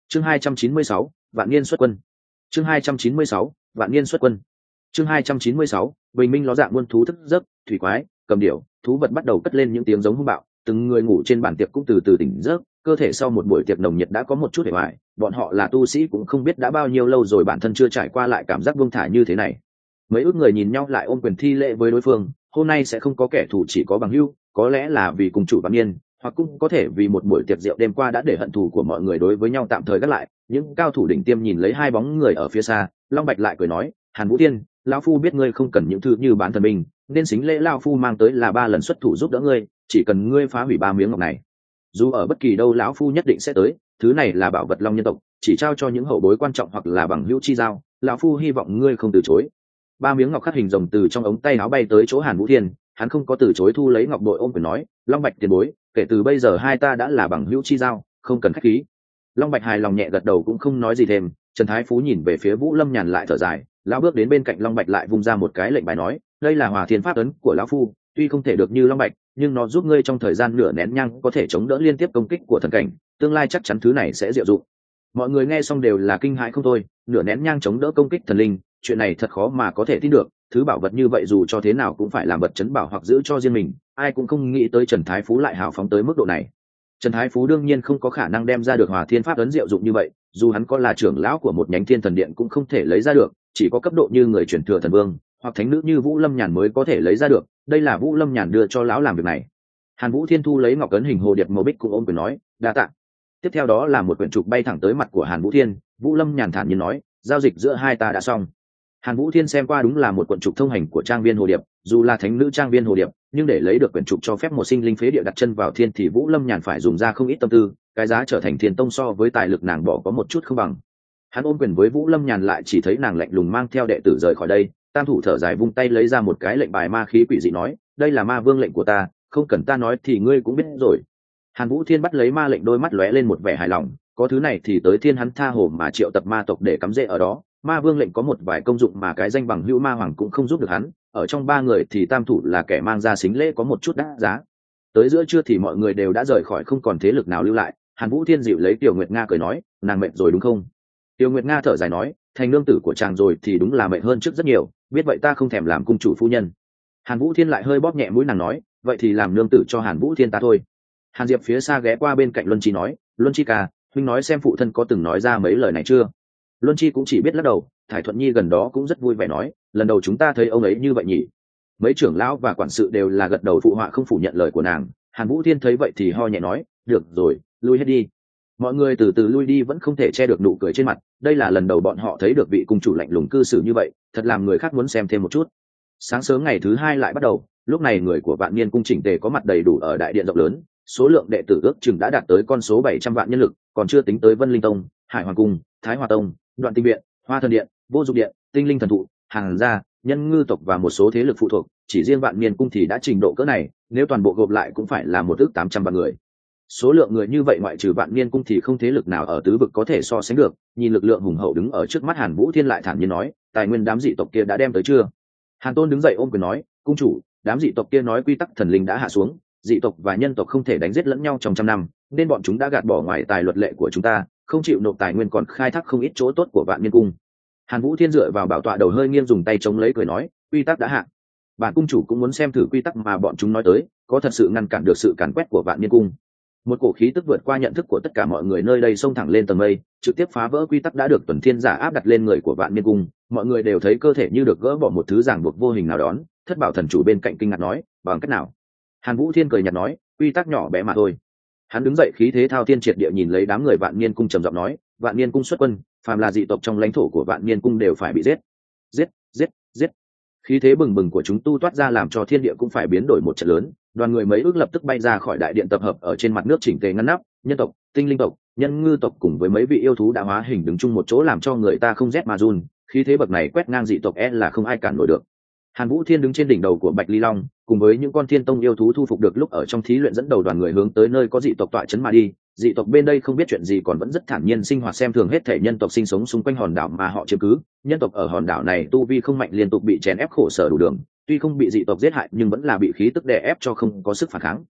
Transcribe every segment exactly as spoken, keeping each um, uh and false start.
chương hai trăm chín mươi sáu, vạn niên xuất quân. chương hai trăm chín mươi sáu, vạn niên xuất quân. chương hai trăm chín mươi sáu, bình minh ló dạng muôn thú thức giấc, thủy quái, cầm điểu, thú vật bắt đầu cất lên những tiếng giống hung bạo, từng người ngủ trên bàn tiệc cũng từ từ tỉnh giấc, cơ thể sau một buổi tiệc nồng nhiệt đã có một chút hề hoài, bọn họ là tu sĩ cũng không biết đã bao nhiêu lâu rồi bản thân chưa trải qua lại cảm giác buông thả như thế này. Mấy ước người nhìn nhau lại ôm quyền thi lễ với đối phương, hôm nay sẽ không có kẻ thù chỉ có bằng hữu, có lẽ là vì cùng chủ vạn niên, hoặc cũng có thể vì một buổi tiệc rượu đêm qua đã để hận thù của mọi người đối với nhau tạm thời gác lại. Những cao thủ đỉnh tiêm nhìn lấy hai bóng người ở phía xa, Long Bạch lại cười nói, Hàn Vũ Tiên, lão phu biết ngươi không cần những thứ như bán thần binh, nên xính lễ lão phu mang tới là ba lần xuất thủ giúp đỡ ngươi, chỉ cần ngươi phá hủy ba miếng ngọc này, dù ở bất kỳ đâu lão phu nhất định sẽ tới. Thứ này là bảo vật Long nhân tộc, chỉ trao cho những hậu bối quan trọng hoặc là bằng hữu chi giao, lão phu hy vọng ngươi không từ chối. Ba miếng ngọc khắc hình rồng từ trong ống tay áo bay tới chỗ Hàn Vũ Thiên, hắn không có từ chối thu lấy ngọc bội, ôm quyền nói, Long Bạch tiền bối, kể từ bây giờ hai ta đã là bằng hữu chi giao, không cần khách khí. Long Bạch hài lòng nhẹ gật đầu cũng không nói gì thêm. Trần Thái Phú nhìn về phía Vũ Lâm Nhàn lại thở dài, lão bước đến bên cạnh Long Bạch lại vung ra một cái lệnh bài nói, đây là Hòa Thiên pháp ấn của lão phu, tuy không thể được như Long Bạch, nhưng nó giúp ngươi trong thời gian nửa nén nhang có thể chống đỡ liên tiếp công kích của thần cảnh, tương lai chắc chắn thứ này sẽ diệu dụng. Mọi người nghe xong đều là kinh hãi không thôi, nửa nén nhang chống đỡ công kích thần linh, chuyện này thật khó mà có thể tin được. Thứ bảo vật như vậy dù cho thế nào cũng phải làm vật chấn bảo hoặc giữ cho riêng mình, ai cũng không nghĩ tới Trần Thái Phú lại hào phóng tới mức độ này. Trần Thái Phú đương nhiên không có khả năng đem ra được Hòa Thiên pháp ấn diệu dụng như vậy, dù hắn có là trưởng lão của một nhánh Thiên Thần Điện cũng không thể lấy ra được, chỉ có cấp độ như người truyền thừa thần vương hoặc thánh nữ như Vũ Lâm Nhàn mới có thể lấy ra được. Đây là Vũ Lâm Nhàn đưa cho lão làm việc này. Hàn Vũ Thiên thu lấy ngọc ấn hình hồ điệp màu bích cũng ôm quyền nói, đa tạ. Tiếp theo đó là một quyển trục bay thẳng tới mặt của Hàn Vũ Thiên. Vũ Lâm Nhàn thản nhiên nói, giao dịch giữa hai ta đã xong. Hàn Vũ Thiên xem qua đúng là một quyển trục thông hành của trang viên hồ điệp, dù là thánh nữ trang viên hồ điệp, nhưng để lấy được quyển trục cho phép một sinh linh phế địa đặt chân vào thiên thì Vũ Lâm Nhàn phải dùng ra không ít tâm tư, cái giá trở thành thiên tông so với tài lực nàng bỏ có một chút không bằng. Hắn ôm quyền với Vũ Lâm Nhàn lại chỉ thấy nàng lạnh lùng mang theo đệ tử rời khỏi đây. Tam thủ thở dài vung tay lấy ra một cái lệnh bài ma khí quỷ dị nói, đây là ma vương lệnh của ta, không cần ta nói thì ngươi cũng biết rồi. Hàn Vũ Thiên bắt lấy ma lệnh, đôi mắt lóe lên một vẻ hài lòng, có thứ này thì tới thiên hắn tha hồ mà triệu tập ma tộc để cắm rễ ở đó. Ma vương lệnh có một vài công dụng mà cái danh bằng hữu ma hoàng cũng không giúp được hắn, ở trong ba người thì tam thủ là kẻ mang ra xính lễ có một chút đắt giá. Tới giữa trưa thì mọi người đều đã rời khỏi, không còn thế lực nào lưu lại. Hàn Vũ Thiên dịu lấy Tiểu Nguyệt Nga cười nói, nàng mệt rồi đúng không? Tiểu Nguyệt Nga thở dài nói, thành nương tử của chàng rồi thì đúng là mệt hơn trước rất nhiều, biết vậy ta không thèm làm cung chủ phu nhân. Hàn Vũ Thiên lại hơi bóp nhẹ mũi nàng nói, vậy thì làm nương tử cho Hàn Vũ Thiên ta thôi. Hàn Diệp phía xa ghé qua bên cạnh Luân Chi nói, Luân Chi ca, huynh nói xem phụ thân có từng nói ra mấy lời này chưa? Luân Chi cũng chỉ biết lắc đầu. Thải Thuận Nhi gần đó cũng rất vui vẻ nói, lần đầu chúng ta thấy ông ấy như vậy nhỉ. Mấy trưởng lão và quản sự đều là gật đầu phụ họa không phủ nhận lời của nàng. Hàn Vũ Thiên thấy vậy thì ho nhẹ nói, được rồi, lui hết đi. Mọi người từ từ lui đi, vẫn không thể che được nụ cười trên mặt. Đây là lần đầu bọn họ thấy được vị cung chủ lạnh lùng cư xử như vậy, thật làm người khác muốn xem thêm một chút. Sáng sớm ngày thứ hai lại bắt đầu, lúc này người của Vạn Niên cung chỉnh tề có mặt đầy đủ ở đại điện rộng lớn, số lượng đệ tử ước chừng đã đạt tới con số bảy trăm vạn nhân lực, còn chưa tính tới Vân Linh Tông, Hải Hoàng cung, Thái Hòa tông, Đoạn Tinh viện, Hoa Thần điện, Vô Dụng điện, Tinh Linh thần thụ, Hàng gia, Nhân Ngư tộc và một số thế lực phụ thuộc. Chỉ riêng Vạn Niên cung thì đã trình độ cỡ này, nếu toàn bộ gộp lại cũng phải là một ước tám trăm vạn người. Số lượng người như vậy ngoại trừ Vạn Niên cung thì không thế lực nào ở tứ vực có thể so sánh được. Nhìn lực lượng hùng hậu đứng ở trước mắt, Hàn Vũ Thiên lại thản nhiên nói, tài nguyên đám dị tộc kia đã đem tới chưa? Hàn Tôn đứng dậy ôm quyền nói, cung chủ, đám dị tộc kia nói quy tắc thần linh đã hạ xuống, dị tộc và nhân tộc không thể đánh giết lẫn nhau trong trăm năm, nên bọn chúng đã gạt bỏ ngoài tài luật lệ của chúng ta, không chịu nộp tài nguyên, còn khai thác không ít chỗ tốt của Vạn Niên cung. Hàn Vũ Thiên dựa vào bảo tọa đầu hơi nghiêng, dùng tay chống lấy cười nói, quy tắc đã hạ, bản cung chủ cũng muốn xem thử quy tắc mà bọn chúng nói tới có thật sự ngăn cản được sự càn quét của Vạn Niên cung. Một cổ khí tức vượt qua nhận thức của tất cả mọi người nơi đây xông thẳng lên tầng mây, trực tiếp phá vỡ quy tắc đã được Tuần Thiên giả áp đặt lên người của Vạn Niên cung. Mọi người đều thấy cơ thể như được gỡ bỏ một thứ ràng buộc vô hình nào đón. Thất Bảo thần chủ bên cạnh kinh ngạc nói, bằng cách nào? Hàn Vũ Thiên cười nhạt nói, quy tắc nhỏ bé mà thôi. Hắn đứng dậy khí thế thao thiên triệt địa nhìn lấy đám người Vạn Niên cung trầm giọng nói, Vạn Niên cung xuất quân, phàm là dị tộc trong lãnh thổ của Vạn Niên cung đều phải bị giết. Giết, giết, giết. Khí thế bừng bừng của chúng tu toát ra làm cho thiên địa cũng phải biến đổi một trận lớn. Đoàn người mấy ước lập tức bay ra khỏi đại điện, tập hợp ở trên mặt nước chỉnh tề ngăn nắp. Nhân tộc, Tinh Linh tộc, Nhân Ngư tộc cùng với mấy vị yêu thú đã hóa hình đứng chung một chỗ, làm cho người ta không rét mà run. Khí thế bậc này quét ngang dị tộc e là không ai cản nổi được. Hàn Vũ Thiên đứng trên đỉnh đầu của Bạch Ly Long, cùng với những con thiên tông yêu thú thu phục được lúc ở trong thí luyện, dẫn đầu đoàn người hướng tới nơi có dị tộc tọa chấn mà đi. Dị tộc bên đây không biết chuyện gì, còn vẫn rất thản nhiên sinh hoạt, xem thường hết thể nhân tộc sinh sống xung quanh hòn đảo mà họ chiếm cứ. Nhân tộc ở hòn đảo này tu vi không mạnh, liên tục bị chèn ép khổ sở đủ đường, tuy không bị dị tộc giết hại nhưng vẫn là bị khí tức đè ép cho không có sức phản kháng.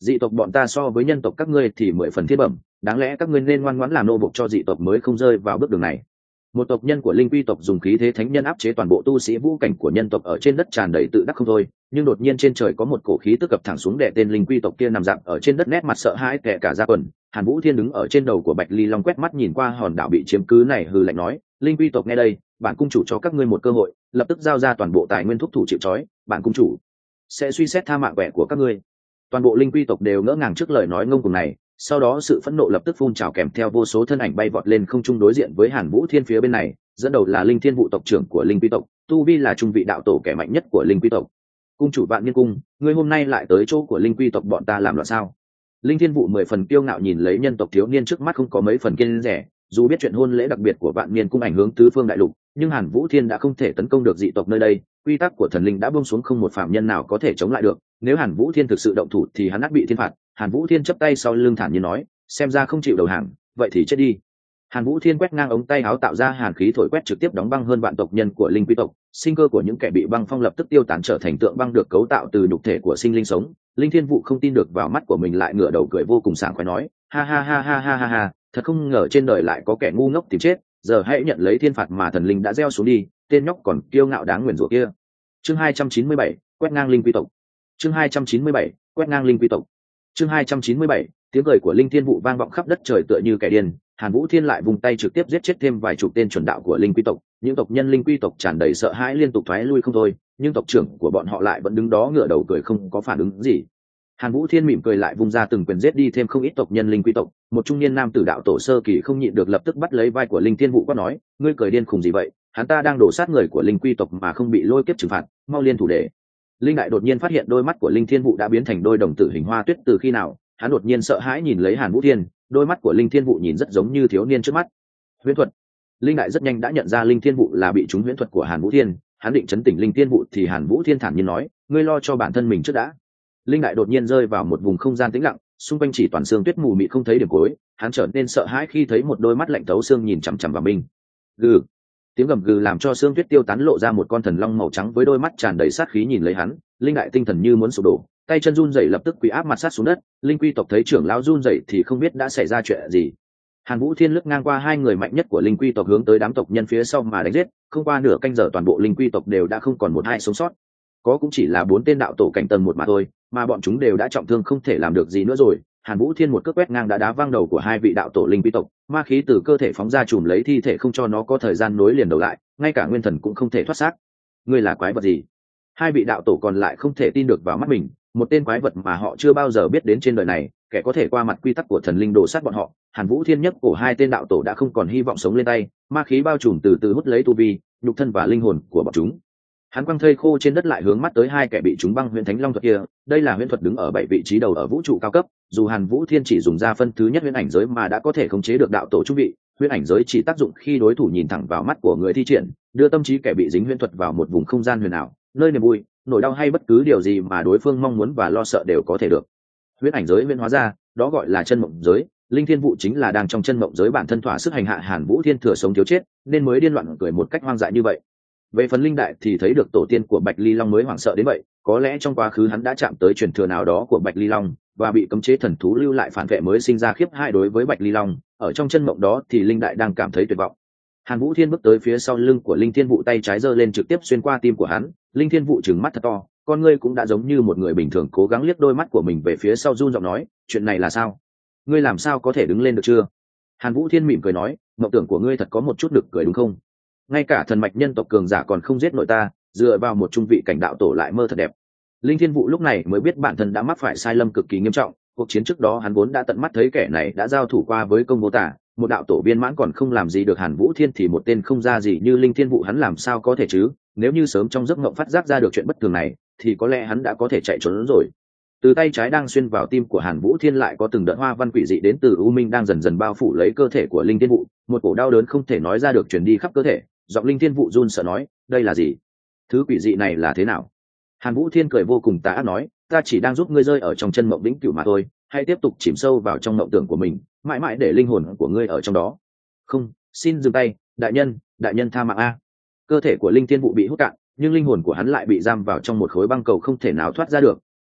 dị tộc bọn ta so với nhân tộc các ngươi thì mười phần thiên bẩm, đáng lẽ các ngươi nên ngoan ngoãn làm nô bộc cho dị tộc mới không rơi vào bước đường này. Một tộc nhân của linh quy tộc dùng khí thế thánh nhân áp chế toàn bộ tu sĩ vũ cảnh của nhân tộc ở trên đất tràn đầy tự đắc không thôi, nhưng đột nhiên trên trời có một cổ khí tức cập thẳng xuống đè tên linh quy tộc kia nằm dạp ở trên đất, nét mặt sợ hãi kẻ cả ra quần. Hàn Vũ Thiên đứng ở trên đầu của Bạch Ly Long quét mắt nhìn qua hòn đảo bị chiếm cứ này, hừ lạnh nói: linh quy tộc nghe đây, bản cung chủ cho các ngươi một cơ hội, lập tức giao ra toàn bộ tài nguyên thúc thủ chịu trói, bản cung chủ sẽ suy xét tha mạng quẻ của các ngươi. Toàn bộ linh quy tộc đều ngỡ ngàng trước lời nói ngông cuồng này, sau đó sự phẫn nộ lập tức phun trào kèm theo vô số thân ảnh bay vọt lên không trung đối diện với Hàn Vũ Thiên. Phía bên này dẫn đầu là Linh Thiên Vụ tộc trưởng của linh quy tộc, tu vi là trung vị đạo tổ, kẻ mạnh nhất của linh quy tộc. Cung chủ Vạn Niên Cung, ngươi hôm nay lại tới chỗ của linh quy tộc bọn ta làm loạn sao? Linh Thiên Vụ mười phần kiêu ngạo nhìn lấy nhân tộc thiếu niên trước mắt, không có mấy phần kiên rẻ. Dù biết chuyện hôn lễ đặc biệt của Vạn Niên Cung ảnh hưởng tứ phương đại lục, nhưng Hàn Vũ Thiên đã không thể tấn công được dị tộc nơi đây, quy tắc của thần linh đã buông xuống, không một phạm nhân nào có thể chống lại được. Nếu Hàn Vũ Thiên thực sự động thủ thì hắn ắt bị thiên phạt. Hàn Vũ Thiên chắp tay sau lưng thản nhiên nói: xem ra không chịu đầu hàng, vậy thì chết đi. Hàn Vũ Thiên quét ngang ống tay áo tạo ra hàn khí thổi quét trực tiếp đóng băng hơn vạn tộc nhân của linh quy tộc, sinh cơ của những kẻ bị băng phong lập tức tiêu tán trở thành tượng băng được cấu tạo từ nhục thể của sinh linh sống. Linh Thiên Vụ không tin được vào mắt của mình, lại ngửa đầu cười vô cùng sảng khoái nói: ha ha ha ha ha ha ha, thật không ngờ trên đời lại có kẻ ngu ngốc tìm chết, giờ hãy nhận lấy thiên phạt mà thần linh đã gieo xuống đi, tên nhóc còn kiêu ngạo đáng nguyền rủa kia. Chương hai trăm chín mươi bảy, quét ngang linh quy tộc. Chương hai trăm chín mươi bảy, quét ngang linh quy tộc. Chương hai trăm chín mươi bảy, tiếng cười của Linh Thiên Vụ vang vọng khắp đất trời tựa như kẻ điên. Hàn Vũ Thiên lại vùng tay trực tiếp giết chết thêm vài chục tên chuẩn đạo của linh quy tộc. Những tộc nhân linh quy tộc tràn đầy sợ hãi liên tục thoái lui không thôi, nhưng tộc trưởng của bọn họ lại vẫn đứng đó ngửa đầu cười không có phản ứng gì. Hàn Vũ Thiên mỉm cười lại vung ra từng quyền giết đi thêm không ít tộc nhân linh quy tộc. Một trung niên nam tử đạo tổ sơ kỳ không nhịn được lập tức bắt lấy vai của Linh Thiên Vụ quát nói: ngươi cười điên khùng gì vậy? Hắn ta đang đổ sát người của linh quy tộc mà không bị lôi kiếp trừng phạt, mau liên thủ để. Linh Đại đột nhiên phát hiện đôi mắt của Linh Thiên Vụ đã biến thành đôi đồng tử hình hoa tuyết từ khi nào, hắn đột nhiên sợ hãi nhìn lấy Hàn Vũ Thiên, đôi mắt của Linh Thiên Vụ nhìn rất giống như thiếu niên trước mắt. Huyễn thuật. Linh Đại rất nhanh đã nhận ra Linh Thiên Vụ là bị trúng huyễn thuật của Hàn Vũ Thiên, hắn định chấn tỉnh Linh Thiên Vụ thì Hàn Vũ Thiên thản nhiên nói: ngươi lo cho bản thân mình trước đã. Linh Đại đột nhiên rơi vào một vùng không gian tĩnh lặng, xung quanh chỉ toàn sương tuyết mù mịt không thấy điểm cuối, hắn trở nên sợ hãi khi thấy một đôi mắt lạnh thấu xương nhìn chằm chằm vào mình. Gừ. Tiếng gầm gừ làm cho sương tuyết tiêu tán, lộ ra một con thần long màu trắng với đôi mắt tràn đầy sát khí nhìn lấy hắn. Linh Đại tinh thần như muốn sụp đổ, tay chân run rẩy lập tức quỳ áp mặt sát xuống đất. Linh quy tộc thấy trưởng lão run rẩy thì không biết đã xảy ra chuyện gì. Hàn Vũ Thiên lướt ngang qua hai người mạnh nhất của linh quy tộc hướng tới đám tộc nhân phía sau mà đánh giết, không qua nửa canh giờ toàn bộ linh quy tộc đều đã không còn một ai sống sót. Có cũng chỉ là bốn tên đạo tổ cảnh tầng một mà thôi, mà bọn chúng đều đã trọng thương không thể làm được gì nữa rồi. Hàn Vũ Thiên một cước quét ngang đã đá văng đầu của hai vị đạo tổ linh quy tộc, ma khí từ cơ thể phóng ra trùm lấy thi thể không cho nó có thời gian nối liền đầu lại, ngay cả nguyên thần cũng không thể thoát xác. Ngươi là quái vật gì? Hai vị đạo tổ còn lại không thể tin được vào mắt mình, một tên quái vật mà họ chưa bao giờ biết đến trên đời này, kẻ có thể qua mặt quy tắc của thần linh đổ sát bọn họ. Hàn Vũ Thiên nhấc cổ hai tên đạo tổ đã không còn hy vọng sống lên tay, ma khí bao trùm từ từ hút lấy tu vi, nhục thân và linh hồn của bọn chúng. Hắn quăng thây khô trên đất lại hướng mắt tới hai kẻ bị chúng băng huyễn thánh long thuật kia. Đây là huyễn thuật đứng ở bảy vị trí đầu ở vũ trụ cao cấp, dù Hàn Vũ Thiên chỉ dùng ra phân thứ nhất huyễn ảnh giới mà đã có thể khống chế được đạo tổ trung vị. Huyễn ảnh giới chỉ tác dụng khi đối thủ nhìn thẳng vào mắt của người thi triển, đưa tâm trí kẻ bị dính huyễn thuật vào một vùng không gian huyền ảo, nơi niềm vui, nỗi đau hay bất cứ điều gì mà đối phương mong muốn và lo sợ đều có thể được. Huyễn ảnh giới huyễn hóa ra, đó gọi là chân mộng giới. Linh Thiên Vụ chính là đang trong chân mộng giới bản thân thỏa sức hành hạ Hàn Vũ Thiên thừa sống thiếu chết, nên mới điên loạn cười một cách hoang dại như vậy. Về phần Linh Đại thì thấy được tổ tiên của Bạch Ly Long mới hoảng sợ đến vậy, có lẽ trong quá khứ hắn đã chạm tới truyền thừa nào đó của Bạch Ly Long và bị cấm chế thần thú lưu lại phản vệ mới sinh ra khiếp hại đối với Bạch Ly Long. Ở trong chân mộng đó thì Linh Đại đang cảm thấy tuyệt vọng. Hàn Vũ Thiên bước tới phía sau lưng của Linh Thiên Vụ, tay trái giơ lên trực tiếp xuyên qua tim của hắn. Linh Thiên Vụ trừng mắt thật to, con ngươi cũng đã giống như một người bình thường cố gắng liếc đôi mắt của mình về phía sau, run giọng nói: chuyện này là sao? Ngươi làm sao có thể đứng lên được chưa? Hàn Vũ Thiên mỉm cười nói: mộng tưởng của ngươi thật có một chút được cười đúng không? Ngay cả thần mạch nhân tộc cường giả còn không giết nổi ta, dựa vào một trung vị cảnh đạo tổ lại mơ thật đẹp. Linh Thiên Vụ lúc này mới biết bản thân đã mắc phải sai lầm cực kỳ nghiêm trọng. Cuộc chiến trước đó hắn vốn đã tận mắt thấy kẻ này đã giao thủ qua với Công Vô Tả, một đạo tổ viên mãn còn không làm gì được Hàn Vũ Thiên thì một tên không ra gì như Linh Thiên Vụ hắn làm sao có thể chứ? Nếu như sớm trong giấc mộng phát giác ra được chuyện bất thường này thì có lẽ hắn đã có thể chạy trốn rồi. Từ tay trái đang xuyên vào tim của Hàn Vũ Thiên lại có từng đợt hoa văn quỷ dị đến từ u minh đang dần dần bao phủ lấy cơ thể của Linh Thiên Vụ, một cổ đau đớn không thể nói ra được truyền đi khắp cơ thể. Giọng Linh Thiên Vụ run sợ nói: đây là gì? Thứ quỷ dị này là thế nào? Hàn Vũ Thiên cười vô cùng tà ác nói: ta chỉ đang giúp ngươi rơi ở trong chân mộng vĩnh cửu mà thôi, hãy tiếp tục chìm sâu vào trong mộng tưởng của mình, mãi mãi để linh hồn của ngươi ở trong đó. Không, xin dừng tay, đại nhân, đại nhân tha mạng a. Cơ thể của Linh Thiên Vụ bị hút cạn, nhưng linh hồn của hắn lại bị giam vào trong một khối băng cầu không thể nào thoát ra được.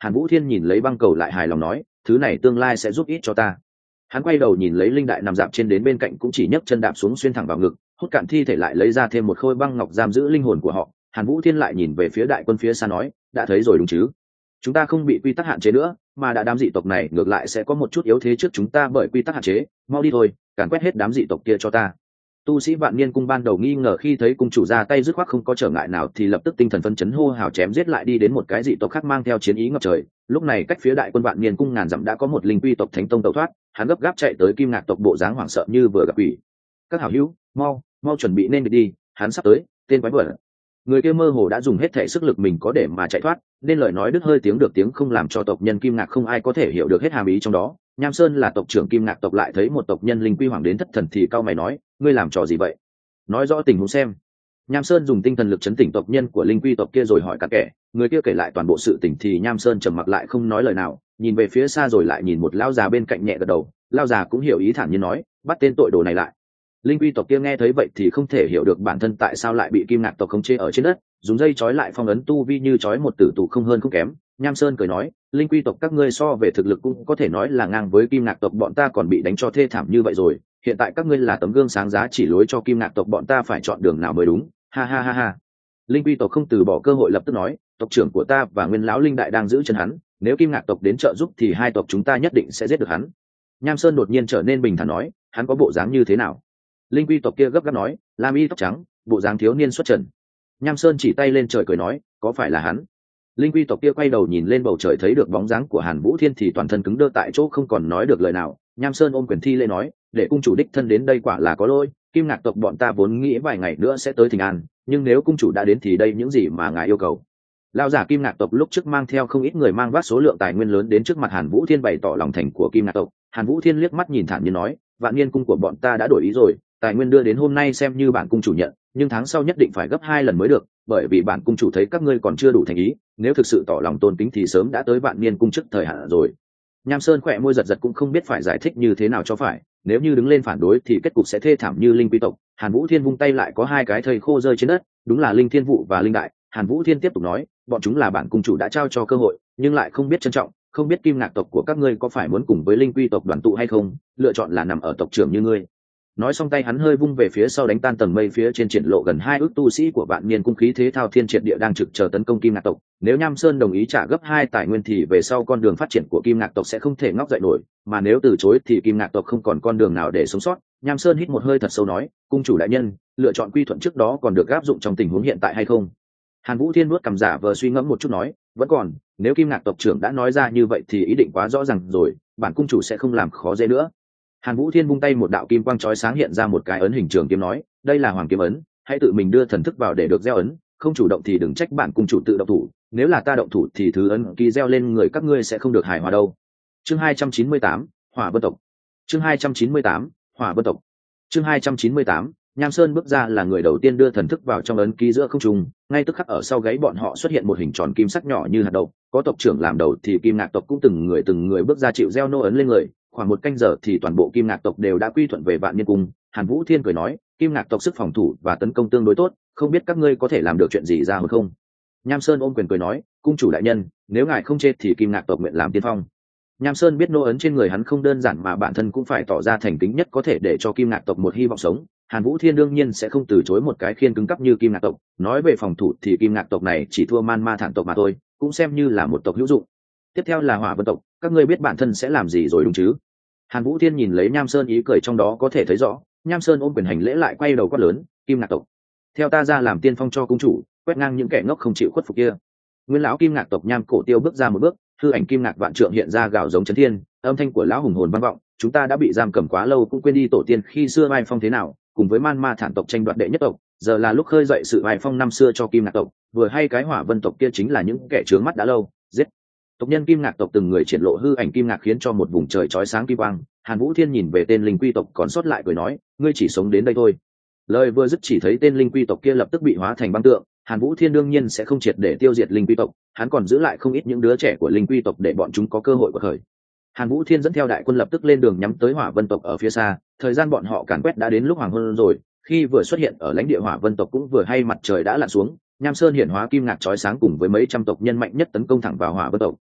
Hàn Vũ Thiên nhìn lấy băng cầu lại hài lòng nói, thứ này tương lai sẽ giúp ích cho ta. Hắn quay đầu nhìn lấy linh đại nằm dạp trên đến bên cạnh, cũng chỉ nhấc chân đạp xuống xuyên thẳng vào ngực, hút cạn thi thể lại lấy ra thêm một khối băng ngọc giam giữ linh hồn của họ. Hàn Vũ Thiên lại nhìn về phía đại quân phía xa nói, đã thấy rồi đúng chứ, chúng ta không bị quy tắc hạn chế nữa, mà đã đám dị tộc này ngược lại sẽ có một chút yếu thế trước chúng ta bởi quy tắc hạn chế, mau đi thôi, càn quét hết đám dị tộc kia cho ta. Tu sĩ Vạn Niên cung ban đầu nghi ngờ khi thấy cung chủ ra tay dứt khoát không có trở ngại nào thì lập tức tinh thần phấn chấn hô hào chém giết lại đi đến một cái dị tộc khác mang theo chiến ý ngập trời. Lúc này cách phía đại quân Vạn Niên cung ngàn dặm đã có một linh quy tộc thánh tông tẩu thoát, hắn gấp gáp chạy tới Kim Ngạc tộc bộ dáng hoảng sợ như vừa gặp quỷ. Các hảo hữu, mau, mau chuẩn bị nên đi, hắn sắp tới, tên quái vật. Người kia mơ hồ đã dùng hết thể sức lực mình có để mà chạy thoát, nên lời nói đứt hơi tiếng được tiếng không làm cho tộc nhân Kim Ngạc không ai có thể hiểu được hết hàm ý trong đó. Nham Sơn là tộc trưởng Kim Ngạc tộc lại thấy một tộc nhân linh quy hoàng đến thất thần thì cau mày nói, ngươi làm trò gì vậy? Nói rõ tình huống xem. Nham Sơn dùng tinh thần lực chấn tỉnh tộc nhân của linh quy tộc kia rồi hỏi cặn kẽ. Người kia kể lại toàn bộ sự tình thì Nham Sơn trầm mặc lại không nói lời nào, nhìn về phía xa rồi lại nhìn một lão già bên cạnh nhẹ gật đầu. Lão già cũng hiểu ý thản nhiên nói, bắt tên tội đồ này lại. Linh quy tộc kia nghe thấy vậy thì không thể hiểu được bản thân tại sao lại bị Kim Ngạc tộc khống chế ở trên đất, dùng dây trói lại phong ấn tu vi như trói một tử tù không hơn không kém. Nham Sơn cười nói, linh quy tộc các ngươi so về thực lực cũng có thể nói là ngang với Kim Ngạc tộc bọn ta, còn bị đánh cho thê thảm như vậy rồi, hiện tại các ngươi là tấm gương sáng giá chỉ lối cho Kim Ngạc tộc bọn ta phải chọn đường nào mới đúng. Ha ha ha ha. Linh quy tộc không từ bỏ cơ hội lập tức nói, tộc trưởng của ta và Nguyên lão linh đại đang giữ chân hắn, nếu Kim Ngạc tộc đến trợ giúp thì hai tộc chúng ta nhất định sẽ giết được hắn. Nham Sơn đột nhiên trở nên bình thản nói, hắn có bộ dáng như thế nào? Linh quy tộc kia gấp gáp nói, lam y tóc trắng, bộ dáng thiếu niên xuất trần. Nham Sơn chỉ tay lên trời cười nói, có phải là hắn? Linh quy tộc kia quay đầu nhìn lên bầu trời thấy được bóng dáng của Hàn Vũ Thiên thì toàn thân cứng đơ tại chỗ không còn nói được lời nào. Nham Sơn ôm quyền thi lễ nói, để cung chủ đích thân đến đây quả là có lỗi, Kim Ngạc tộc bọn ta vốn nghĩ vài ngày nữa sẽ tới Thịnh An, nhưng nếu cung chủ đã đến thì đây những gì mà ngài yêu cầu. Lão giả Kim Ngạc tộc lúc trước mang theo không ít người mang vác số lượng tài nguyên lớn đến trước mặt Hàn Vũ Thiên bày tỏ lòng thành của Kim Ngạc tộc. Hàn Vũ Thiên liếc mắt nhìn thản nhiên nói, Vạn Niên cung của bọn ta đã đổi ý rồi, tài nguyên đưa đến hôm nay xem như bản cung chủ nhận, nhưng tháng sau nhất định phải gấp hai lần mới được, bởi vì bản cung chủ thấy các ngươi còn chưa đủ thành ý, nếu thực sự tỏ lòng tôn kính thì sớm đã tới Vạn Niên cung trước thời hạn rồi. Nham Sơn khỏe môi giật giật cũng không biết phải giải thích như thế nào cho phải, nếu như đứng lên phản đối thì kết cục sẽ thê thảm như linh quy tộc. Hàn Vũ Thiên vung tay lại có hai cái thây khô rơi trên đất, đúng là Linh Thiên Vụ và Linh Đại. Hàn Vũ Thiên tiếp tục nói, bọn chúng là bản cung chủ đã trao cho cơ hội, nhưng lại không biết trân trọng, không biết Kim Ngạc tộc của các ngươi có phải muốn cùng với linh quy tộc đoàn tụ hay không, lựa chọn là nằm ở tộc trưởng như ngươi. Nói xong tay hắn hơi vung về phía sau đánh tan tầng mây phía trên triển lộ gần hai ước tu sĩ của Vạn Niên cung khí thế thao thiên triệt địa đang trực chờ tấn công Kim Ngạc tộc. Nếu Nham Sơn đồng ý trả gấp hai tài nguyên thì về sau con đường phát triển của Kim Ngạc tộc sẽ không thể ngóc dậy nổi, mà nếu từ chối thì Kim Ngạc tộc không còn con đường nào để sống sót. Nham Sơn hít một hơi thật sâu nói, cung chủ đại nhân, lựa chọn quy thuận trước đó còn được áp dụng trong tình huống hiện tại hay không? Hàn Vũ Thiên nuốt cằm giả vờ suy ngẫm một chút nói, vẫn còn, nếu Kim Ngạc tộc trưởng đã nói ra như vậy thì ý định quá rõ ràng rồi, bản cung chủ sẽ không làm khó dễ nữa. Hàn Vũ Thiên vung tay một đạo kim quang chói sáng hiện ra một cái ấn hình trường kiếm nói, đây là hoàng kiếm ấn, hãy tự mình đưa thần thức vào để được gieo ấn, không chủ động thì đừng trách bản cung chủ tự động thủ, nếu là ta động thủ thì thứ ấn ký gieo lên người các ngươi sẽ không được hài hòa đâu. Chương hai trăm chín mươi tám, Hỏa Vân tộc. Chương hai trăm chín mươi tám, Hỏa Vân tộc. Chương hai trăm chín mươi tám, Nham Sơn bước ra là người đầu tiên đưa thần thức vào trong ấn ký giữa không trung, ngay tức khắc ở sau gáy bọn họ xuất hiện một hình tròn kim sắc nhỏ như hạt đậu, có tộc trưởng làm đầu thì Kim Ngạc tộc cũng từng người từng người bước ra chịu gieo nô ấn lên người. Khoảng một canh giờ thì toàn bộ Kim Ngạc tộc đều đã quy thuận về Vạn Niên cung. Hàn Vũ Thiên cười nói, Kim Ngạc tộc sức phòng thủ và tấn công tương đối tốt, không biết các ngươi có thể làm được chuyện gì ra hơn không? Nham Sơn ôm quyền cười nói, cung chủ đại nhân, nếu ngài không chết thì Kim Ngạc tộc nguyện làm tiên phong. Nham Sơn biết nô ấn trên người hắn không đơn giản mà bản thân cũng phải tỏ ra thành kính nhất có thể để cho Kim Ngạc tộc một hy vọng sống. Hàn Vũ Thiên đương nhiên sẽ không từ chối một cái khiên cứng cắp như Kim Ngạc tộc. Nói về phòng thủ thì Kim Ngạc tộc này chỉ thua Man Ma Thản tộc mà thôi, cũng xem như là một tộc hữu dụng. Tiếp theo là Hỏa Vân tộc, các ngươi biết bản thân sẽ làm gì rồi đúng chứ? Hàn Vũ Thiên nhìn lấy Nham Sơn ý cười trong đó có thể thấy rõ. Nham Sơn ôm quyền hành lễ lại quay đầu quát lớn, Kim Ngạc tộc, theo ta ra làm tiên phong cho cung chủ, quét ngang những kẻ ngốc không chịu khuất phục kia. Nguyên lão Kim Ngạc tộc Nham Cổ Tiêu bước ra một bước, hư ảnh Kim Ngạc vạn trượng hiện ra gào giống chấn thiên, âm thanh của lão hùng hồn vang vọng, chúng ta đã bị giam cầm quá lâu cũng quên đi tổ tiên khi xưa vai phong thế nào, cùng với Man Ma Thản tộc tranh đoạt đệ nhất tộc, giờ là lúc khơi dậy sự vai phong năm xưa cho Kim Ngạc tộc, vừa hay cái Hỏa Vân tộc kia chính là những kẻ trướng mắt đã lâu, giết. Tộc nhân Kim Ngạc tộc từng người triển lộ hư ảnh Kim Ngạc khiến cho một vùng trời chói sáng kim quang. Hàn Vũ Thiên nhìn về tên linh quy tộc còn sót lại cười nói, ngươi chỉ sống đến đây thôi. Lời vừa dứt chỉ thấy tên linh quy tộc kia lập tức bị hóa thành băng tượng. Hàn Vũ Thiên đương nhiên sẽ không triệt để tiêu diệt linh quy tộc, hắn còn giữ lại không ít những đứa trẻ của linh quy tộc để bọn chúng có cơ hội bật khởi. Hàn Vũ Thiên dẫn theo đại quân lập tức lên đường nhắm tới Hỏa Vân tộc ở phía xa. Thời gian bọn họ càn quét đã đến lúc hoàng hôn rồi, khi vừa xuất hiện ở lãnh địa Hỏa Vân tộc cũng vừa hay mặt trời đã lặn xuống. Nham Sơn hiển hóa Kim Ngạc chói sáng cùng với mấy trăm tộc nhân mạnh nhất tấn công thẳng vào Hỏa Vân tộc.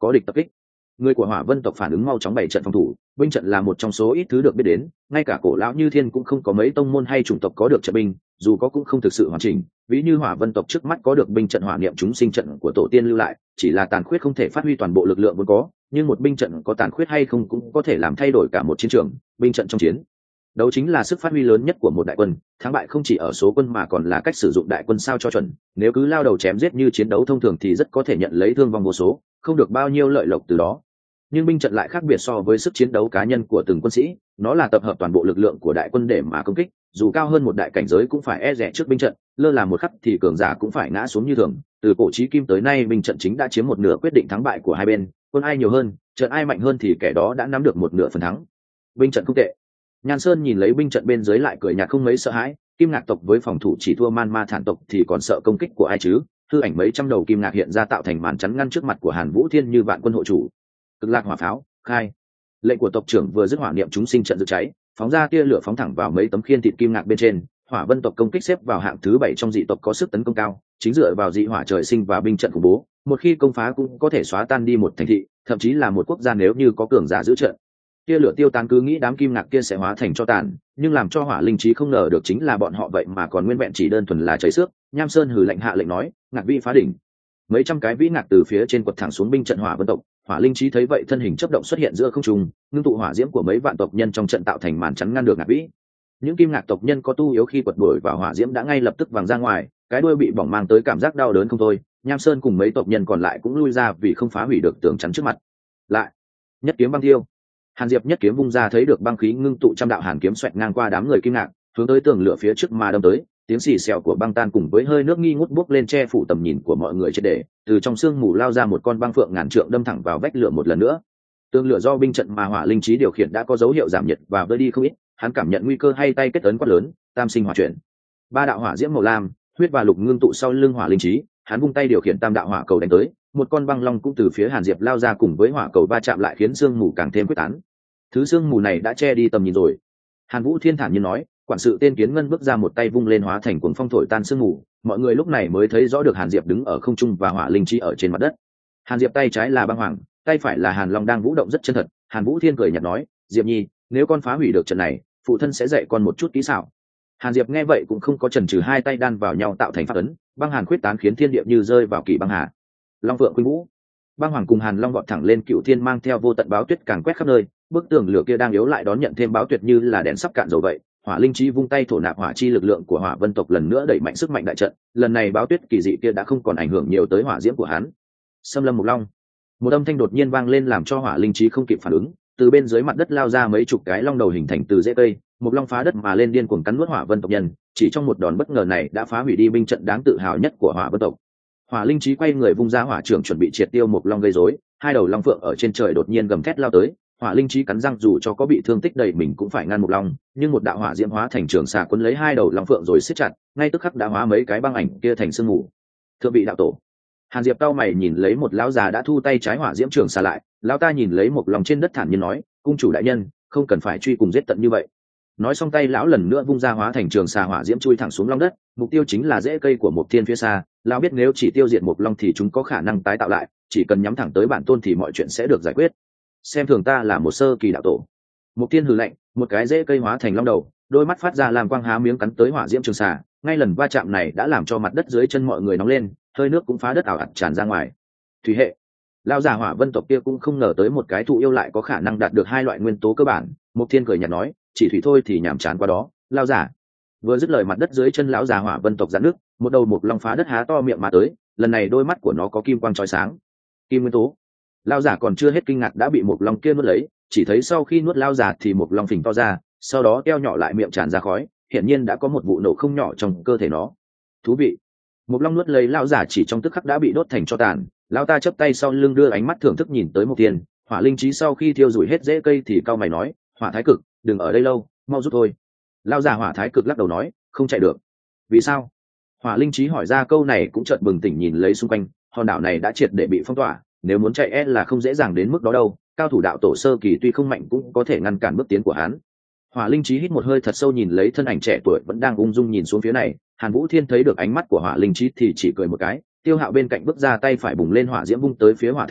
có địch tập kích. Người của Hỏa Vân tộc phản ứng mau chóng bày trận phòng thủ, binh trận là một trong số ít thứ được biết đến, ngay cả cổ lão Như Thiên cũng không có mấy tông môn hay chủng tộc có được trận binh, dù có cũng không thực sự hoàn chỉnh. Ví như Hỏa Vân tộc trước mắt có được binh trận hỏa niệm chúng sinh trận của tổ tiên lưu lại, chỉ là tàn khuyết không thể phát huy toàn bộ lực lượng vốn có, nhưng một binh trận có tàn khuyết hay không cũng có thể làm thay đổi cả một chiến trường. Binh trận trong chiến đấu chính là sức phát huy lớn nhất của một đại quân, thắng bại không chỉ ở số quân mà còn là cách sử dụng đại quân sao cho chuẩn. Nếu cứ lao đầu chém giết như chiến đấu thông thường thì rất có thể nhận lấy thương vong vô số, không được bao nhiêu lợi lộc từ đó. Nhưng binh trận lại khác biệt so với sức chiến đấu cá nhân của từng quân sĩ, nó là tập hợp toàn bộ lực lượng của đại quân để mà công kích, dù cao hơn một đại cảnh giới cũng phải e rẻ trước binh trận, lơ là một khắc thì cường giả cũng phải ngã xuống như thường. Từ cổ chí kim tới nay, binh trận chính đã chiếm một nửa quyết định thắng bại của hai bên, quân ai nhiều hơn, trận ai mạnh hơn thì kẻ đó đã nắm được một nửa phần thắng. Binh trận không tệ. Nhan Sơn nhìn lấy binh trận bên dưới lại cười nhạt không mấy sợ hãi, Kim Ngạc tộc với phòng thủ chỉ thua Man Ma Thản tộc thì còn sợ công kích của ai chứ? Hư ảnh mấy trăm đầu kim ngạc hiện ra tạo thành màn chắn ngăn trước mặt của Hàn Vũ Thiên như vạn quân hộ chủ. Cực lạc hỏa pháo, khai. Lệnh của tộc trưởng vừa dứt, hỏa niệm chúng sinh trận rực cháy, phóng ra tia lửa phóng thẳng vào mấy tấm khiên thịt kim ngạc bên trên. Hỏa Vân tộc công kích xếp vào hạng thứ bảy trong dị tộc có sức tấn công cao, chính dựa vào dị hỏa trời sinh và binh trận khủng bố, một khi công phá cũng có thể xóa tan đi một thành thị, thậm chí là một quốc gia nếu như có cường giả giữ trận. Tia lửa tiêu tán, cứ nghĩ đám kim ngạc kia sẽ hóa thành tro tàn, nhưng làm cho Hỏa Linh Trí không ngờ được chính là bọn họ vậy mà còn nguyên vẹn chỉ đơn thuần là cháy xước. Nham Sơn hừ lạnh hạ lệnh nói, ngạc vĩ phá đỉnh. Mấy trăm cái vĩ ngạc từ phía trên quật thẳng xuống binh trận Hỏa Vân tộc. Hỏa Linh Trí thấy vậy thân hình chớp động xuất hiện giữa không trung, ngưng tụ hỏa diễm của mấy vạn tộc nhân trong trận tạo thành màn chắn ngăn được ngạc vĩ. Những kim ngạc tộc nhân có tu yếu khi quật đuổi vào hỏa diễm đã ngay lập tức vàng ra ngoài, cái đuôi bị bỏng mang tới cảm giác đau đớn không thôi. Nham Sơn cùng mấy tộc nhân còn lại cũng lui ra vì không phá hủy được tường chắn trước mặt. Lại nhất kiếm băng tiêu. Hàn Diệp nhất kiếm vung ra, thấy được băng khí ngưng tụ trăm đạo hàn kiếm xoẹt ngang qua đám người kim ngạc, hướng tới tường lửa phía trước mà đâm tới. Tiếng xì xèo của băng tan cùng với hơi nước nghi ngút bốc lên che phủ tầm nhìn của mọi người. Triệt để từ trong sương mù lao ra một con băng phượng ngàn trượng đâm thẳng vào vách lửa một lần nữa. Tường lửa do binh trận mà Hỏa Linh Trí điều khiển đã có dấu hiệu giảm nhiệt và vơi đi không ít, hắn cảm nhận nguy cơ hay tay kết ấn quát lớn, tam sinh hỏa chuyển. Ba đạo hỏa diễm màu lam, huyết và lục ngưng tụ sau lưng Hỏa Linh Trí, hắn vung tay điều khiển tam đạo hỏa cầu đánh tới, một con băng long cũng từ phía Hàn Diệp lao ra, cùng với hỏa cầu va chạm lại khiến sương mù càng thêm quyết tán. Thứ sương mù này đã che đi tầm nhìn rồi. Hàn Vũ Thiên thản nhiên nói. Quản sự tên Kiến Ngân bước ra, một tay vung lên hóa thành cuồng phong thổi tan sương mù, mọi người lúc này mới thấy rõ được Hàn Diệp đứng ở không trung và Hỏa Linh Trí ở trên mặt đất. Hàn Diệp tay trái là băng hoàng, tay phải là Hàn Long đang vũ động rất chân thật. Hàn Vũ Thiên cười nhạt nói, Diệp Nhi, nếu con phá hủy được trận này, phụ thân sẽ dạy con một chút kỹ xảo. Hàn Diệp nghe vậy cũng không có chần chừ, hai tay đan vào nhau tạo thành pháp ấn, băng hàn khuyết tán khiến thiên địa như rơi vào kỳ băng hà. Long Phượng Khuynh Vũ, băng hoàng cùng Hàn Long vọt thẳng lên Cựu Thiên, mang theo vô tận báo tuyết càng quét khắp nơi. Bức tường lửa kia đang yếu lại đón nhận thêm báo tuyết như là đèn sắp cạn dầu vậy. Hỏa Linh Trí vung tay thổ nạp hỏa chi lực lượng của Hỏa Vân tộc lần nữa đẩy mạnh sức mạnh đại trận. Lần này báo tuyết kỳ dị kia đã không còn ảnh hưởng nhiều tới hỏa diễm của hắn. Xâm lâm Mục Long, một âm thanh đột nhiên vang lên làm cho Hỏa Linh Trí không kịp phản ứng. Từ bên dưới mặt đất lao ra mấy chục cái long đầu hình thành từ rễ cây, Mục Long phá đất mà lên, điên cuồng cắn nuốt Hỏa Vân tộc nhân. Chỉ trong một đòn bất ngờ này đã phá hủy đi binh trận đáng tự hào nhất của Hỏa Vân tộc. Hỏa Linh Trí quay người vung ra hỏa trưởng chuẩn bị triệt tiêu Mục Long gây rối. Hai đầu long phượng ở trên trời đột nhiên gầm thét lao tới. Hỏa Linh Trí cắn răng, dù cho có bị thương tích đầy mình cũng phải ngăn Mục Long, nhưng một đạo hỏa diễm hóa thành trường xà quấn lấy hai đầu long phượng rồi siết chặt, ngay tức khắc đã hóa mấy cái băng ảnh kia thành sương mù. Thượng vị đạo tổ. Hàn Diệp cau mày nhìn lấy một lão già đã thu tay trái hỏa diễm trường xà lại, lão ta nhìn lấy Mục Long trên đất thản nhiên nói, cung chủ đại nhân, không cần phải truy cùng giết tận như vậy. Nói xong tay lão lần nữa vung ra hóa thành trường xà hỏa diễm chui thẳng xuống long đất, mục tiêu chính là rễ cây của Mục Thiên phía xa. Lão biết nếu chỉ tiêu diệt Mục Long thì chúng có khả năng tái tạo lại, chỉ cần nhắm thẳng tới bản tôn thì mọi chuyện sẽ được giải quyết. Xem thường ta là một sơ kỳ đạo tổ. Mục Thiên hừ lạnh, một cái rễ cây hóa thành long đầu, đôi mắt phát ra làm quang há miếng cắn tới hỏa diễm trường xà. Ngay lần va chạm này đã làm cho mặt đất dưới chân mọi người nóng lên, hơi nước cũng phá đất ảo ạt tràn ra ngoài. Thủy hệ. Lão già Hỏa Vân tộc kia cũng không ngờ tới một cái thụ yêu lại có khả năng đạt được hai loại nguyên tố cơ bản. Mục Thiên cười nhạt nói, chỉ thủy thôi thì nhàm chán quá đó. Lão già. Vừa dứt lời, mặt đất dưới chân lão già Hỏa Vân tộc giãn nước, một đầu Mục Long phá đất há to miệng mà tới, lần này đôi mắt của nó có kim quang chói sáng. Kim nguyên tố. Lão già còn chưa hết kinh ngạc đã bị Mục Long kia nuốt lấy, chỉ thấy sau khi nuốt lão già thì Mục Long phình to ra, sau đó teo nhỏ lại, miệng tràn ra khói, hiển nhiên đã có một vụ nổ không nhỏ trong cơ thể nó. Thú vị. Mục Long nuốt lấy lão già chỉ trong tức khắc đã bị đốt thành tro tàn. Lão ta chắp tay sau lưng, đưa ánh mắt thưởng thức nhìn tới Mục Thiên. Hỏa Linh Trí sau khi thiêu rủi hết rễ cây thì cau mày nói, Hỏa Thái Cực, đừng ở đây lâu, mau rút thôi. Lão già Hỏa Thái Cực lắc đầu nói, không chạy được. Vì sao? Hỏa Linh Trí hỏi ra câu này cũng chợt bừng tỉnh, nhìn lấy xung quanh, hòn đảo này đã triệt để bị phong tỏa, nếu muốn chạy e là không dễ dàng đến mức đó đâu. Cao thủ đạo tổ sơ kỳ tuy không mạnh cũng có thể ngăn cản bước tiến của hắn. Hỏa Linh Trí hít một hơi thật sâu, nhìn lấy thân ảnh trẻ tuổi vẫn đang ung dung nhìn xuống phía này. Hàn Vũ Thiên thấy được ánh mắt của Hỏa Linh Trí thì chỉ cười một cái. Tiêu Hạo bên cạnh bước ra, tay phải bùng lên hỏa diễm vung tới phía Hỏa Thái Cực,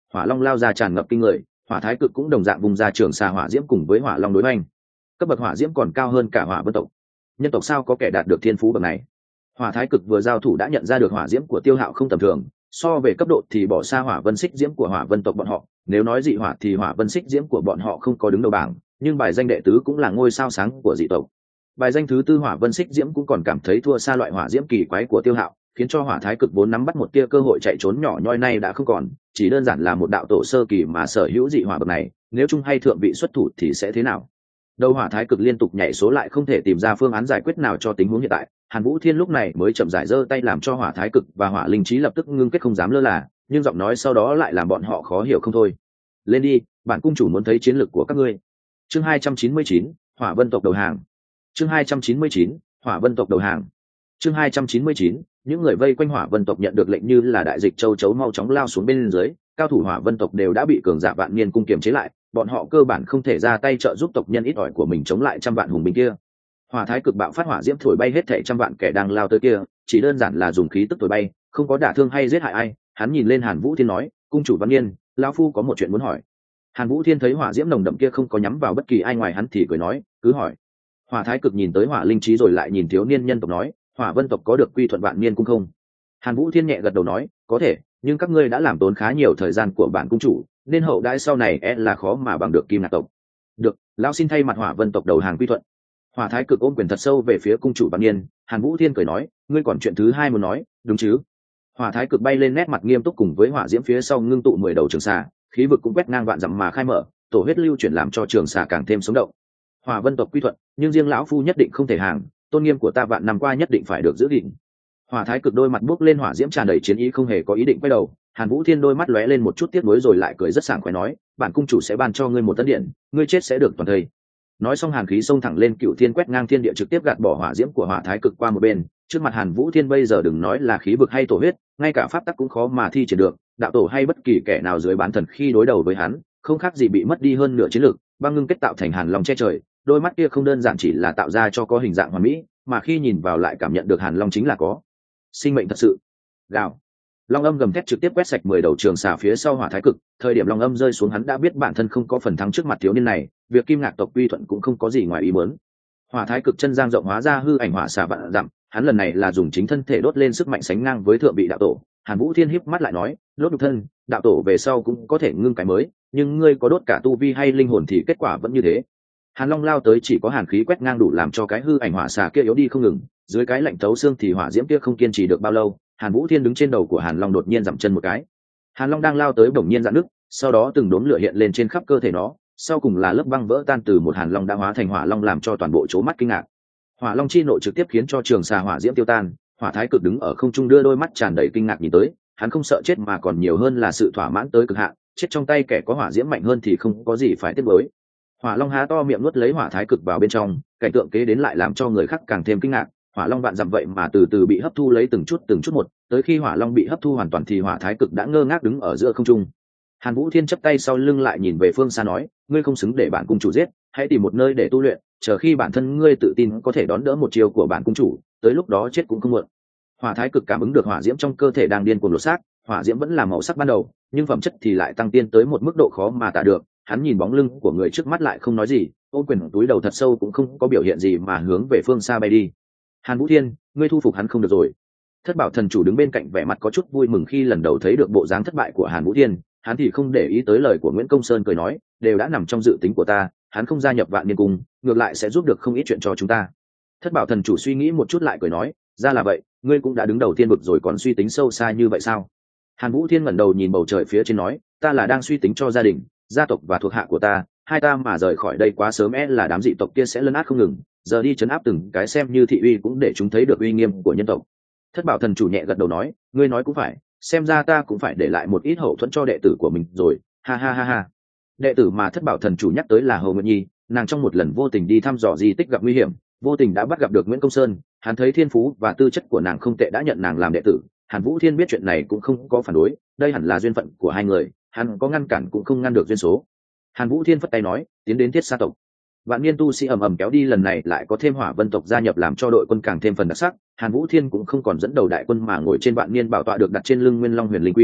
hỏa long lao ra tràn ngập kinh người, hỏa thái cực cũng đồng dạng vùng ra trường xà hỏa diễm cùng với hỏa long đối oanh. Cấp bậc hỏa diễm còn cao hơn cả hỏa vân tộc. Nhân tộc sao có kẻ đạt được thiên phú bậc này? Hỏa thái cực vừa giao thủ đã nhận ra được hỏa diễm của Tiêu Hạo không tầm thường, so về cấp độ thì bỏ xa hỏa vân xích diễm của hỏa vân tộc bọn họ. Nếu nói dị hỏa thì hỏa vân xích diễm của bọn họ không có đứng đầu bảng, nhưng bài danh đệ tứ cũng là ngôi sao sáng của dị tộc. Bài danh thứ tư hỏa vân xích diễm cũng còn cảm thấy thua xa loại hỏa diễm kỳ quái của Tiêu Hạo, khiến cho hỏa thái cực vốn nắm bắt một tia cơ hội chạy trốn nhỏ nhoi nay đã không còn, chỉ đơn giản là một đạo tổ sơ kỳ mà sở hữu dị hỏa bậc này, nếu trung hay thượng vị xuất thủ thì sẽ thế nào? Đầu hỏa thái cực liên tục nhảy số lại không thể tìm ra phương án giải quyết nào cho tình huống hiện tại. Hàn Vũ Thiên lúc này mới chậm rãi giơ tay làm cho hỏa thái cực và hỏa linh trí lập tức ngưng kết không dám lơ là, nhưng giọng nói sau đó lại làm bọn họ khó hiểu không thôi. Lên đi, bản cung chủ muốn thấy chiến lược của các ngươi. Chương hai trăm chín mươi chín, hỏa vân tộc đầu hàng. Chương hai trăm chín mươi chín, hỏa vân tộc đầu hàng. Chương hai trăm chín mươi chín, những người vây quanh hỏa vân tộc nhận được lệnh như là đại dịch châu chấu mau chóng lao xuống bên dưới, cao thủ hỏa vân tộc đều đã bị cường giả vạn niên cung kiềm chế lại, bọn họ cơ bản không thể ra tay trợ giúp tộc nhân ít ỏi của mình chống lại trăm vạn hùng binh kia. Hỏa thái cực bạo phát hỏa diễm thổi bay hết thảy trăm vạn kẻ đang lao tới kia, chỉ đơn giản là dùng khí tức thổi bay, không có đả thương hay giết hại ai. Hắn nhìn lên Hàn Vũ Thiên nói, cung chủ Văn Niên, lão phu có một chuyện muốn hỏi. Hàn Vũ Thiên thấy hỏa diễm nồng đậm kia không có nhắm vào bất kỳ ai ngoài hắn thì cười nói, cứ hỏi. Hỏa thái cực nhìn tới hỏa linh trí rồi lại nhìn thiếu niên nhân tộc nói, hỏa vân tộc có được quy thuận vạn niên cung không? Hàn Vũ Thiên nhẹ gật đầu nói, có thể, nhưng các ngươi đã làm tốn khá nhiều thời gian của bản cung chủ, nên hậu đãi sau này e là khó mà bằng được kim ngạc tộc. Được, lão xin thay mặt hỏa vân tộc đầu hàng quy thuận. Hỏa thái cực ôm quyền thật sâu về phía cung chủ Vạn Niên. Hàn Vũ Thiên cười nói, ngươi còn chuyện thứ hai muốn nói, đúng chứ? Hỏa thái cực bay lên nét mặt nghiêm túc cùng với hỏa diễm phía sau ngưng tụ mười đầu trường xà, khí vực cũng quét ngang vạn dặm mà khai mở, tổ huyết lưu chuyển làm cho trường xà càng thêm sống động. Hỏa vân tộc quy thuận, nhưng riêng lão phu nhất định không thể hàng, tôn nghiêm của ta vạn năm qua nhất định phải được giữ gìn. Hỏa thái cực đôi mặt buốc lên hỏa diễm tràn đầy chiến ý không hề có ý định quay đầu. Hàn Vũ Thiên đôi mắt lóe lên một chút tiếc nuối rồi lại cười rất sảng khoái nói, bản cung chủ sẽ ban cho ngươi một tấn điện, ngươi chết sẽ được toàn thây. Nói xong hàn khí xông thẳng lên cựu thiên quét ngang thiên địa trực tiếp gạt bỏ hỏa diễm của hỏa thái cực qua một bên. Trước mặt Hàn Vũ Thiên bây giờ đừng nói là khí vực hay tổ huyết, ngay cả pháp tắc cũng khó mà thi triển được, đạo tổ hay bất kỳ kẻ nào dưới bán thần khi đối đầu với hắn không khác gì bị mất đi hơn nửa chiến lực. Băng ngưng kết tạo thành hàn long che trời, đôi mắt kia không đơn giản chỉ là tạo ra cho có hình dạng hoàn mỹ, mà khi nhìn vào lại cảm nhận được hàn long chính là có sinh mệnh thật sự. Gào. Long âm gầm thét trực tiếp quét sạch mười đầu trường xà phía sau hỏa thái cực. Thời điểm long âm rơi xuống hắn đã biết bản thân không có phần thắng trước mặt thiếu niên này, việc kim ngạc tộc quy thuận cũng không có gì ngoài ý muốn. Hỏa thái cực chân giang rộng hóa ra hư ảnh hỏa xà vạn dặm, hắn lần này là dùng chính thân thể đốt lên sức mạnh sánh ngang với thượng vị đạo tổ. Hàn Vũ Thiên híp mắt lại nói, đốt nhục thân, đạo tổ về sau cũng có thể ngưng cái mới, nhưng ngươi có đốt cả tu vi hay linh hồn thì kết quả vẫn như thế. Hàn long lao tới chỉ có hàn khí quét ngang đủ làm cho cái hư ảnh hỏa xà kia yếu đi không ngừng, dưới cái lạnh thấu xương thì hỏa diễm kia không kiên trì được bao lâu. Hàn Vũ Thiên đứng trên đầu của Hàn Long đột nhiên dậm chân một cái. Hàn Long đang lao tới bỗng nhiên dạn nứt, sau đó từng đốm lửa hiện lên trên khắp cơ thể nó, sau cùng là lớp băng vỡ tan từ một Hàn Long đã hóa thành Hỏa Long làm cho toàn bộ chố mắt kinh ngạc. Hỏa Long chi nộ trực tiếp khiến cho trường xà hỏa diễm tiêu tan, Hỏa Thái Cực đứng ở không trung đưa đôi mắt tràn đầy kinh ngạc nhìn tới, hắn không sợ chết mà còn nhiều hơn là sự thỏa mãn tới cực hạn, chết trong tay kẻ có hỏa diễm mạnh hơn thì không có gì phải tiếc nuối. Hỏa Long há to miệng nuốt lấy Hỏa Thái Cực vào bên trong, cảnh tượng kế đến lại làm cho người khác càng thêm kinh ngạc. Hỏa Long vạn dặm vậy mà từ từ bị hấp thu lấy từng chút từng chút một, tới khi Hỏa Long bị hấp thu hoàn toàn thì Hỏa Thái Cực đã ngơ ngác đứng ở giữa không trung. Hàn Vũ Thiên chắp tay sau lưng lại nhìn về phương xa nói, ngươi không xứng để bản cung chủ giết, hãy tìm một nơi để tu luyện, chờ khi bản thân ngươi tự tin có thể đón đỡ một chiều của bản cung chủ, tới lúc đó chết cũng không muộn. Hỏa Thái Cực cảm ứng được hỏa diễm trong cơ thể đang điên cuồng lột xác, hỏa diễm vẫn là màu sắc ban đầu, nhưng phẩm chất thì lại tăng tiên tới một mức độ khó mà tả được. Hắn nhìn bóng lưng của người trước mắt lại không nói gì, ôm quyền túi đầu thật sâu cũng không có biểu hiện gì mà hướng về phương xa bay đi. Hàn Vũ Thiên, ngươi thu phục hắn không được rồi. Thất Bảo thần chủ đứng bên cạnh vẻ mặt có chút vui mừng khi lần đầu thấy được bộ dáng thất bại của Hàn Vũ Thiên, hắn thì không để ý tới lời của Nguyễn Công Sơn cười nói, đều đã nằm trong dự tính của ta, hắn không gia nhập Vạn Niên Cung, ngược lại sẽ giúp được không ít chuyện cho chúng ta. Thất Bảo thần chủ suy nghĩ một chút lại cười nói, ra là vậy, ngươi cũng đã đứng đầu tiên vực rồi còn suy tính sâu xa như vậy sao? Hàn Vũ Thiên ngẩng đầu nhìn bầu trời phía trên nói, ta là đang suy tính cho gia đình, gia tộc và thuộc hạ của ta, hai ta mà rời khỏi đây quá sớm e là đám dị tộc kia sẽ lấn át không ngừng, giờ đi chấn áp từng cái xem như thị uy cũng để chúng thấy được uy nghiêm của nhân tộc. Thất Bảo thần chủ nhẹ gật đầu nói, ngươi nói cũng phải, xem ra ta cũng phải để lại một ít hậu thuẫn cho đệ tử của mình rồi, ha ha ha ha. Đệ tử mà Thất Bảo thần chủ nhắc tới là Hồ Nguyệt Nhi, nàng trong một lần vô tình đi thăm dò di tích gặp nguy hiểm, vô tình đã bắt gặp được Nguyễn Công Sơn, hắn thấy thiên phú và tư chất của nàng không tệ đã nhận nàng làm đệ tử. Hàn Vũ Thiên biết chuyện này cũng không có phản đối, đây hẳn là duyên phận của hai người, hắn có ngăn cản cũng không ngăn được duyên số. Hàn Vũ Thiên phất tay nói, tiến đến Thiết Sa tộc. Vạn niên tu sĩ ầm ầm kéo đi, lần này lại có thêm Hỏa Vân tộc gia nhập làm cho đội quân càng thêm phần đặc sắc. Hàn Vũ Thiên cũng không còn dẫn đầu đại quân mà ngồi trên Vạn niên bảo tọa được đặt trên lưng Nguyên Long Huyền Linh Quy,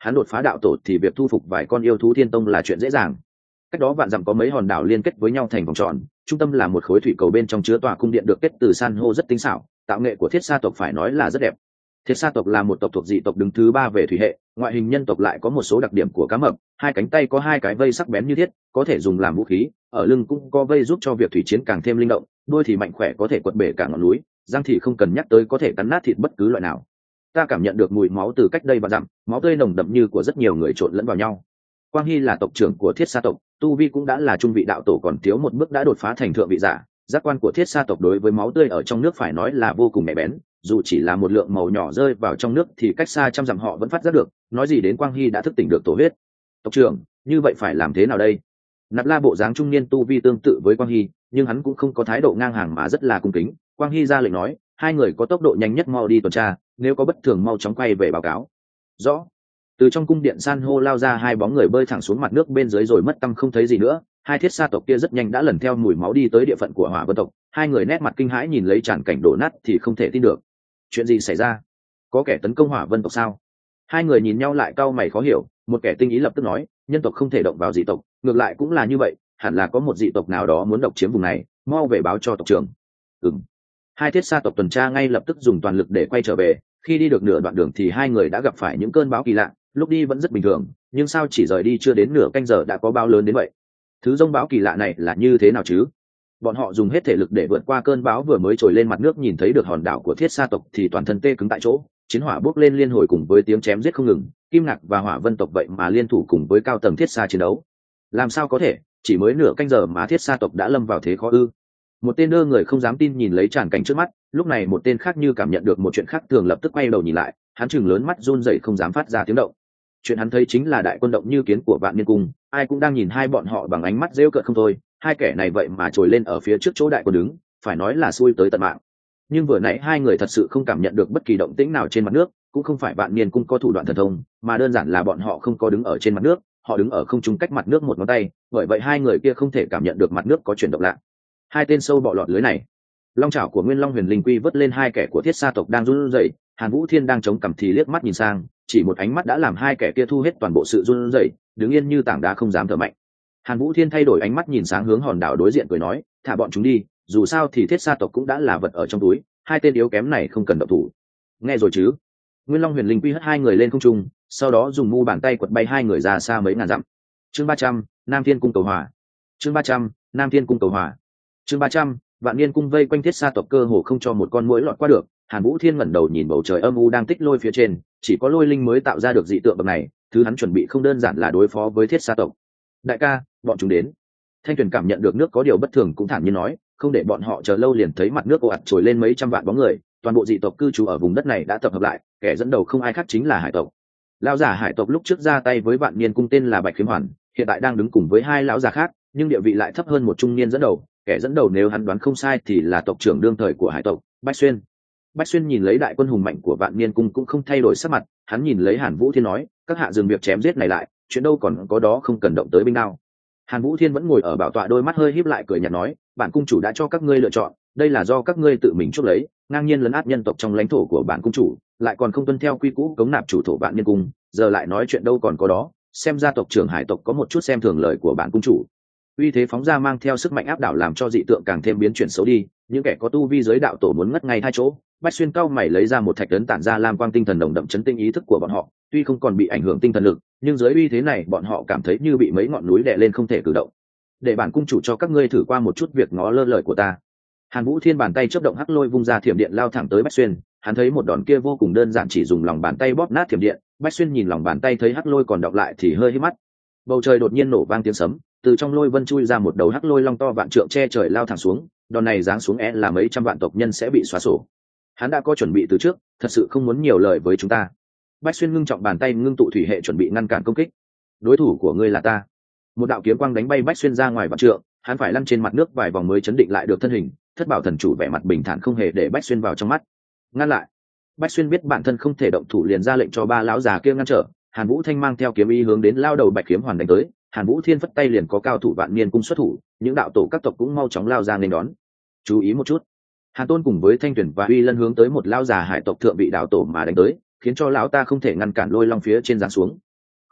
hắn đột phá đạo tổ thì việc thu phục vài con yêu thú thiên tông là chuyện dễ dàng. Cách đó vạn dặm có mấy hòn đảo liên kết với nhau thành vòng tròn, trung tâm là một khối thủy cầu bên trong chứa tòa cung điện được kết từ san hô rất tinh xảo, tạo nghệ của thiết sa tộc phải nói là rất đẹp. Thiết sa tộc là một tộc thuộc dị tộc đứng thứ ba về thủy hệ, ngoại hình nhân tộc lại có một số đặc điểm của cá mập, hai cánh tay có hai cái vây sắc bén như thiết, có thể dùng làm vũ khí, ở lưng cũng có vây giúp cho việc thủy chiến càng thêm linh động, đuôi thì mạnh khỏe có thể quật bể cả ngọn núi, răng thì không cần nhắc tới có thể cắn nát thịt bất cứ loại nào. Ta cảm nhận được mùi máu từ cách đây và dặm, máu tươi nồng đậm như của rất nhiều người trộn lẫn vào nhau. Quang Hy là tộc trưởng của Thiết Sa tộc, tu vi cũng đã là trung vị đạo tổ, còn thiếu một bước đã đột phá thành thượng vị giả. Giác quan của Thiết Sa tộc đối với máu tươi ở trong nước phải nói là vô cùng nhạy bén, dù chỉ là một lượng màu nhỏ rơi vào trong nước thì cách xa trăm dặm họ vẫn phát giác được, nói gì đến Quang Hy đã thức tỉnh được tổ huyết. Tộc trưởng, như vậy phải làm thế nào đây? Nạp La bộ dáng trung niên tu vi tương tự với Quang Hy, nhưng hắn cũng không có thái độ ngang hàng mà rất là cung kính. Quang Hy ra lệnh nói, hai người có tốc độ nhanh nhất mau đi tuần tra, nếu có bất thường mau chóng quay về báo cáo. Rõ. Từ trong cung điện san hô lao ra hai bóng người bơi thẳng xuống mặt nước bên dưới rồi mất tăm không thấy gì nữa. Hai thiết sa tộc kia rất nhanh đã lần theo mùi máu đi tới địa phận của Hỏa Vân tộc. Hai người nét mặt kinh hãi nhìn lấy tràn cảnh đổ nát thì không thể tin được. Chuyện gì xảy ra? Có kẻ tấn công Hỏa Vân tộc sao? Hai người nhìn nhau lại cau mày khó hiểu. Một kẻ tinh ý lập tức nói, nhân tộc không thể động vào dị tộc, ngược lại cũng là như vậy, hẳn là có một dị tộc nào đó muốn độc chiếm vùng này, mau về báo cho tộc trưởng. Ừm. Hai thiết sa tộc tuần tra ngay lập tức dùng toàn lực để quay trở về. Khi đi được nửa đoạn đường thì hai người đã gặp phải những cơn bão kỳ lạ. Lúc đi vẫn rất bình thường, nhưng sao chỉ rời đi chưa đến nửa canh giờ đã có bão lớn đến vậy? Thứ giông bão kỳ lạ này là như thế nào chứ? Bọn họ dùng hết thể lực để vượt qua cơn bão vừa mới trồi lên mặt nước, nhìn thấy được hòn đảo của thiết sa tộc thì toàn thân tê cứng tại chỗ. Chiến hỏa bốc lên liên hồi cùng với tiếng chém giết không ngừng. Kim Ngạc và Hỏa Vân tộc vậy mà liên thủ cùng với cao tầng thiết sa chiến đấu. Làm sao có thể? Chỉ mới nửa canh giờ mà thiết sa tộc đã lâm vào thế khó ư? Một tên đơ người không dám tin nhìn lấy tràn cảnh trước mắt. Lúc này một tên khác như cảm nhận được một chuyện khác thường lập tức quay đầu nhìn lại. Hắn chừng lớn mắt run rẩy không dám phát ra tiếng động. Chuyện hắn thấy chính là đại quân động như kiến của Vạn Niên Cung, ai cũng đang nhìn hai bọn họ bằng ánh mắt rêu cợt không thôi. Hai kẻ này vậy mà trồi lên ở phía trước chỗ đại quân đứng, phải nói là xui tới tận mạng. Nhưng vừa nãy hai người thật sự không cảm nhận được bất kỳ động tĩnh nào trên mặt nước, cũng không phải Vạn Niên Cung có thủ đoạn thần thông, mà đơn giản là bọn họ không có đứng ở trên mặt nước, họ đứng ở không trung cách mặt nước một ngón tay, bởi vậy hai người kia không thể cảm nhận được mặt nước có chuyển động lạ. Hai tên sâu bọ lọt lưới này. Long chảo của Nguyên Long Huyền Linh Quy vớt lên hai kẻ của Thiết Sa tộc đang run rẩy, Hàn Vũ Thiên đang chống cằm thì liếc mắt nhìn sang, chỉ một ánh mắt đã làm hai kẻ kia thu hết toàn bộ sự run rẩy, đứng yên như tảng đá không dám thở mạnh. Hàn Vũ Thiên thay đổi ánh mắt nhìn sáng hướng hòn đảo đối diện cười nói, thả bọn chúng đi, dù sao thì Thiết Sa tộc cũng đã là vật ở trong túi, hai tên yếu kém này không cần động thủ. Nghe rồi chứ? Nguyên Long Huyền Linh Quy hất hai người lên không trung, sau đó dùng mu bàn tay quật bay hai người ra xa mấy ngàn dặm. Chương ba trăm, Nam Thiên Cung cầu hòa. Chương ba trăm, Nam Thiên Cung cầu hòa. Chương ba trăm, Vạn Niên Cung vây quanh Thiết Sa tộc cơ hồ không cho một con muỗi lọt qua được. Hàn Vũ Thiên ngẩng đầu nhìn bầu trời âm u đang tích lôi phía trên, chỉ có lôi linh mới tạo ra được dị tượng bậc này, thứ hắn chuẩn bị không đơn giản là đối phó với Thiết Sa tộc. Đại ca, bọn chúng đến. Thanh Tuyền cảm nhận được nước có điều bất thường cũng thản nhiên nói, không để bọn họ chờ lâu liền thấy mặt nước ồ ạt trồi lên mấy trăm vạn bóng người, toàn bộ dị tộc cư trú ở vùng đất này đã tập hợp lại, kẻ dẫn đầu không ai khác chính là hải tộc. Lão giả hải tộc lúc trước ra tay với Vạn Niên Cung tên là Bạch Khiêm Hoàn, hiện tại đang đứng cùng với hai lão già khác, nhưng địa vị lại thấp hơn một trung niên dẫn đầu, kẻ dẫn đầu nếu hắn đoán không sai thì là tộc trưởng đương thời của hải tộc, Bách Xuyên. Bách Xuyên nhìn lấy đại quân hùng mạnh của Vạn Niên Cung cũng không thay đổi sắc mặt, hắn nhìn lấy Hàn Vũ Thiên nói, các hạ dừng việc chém giết này lại, chuyện đâu còn có đó không cần động tới binh đao. Hàn Vũ Thiên vẫn ngồi ở bảo tọa, đôi mắt hơi híp lại cười nhạt nói, bản cung chủ đã cho các ngươi lựa chọn, đây là do các ngươi tự mình chuốc lấy, ngang nhiên lấn át nhân tộc trong lãnh thổ của bản cung chủ, lại còn không tuân theo quy cũ cống nạp chủ thổ Vạn Niên Cung, giờ lại nói chuyện đâu còn có đó, xem ra tộc trưởng hải tộc có một chút xem thường lời của bản cung chủ. Uy thế phóng ra mang theo sức mạnh áp đảo làm cho dị tượng càng thêm biến chuyển xấu đi, những kẻ có tu vi giới đạo tổ muốn ngất ngay hai chỗ. Bách Xuyên cao mày lấy ra một thạch ấn tản ra lam quang tinh thần đồng đậm chấn tinh ý thức của bọn họ, tuy không còn bị ảnh hưởng tinh thần lực, nhưng dưới uy thế này bọn họ cảm thấy như bị mấy ngọn núi đè lên không thể cử động. Để bản cung chủ cho các ngươi thử qua một chút việc ngó lơ lời của ta. Hàn Vũ Thiên bàn tay chớp động hắc lôi vung ra thiểm điện lao thẳng tới Bách Xuyên, hắn thấy một đòn kia vô cùng đơn giản, chỉ dùng lòng bàn tay bóp nát thiểm điện. Bách Xuyên nhìn lòng bàn tay thấy hắc lôi còn đọng lại thì hơi hí mắt. Bầu trời đột nhiên nổ vang tiếng sấm, từ trong lôi vân chui ra một đầu hắc lôi long to vạn trượng che trời lao thẳng xuống, đòn này giáng xuống é là mấy trăm vạn tộc nhân sẽ bị xóa sổ. Hắn đã có chuẩn bị từ trước, thật sự không muốn nhiều lời với chúng ta. Bách Xuyên ngưng trọng bàn tay ngưng tụ thủy hệ chuẩn bị ngăn cản công kích. Đối thủ của ngươi là ta. Một đạo kiếm quang đánh bay Bách Xuyên ra ngoài vạn trượng, hắn phải lăn trên mặt nước vài vòng mới chấn định lại được thân hình. Thất Bảo thần chủ vẻ mặt bình thản không hề để Bách Xuyên vào trong mắt. Ngăn lại. Bách Xuyên biết bản thân không thể động thủ liền ra lệnh cho ba lão già kia ngăn trở. Hàn Vũ Thanh mang theo kiếm ý hướng đến lao đầu Bạch Kiếm Hoàn đánh tới. Hàn Vũ Thiên phất tay liền có cao thủ Vạn Niên Cung xuất thủ, những đạo tổ các tộc cũng mau chóng lao ra nên đón. Chú ý một chút. Hàn Tôn cùng với Thanh Tuyển và Uy Lân hướng tới một lão già hải tộc thượng vị đạo tổ mà đánh tới, khiến cho lão ta không thể ngăn cản lôi long phía trên giáng xuống.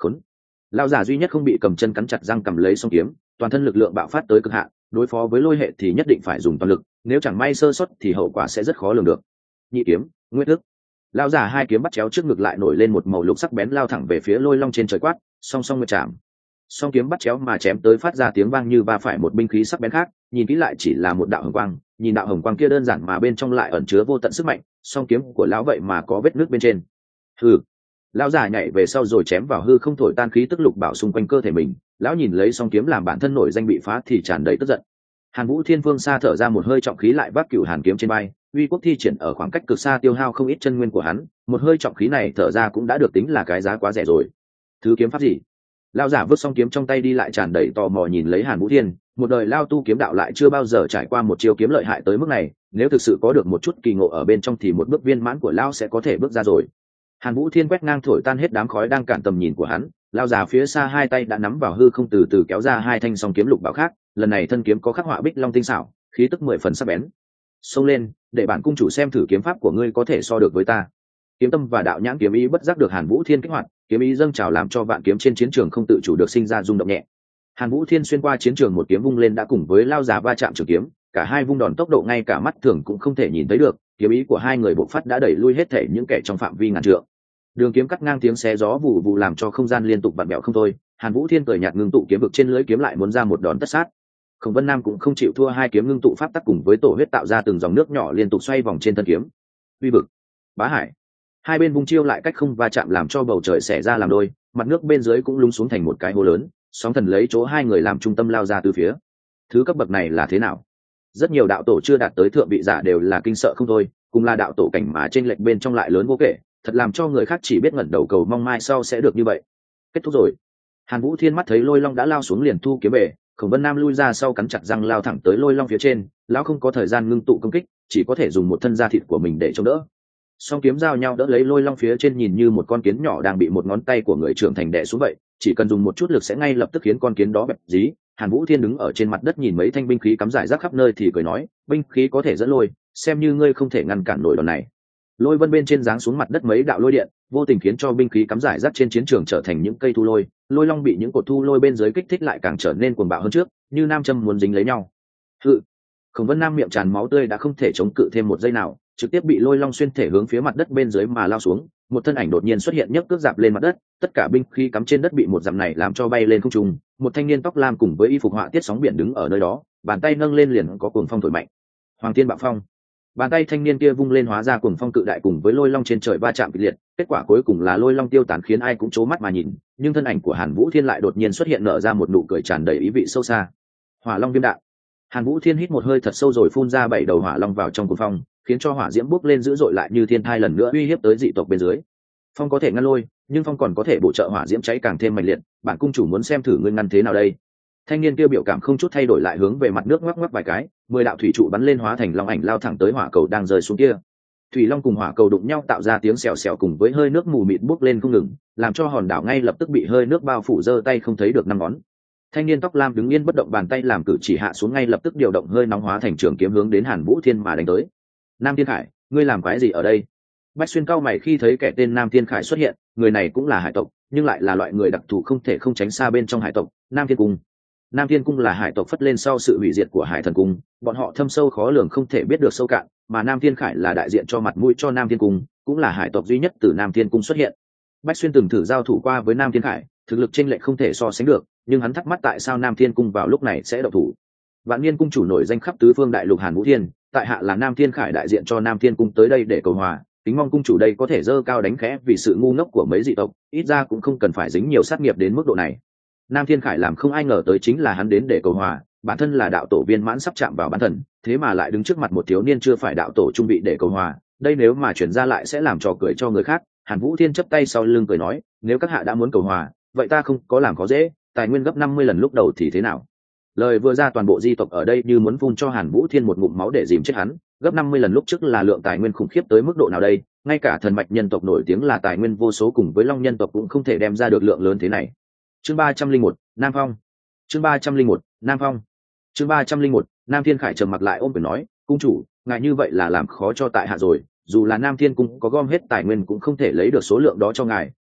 khốn. Lão giả duy nhất không bị cầm chân cắn chặt răng cầm lấy song kiếm, toàn thân lực lượng bạo phát tới cực hạn, đối phó với lôi hệ thì nhất định phải dùng toàn lực, nếu chẳng may sơ suất thì hậu quả sẽ rất khó lường được. Nhị kiếm, nguyên thức. Lão giả hai kiếm bắt chéo trước ngực lại nổi lên một màu lục sắc bén lao thẳng về phía lôi long trên trời quát, song song nguyệt chạm. Song kiếm bắt chéo mà chém tới phát ra tiếng vang như va phải một binh khí sắc bén khác, nhìn kỹ lại chỉ là một đạo hồng quang, nhìn đạo hồng quang kia đơn giản mà bên trong lại ẩn chứa vô tận sức mạnh, song kiếm của lão vậy mà có vết nước bên trên. Hừ. Lão giả nhảy về sau rồi chém vào hư không thổi tan khí tức lục bảo xung quanh cơ thể mình. Lão nhìn lấy song kiếm làm bản thân nổi danh bị phá thì tràn đầy tức giận. Hàn Vũ Thiên Vương xa thở ra một hơi trọng khí lại vác cửu hàn kiếm trên vai, uy quốc thi triển ở khoảng cách cực xa tiêu hao không ít chân nguyên của hắn, một hơi trọng khí này thở ra cũng đã được tính là cái giá quá rẻ rồi. Thứ kiếm pháp gì? Lão giả vứt xong kiếm trong tay đi lại tràn đầy tò mò nhìn lấy Hàn Vũ Thiên, một đời lao tu kiếm đạo lại chưa bao giờ trải qua một chiêu kiếm lợi hại tới mức này, nếu thực sự có được một chút kỳ ngộ ở bên trong thì một bước viên mãn của lão sẽ có thể bước ra rồi. Hàn Vũ Thiên quét ngang thổi tan hết đám khói đang cản tầm nhìn của hắn, lao già phía xa hai tay đã nắm vào hư không từ từ kéo ra hai thanh song kiếm lục bảo khác, lần này thân kiếm có khắc họa bích long tinh xảo, khí tức mười phần sắc bén. Xông lên, để bản cung chủ xem thử kiếm pháp của ngươi có thể so được với ta. Kiếm tâm và đạo nhãn kiếm ý bất giác được Hàn Vũ Thiên kích hoạt, kiếm ý dâng trào làm cho vạn kiếm trên chiến trường không tự chủ được sinh ra rung động nhẹ. Hàn Vũ Thiên xuyên qua chiến trường một kiếm vung lên đã cùng với lao già va chạm trường kiếm, cả hai vung đòn tốc độ ngay cả mắt thường cũng không thể nhìn thấy được, kiếm ý của hai người bộc phát đã đẩy lui hết thể những kẻ trong phạm vi ngàn trượng. Đường kiếm cắt ngang tiếng xé gió vụ vụ làm cho không gian liên tục vặn vẹo không thôi. Hàn Vũ Thiên cười nhạt ngưng tụ kiếm vực trên lưỡi kiếm lại muốn ra một đòn tất sát. Khổng Vân Nam cũng không chịu thua, hai kiếm ngưng tụ pháp tắc cùng với tổ huyết tạo ra từng dòng nước nhỏ liên tục xoay vòng trên thân kiếm. Uy vực, bá hải, hai bên vung chiêu lại cách không va chạm làm cho bầu trời xẻ ra làm đôi, mặt nước bên dưới cũng lún xuống thành một cái hố lớn, sóng thần lấy chỗ hai người làm trung tâm lao ra từ phía. Thứ cấp bậc này là thế nào? Rất nhiều đạo tổ chưa đạt tới thượng vị giả đều là kinh sợ không thôi, cùng là đạo tổ cảnh mà trên lệch bên trong lại lớn vô kể, thật làm cho người khác chỉ biết ngẩng đầu cầu mong mai sau sẽ được như vậy. Kết thúc rồi. Hàn Vũ Thiên mắt thấy lôi long đã lao xuống liền thu kiếm về, Khổng Vân Nam lui ra sau cắn chặt răng lao thẳng tới lôi long phía trên, lão không có thời gian ngưng tụ công kích, chỉ có thể dùng một thân da thịt của mình để chống đỡ. Song kiếm giao nhau đỡ lấy lôi long phía trên, nhìn như một con kiến nhỏ đang bị một ngón tay của người trưởng thành đè xuống vậy, chỉ cần dùng một chút lực sẽ ngay lập tức khiến con kiến đó bẹp dí. Hàn Vũ Thiên đứng ở trên mặt đất nhìn mấy thanh binh khí cắm rải rác khắp nơi thì cười nói, binh khí có thể dẫn lôi, xem như ngươi không thể ngăn cản nổi đòn này. Lôi vân bên trên giáng xuống mặt đất mấy đạo lôi điện, vô tình khiến cho binh khí cắm rải rác trên chiến trường trở thành những cây thu lôi. Lôi long bị những cột thu lôi bên dưới kích thích lại càng trở nên cuồng bạo hơn trước, như nam châm muốn dính lấy nhau. Hự. Khổng Vân Nam miệng tràn máu tươi đã không thể chống cự thêm một giây nào, trực tiếp bị lôi long xuyên thể hướng phía mặt đất bên dưới mà lao xuống. Một thân ảnh đột nhiên xuất hiện nhấc cước dạp lên mặt đất, tất cả binh khí cắm trên đất bị một dặm này làm cho bay lên không trung. Một thanh niên tóc lam cùng với y phục họa tiết sóng biển đứng ở nơi đó, bàn tay nâng lên liền có cuồng phong thổi mạnh. Hoàng Thiên Bạo Phong. Bàn tay thanh niên kia vung lên hóa ra cuồng phong cự đại cùng với lôi long trên trời va chạm kịch liệt, kết quả cuối cùng là lôi long tiêu tán khiến ai cũng trố mắt mà nhìn, nhưng thân ảnh của Hàn Vũ Thiên lại đột nhiên xuất hiện nở ra một nụ cười tràn đầy ý vị sâu xa. Hỏa Long Viêm Đạn. Hàn Vũ Thiên hít một hơi thật sâu rồi phun ra bảy đầu hỏa long vào trong cuồng phong, khiến cho hỏa diễm bốc lên dữ dội lại như thiên thai lần nữa uy hiếp tới dị tộc bên dưới. Phong có thể ngăn lôi, nhưng phong còn có thể bổ trợ hỏa diễm cháy càng thêm mạnh liệt, bản cung chủ muốn xem thử ngươi ngăn thế nào đây. Thanh niên kia biểu cảm không chút thay đổi lại hướng về mặt nước ngoắc ngoắc vài cái, mười đạo thủy trụ bắn lên hóa thành long ảnh lao thẳng tới hỏa cầu đang rơi xuống kia. Thủy long cùng hỏa cầu đụng nhau tạo ra tiếng xèo xèo cùng với hơi nước mù mịt bốc lên không ngừng, làm cho hòn đảo ngay lập tức bị hơi nước bao phủ, giơ tay không thấy được năm ngón. Thanh niên tóc lam đứng yên bất động, bàn tay làm cử chỉ hạ xuống ngay lập tức điều động hơi nóng hóa thành trường kiếm hướng đến Hàn Vũ Thiên mà đánh tới. Nam Thiên Khải, ngươi làm quái gì ở đây? Bách Xuyên cao mày khi thấy kẻ tên Nam Thiên Khải xuất hiện, người này cũng là hải tộc, nhưng lại là loại người đặc thù không thể không tránh xa bên trong hải tộc. Nam Thiên Cung. Nam Thiên Cung là hải tộc phất lên sau sự hủy diệt của Hải Thần Cung, bọn họ thâm sâu khó lường không thể biết được sâu cạn, mà Nam Thiên Khải là đại diện cho mặt mũi cho Nam Thiên Cung, cũng là hải tộc duy nhất từ Nam Thiên Cung xuất hiện. Bách Xuyên từng thử giao thủ qua với Nam Thiên Khải, thực lực chênh lệch không thể so sánh được, nhưng hắn thắc mắc tại sao Nam Thiên Cung vào lúc này sẽ động thủ. Vạn Niên Cung chủ nổi danh khắp tứ phương đại lục Hàn Vũ Thiên, tại hạ là Nam Thiên Khải đại diện cho Nam Thiên Cung tới đây để cầu hòa, kính mong cung chủ đây có thể dơ cao đánh khẽ vì sự ngu ngốc của mấy dị tộc, ít ra cũng không cần phải dính nhiều sát nghiệp đến mức độ này. Nam Thiên Khải làm không ai ngờ tới chính là hắn đến để cầu hòa, bản thân là đạo tổ viên mãn sắp chạm vào bán thần, thế mà lại đứng trước mặt một thiếu niên chưa phải đạo tổ trung vị để cầu hòa, đây nếu mà chuyển ra lại sẽ làm trò cười cho người khác. Hàn Vũ Thiên chắp tay sau lưng cười nói, nếu các hạ đã muốn cầu hòa, vậy ta không có làm khó dễ, tài nguyên gấp năm mươi lần lúc đầu thì thế nào? Lời vừa ra toàn bộ di tộc ở đây như muốn phun cho Hàn Vũ Thiên một ngụm máu để dìm chết hắn, gấp năm mươi lần lúc trước là lượng tài nguyên khủng khiếp tới mức độ nào đây, ngay cả thần mạch nhân tộc nổi tiếng là tài nguyên vô số cùng với long nhân tộc cũng không thể đem ra được lượng lớn thế này. Chương ba trăm linh một, Nam Phong. Chương ba trăm linh một, Nam Phong. Chương ba trăm linh một, Nam Thiên Khải trầm mặc lại ôm quyền nói, cung chủ, ngài như vậy là làm khó cho tại hạ rồi, dù là Nam Thiên Cung có gom hết tài nguyên cũng không thể lấy được số lượng đó cho ngài,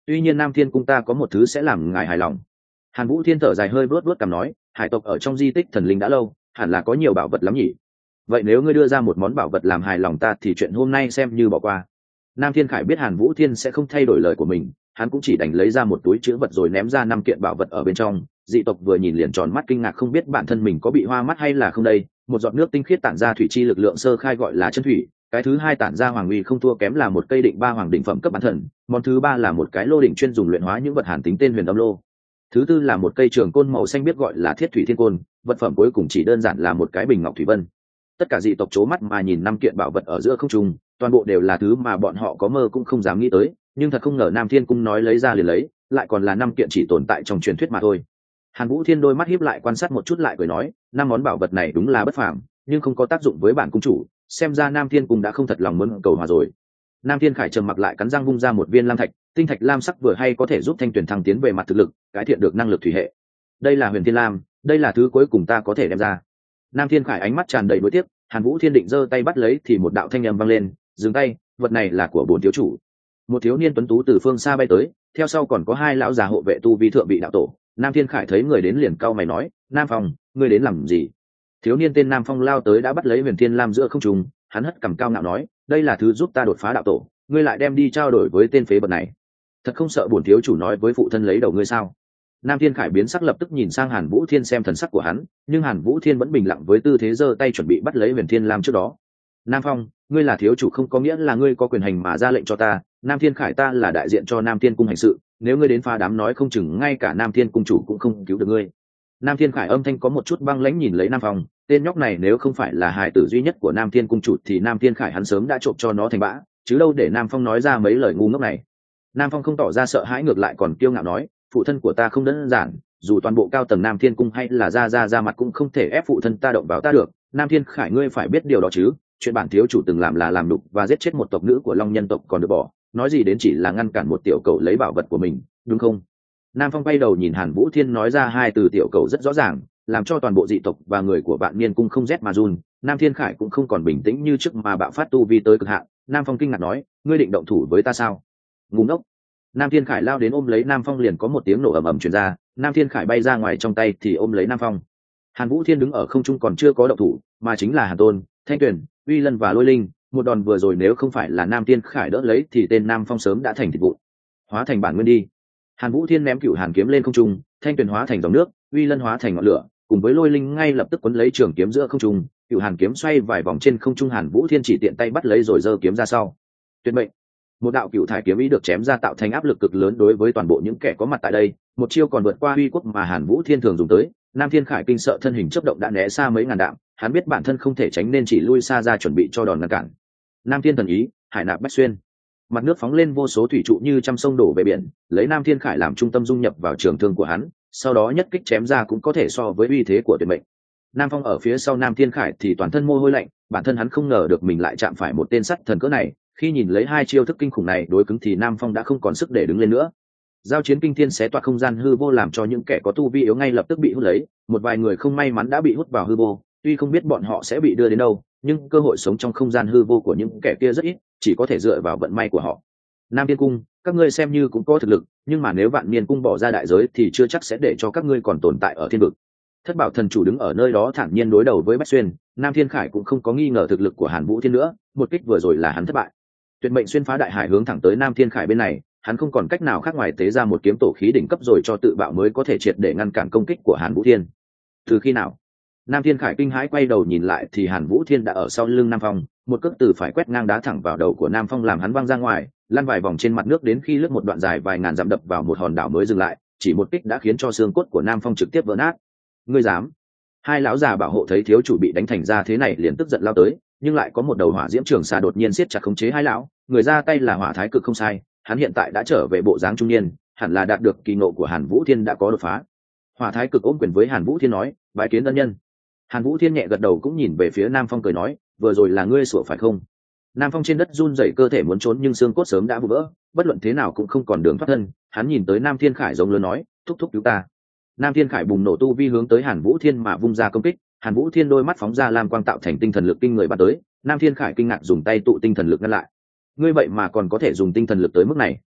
tuy nhiên Nam Thiên cung ta có một thứ sẽ làm ngài hài lòng. Hàn Vũ Thiên thở dài hơi vuốt vuốt cằm nói, hải tộc ở trong di tích thần linh đã lâu, hẳn là có nhiều bảo vật lắm nhỉ. Vậy nếu ngươi đưa ra một món bảo vật làm hài lòng ta thì chuyện hôm nay xem như bỏ qua. Nam Thiên Khải biết Hàn Vũ Thiên sẽ không thay đổi lời của mình, hắn cũng chỉ đành lấy ra một túi chữ vật rồi ném ra năm kiện bảo vật ở bên trong. Dị tộc vừa nhìn liền tròn mắt kinh ngạc, không biết bản thân mình có bị hoa mắt hay là không đây. Một giọt nước tinh khiết tản ra thủy chi lực lượng sơ khai gọi là chân thủy, cái thứ hai tản ra hoàng uy không thua kém là một cây định ba hoàng đỉnh phẩm cấp bản thần, món thứ ba là một cái lô đỉnh chuyên dùng luyện hóa những vật hàn tính tên huyền âm lô. Thứ tư là một cây trường côn màu xanh biết gọi là thiết thủy thiên côn, vật phẩm cuối cùng chỉ đơn giản là một cái bình ngọc thủy vân. Tất cả dị tộc c mắt mà nhìn năm kiện bảo vật ở giữa không trung, toàn bộ đều là thứ mà bọn họ có mơ cũng không dám nghĩ tới, nhưng thật không ngờ Nam Thiên cung nói lấy ra liền lấy, lại còn là năm kiện chỉ tồn tại trong truyền thuyết mà thôi. Hàn Vũ Thiên đôi mắt híp lại quan sát một chút lại cười nói, năm món bảo vật này đúng là bất phàm, nhưng không có tác dụng với bản cung chủ, xem ra Nam Thiên cung đã không thật lòng muốn cầu hòa rồi. Nam Thiên Khải trầm mặc lại cắn răng vung ra một viên lam thạch, tinh thạch lam sắc vừa hay có thể giúp Thanh Tuyền thăng tiến về mặt thực lực, cải thiện được năng lực thủy hệ. Đây là Huyền Thiên Lam, đây là thứ cuối cùng ta có thể đem ra. Nam Thiên Khải ánh mắt tràn đầy nối tiếc, Hàn Vũ Thiên định giơ tay bắt lấy thì một đạo thanh âm vang lên, dừng tay, vật này là của bổn thiếu chủ. Một thiếu niên tuấn tú từ phương xa bay tới, theo sau còn có hai lão già hộ vệ tu vi thượng vị đạo tổ. Nam Thiên Khải thấy người đến liền cau mày nói, Nam Phong, ngươi đến làm gì? Thiếu niên tên Nam Phong lao tới đã bắt lấy Huyền Thiên Lam giữa không trung, hắn hất cằm cao ngạo nói, đây là thứ giúp ta đột phá đạo tổ, ngươi lại đem đi trao đổi với tên phế vật này, thật không sợ bổn thiếu chủ nói với phụ thân lấy đầu ngươi sao? Nam Thiên Khải biến sắc lập tức nhìn sang Hàn Vũ Thiên xem thần sắc của hắn, nhưng Hàn Vũ Thiên vẫn bình lặng với tư thế giơ tay chuẩn bị bắt lấy Huyền Thiên Lam trước đó. Nam Phong, ngươi là thiếu chủ không có nghĩa là ngươi có quyền hành mà ra lệnh cho ta, Nam Thiên Khải ta là đại diện cho Nam Thiên cung hành sự, nếu ngươi đến phá đám nói không chừng ngay cả Nam Thiên cung chủ cũng không cứu được ngươi. Nam Thiên Khải âm thanh có một chút băng lãnh nhìn lấy Nam Phong, tên nhóc này nếu không phải là hài tử duy nhất của Nam Thiên cung chủ thì Nam Thiên Khải hắn sớm đã trộm cho nó thành bã, chứ đâu để Nam Phong nói ra mấy lời ngu ngốc này. Nam Phong không tỏ ra sợ hãi, ngược lại còn kiêu ngạo nói, phụ thân của ta không đơn giản, dù toàn bộ cao tầng Nam Thiên cung hay là ra ra ra mặt cũng không thể ép phụ thân ta động vào ta được. Nam Thiên Khải ngươi phải biết điều đó chứ, chuyện bản thiếu chủ từng làm là làm đục và giết chết một tộc nữ của Long nhân tộc còn được bỏ, nói gì đến chỉ là ngăn cản một tiểu cầu lấy bảo vật của mình, đúng không? Nam Phong bay đầu nhìn Hàn Vũ Thiên nói ra hai từ tiểu cầu rất rõ ràng, làm cho toàn bộ dị tộc và người của Vạn Niên cung không rét mà run. Nam Thiên Khải cũng không còn bình tĩnh như trước mà bạo phát tu vi tới cực hạn. Nam Phong kinh ngạc nói, ngươi định động thủ với ta sao? Ngu ngốc. Nam Thiên Khải lao đến ôm lấy Nam Phong, liền có một tiếng nổ ầm ầm truyền ra, Nam Thiên Khải bay ra ngoài trong tay thì ôm lấy Nam Phong. Hàn Vũ Thiên đứng ở không trung còn chưa có động thủ, mà chính là Hàn Tôn, Thanh Tuyền, Uy Lân và Lôi Linh. Một đòn vừa rồi nếu không phải là Nam Thiên Khải đỡ lấy thì tên Nam Phong sớm đã thành thịt vụn, hóa thành bản nguyên đi. Hàn Vũ Thiên ném Cửu Hàn kiếm lên không trung, Thanh Tuyền hóa thành dòng nước, Uy Lân hóa thành ngọn lửa, cùng với Lôi Linh ngay lập tức quấn lấy trường kiếm giữa không trung. Cửu Hàn kiếm xoay vài vòng trên không trung, Hàn Vũ Thiên chỉ tiện tay bắt lấy rồi giơ kiếm ra sau. Tuyệt mệnh. Một đạo cửu thải kiếm ý được chém ra tạo thành áp lực cực lớn đối với toàn bộ những kẻ có mặt tại đây, một chiêu còn vượt qua uy quốc mà Hàn Vũ Thiên thường dùng tới. Nam Thiên Khải kinh sợ thân hình chớp động đã né xa mấy ngàn dặm, hắn biết bản thân không thể tránh nên chỉ lui xa ra chuẩn bị cho đòn ngăn cản. Nam Thiên thần ý, hải nạp bách xuyên. Mặt nước phóng lên vô số thủy trụ như trăm sông đổ về biển, lấy Nam Thiên Khải làm trung tâm dung nhập vào trường thương của hắn, sau đó nhất kích chém ra cũng có thể so với uy thế của tuyệt mệnh. Nam Phong ở phía sau Nam Thiên Khải thì toàn thân mồ hôi lạnh, bản thân hắn không ngờ được mình lại chạm phải một tên sắt thần cỡ này. Khi nhìn lấy hai chiêu thức kinh khủng này đối cứng thì Nam Phong đã không còn sức để đứng lên nữa. Giao chiến kinh thiên xé toạc không gian hư vô làm cho những kẻ có tu vi yếu ngay lập tức bị hút lấy, một vài người không may mắn đã bị hút vào hư vô, tuy không biết bọn họ sẽ bị đưa đến đâu, nhưng cơ hội sống trong không gian hư vô của những kẻ kia rất ít, chỉ có thể dựa vào vận may của họ. Nam Thiên cung, các ngươi xem như cũng có thực lực, nhưng mà nếu Vạn Niên cung bỏ ra đại giới thì chưa chắc sẽ để cho các ngươi còn tồn tại ở thiên vực. Thất Bảo thần chủ đứng ở nơi đó thản nhiên đối đầu với Bách Xuyên, Nam Thiên Khải cũng không có nghi ngờ thực lực của Hàn Vũ Thiên nữa, một kích vừa rồi là hắn thất bại. Tuyệt mệnh xuyên phá đại hải hướng thẳng tới Nam Thiên Khải bên này, hắn không còn cách nào khác ngoài tế ra một kiếm tổ khí đỉnh cấp rồi cho tự bạo mới có thể triệt để ngăn cản công kích của Hàn Vũ Thiên. Từ khi nào? Nam Thiên Khải kinh hãi quay đầu nhìn lại thì Hàn Vũ Thiên đã ở sau lưng Nam Phong, một cước từ phải quét ngang đá thẳng vào đầu của Nam Phong làm hắn văng ra ngoài, lăn vài vòng trên mặt nước đến khi lướt một đoạn dài vài ngàn dặm đập vào một hòn đảo mới dừng lại, chỉ một kích đã khiến cho xương cốt của Nam Phong trực tiếp vỡ nát. Ngươi dám? Hai lão già bảo hộ thấy thiếu chủ bị đánh thành ra thế này liền tức giận lao tới, nhưng lại có một đầu hỏa diễm trường xà đột nhiên siết chặt khống chế hai lão, người ra tay là Hỏa Thái Cực không sai, hắn hiện tại đã trở về bộ dáng trung niên, hẳn là đạt được kỳ ngộ của Hàn Vũ Thiên đã có đột phá. Hỏa Thái Cực ôm quyền với Hàn Vũ Thiên nói, bái kiến ân nhân. Hàn Vũ Thiên nhẹ gật đầu cũng nhìn về phía Nam Phong cười nói, vừa rồi là ngươi sủa phải không? Nam Phong trên đất run rẩy cơ thể muốn trốn nhưng xương cốt sớm đã vụn vỡ, bất luận thế nào cũng không còn đường thoát thân, hắn nhìn tới Nam Thiên Khải giống lớn nói, thúc thúc cứu ta. Nam Thiên Khải bùng nổ tu vi hướng tới Hàn Vũ Thiên mà vung ra công kích, Hàn Vũ Thiên đôi mắt phóng ra lam quang tạo thành tinh thần lực kinh người bắt tới, Nam Thiên Khải kinh ngạc dùng tay tụ tinh thần lực ngăn lại. Ngươi vậy mà còn có thể dùng tinh thần lực tới mức này?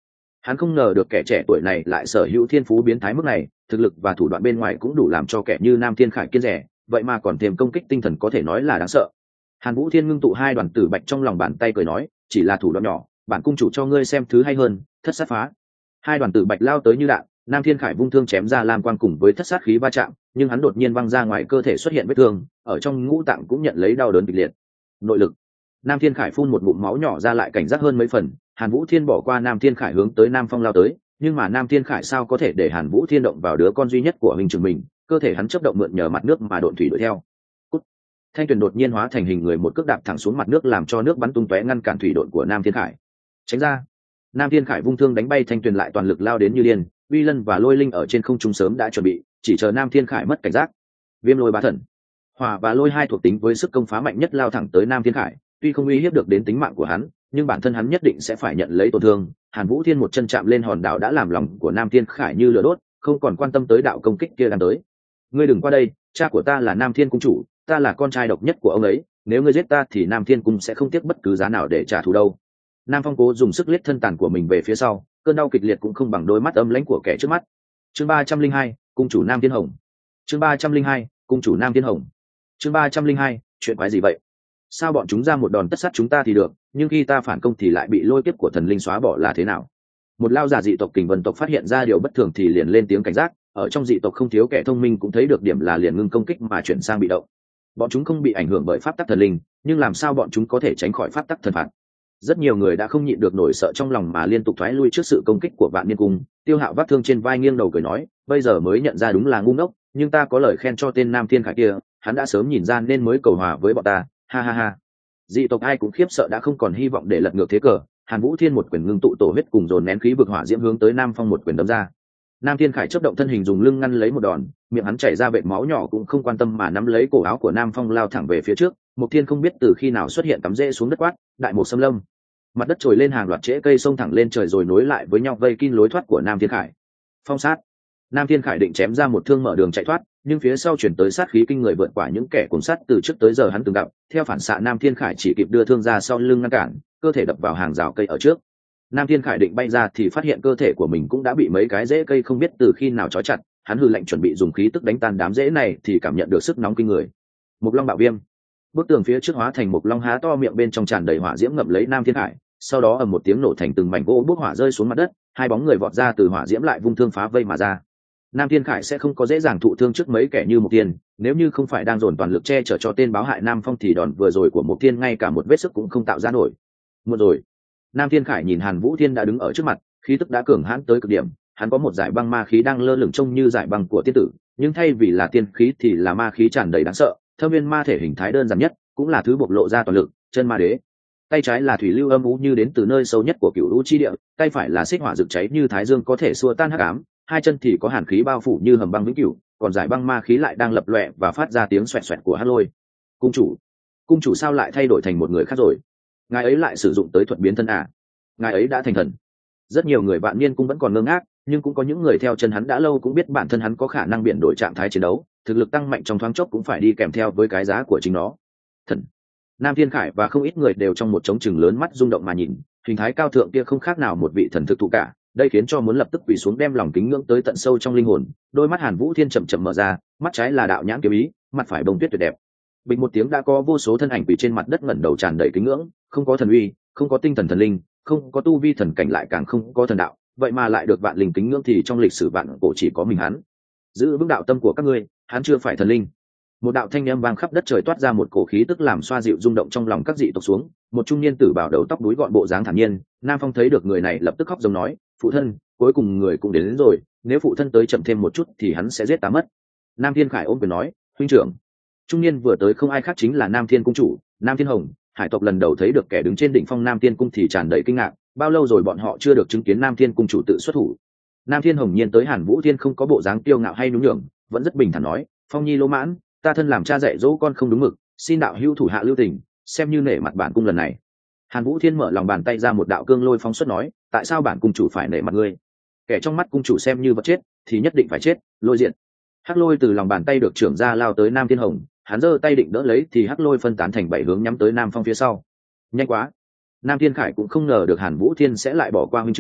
Hắn không ngờ được kẻ trẻ tuổi này lại sở hữu thiên phú biến thái mức này, thực lực và thủ đoạn bên ngoài cũng đủ làm cho kẻ như Nam Thiên Khải kiêng rẻ, vậy mà còn thêm công kích tinh thần có thể nói là đáng sợ. Hàn Vũ Thiên ngưng tụ hai đoàn tử bạch trong lòng bàn tay cười nói, chỉ là thủ đoạn nhỏ, bản cung chủ cho ngươi xem thứ hay hơn, thất sát phá. Hai đoàn tử bạch lao tới như đạn, Nam Thiên Khải vung thương chém ra lam quang cùng với thất sát khí va chạm, nhưng hắn đột nhiên văng ra ngoài cơ thể xuất hiện vết thương, ở trong ngũ tạng cũng nhận lấy đau đớn kịch liệt. Nội lực. Nam Thiên Khải phun một ngụm máu nhỏ ra lại cảnh giác hơn mấy phần, Hàn Vũ Thiên bỏ qua Nam Thiên Khải hướng tới Nam Phong lao tới, nhưng mà Nam Thiên Khải sao có thể để Hàn Vũ Thiên động vào đứa con duy nhất của hình trưởng mình, cơ thể hắn chấp động mượn nhờ mặt nước mà độn thủy đuổi theo. Cút. Thanh Tuyền đột nhiên hóa thành hình người một cước đạp thẳng xuống mặt nước làm cho nước bắn tung tóe ngăn cản thủy độn của Nam Thiên Khải. Tránh ra. Nam Thiên Khải vung thương đánh bay Thanh Tuyền lại toàn lực lao đến như điên, Uy Lân và Lôi Linh ở trên không trung sớm đã chuẩn bị, chỉ chờ Nam Thiên Khải mất cảnh giác. Viêm Lôi Bá Thần, Hỏa và Lôi hai thuộc tính với sức công phá mạnh nhất lao thẳng tới Nam Thiên Khải, tuy không uy hiếp được đến tính mạng của hắn, nhưng bản thân hắn nhất định sẽ phải nhận lấy tổn thương. Hàn Vũ Thiên một chân chạm lên hòn đảo đã làm lòng của Nam Thiên Khải như lửa đốt, không còn quan tâm tới đạo công kích kia đang tới. Ngươi đừng qua đây, cha của ta là Nam Thiên cung chủ, ta là con trai độc nhất của ông ấy, nếu ngươi giết ta thì Nam Thiên cung sẽ không tiếc bất cứ giá nào để trả thù đâu. Nam Phong cố dùng sức liếc thân tàn của mình về phía sau, cơn đau kịch liệt cũng không bằng đôi mắt âm lãnh của kẻ trước mắt. Chương ba trăm linh hai, cung chủ Nam Thiên Hồng. Chương ba trăm linh hai, cung chủ Nam Thiên Hồng. Chương ba trăm linh hai, chuyện quái gì vậy? Sao bọn chúng ra một đòn tất sát chúng ta thì được, nhưng khi ta phản công thì lại bị lôi kiếp của thần linh xóa bỏ là thế nào? Một lao giả dị tộc Kình Vân tộc phát hiện ra điều bất thường thì liền lên tiếng cảnh giác, ở trong dị tộc không thiếu kẻ thông minh cũng thấy được điểm là liền ngưng công kích mà chuyển sang bị động. Bọn chúng không bị ảnh hưởng bởi pháp tắc thần linh, nhưng làm sao bọn chúng có thể tránh khỏi pháp tắc thần phạt? Rất nhiều người đã không nhịn được nỗi sợ trong lòng mà liên tục thoái lui trước sự công kích của Vạn Niên Cung. Tiêu Hạo vác thương trên vai nghiêng đầu cười nói, bây giờ mới nhận ra đúng là ngu ngốc, nhưng ta có lời khen cho tên Nam Thiên Khải kia, hắn đã sớm nhìn ra nên mới cầu hòa với bọn ta, ha ha ha. Dị tộc ai cũng khiếp sợ đã không còn hy vọng để lật ngược thế cờ. Hàn Vũ Thiên một quyền ngưng tụ tổ huyết cùng dồn nén khí vực hỏa diễm hướng tới Nam Phong một quyền đấm ra. Nam Thiên Khải chấp động thân hình dùng lưng ngăn lấy một đòn, miệng hắn chảy ra vệt máu nhỏ cũng không quan tâm mà nắm lấy cổ áo của Nam Phong lao thẳng về phía trước. Mục Thiên không biết từ khi nào xuất hiện cắm rễ xuống đất quát, đại một xâm lâm. Mặt đất trồi lên hàng loạt rễ cây xông thẳng lên trời rồi nối lại với nhau vây kín lối thoát của Nam Thiên Khải. Phong sát. Nam Thiên Khải định chém ra một thương mở đường chạy thoát, nhưng phía sau chuyển tới sát khí kinh người vượt qua những kẻ cùng sát từ trước tới giờ hắn từng gặp. Theo phản xạ Nam Thiên Khải chỉ kịp đưa thương ra sau lưng ngăn cản, cơ thể đập vào hàng rào cây ở trước. Nam Thiên Khải định bay ra thì phát hiện cơ thể của mình cũng đã bị mấy cái rễ cây không biết từ khi nào trói chặt. Hắn hừ lạnh chuẩn bị dùng khí tức đánh tan đám rễ này thì cảm nhận được sức nóng kinh người. Mộc Long Bạo Viêm. Bức tường phía trước hóa thành một long há to miệng bên trong tràn đầy hỏa diễm ngậm lấy Nam Thiên Khải, sau đó ầm một tiếng nổ thành từng mảnh gỗ bốc hỏa rơi xuống mặt đất, hai bóng người vọt ra từ hỏa diễm lại vung thương phá vây mà ra. Nam Thiên Khải sẽ không có dễ dàng thụ thương trước mấy kẻ như Mộc Thiên, nếu như không phải đang dồn toàn lực che chở cho tên báo hại Nam Phong thì đòn vừa rồi của Mộc Thiên ngay cả một vết sức cũng không tạo ra nổi. Một rồi, Nam Thiên Khải nhìn Hàn Vũ Thiên đã đứng ở trước mặt, khí tức đã cường hãn tới cực điểm, hắn có một giải băng ma khí đang lơ lửng trông như giải băng của tiên tử, nhưng thay vì là tiên khí thì là ma khí tràn đầy đáng sợ. Thâm viên ma thể hình thái đơn giản nhất, cũng là thứ bộc lộ ra toàn lực, chân ma đế. Tay trái là thủy lưu âm u như đến từ nơi sâu nhất của cựu u chi địa, tay phải là xích hỏa rực cháy như thái dương có thể xua tan hắc ám, hai chân thì có hàn khí bao phủ như hầm băng vĩnh cửu, còn giải băng ma khí lại đang lập lòe và phát ra tiếng xoẹt xoẹt của hắc lôi. Cung chủ, cung chủ sao lại thay đổi thành một người khác rồi? Ngài ấy lại sử dụng tới thuật biến thân à? Ngài ấy đã thành thần. Rất nhiều người Vạn Niên Cung vẫn còn ngơ ngác, nhưng cũng có những người theo chân hắn đã lâu cũng biết bản thân hắn có khả năng biến đổi trạng thái chiến đấu, thực lực tăng mạnh trong thoáng chốc cũng phải đi kèm theo với cái giá của chính nó. Thần. Nam Thiên Khải và không ít người đều trong một trống chừng lớn mắt rung động mà nhìn, hình thái cao thượng kia không khác nào một vị thần thực thụ cả, đây khiến cho muốn lập tức quỳ xuống đem lòng kính ngưỡng tới tận sâu trong linh hồn. Đôi mắt Hàn Vũ Thiên chậm chậm mở ra, mắt trái là đạo nhãn kiếm ý, mặt phải bông tuyết tuyệt đẹp. Bình một tiếng đã có vô số thân ảnh quỳ trên mặt đất ngẩng đầu tràn đầy kính ngưỡng, không có thần uy, không có tinh thần thần linh, không có tu vi thần cảnh lại càng không có thần đạo, vậy mà lại được vạn linh kính ngưỡng thì trong lịch sử vạn cổ chỉ có mình hắn. Giữ vững đạo tâm của các ngươi, hắn chưa phải thần linh. Một đạo thanh âm vang khắp đất trời toát ra một cổ khí tức làm xoa dịu rung động trong lòng các dị tộc xuống. Một trung niên tử bảo đầu tóc đuối gọn bộ dáng thản nhiên, Nam Phong thấy được người này lập tức khóc giống nói, phụ thân, cuối cùng người cũng đến, đến rồi, nếu phụ thân tới chậm thêm một chút thì hắn sẽ giết ta mất. Nam Thiên Khải ôm quyền nói, huynh trưởng. Trung niên vừa tới không ai khác chính là Nam Thiên cung chủ Nam Thiên Hồng. Hải tộc lần đầu thấy được kẻ đứng trên đỉnh phong Nam Thiên cung thì tràn đầy kinh ngạc, bao lâu rồi bọn họ chưa được chứng kiến Nam Thiên cung chủ tự xuất thủ. Nam Thiên Hồng nhiên tới Hàn Vũ Thiên không có bộ dáng kiêu ngạo hay nhún nhường, vẫn rất bình thản nói, Phong nhi lỗ mãn, ta thân làm cha dạy dỗ con không đúng mực, xin đạo hữu thủ hạ lưu tình, xem như nể mặt bản cung lần này. Hàn Vũ Thiên mở lòng bàn tay ra một đạo cương lôi phóng xuất nói, tại sao bản cung chủ phải nể mặt ngươi? Kẻ trong mắt cung chủ xem như vật chết thì nhất định phải chết, lôi diện. Hắc lôi từ lòng bàn tay được trưởng ra lao tới Nam Thiên Hồng, hắn giơ tay định đỡ lấy thì hắc lôi phân tán thành bảy hướng nhắm tới Nam Phong phía sau. Nhanh quá! Nam Thiên Khải cũng không ngờ được Hàn Vũ Thiên sẽ lại bỏ qua huynh trưởng,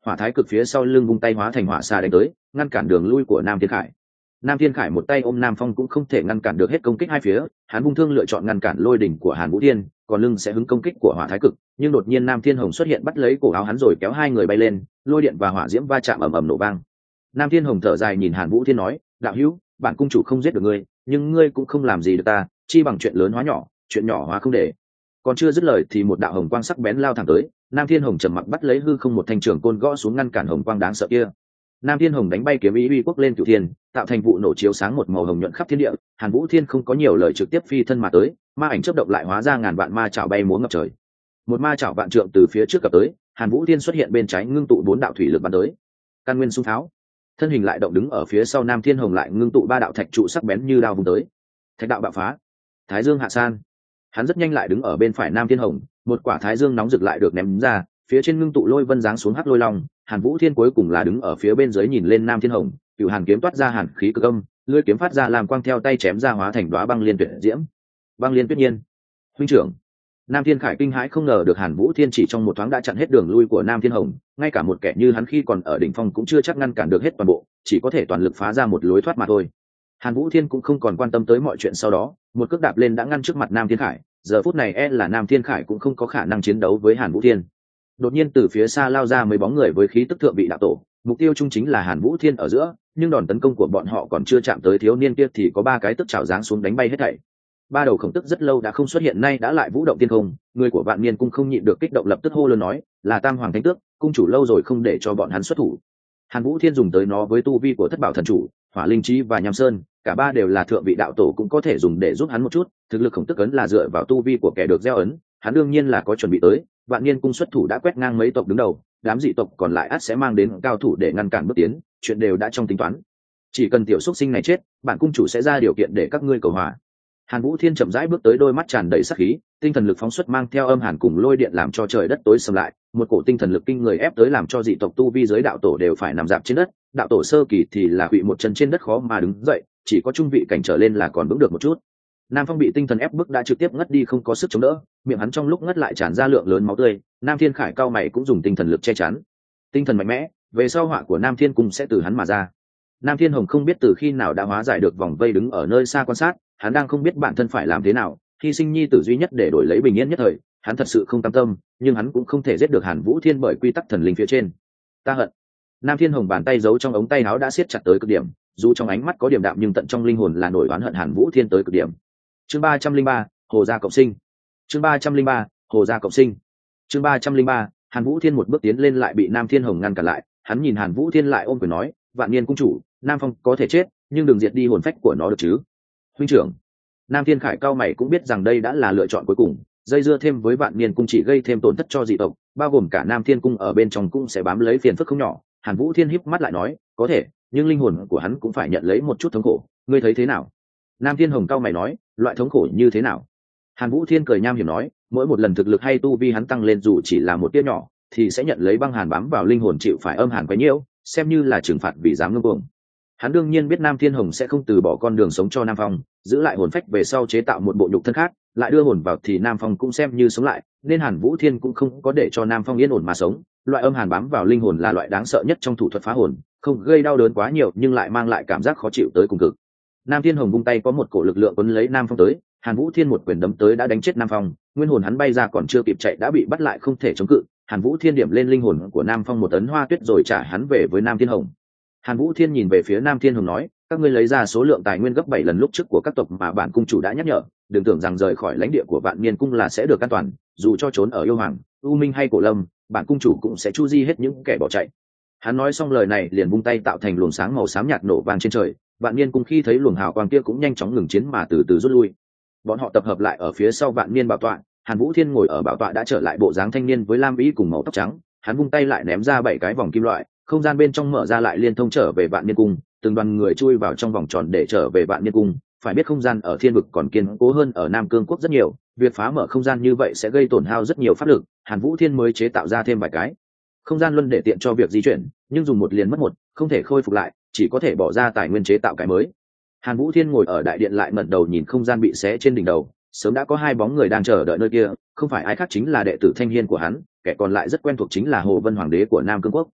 hỏa thái cực phía sau lưng vung tay hóa thành hỏa xà đánh tới, ngăn cản đường lui của Nam Thiên Khải. Nam Thiên Khải một tay ôm Nam Phong cũng không thể ngăn cản được hết công kích hai phía, hắn vung thương lựa chọn ngăn cản lôi đỉnh của Hàn Vũ Thiên, còn lưng sẽ hứng công kích của hỏa thái cực, nhưng đột nhiên Nam Thiên Hồng xuất hiện bắt lấy cổ áo hắn rồi kéo hai người bay lên, lôi điện và hỏa diễm va chạm ầm ầm nổ vang. Nam Thiên Hồng thở dài nhìn Hàn Vũ Thiên nói, đạo hữu, bản cung chủ không giết được ngươi, nhưng ngươi cũng không làm gì được ta, chi bằng chuyện lớn hóa nhỏ, chuyện nhỏ hóa không để. Còn chưa dứt lời thì một đạo hồng quang sắc bén lao thẳng tới, Nam Thiên Hồng trầm mặc bắt lấy hư không một thanh trường côn gõ xuống ngăn cản hồng quang đáng sợ kia. Nam Thiên Hồng đánh bay kiếm ý uy quốc lên cửu thiên, tạo thành vụ nổ chiếu sáng một màu hồng nhuận khắp thiên địa. Hàn Vũ Thiên không có nhiều lời trực tiếp phi thân mà tới, ma ảnh chớp động lại hóa ra ngàn vạn ma chảo bay múa ngập trời. Một ma chảo vạn trượng từ phía trước cập tới, Hàn Vũ Thiên xuất hiện bên trái ngưng tụ bốn đạo thủy lực bắn tới. Căn nguyên xung pháo, thân hình lại động đứng ở phía sau Nam Thiên Hồng lại ngưng tụ ba đạo thạch trụ sắc bén như đao vùng tới. Thạch đạo bạo phá, Thái Dương hạ san. Hắn rất nhanh lại đứng ở bên phải Nam Thiên Hồng, một quả Thái Dương nóng rực lại được ném ra, phía trên ngưng tụ lôi vân giáng xuống hắc lôi long. Hàn Vũ Thiên cuối cùng là đứng ở phía bên dưới nhìn lên Nam Thiên Hồng, cựu hàn kiếm toát ra hàn khí cực âm, lưỡi kiếm phát ra làm quang theo tay chém ra hóa thành đóa băng liên tuyệt diễm. Băng liên tuyết nhiên, huynh trưởng. Nam Thiên Khải kinh hãi không ngờ được Hàn Vũ Thiên chỉ trong một thoáng đã chặn hết đường lui của Nam Thiên Hồng, ngay cả một kẻ như hắn khi còn ở đỉnh phong cũng chưa chắc ngăn cản được hết toàn bộ, chỉ có thể toàn lực phá ra một lối thoát mà thôi. Hàn Vũ Thiên cũng không còn quan tâm tới mọi chuyện sau đó, một cước đạp lên đã ngăn trước mặt Nam Thiên Khải, giờ phút này e là Nam Thiên Khải cũng không có khả năng chiến đấu với Hàn Vũ Thiên. Đột nhiên từ phía xa lao ra mấy bóng người với khí tức thượng vị đạo tổ, mục tiêu chung chính là Hàn Vũ Thiên ở giữa, nhưng đòn tấn công của bọn họ còn chưa chạm tới thiếu niên kia thì có ba cái tức chảo giáng xuống đánh bay hết thảy. Ba đầu khổng tức rất lâu đã không xuất hiện nay đã lại vũ động thiên không, người của Vạn Niên cung không nhịn được kích động lập tức hô lớn nói, là Tam Hoàng Thánh Tước, cung chủ lâu rồi không để cho bọn hắn xuất thủ. Hàn Vũ Thiên dùng tới nó với tu vi của Thất Bảo Thần Chủ, Hỏa Linh Chí và Nham Sơn, cả ba đều là thượng vị đạo tổ cũng có thể dùng để giúp hắn một chút, thực lực khổng tức ấn là dựa vào tu vi của kẻ được gieo ấn, hắn đương nhiên là có chuẩn bị tới. Vạn Niên cung xuất thủ đã quét ngang mấy tộc đứng đầu, đám dị tộc còn lại ắt sẽ mang đến cao thủ để ngăn cản bước tiến, chuyện đều đã trong tính toán. Chỉ cần tiểu xúc sinh này chết, bản cung chủ sẽ ra điều kiện để các ngươi cầu hòa. Hàn Vũ Thiên chậm rãi bước tới, đôi mắt tràn đầy sát khí, tinh thần lực phóng xuất mang theo âm hàn cùng lôi điện làm cho trời đất tối sầm lại, một cổ tinh thần lực kinh người ép tới làm cho dị tộc tu vi giới đạo tổ đều phải nằm dạp trên đất, đạo tổ sơ kỳ thì là quỵ một chân trên đất khó mà đứng dậy, chỉ có trung vị cảnh trở lên là còn vững được một chút. Nam Phong bị tinh thần ép bức đã trực tiếp ngất đi không có sức chống đỡ, miệng hắn trong lúc ngất lại tràn ra lượng lớn máu tươi. Nam Thiên Khải cao mày cũng dùng tinh thần lực che chắn. Tinh thần mạnh mẽ, về sau họa của Nam Thiên cung sẽ từ hắn mà ra. Nam Thiên Hồng không biết từ khi nào đã hóa giải được vòng vây đứng ở nơi xa quan sát, hắn đang không biết bản thân phải làm thế nào, hy sinh nhi tử duy nhất để đổi lấy bình yên nhất thời, hắn thật sự không cam tâm, nhưng hắn cũng không thể giết được Hàn Vũ Thiên bởi quy tắc thần linh phía trên. Ta hận. Nam Thiên Hồng bàn tay giấu trong ống tay áo đã siết chặt tới cực điểm, dù trong ánh mắt có điểm đạm nhưng tận trong linh hồn là nổi oán hận Hàn Vũ Thiên tới cực điểm. Chương ba trăm linh ba, Hồ gia cộng sinh. Chương ba trăm linh ba, Hồ gia cộng sinh. Chương ba trăm linh ba, Hàn Vũ Thiên một bước tiến lên lại bị Nam Thiên Hồng ngăn cản lại, hắn nhìn Hàn Vũ Thiên lại ôm quyền nói, Vạn Niên cung chủ, Nam Phong có thể chết, nhưng đừng diệt đi hồn phách của nó được chứ? Huynh trưởng. Nam Thiên Khải cao mày cũng biết rằng đây đã là lựa chọn cuối cùng, dây dưa thêm với Vạn Niên cung chỉ gây thêm tổn thất cho dị tộc, bao gồm cả Nam Thiên cung ở bên trong cũng sẽ bám lấy phiền phức không nhỏ. Hàn Vũ Thiên híp mắt lại nói, có thể, nhưng linh hồn của hắn cũng phải nhận lấy một chút thống khổ, ngươi thấy thế nào? Nam Thiên Hồng cao mày nói, loại thống khổ như thế nào? Hàn Vũ Thiên cười nham hiểm nói, mỗi một lần thực lực hay tu vi hắn tăng lên dù chỉ là một tia nhỏ, thì sẽ nhận lấy băng hàn bám vào linh hồn chịu phải âm hàn quấy nhiễu, xem như là trừng phạt vì dám ngông cuồng. Hắn đương nhiên biết Nam Thiên Hồng sẽ không từ bỏ con đường sống cho Nam Phong, giữ lại hồn phách về sau chế tạo một bộ nhục thân khác, lại đưa hồn vào thì Nam Phong cũng xem như sống lại, nên Hàn Vũ Thiên cũng không có để cho Nam Phong yên ổn mà sống. Loại âm hàn bám vào linh hồn là loại đáng sợ nhất trong thủ thuật phá hồn, không gây đau đớn quá nhiều nhưng lại mang lại cảm giác khó chịu tới cùng cực. Nam Thiên Hồng vung tay có một cổ lực lượng quấn lấy Nam Phong tới, Hàn Vũ Thiên một quyền đấm tới đã đánh chết Nam Phong, nguyên hồn hắn bay ra còn chưa kịp chạy đã bị bắt lại không thể chống cự. Hàn Vũ Thiên điểm lên linh hồn của Nam Phong một ấn hoa tuyết rồi trả hắn về với Nam Thiên Hồng. Hàn Vũ Thiên nhìn về phía Nam Thiên Hồng nói, các ngươi lấy ra số lượng tài nguyên gấp bảy lần lúc trước của các tộc mà bản cung chủ đã nhắc nhở, đừng tưởng rằng rời khỏi lãnh địa của Vạn Niên cung là sẽ được an toàn, dù cho trốn ở Yêu Hoàng, U Minh hay Cổ Lâm, bản cung chủ cũng sẽ chu di hết những kẻ bỏ chạy. Hắn nói xong lời này liền vung tay tạo thành luồng sáng màu xám nhạt nổ vang trên trời, Vạn Niên cung khi thấy luồng hào quang kia cũng nhanh chóng ngừng chiến mà từ từ rút lui. Bọn họ tập hợp lại ở phía sau Vạn Niên bảo tọa, Hàn Vũ Thiên ngồi ở bảo tọa đã trở lại bộ dáng thanh niên với lam y cùng màu tóc trắng, hắn vung tay lại ném ra bảy cái vòng kim loại, không gian bên trong mở ra lại liên thông trở về Vạn Niên cung, từng đoàn người chui vào trong vòng tròn để trở về Vạn Niên cung. Phải biết không gian ở Thiên vực còn kiên cố hơn ở Nam Cương quốc rất nhiều, việc phá mở không gian như vậy sẽ gây tổn hao rất nhiều pháp lực, Hàn Vũ Thiên mới chế tạo ra thêm vài cái không gian luân để tiện cho việc di chuyển, nhưng dùng một liền mất một, không thể khôi phục lại, chỉ có thể bỏ ra tài nguyên chế tạo cái mới. Hàn Vũ Thiên ngồi ở đại điện lại ngẩng đầu nhìn không gian bị xé trên đỉnh đầu, sớm đã có hai bóng người đang chờ đợi nơi kia, không phải ai khác chính là đệ tử thanh hiên của hắn, kẻ còn lại rất quen thuộc chính là Hồ Vân Hoàng đế của Nam Cương quốc.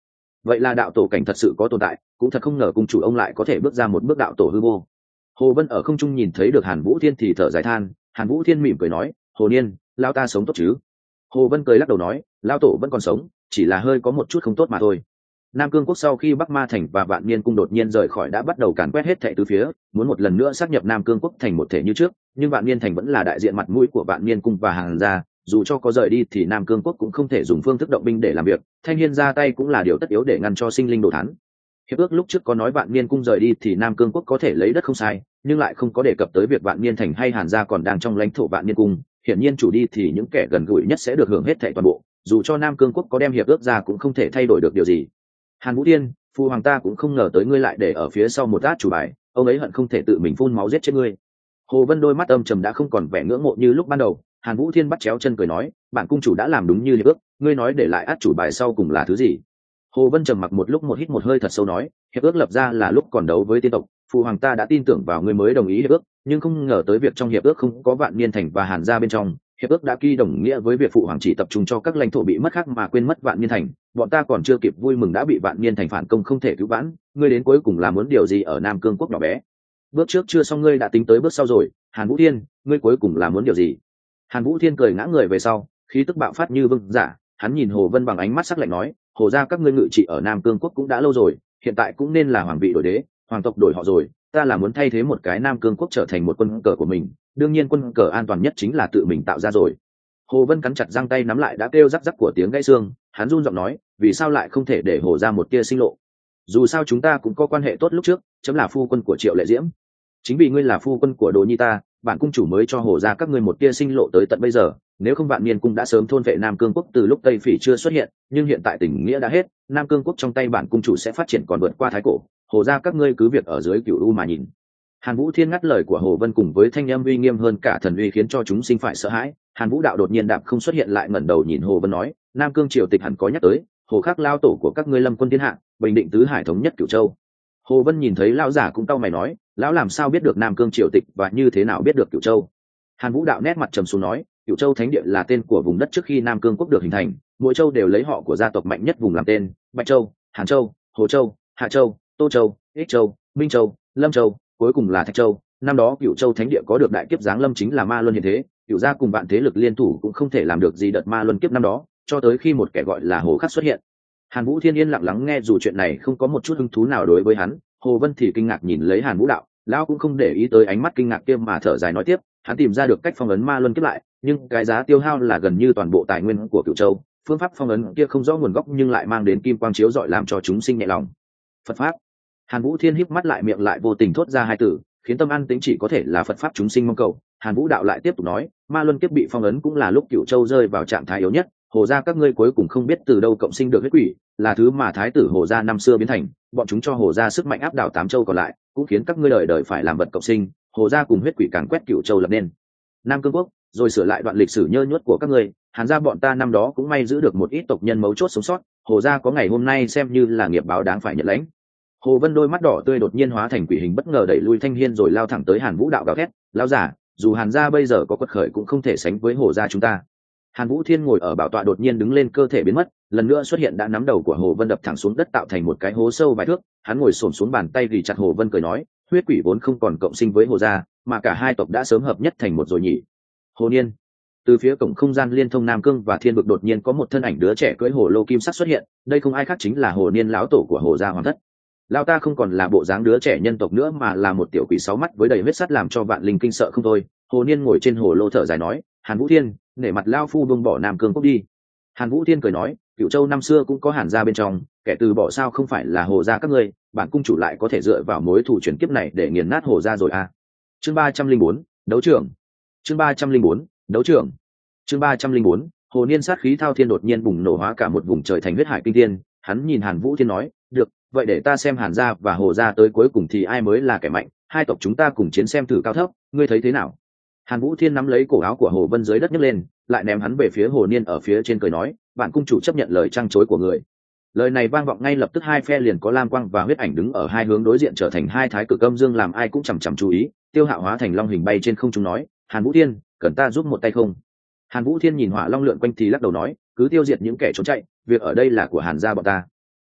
vậy là đạo tổ cảnh thật sự có tồn tại, cũng thật không ngờ cung chủ ông lại có thể bước ra một bước đạo tổ hư vô. Hồ Vân ở không trung nhìn thấy được Hàn Vũ Thiên thì thở dài than. Hàn Vũ Thiên mỉm cười nói, Hồ Niên, lao ta sống tốt chứ? Hồ Vân cười lắc đầu nói, lao tổ vẫn còn sống, chỉ là hơi có một chút không tốt mà thôi. Nam Cương quốc sau khi Bắc Ma thành và Vạn Niên cung đột nhiên rời khỏi đã bắt đầu càn quét hết thảy tứ phía, muốn một lần nữa xác nhập Nam Cương quốc thành một thể như trước, nhưng Vạn Niên thành vẫn là đại diện mặt mũi của Vạn Niên cung và Hàn gia, dù cho có rời đi thì Nam Cương quốc cũng không thể dùng phương thức động binh để làm việc, Thanh Hiên ra tay cũng là điều tất yếu để ngăn cho sinh linh đồ thán. Hiệp ước lúc trước có nói Vạn Niên cung rời đi thì Nam Cương quốc có thể lấy đất không sai, nhưng lại không có đề cập tới việc Vạn Niên thành hay Hàn gia còn đang trong lãnh thổ Vạn Niên cung, hiển nhiên chủ đi thì những kẻ gần gũi nhất sẽ được hưởng hết thảy toàn bộ, dù cho Nam Cương quốc có đem hiệp ước ra cũng không thể thay đổi được điều gì. Hàn Vũ Tiên, phu hoàng ta cũng không ngờ tới ngươi lại để ở phía sau một át chủ bài, ông ấy hận không thể tự mình phun máu giết chết ngươi. Hồ Vân đôi mắt âm trầm đã không còn vẻ ngưỡng mộ như lúc ban đầu. Hàn Vũ Thiên bắt chéo chân cười nói, bản cung chủ đã làm đúng như hiệp ước, ngươi nói để lại át chủ bài sau cùng là thứ gì? Hồ Vân trầm mặc một lúc, một hít một hơi thật sâu nói, hiệp ước lập ra là lúc còn đấu với tiên tộc, phu hoàng ta đã tin tưởng vào ngươi mới đồng ý hiệp ước, nhưng không ngờ tới việc trong hiệp ước không có Vạn Niên thành và Hàn gia bên trong. Hiệp ước đã ghi đồng nghĩa với việc phụ hoàng chỉ tập trung cho các lãnh thổ bị mất khác mà quên mất Vạn Niên thành, bọn ta còn chưa kịp vui mừng đã bị Vạn Niên thành phản công không thể cứu vãn, ngươi đến cuối cùng là muốn điều gì ở Nam Cương quốc nhỏ bé? Bước trước chưa xong ngươi đã tính tới bước sau rồi. Hàn Vũ Thiên, ngươi cuối cùng là muốn điều gì? Hàn Vũ Thiên cười ngã người về sau, khí tức bạo phát như vương giả, hắn nhìn Hồ Vân bằng ánh mắt sắc lạnh nói, Hồ gia các ngươi ngự trị ở Nam Cương quốc cũng đã lâu rồi, hiện tại cũng nên là hoàng vị đổi đế, hoàng tộc đổi họ rồi, ta là muốn thay thế một cái Nam Cương quốc trở thành một quân cờ của mình, đương nhiên quân cờ an toàn nhất chính là tự mình tạo ra rồi. Hồ Vân cắn chặt răng tay nắm lại đã kêu rắc rắc của tiếng gãy xương, hắn run giọng nói, vì sao lại không thể để Hồ gia một tia sinh lộ? Dù sao chúng ta cũng có quan hệ tốt lúc trước, chấm là phu quân của Triệu Lệ Diễm. Chính vì ngươi là phu quân của Đồ Nhi ta, bản cung chủ mới cho Hồ gia các ngươi một tia sinh lộ tới tận bây giờ, nếu không Vạn Niên cung đã sớm thôn vệ Nam Cương quốc từ lúc Tây Phỉ chưa xuất hiện, nhưng hiện tại tình nghĩa đã hết, Nam Cương quốc trong tay bản cung chủ sẽ phát triển còn vượt qua Thái Cổ, Hồ gia các ngươi cứ việc ở dưới Cửu U mà nhìn. Hàn Vũ Thiên ngắt lời của Hồ Vân cùng với thanh âm uy nghiêm hơn cả thần uy khiến cho chúng sinh phải sợ hãi. Hàn Vũ đạo đột nhiên đạp không xuất hiện lại ngẩng đầu nhìn Hồ Vân nói, Nam Cương triều tịch hẳn có nhắc tới, Hồ Khắc lao tổ của các ngươi lâm quân thiên hạ, bình định tứ hải thống nhất Cửu Châu. Hồ Vân nhìn thấy lão giả cũng cau mày nói, lão làm sao biết được Nam Cương triều tịch và như thế nào biết được Cửu Châu? Hàn Vũ đạo nét mặt trầm xuống nói, Cửu Châu thánh địa là tên của vùng đất trước khi Nam Cương quốc được hình thành, mỗi châu đều lấy họ của gia tộc mạnh nhất vùng làm tên, Bạch Châu, Hàn Châu, Hồ Châu, Hạ Châu, Tô Châu, Ích Châu, Minh Châu, Lâm Châu, cuối cùng là Thạch Châu. Năm đó Cửu Châu thánh địa có được đại kiếp giáng lâm chính là ma luân hiện thế, Cửu gia cùng bạn thế lực liên thủ cũng không thể làm được gì đợt ma luân kiếp năm đó, cho tới khi một kẻ gọi là Hồ Khắc xuất hiện. Hàn Vũ Thiên yên lặng lắng nghe dù chuyện này không có một chút hứng thú nào đối với hắn. Hồ Vân thì kinh ngạc nhìn lấy Hàn Vũ đạo, lão cũng không để ý tới ánh mắt kinh ngạc kia mà thở dài nói tiếp, hắn tìm ra được cách phong ấn ma luân kiếp lại, nhưng cái giá tiêu hao là gần như toàn bộ tài nguyên của Cửu Châu, phương pháp phong ấn kia không rõ nguồn gốc nhưng lại mang đến kim quang chiếu rọi làm cho chúng sinh nhẹ lòng. Phật pháp. Hàn Vũ Thiên híp mắt lại miệng lại vô tình thốt ra hai từ, khiến tâm an tĩnh chỉ có thể là Phật pháp chúng sinh mong cầu. Hàn Vũ đạo lại tiếp tục nói, ma luân kiếp bị phong ấn cũng là lúc Cửu Châu rơi vào trạng thái yếu nhất, Hồ gia các ngươi cuối cùng không biết từ đâu cộng sinh được huyết quỷ, là thứ mà thái tử Hồ gia năm xưa biến thành, bọn chúng cho Hồ gia sức mạnh áp đảo tám châu còn lại, cũng khiến các ngươi đời đời phải làm vật cộng sinh, Hồ gia cùng huyết quỷ càng quét Cửu Châu lập nên Nam Cương quốc, rồi sửa lại đoạn lịch sử nhơ nhuất của các ngươi. Hàn gia bọn ta năm đó cũng may giữ được một ít tộc nhân mấu chốt sống sót, Hồ gia có ngày hôm nay xem như là nghiệp báo đáng phải nhận lãnh. Hồ Vân đôi mắt đỏ tươi đột nhiên hóa thành quỷ hình bất ngờ đẩy lui Thanh Hiên rồi lao thẳng tới Hàn Vũ đạo gào thét, lão giả, dù Hàn gia bây giờ có quật khởi cũng không thể sánh với Hồ gia chúng ta. Hàn Vũ Thiên ngồi ở bảo tọa đột nhiên đứng lên, cơ thể biến mất, lần nữa xuất hiện đã nắm đầu của Hồ Vân đập thẳng xuống đất tạo thành một cái hố sâu vài thước. Hắn ngồi xổm xuống bàn tay gỉ chặt Hồ Vân cười nói, huyết quỷ vốn không còn cộng sinh với Hồ gia, mà cả hai tộc đã sớm hợp nhất thành một rồi nhỉ. Hồ Niên. Từ phía cổng không gian liên thông Nam Cương và Thiên Vực đột nhiên có một thân ảnh đứa trẻ cưỡi hồ lô kim sắc xuất hiện, đây không ai khác chính là Hồ Niên lão tổ của Hồ gia Hoàng thất. Lão ta không còn là bộ dáng đứa trẻ nhân tộc nữa mà là một tiểu quỷ sáu mắt với đầy huyết sắt làm cho vạn linh kinh sợ không thôi. Hồ Niên ngồi trên hồ lô thở dài nói, Hàn Vũ Thiên, nể mặt lao phu buông bỏ Nam Cương quốc đi. Hàn Vũ Thiên cười nói, Cửu Châu năm xưa cũng có Hàn gia bên trong, kẻ từ bỏ sao không phải là Hồ gia các ngươi, bản cung chủ lại có thể dựa vào mối thù chuyển kiếp này để nghiền nát Hồ gia rồi à. Chương ba trăm linh bốn, đấu trưởng. Chương ba trăm linh bốn, đấu trưởng. Chương ba trăm linh bốn, Hồ Niên sát khí thao thiên đột nhiên bùng nổ hóa cả một vùng trời thành huyết hải kinh thiên. Hắn nhìn Hàn Vũ Thiên nói, được, vậy để ta xem Hàn gia và Hồ gia tới cuối cùng thì ai mới là kẻ mạnh, hai tộc chúng ta cùng chiến xem thử cao thấp, ngươi thấy thế nào? Hàn Vũ Thiên nắm lấy cổ áo của Hồ Vân dưới đất nhấc lên, lại ném hắn về phía Hồ Niên ở phía trên cười nói, bản cung chủ chấp nhận lời trăng chối của người. Lời này vang vọng ngay lập tức hai phe liền có lam quang và huyết ảnh đứng ở hai hướng đối diện trở thành hai thái cực âm dương làm ai cũng chằm chằm chú ý. Tiêu Hạo hóa thành long hình bay trên không trung nói, Hàn Vũ Thiên, cần ta giúp một tay không? Hàn Vũ Thiên nhìn hỏa long lượn quanh thì lắc đầu nói, cứ tiêu diệt những kẻ trốn chạy, việc ở đây là của Hàn gia bọn ta. Ờ,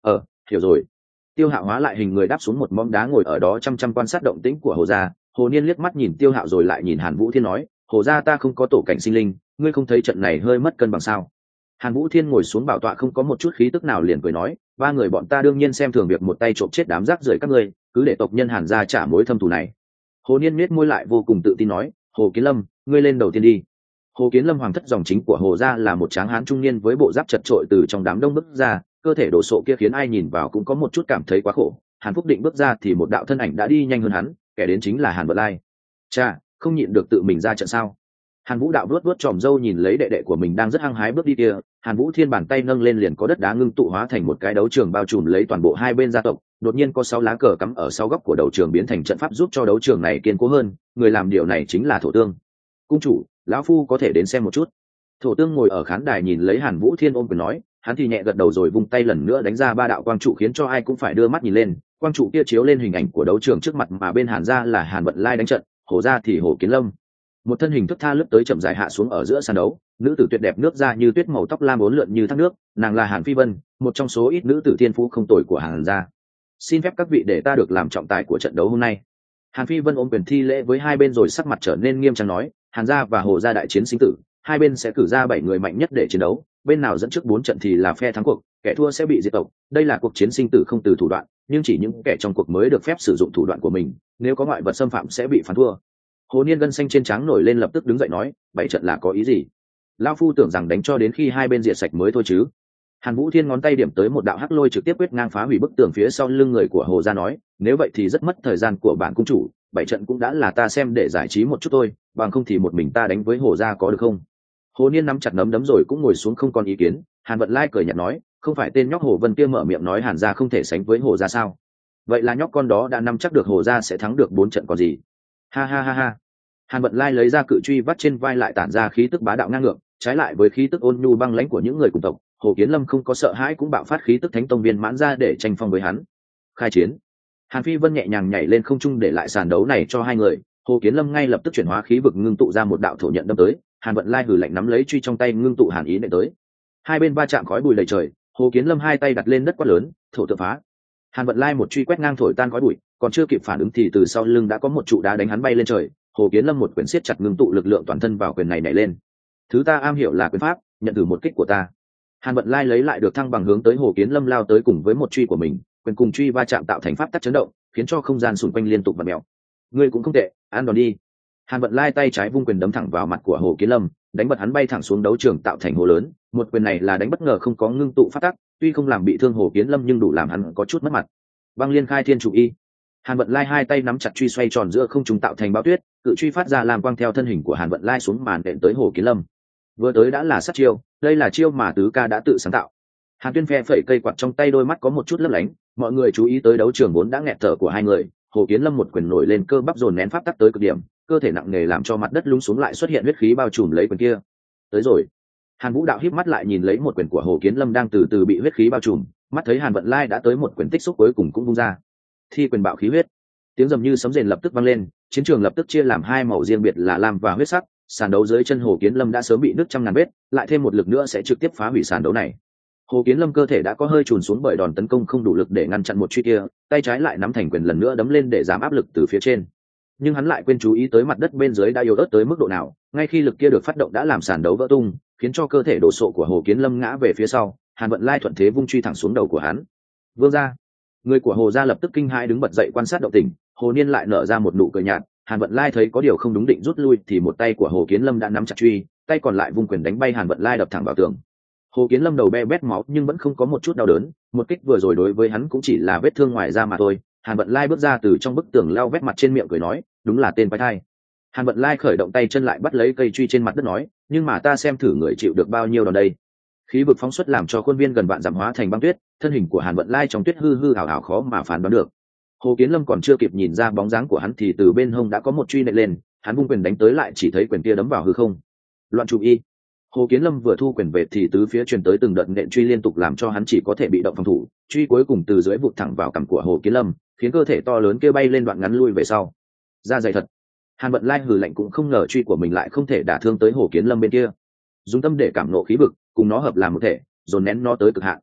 hiểu rồi. Tiêu Hạo hóa lại hình người đáp xuống một mỏm đá ngồi ở đó chăm chăm quan sát động tĩnh của Hồ gia. Hồ Niên liếc mắt nhìn Tiêu Hạo rồi lại nhìn Hàn Vũ Thiên nói, Hồ gia ta không có tổ cảnh sinh linh, ngươi không thấy trận này hơi mất cân bằng sao? Hàn Vũ Thiên ngồi xuống bảo tọa không có một chút khí tức nào liền cười nói, ba người bọn ta đương nhiên xem thường việc một tay trộm chết đám rác rưởi các ngươi, cứ để tộc nhân Hàn gia trả mối thâm thù này. Hồ Niên nhếch môi lại vô cùng tự tin nói, Hồ Kiến Lâm, ngươi lên đầu tiên đi. Hồ Kiến Lâm hoàng thất dòng chính của Hồ gia là một tráng hán trung niên với bộ giáp chật trội từ trong đám đông bước ra, cơ thể đồ sộ kia khiến ai nhìn vào cũng có một chút cảm thấy quá khổ. Hàn Phúc Định bước ra thì một đạo thân ảnh đã đi nhanh hơn hắn, kẻ đến chính là Hàn Vận Lai. Cha, không nhịn được tự mình ra trận sao? Hàn Vũ đạo vuốt vuốt tròm râu nhìn lấy đệ đệ của mình đang rất hăng hái bước đi kia. Hàn Vũ Thiên bàn tay nâng lên liền có đất đá ngưng tụ hóa thành một cái đấu trường bao trùm lấy toàn bộ hai bên gia tộc. Đột nhiên có sáu lá cờ cắm ở sáu góc của đấu trường biến thành trận pháp giúp cho đấu trường này kiên cố hơn. Người làm điều này chính là Thổ Tương. Cung chủ, lão phu có thể đến xem một chút. Thổ Tương ngồi ở khán đài nhìn lấy Hàn Vũ Thiên ôm quyền nói, hắn thì nhẹ gật đầu rồi vung tay lần nữa đánh ra ba đạo quang trụ khiến cho ai cũng phải đưa mắt nhìn lên. Quang trụ kia chiếu lên hình ảnh của đấu trường trước mặt, mà bên Hàn gia là Hàn Vận Lai đánh trận, Hồ gia thì Hồ Kiến Lâm. Một thân hình thức tha lướt tới chậm dài hạ xuống ở giữa sàn đấu, nữ tử tuyệt đẹp nước da như tuyết, màu tóc lam uốn lượn như thác nước, nàng là Hàn Phi Vân, một trong số ít nữ tử thiên phú không tồi của Hàn gia. Xin phép các vị để ta được làm trọng tài của trận đấu hôm nay. Hàn Phi Vân ôm quyền thi lễ với hai bên rồi sắc mặt trở nên nghiêm trang nói, Hàn gia và Hồ gia đại chiến sinh tử, hai bên sẽ cử ra bảy người mạnh nhất để chiến đấu, bên nào dẫn trước bốn trận thì là phe thắng cuộc, kẻ thua sẽ bị diệt tộc. Đây là cuộc chiến sinh tử không từ thủ đoạn, nhưng chỉ những kẻ trong cuộc mới được phép sử dụng thủ đoạn của mình, nếu có ngoại vật xâm phạm sẽ bị phán thua. Hồ Niên gân xanh trên trán nổi lên, lập tức đứng dậy nói, bảy trận là có ý gì? Lão phu tưởng rằng đánh cho đến khi hai bên diệt sạch mới thôi chứ. Hàn Vũ Thiên ngón tay điểm tới một đạo hắc lôi trực tiếp quét ngang phá hủy bức tường phía sau lưng người của Hồ gia nói, nếu vậy thì rất mất thời gian của bản cung chủ, bảy trận cũng đã là ta xem để giải trí một chút thôi, bằng không thì một mình ta đánh với Hồ gia có được không? Hồ Niên nắm chặt nắm đấm rồi cũng ngồi xuống không còn ý kiến. Hàn Vận Lai cười nhạt nói, không phải tên nhóc Hồ Vân kia mở miệng nói Hàn gia không thể sánh với Hồ gia sao? Vậy là nhóc con đó đã nắm chắc được Hồ gia sẽ thắng được bốn trận còn gì? Ha ha ha ha. Hàn Vận Lai lấy ra cự truy vắt trên vai lại tản ra khí tức bá đạo ngang ngược, trái lại với khí tức ôn nhu băng lãnh của những người cùng tộc. Hồ Kiến Lâm không có sợ hãi cũng bạo phát khí tức thánh tông viên mãn ra để tranh phong với hắn. Khai chiến. Hàn Phi Vân nhẹ nhàng nhảy lên không trung để lại sàn đấu này cho hai người. Hồ Kiến Lâm ngay lập tức chuyển hóa khí vực ngưng tụ ra một đạo thổ nhận đâm tới. Hàn Vận Lai hừ lạnh nắm lấy truy trong tay ngưng tụ hàn ý nện tới. Hai bên va chạm khói bụi đầy trời. Hồ Kiến Lâm hai tay đặt lên đất quát lớn, thổ tự phá. Hàn Vận Lai một truy quét ngang thổi tan khói bụi, còn chưa kịp phản ứng thì từ sau lưng đã có một trụ đá đánh hắn bay lên trời. Hồ Kiến Lâm một quyền siết chặt ngưng tụ lực lượng toàn thân vào quyền này nhảy lên. Thứ ta am hiểu là quyền pháp, nhận thử một kích của ta. Hàn Vận Lai lấy lại được thăng bằng hướng tới Hồ Kiến Lâm lao tới cùng với một truy của mình, quyền cùng truy va chạm tạo thành pháp tắc chấn động, khiến cho không gian xung quanh liên tục vặn mèo. Ngươi cũng không tệ, ăn đòn đi. Hàn Vận Lai tay trái vung quyền đấm thẳng vào mặt của Hồ Kiến Lâm, đánh bật hắn bay thẳng xuống đấu trường tạo thành hồ lớn. Một quyền này là đánh bất ngờ không có ngưng tụ pháp tắc, tuy không làm bị thương Hồ Kiến Lâm nhưng đủ làm hắn có chút mất mặt. Băng Liên Khai Thiên Trụ Y. Hàn Vận Lai hai tay nắm chặt truy xoay tròn giữa không trung tạo thành bao tuyết, cự truy phát ra làm quang theo thân hình của Hàn Vận Lai xuống màn đệm tới Hồ Kiến Lâm. Vừa tới đã là sát chiêu, đây là chiêu mà tứ ca đã tự sáng tạo. Hàn Tuyên phe phẩy cây quạt trong tay, đôi mắt có một chút lấp lánh, mọi người chú ý tới đấu trường vốn đã nghẹt thở của hai người. Hồ Kiến Lâm một quyền nổi lên, cơ bắp dồn nén pháp tắc tới cực điểm, cơ thể nặng nề làm cho mặt đất lún xuống, lại xuất hiện huyết khí bao trùm lấy quyền kia. Tới rồi. Hàn Vũ đạo híp mắt lại nhìn lấy một quyền của Hồ Kiến Lâm đang từ từ bị huyết khí bao trùm, mắt thấy Hàn Vận Lai đã tới một quyền tích xúc cuối cùng cũng vung ra. Thi quyền bạo khí huyết. Tiếng rầm như sấm rền lập tức vang lên, chiến trường lập tức chia làm hai màu riêng biệt là lam và huyết sắc. Sàn đấu dưới chân Hồ Kiến Lâm đã sớm bị nứt trăm ngàn vết, lại thêm một lực nữa sẽ trực tiếp phá hủy sàn đấu này. Hồ Kiến Lâm cơ thể đã có hơi trùn xuống bởi đòn tấn công không đủ lực để ngăn chặn một truy kia, tay trái lại nắm thành quyền lần nữa đấm lên để giảm áp lực từ phía trên. Nhưng hắn lại quên chú ý tới mặt đất bên dưới đã yếu ớt tới mức độ nào, ngay khi lực kia được phát động đã làm sàn đấu vỡ tung, khiến cho cơ thể đổ sộ của Hồ Kiến Lâm ngã về phía sau. Hàn Vận Lai thuận thế vung truy thẳng xuống đầu của hắn. Vương gia. Người của Hồ gia lập tức kinh hãi đứng bật dậy quan sát động tình. Hồ Niên lại nở ra một nụ cười nhạt. Hàn Vận Lai thấy có điều không đúng định rút lui thì một tay của Hồ Kiến Lâm đã nắm chặt truy, tay còn lại vung quyền đánh bay Hàn Vận Lai đập thẳng vào tường. Hồ Kiến Lâm đầu be bét máu nhưng vẫn không có một chút đau đớn, một kích vừa rồi đối với hắn cũng chỉ là vết thương ngoài da mà thôi. Hàn Vận Lai bước ra từ trong bức tường, lau vết mặt trên miệng cười nói, đúng là tên quái thai. Hàn Vận Lai khởi động tay chân lại bắt lấy cây truy trên mặt đất nói, nhưng mà ta xem thử người chịu được bao nhiêu đòn đây. Khí vực phóng xuất làm cho khuôn viên gần vạn dặm hóa thành băng tuyết, thân hình của Hàn Vận Lai trong tuyết hư hư ảo ảo khó mà phán đoán được. Hồ Kiến Lâm còn chưa kịp nhìn ra bóng dáng của hắn thì từ bên hông đã có một truy nện lên, hắn vung quyền đánh tới lại chỉ thấy quyền kia đấm vào hư không. Loạn trụ y. Hồ Kiến Lâm vừa thu quyền về thì tứ phía truyền tới từng đợt nện truy liên tục làm cho hắn chỉ có thể bị động phòng thủ, truy cuối cùng từ dưới vụt thẳng vào cằm của Hồ Kiến Lâm, khiến cơ thể to lớn kia bay lên đoạn ngắn lui về sau. Da dày thật. Hàn Vận Lai hừ lạnh cũng không ngờ truy của mình lại không thể đả thương tới Hồ Kiến Lâm bên kia. Dùng tâm để cảm nộ khí vực, cùng nó hợp làm một thể, dồn nén nó tới cực hạn.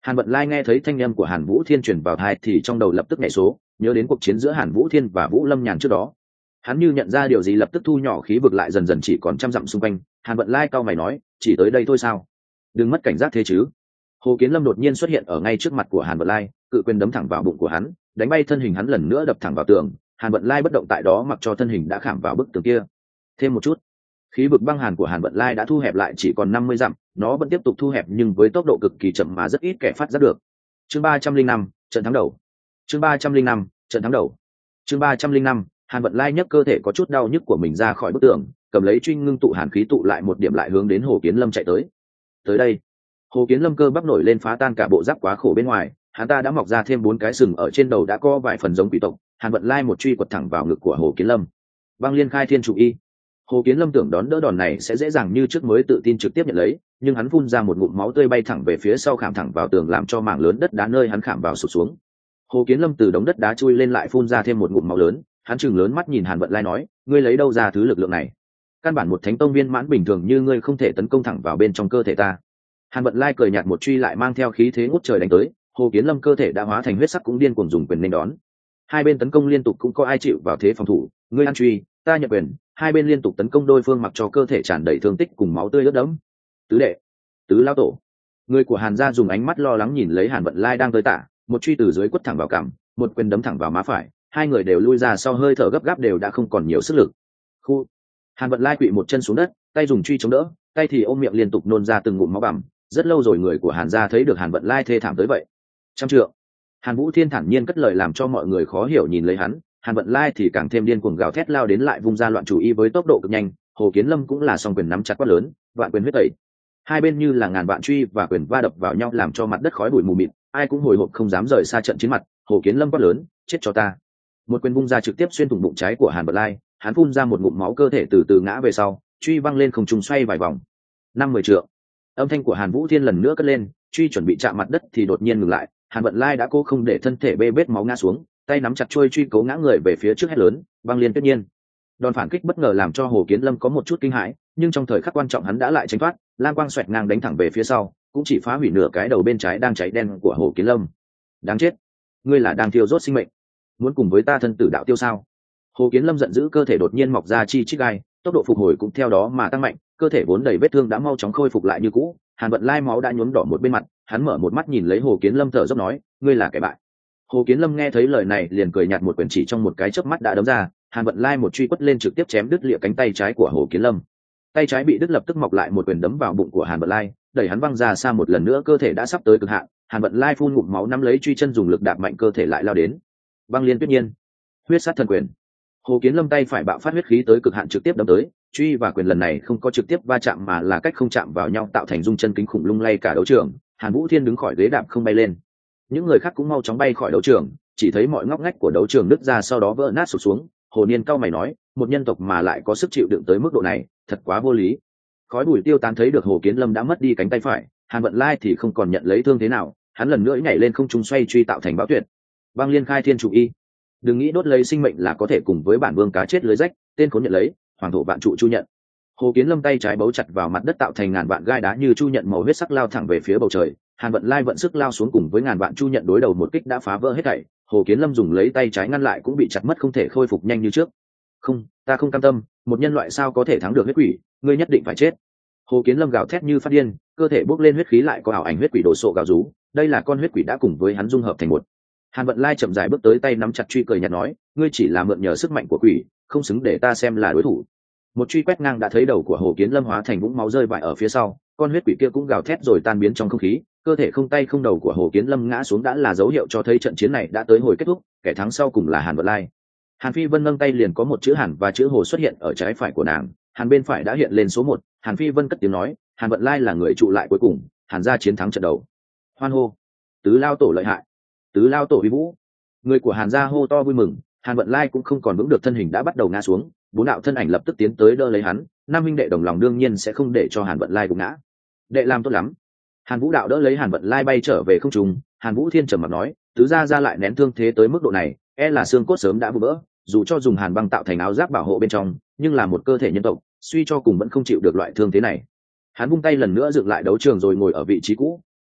Hàn Vận Lai nghe thấy thanh âm của Hàn Vũ Thiên truyền vào tai thì trong đầu lập tức nhảy số, nhớ đến cuộc chiến giữa Hàn Vũ Thiên và Vũ Lâm Nhàn trước đó. Hắn như nhận ra điều gì lập tức thu nhỏ khí vực lại, dần dần chỉ còn trăm dặm xung quanh. Hàn Vận Lai cau mày nói, chỉ tới đây thôi sao? Đừng mất cảnh giác thế chứ. Hồ Kiến Lâm đột nhiên xuất hiện ở ngay trước mặt của Hàn Vận Lai, cự quyền đấm thẳng vào bụng của hắn, đánh bay thân hình hắn lần nữa đập thẳng vào tường. Hàn Vận Lai bất động tại đó mặc cho thân hình đã khảm vào bức tường kia. Thêm một chút, khí vực băng hàn của Hàn Vận Lai đã thu hẹp lại chỉ còn năm mươi dặm, nó vẫn tiếp tục thu hẹp nhưng với tốc độ cực kỳ chậm mà rất ít kẻ phát giác được. Chương ba trăm linh năm, trận thắng đầu. Chương ba trăm linh năm, trận thắng đầu. Chương ba trăm linh năm, Hàn Vận Lai nhấc cơ thể có chút đau nhức của mình ra khỏi bức tường, cầm lấy truy ngưng tụ hàn khí tụ lại một điểm lại hướng đến Hồ Kiến Lâm chạy tới. Tới đây, Hồ Kiến Lâm cơ bắp nổi lên phá tan cả bộ giáp quá khổ bên ngoài, hắn ta đã mọc ra thêm bốn cái sừng ở trên đầu đã có vài phần giống quỷ tộc. Hàn Vận Lai một truy quật thẳng vào ngực của Hồ Kiến Lâm. Băng Liên Khai Thiên Trụ Y. Hồ Kiến Lâm tưởng đón đỡ đòn này sẽ dễ dàng như trước, mới tự tin trực tiếp nhận lấy, nhưng hắn phun ra một ngụm máu tươi bay thẳng về phía sau, khảm thẳng vào tường làm cho mảng lớn đất đá nơi hắn khảm vào sụp xuống. Hồ Kiến Lâm từ đống đất đá chui lên lại phun ra thêm một ngụm máu lớn, hắn trừng lớn mắt nhìn Hàn Vận Lai nói, ngươi lấy đâu ra thứ lực lượng này? Căn bản một thánh tông viên mãn bình thường như ngươi không thể tấn công thẳng vào bên trong cơ thể ta. Hàn Vận Lai cười nhạt một truy lại mang theo khí thế ngút trời đánh tới. Hồ Kiến Lâm cơ thể đã hóa thành huyết sắc cũng điên cuồng dùng quyền nên đón. Hai bên tấn công liên tục cũng có ai chịu vào thế phòng thủ, ngươi ăn truy, ta nhận quyền, hai bên liên tục tấn công đối phương mặc cho cơ thể tràn đầy thương tích cùng máu tươi ướt đẫm. Tứ đệ, tứ lão tổ. Người của Hàn gia dùng ánh mắt lo lắng nhìn lấy Hàn Vận Lai đang tới tả, một truy từ dưới quất thẳng vào cằm, một quyền đấm thẳng vào má phải, hai người đều lui ra sau, hơi thở gấp gáp đều đã không còn nhiều sức lực. Khu. Hàn Vận Lai quỵ một chân xuống đất, tay dùng truy chống đỡ, tay thì ôm miệng liên tục nôn ra từng ngụm máu bầm. Rất lâu rồi người của Hàn gia thấy được Hàn Vận Lai thê thảm tới vậy. Trăm trượng. Hàn Vũ Thiên thản nhiên cất lời làm cho mọi người khó hiểu nhìn lấy hắn. Hàn Vận Lai thì càng thêm điên cuồng gào thét lao đến lại vung ra loạn chủ y với tốc độ cực nhanh. Hồ Kiến Lâm cũng là song quyền nắm chặt quát lớn, vạn quyền huyết tẩy. Hai bên như là ngàn vạn truy và quyền va đập vào nhau làm cho mặt đất khói bụi mù mịt, ai cũng hồi hộp không dám rời xa trận chiến mặt. Hồ Kiến Lâm quát lớn, chết cho ta. Một quyền vung ra trực tiếp xuyên thủng bụng trái của Hàn Vận Lai, hắn phun ra một ngụm máu, cơ thể từ từ ngã về sau, truy văng lên không trung xoay vài vòng. Năm mười trượng. Âm thanh của Hàn Vũ Thiên lần nữa cất lên, truy chuẩn bị chạm mặt đất thì đột nhiên ngừng lại. Hàn Vận Lai đã cố không để thân thể bê bết máu ngã xuống, tay nắm chặt chuôi truy cố ngã người về phía trước hét lớn, băng liên tuyết nhiên. Đòn phản kích bất ngờ làm cho Hồ Kiến Lâm có một chút kinh hãi, nhưng trong thời khắc quan trọng hắn đã lại tránh thoát, lam quang xoẹt ngang đánh thẳng về phía sau, cũng chỉ phá hủy nửa cái đầu bên trái đang cháy đen của Hồ Kiến Lâm. Đáng chết, ngươi là đang thiêu rốt sinh mệnh, muốn cùng với ta thân tử đạo tiêu sao? Hồ Kiến Lâm giận dữ, cơ thể đột nhiên mọc ra chi chít gai, tốc độ phục hồi cũng theo đó mà tăng mạnh, cơ thể vốn đầy vết thương đã mau chóng khôi phục lại như cũ. Hàn Vận Lai máu đã nhuốm đỏ một bên mặt, hắn mở một mắt nhìn lấy Hồ Kiến Lâm thở dốc nói, ngươi là kẻ bại. Hồ Kiến Lâm nghe thấy lời này liền cười nhạt, một quyền chỉ trong một cái chớp mắt đã đấm ra. Hàn Vận Lai một truy quất lên trực tiếp chém đứt lìa cánh tay trái của Hồ Kiến Lâm. Tay trái bị đứt lập tức mọc lại một quyền đấm vào bụng của Hàn Vận Lai, đẩy hắn văng ra xa một lần nữa, cơ thể đã sắp tới cực hạn. Hàn Vận Lai phun ngụm máu nắm lấy truy chân dùng lực đạp mạnh, cơ thể lại lao đến. Băng liên tuyết nhiên, huyết sát thần quyền. Hồ Kiến Lâm tay phải bạo phát huyết khí tới cực hạn trực tiếp đấm tới, truy và quyền lần này không có trực tiếp va chạm mà là cách không chạm vào nhau tạo thành dung chân kính khủng lung lay cả đấu trường. Hàn Vũ Thiên đứng khỏi ghế đạp không bay lên, những người khác cũng mau chóng bay khỏi đấu trường, chỉ thấy mọi ngóc ngách của đấu trường nứt ra sau đó vỡ nát sụp xuống. Hồ Niên cao mày nói, một nhân tộc mà lại có sức chịu đựng tới mức độ này, thật quá vô lý. Khói bụi tiêu tán thấy được Hồ Kiến Lâm đã mất đi cánh tay phải, Hàn Vận Lai thì không còn nhận lấy thương thế nào, hắn lần nữa nhảy lên không trung xoay truy tạo thành bão tuyệt. Băng liên khai thiên trụ y, đừng nghĩ đốt lấy sinh mệnh là có thể cùng với bản vương cá chết lưới rách, tên khốn nhận lấy, hoàng thổ vạn trụ chu nhận. Hồ Kiến Lâm tay trái bấu chặt vào mặt đất tạo thành ngàn vạn gai đá như chu nhận màu huyết sắc lao thẳng về phía bầu trời. Hàn Vận Lai vận sức lao xuống cùng với ngàn vạn chu nhận đối đầu một kích đã phá vỡ hết thảy. Hồ Kiến Lâm dùng lấy tay trái ngăn lại cũng bị chặt mất, không thể khôi phục nhanh như trước. Không, ta không cam tâm, một nhân loại sao có thể thắng được huyết quỷ, ngươi nhất định phải chết. Hồ Kiến Lâm gào thét như phát điên, cơ thể bốc lên huyết khí lại có ảo ảnh huyết quỷ đồ sộ gào rú, đây là con huyết quỷ đã cùng với hắn dung hợp thành một. Hàn Vận Lai chậm rãi bước tới, tay nắm chặt truy cười nhạt nói, ngươi chỉ là mượn nhờ sức mạnh của quỷ, không xứng để ta xem là đối thủ. Một truy quét ngang đã thấy đầu của Hồ Kiến Lâm hóa thành vũng máu rơi vãi ở phía sau, con huyết quỷ kia cũng gào thét rồi tan biến trong không khí, cơ thể không tay không đầu của Hồ Kiến Lâm ngã xuống đã là dấu hiệu cho thấy trận chiến này đã tới hồi kết thúc, kẻ thắng sau cùng là Hàn Vận Lai. Hàn Phi Vân nâng tay liền có một chữ Hàn và chữ Hồ xuất hiện ở trái phải của nàng, Hàn bên phải đã hiện lên số một. Hàn Phi Vân cất tiếng nói, Hàn Vận Lai là người trụ lại cuối cùng, Hàn gia chiến thắng trận đầu. Hoan hô, tứ lao tổ lợi hại, tứ lao tổ uy vũ. Người của Hàn gia hô to vui mừng. Hàn Vận Lai cũng không còn vững được, thân hình đã bắt đầu ngã xuống, bốn đạo thân ảnh lập tức tiến tới đỡ lấy hắn. Nam huynh đệ đồng lòng đương nhiên sẽ không để cho Hàn Vận Lai gục ngã. Đệ làm tốt lắm. Hàn Vũ đạo đỡ lấy Hàn Vận Lai bay trở về không trung. Hàn Vũ Thiên trầm mặt nói, tứ gia gia lại nén thương thế tới mức độ này, e là xương cốt sớm đã vỡ vỡ. Dù cho dùng hàn băng tạo thành áo giáp bảo hộ bên trong, nhưng là một cơ thể nhân tộc, suy cho cùng vẫn không chịu được loại thương thế này. Hắn vung tay lần nữa dựng lại đấu trường rồi ngồi ở vị trí cũ.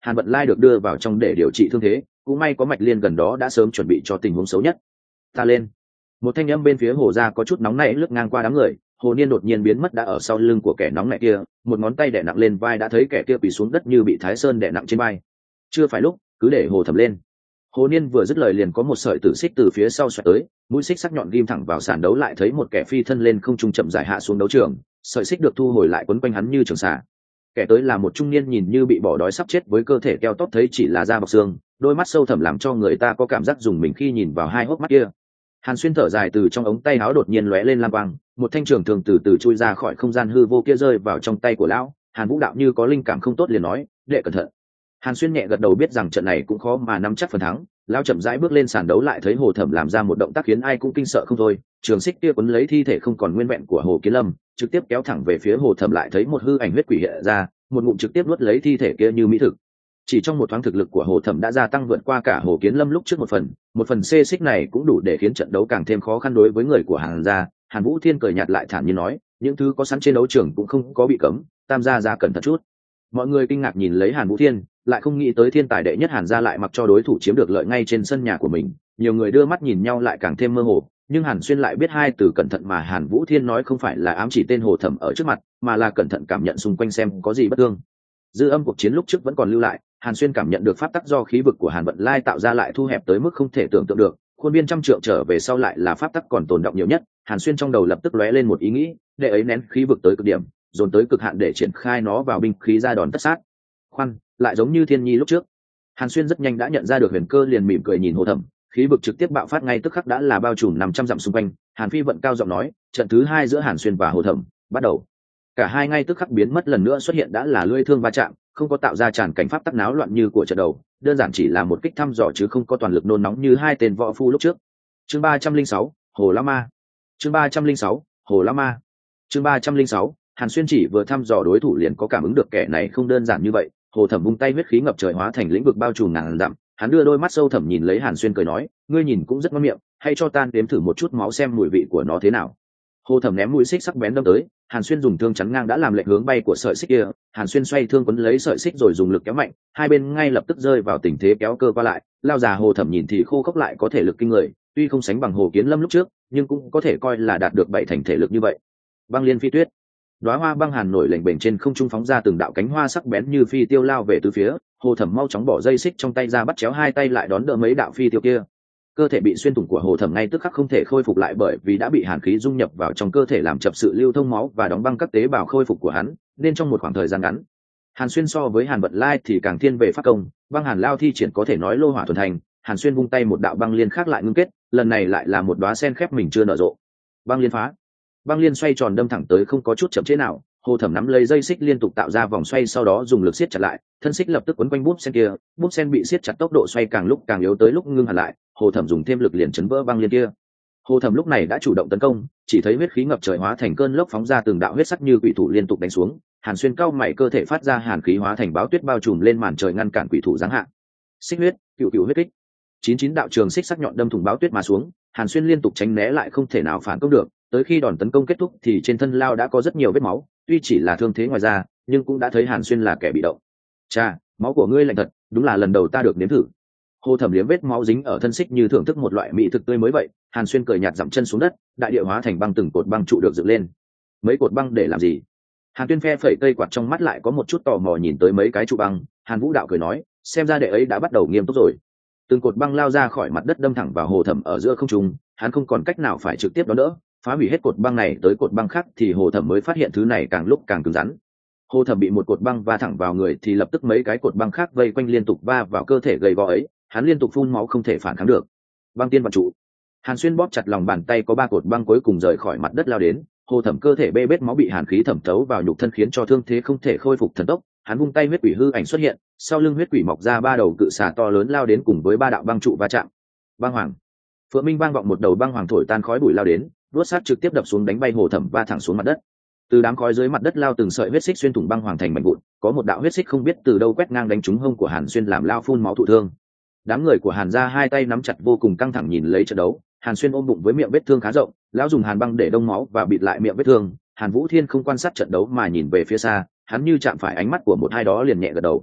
Hàn Vận Lai được đưa vào trong để điều trị thương thế, cũng may có Mạch Liên gần đó đã sớm chuẩn bị cho tình huống xấu nhất. Ta lên. Một thanh âm bên phía Hồ gia có chút nóng nảy lướt ngang qua đám người, Hồ Niên đột nhiên biến mất đã ở sau lưng của kẻ nóng nảy kia, một ngón tay đè nặng lên vai đã thấy kẻ kia quỳ xuống đất như bị Thái Sơn đè nặng trên vai. Chưa phải lúc, cứ để Hồ Thẩm lên. Hồ Niên vừa dứt lời liền có một sợi tử xích từ phía sau xoẹt tới, mũi xích sắc nhọn ghim thẳng vào sàn đấu, lại thấy một kẻ phi thân lên không trung chậm rãi hạ xuống đấu trường, sợi xích được thu hồi lại quấn quanh hắn như trường xà. Kẻ tới là một trung niên nhìn như bị bỏ đói sắp chết với cơ thể keo tóp, thấy chỉ là da bọc xương, đôi mắt sâu thẳm làm cho người ta có cảm giác dùng mình khi nhìn vào hai hốc mắt kia. Hàn Xuyên thở dài, từ trong ống tay áo đột nhiên lóe lên lam quang, một thanh trường thường từ từ chui ra khỏi không gian hư vô kia rơi vào trong tay của lão. Hàn Vũ đạo như có linh cảm không tốt liền nói, đệ cẩn thận. Hàn Xuyên nhẹ gật đầu, biết rằng trận này cũng khó mà nắm chắc phần thắng. Lão chậm rãi bước lên sàn đấu, lại thấy Hồ Thẩm làm ra một động tác khiến ai cũng kinh sợ không thôi. Trường xích kia quấn lấy thi thể không còn nguyên vẹn của Hồ Kiến Lâm, trực tiếp kéo thẳng về phía Hồ Thẩm, lại thấy một hư ảnh huyết quỷ hiện ra, một ngụm trực tiếp nuốt lấy thi thể kia như mỹ thực. Chỉ trong một thoáng thực lực của Hồ Thẩm đã gia tăng vượt qua cả Hồ Kiến Lâm lúc trước một phần, một phần xê xích này cũng đủ để khiến trận đấu càng thêm khó khăn đối với người của Hàn gia. Hàn Vũ Thiên cười nhạt lại thản nhiên nói, những thứ có sẵn trên đấu trường cũng không có bị cấm, tam gia gia cẩn thận chút. Mọi người kinh ngạc nhìn lấy Hàn Vũ Thiên, lại không nghĩ tới thiên tài đệ nhất Hàn gia lại mặc cho đối thủ chiếm được lợi ngay trên sân nhà của mình. Nhiều người đưa mắt nhìn nhau lại càng thêm mơ hồ, nhưng Hàn Xuyên lại biết hai từ cẩn thận mà Hàn Vũ Thiên nói không phải là ám chỉ tên Hồ Thẩm ở trước mặt, mà là cẩn thận cảm nhận xung quanh xem có gì bất thường. Dư âm cuộc chiến lúc trước vẫn còn lưu lại, Hàn Xuyên cảm nhận được pháp tắc do khí vực của Hàn Vận Lai tạo ra lại thu hẹp tới mức không thể tưởng tượng được, khuôn viên trăm trượng trở về sau lại là pháp tắc còn tồn đọng nhiều nhất. Hàn Xuyên trong đầu lập tức lóe lên một ý nghĩ, để ấy nén khí vực tới cực điểm, dồn tới cực hạn để triển khai nó vào binh khí ra đòn tất sát. Khoan, lại giống như Thiên Nhi lúc trước. Hàn Xuyên rất nhanh đã nhận ra được huyền cơ, liền mỉm cười nhìn Hồ Thẩm, khí vực trực tiếp bạo phát ngay tức khắc đã là bao trùm năm trăm dặm xung quanh. Hàn Phi vận cao giọng nói, trận thứ hai giữa Hàn Xuyên và Hồ Thẩm bắt đầu. Cả hai ngay tức khắc biến mất, lần nữa xuất hiện đã là lưỡi thương va chạm, không có tạo ra tràn cảnh pháp tắc náo loạn như của trận đầu, đơn giản chỉ là một kích thăm dò chứ không có toàn lực nôn nóng như hai tên võ phu lúc trước. Chương ba trăm linh sáu, Hồ La Ma. Chương ba trăm linh sáu, Hồ La Ma. Chương ba trăm linh sáu, Hàn Xuyên chỉ vừa thăm dò đối thủ liền có cảm ứng được kẻ này không đơn giản như vậy. Hồ Thẩm vung tay, huyết khí ngập trời hóa thành lĩnh vực bao trùm ngàn dặm. Hắn đưa đôi mắt sâu thẳm nhìn lấy Hàn Xuyên cười nói, ngươi nhìn cũng rất ngon miệng, hãy cho tan đếm thử một chút máu xem mùi vị của nó thế nào. Hồ Thẩm ném mũi xích sắc bén đâm tới, Hàn Xuyên dùng thương chắn ngang đã làm lệnh hướng bay của sợi xích kia. Hàn Xuyên xoay thương quấn lấy sợi xích rồi dùng lực kéo mạnh, hai bên ngay lập tức rơi vào tình thế kéo cơ qua lại. Lao già Hồ Thẩm nhìn thì khô khốc lại có thể lực kinh người, tuy không sánh bằng Hồ Kiến Lâm lúc trước, nhưng cũng có thể coi là đạt được bảy thành thể lực như vậy. Băng liên phi tuyết, đóa hoa băng hàn nổi lềnh bềnh trên không trung, phóng ra từng đạo cánh hoa sắc bén như phi tiêu lao về từ phía. Hồ Thẩm mau chóng bỏ dây xích trong tay ra, bắt chéo hai tay lại đón đỡ mấy đạo phi tiêu kia. Cơ thể bị xuyên thủng của Hồ Thẩm ngay tức khắc không thể khôi phục lại, bởi vì đã bị hàn khí dung nhập vào trong cơ thể làm chậm sự lưu thông máu và đóng băng các tế bào khôi phục của hắn, nên trong một khoảng thời gian ngắn, Hàn Xuyên so với Hàn Vận Lai thì càng thiên về pháp công, băng hàn lao thi triển có thể nói lô hỏa thuần thành. Hàn Xuyên vung tay, một đạo băng liên khác lại ngưng kết, lần này lại là một đóa sen khép mình chưa nở rộ. Băng liên phá, băng liên xoay tròn đâm thẳng tới, không có chút chậm chế nào. Hồ Thẩm nắm lấy dây xích liên tục tạo ra vòng xoay, sau đó dùng lực siết chặt lại, thân xích lập tức quấn quanh búp sen kia. Búp sen bị siết chặt, tốc độ xoay càng lúc càng yếu, tới lúc ngưng hẳn lại, Hồ Thẩm dùng thêm lực liền chấn vỡ băng liên kia. Hồ Thẩm lúc này đã chủ động tấn công, chỉ thấy huyết khí ngập trời hóa thành cơn lốc phóng ra, từng đạo huyết sắc như quỷ thủ liên tục đánh xuống. Hàn Xuyên cao mày, cơ thể phát ra hàn khí hóa thành báo tuyết bao trùm lên màn trời, ngăn cản quỷ thủ giáng hạ. Xích huyết, cựu cựu huyết kích. Chín chín đạo trường xích sắc nhọn đâm thủng báo tuyết mà xuống, Hàn Xuyên liên tục tránh né lại không thể nào phản công được. Tới khi đòn tấn công kết thúc thì trên thân lao đã có rất nhiều vết máu, tuy chỉ là thương thế ngoài da, nhưng cũng đã thấy Hàn Xuyên là kẻ bị động. Cha, máu của ngươi lạnh thật, đúng là lần đầu ta được nếm thử. Hồ Thẩm liếm vết máu dính ở thân xích như thưởng thức một loại mỹ thực tươi mới vậy. Hàn Xuyên cười nhạt dậm chân xuống đất, đại địa hóa thành băng, từng cột băng trụ được dựng lên. Mấy cột băng để làm gì? Hàn Tuyên phe phẩy cây quạt, trong mắt lại có một chút tò mò nhìn tới mấy cái trụ băng. Hàn Vũ đạo cười nói, xem ra đệ ấy đã bắt đầu nghiêm túc rồi. Từng cột băng lao ra khỏi mặt đất đâm thẳng vào Hồ Thẩm ở giữa không trung, hắn không còn cách nào phải trực tiếp đón đỡ, phá hủy hết cột băng này tới cột băng khác thì Hồ Thẩm mới phát hiện thứ này càng lúc càng cứng rắn. Hồ Thẩm bị một cột băng va thẳng vào người thì lập tức mấy cái cột băng khác vây quanh liên tục va vào cơ thể gầy gò ấy, hắn liên tục phun máu không thể phản kháng được. Băng tiên vận trụ. Hàn Xuyên bóp chặt lòng bàn tay, có ba cột băng cuối cùng rời khỏi mặt đất lao đến. Hồ Thẩm cơ thể bê bết máu, bị hàn khí thẩm thấu vào nhục thân khiến cho thương thế không thể khôi phục thần tốc. Hắn vung tay, huyết quỷ hư ảnh xuất hiện, sau lưng huyết quỷ mọc ra ba đầu cự xà to lớn lao đến cùng với ba đạo băng trụ va chạm. Băng hoàng. Phượng Minh vang vọng, một đầu băng hoàng thổi tan khói bụi lao đến, đuốt sát trực tiếp đập xuống đánh bay Hồ Thẩm va thẳng xuống mặt đất. Từ đám khói dưới mặt đất lao từng sợi huyết xích xuyên thủng băng hoàng thành mảnh vụn, có một đạo huyết xích không biết từ đâu quét ngang đánh trúng hông của Hàn Xuyên làm lao phun máu thụ thương. Đám người của Hàn gia hai tay nắm chặt vô cùng căng thẳng nhìn lấy trận đấu. Hàn Xuyên ôm bụng với miệng vết thương khá rộng, lão dùng hàn băng để đông máu và bịt lại miệng vết thương. Hàn Vũ Thiên không quan sát trận đấu mà nhìn về phía xa, hắn như chạm phải ánh mắt của một ai đó liền nhẹ gật đầu.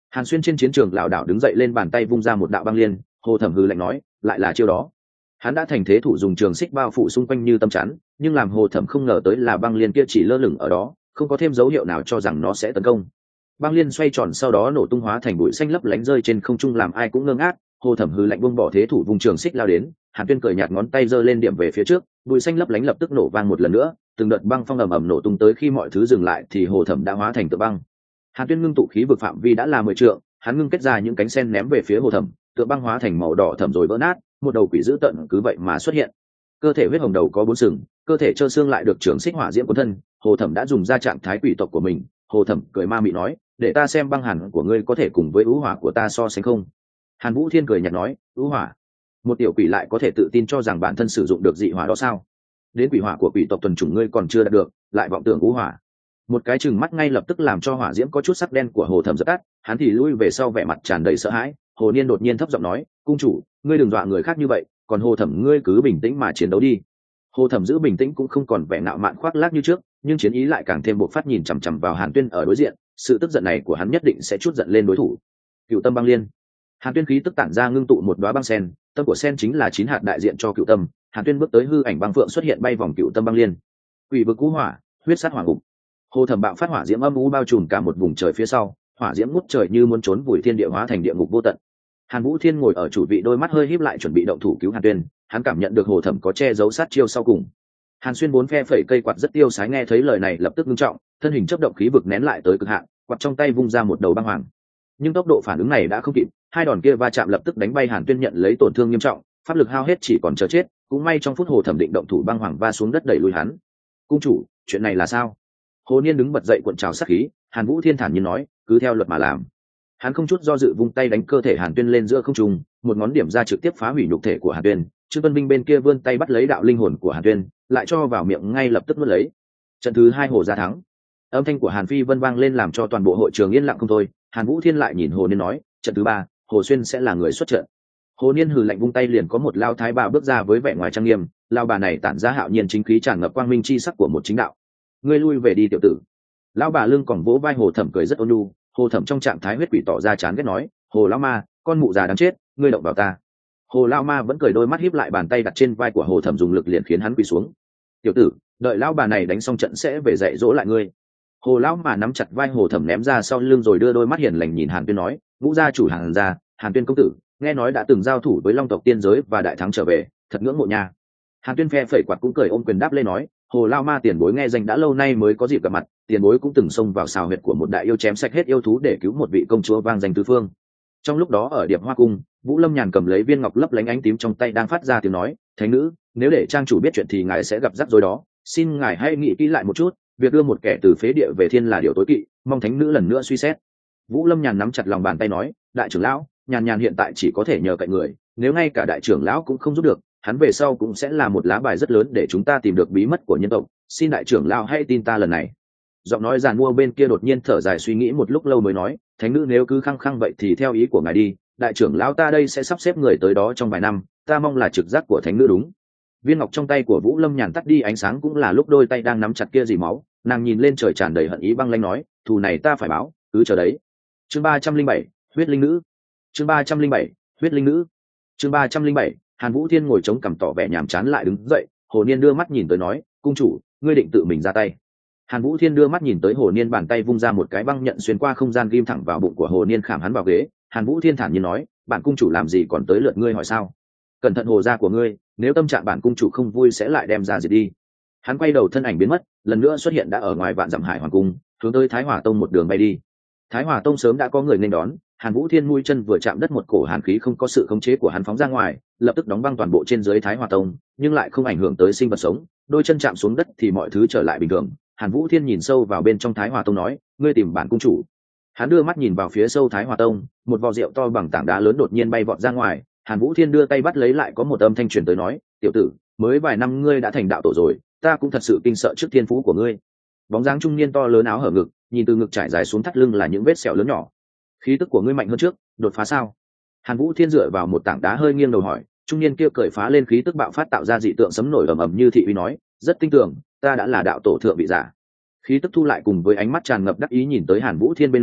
Hàn Xuyên trên chiến trường lảo đảo đứng dậy lên bàn tay vung ra một đạo băng liên. Hồ Thẩm hừ lạnh nói, lại là chiêu đó. Hắn đã thành thế thủ dùng trường xích bao phủ xung quanh như tâm chắn, nhưng làm Hồ Thẩm không ngờ tới là băng liên kia chỉ lơ lửng ở đó, không có thêm dấu hiệu nào cho rằng nó sẽ tấn công. Băng liên xoay tròn sau đó nổ tung hóa thành bụi xanh lấp lánh rơi trên không trung làm ai cũng ngơ ngác. Hồ Thẩm hừ lạnh buông bỏ thế thủ vùng trường xích lao đến. Hàn Tuyên cười nhạt ngón tay giơ lên điểm về phía trước, bụi xanh lấp lánh lập tức nổ vang một lần nữa, từng đợt băng phong ầm ầm nổ tung tới khi mọi thứ dừng lại thì Hồ Thẩm đã hóa thành tượng băng. Hàn Tuyên ngưng tụ khí vực phạm vi đã là mười trượng, hắn ngưng kết ra những cánh sen ném về phía Hồ Thẩm, tượng băng hóa thành màu đỏ thẫm rồi vỡ nát, một đầu quỷ dữ tợn cứ vậy mà xuất hiện. Cơ thể huyết hồng đầu có bốn sừng, cơ thể trơ xương lại được trường xích hỏa diễm cuốn thân. Hồ Thẩm đã dùng ra trạng thái quỷ tộc của mình. Hồ Thẩm cười ma mị nói, để ta xem băng hàn của ngươi có thể cùng với ưu hỏa của ta so sánh không. Hàn Vũ Thiên cười nhạt nói, ưu hỏa? Một tiểu quỷ lại có thể tự tin cho rằng bản thân sử dụng được dị hỏa đó sao? Đến quỷ hỏa của quỷ tộc tuần chủng ngươi còn chưa đạt được, lại vọng tưởng ưu hỏa. Một cái chừng mắt ngay lập tức làm cho hỏa diễm có chút sắc đen của Hồ Thẩm dập tắt, hắn thì lui về sau vẻ mặt tràn đầy sợ hãi. Hồ Niên đột nhiên thấp giọng nói, cung chủ, ngươi đừng dọa người khác như vậy, còn Hồ Thẩm ngươi cứ bình tĩnh mà chiến đấu đi. Hồ Thẩm giữ bình tĩnh cũng không còn vẻ ngạo mạn khoác lác như trước, nhưng chiến ý lại càng thêm bộc phát, nhìn chằm chằm vào Hàn Tuyên ở đối diện. Sự tức giận này của hắn nhất định sẽ chút giận lên đối thủ. Cựu Tâm băng liên. Hàn Tuyên khí tức tản ra ngưng tụ một đóa băng sen, tâm của sen chính là chín hạt đại diện cho Cựu Tâm. Hàn Tuyên bước tới, hư ảnh băng phượng xuất hiện bay vòng Cựu Tâm băng liên. Quỷ vực cú hỏa, huyết sát hỏa ngục. Hồ Thẩm bạo phát hỏa diễm âm u bao trùm cả một vùng trời phía sau, hỏa diễm ngút trời như muốn trốn vùi thiên địa, hóa thành địa ngục vô tận. Hàn Vũ Thiên ngồi ở chủ vị, đôi mắt hơi híp lại chuẩn bị động thủ cứu Hàn Tuyên. Hắn cảm nhận được Hồ Thẩm có che giấu sát chiêu sau cùng. Hàn Xuyên bốn phe phẩy cây quạt rất tiêu sái, nghe thấy lời này lập tức ngưng trọng, thân hình chấp động khí vực nén lại tới cực hạn, quạt trong tay vung ra một đầu băng hoàng. Nhưng tốc độ phản ứng này đã không kịp, hai đòn kia va chạm lập tức đánh bay Hàn Tuyên, nhận lấy tổn thương nghiêm trọng, pháp lực hao hết chỉ còn chờ chết. Cũng may trong phút Hồ Thẩm định động thủ, băng hoàng va xuống đất đẩy lùi hắn. Cung chủ, chuyện này là sao? Hồ Niên đứng bật dậy cuộn trào sát khí. Hàn Vũ Thiên thản nhiên nói, cứ theo luật mà làm. Hắn không chút do dự vung tay đánh cơ thể Hàn Tuyên lên giữa không trung, một ngón điểm ra trực tiếp phá hủy nhục thể của Hàn Tuyên. Trương Tuân Binh bên kia vươn tay bắt lấy đạo linh hồn của Hàn Tuyên, lại cho vào miệng ngay lập tức nuốt lấy. Trận thứ hai Hồ gia thắng. Âm thanh của Hàn Phi Vân vang lên làm cho toàn bộ hội trường yên lặng không thôi. Hàn Vũ Thiên lại nhìn Hồ Niên nói, trận thứ ba, Hồ Xuyên sẽ là người xuất trận. Hồ Niên hừ lạnh vung tay, liền có một lao thái bà bước ra với vẻ ngoài trang nghiêm. Lao bà này tản ra hạo nhiên chính khí, tràn ngập quang minh chi sắc của một chính đạo. Ngươi lui về đi tiểu tử. Lão bà lưng còn vỗ vai Hồ Thẩm, cười rất ôn nhu. Hồ Thẩm trong trạng thái huyết quỷ tỏ ra chán ghét nói, Hồ lão ma, con mụ già đáng chết, ngươi động vào ta. Hồ lão ma vẫn cười, đôi mắt híp lại, bàn tay đặt trên vai của Hồ Thẩm dùng lực liền khiến hắn quỳ xuống. Tiểu tử, đợi lão bà này đánh xong trận sẽ về dạy dỗ lại ngươi. Hồ lão mà nắm chặt vai Hồ Thẩm ném ra sau lưng, rồi đưa đôi mắt hiền lành nhìn Hàn Tuyên nói, Vũ gia chủ Hàn gia, Hàn Tuyên công tử, nghe nói đã từng giao thủ với Long tộc tiên giới và đại thắng trở về, thật ngưỡng mộ nha. Hàn Tuyên phe phẩy quạt cũng cười ôm quyền đáp lên nói, Hồ lão ma tiền bối nghe danh đã lâu nay mới có dịp gặp mặt, tiền bối cũng từng xông vào xào huyệt của một đại yêu, chém sạch hết yêu thú để cứu một vị công chúa vang danh tứ phương. Trong lúc đó ở Điệp Hoa cung, Vũ Lâm Nhàn cầm lấy viên ngọc lấp lánh ánh tím trong tay đang phát ra tiếng nói, thánh nữ, nếu để trang chủ biết chuyện thì ngài sẽ gặp rắc rối đó, xin ngài hãy nghĩ kỹ lại một chút, việc đưa một kẻ từ phế địa về thiên là điều tối kỵ, mong thánh nữ lần nữa suy xét. Vũ Lâm Nhàn nắm chặt lòng bàn tay nói, đại trưởng lão, Nhàn Nhàn hiện tại chỉ có thể nhờ cậy người, nếu ngay cả đại trưởng lão cũng không giúp được, hắn về sau cũng sẽ là một lá bài rất lớn để chúng ta tìm được bí mật của nhân tộc, xin đại trưởng lão hãy tin ta lần này. Giọng nói giàn mua bên kia đột nhiên thở dài, suy nghĩ một lúc lâu mới nói, thánh nữ nếu cứ khăng khăng vậy thì theo ý của ngài đi, đại trưởng lão ta đây sẽ sắp xếp người tới đó trong vài năm, ta mong là trực giác của thánh nữ đúng. Viên ngọc trong tay của Vũ Lâm Nhàn tắt đi ánh sáng, cũng là lúc đôi tay đang nắm chặt kia dì máu, nàng nhìn lên trời tràn đầy hận ý, băng lãnh nói, thù này ta phải báo, cứ chờ đấy. Chương ba trăm linh bảy, huyết linh nữ. Chương ba trăm linh bảy, huyết linh nữ. Chương ba trăm linh bảy, Hàn Vũ Thiên ngồi chống cằm tỏ vẻ nhàm chán lại đứng dậy. Hồ Niên đưa mắt nhìn tới nói, cung chủ, ngươi định tự mình ra tay. Hàn Vũ Thiên đưa mắt nhìn tới Hồ Niên, bàn tay vung ra một cái băng nhận xuyên qua không gian, ghim thẳng vào bụng của Hồ Niên, khảm hắn vào ghế. Hàn Vũ Thiên thản nhiên nói, bản cung chủ làm gì còn tới lượt ngươi hỏi sao? Cẩn thận hồ gia của ngươi, nếu tâm trạng bản cung chủ không vui sẽ lại đem ra diệt đi. Hắn quay đầu, thân ảnh biến mất, lần nữa xuất hiện đã ở ngoài vạn dặm Hải Hoàng cung, hướng tới Thái Hòa tông một đường bay đi. Thái Hòa tông sớm đã có người nghênh đón. Hàn Vũ Thiên mũi chân vừa chạm đất, một cổ hàn khí không có sự khống chế của hắn phóng ra ngoài, lập tức đóng băng toàn bộ trên dưới Thái Hòa tông, nhưng lại không ảnh hưởng tới sinh vật sống. Đôi chân chạm xuống đất thì mọi thứ trở lại bình thường. Hàn Vũ Thiên nhìn sâu vào bên trong Thái Hòa tông nói, ngươi tìm bản cung chủ. Hắn đưa mắt nhìn vào phía sâu Thái Hòa tông, một vò rượu to bằng tảng đá lớn đột nhiên bay vọt ra ngoài. Hàn Vũ Thiên đưa tay bắt lấy, lại có một âm thanh truyền tới nói, tiểu tử, mới vài năm ngươi đã thành đạo tổ rồi, ta cũng thật sự kinh sợ trước thiên phú của ngươi. Bóng dáng trung niên to lớn, áo hở ngực, nhìn từ ngực trải dài xuống thắt lưng là những vết sẹo lớn nhỏ. Khí tức của ngươi mạnh hơn trước, đột phá sao? Hàn Vũ Thiên dựa vào một tảng đá hơi nghiêng đầu hỏi. Trung niên kia cởi phá lên, khí tức bạo phát tạo ra dị tượng sấm nổi ầm ầm như thị uy, nói, rất tin tưởng, ta đã là đạo tổ thượng vị giả. Khí tức thu lại, cùng với ánh mắt tràn ngập đắc ý nhìn tới Hàn Vũ Thiên bên này,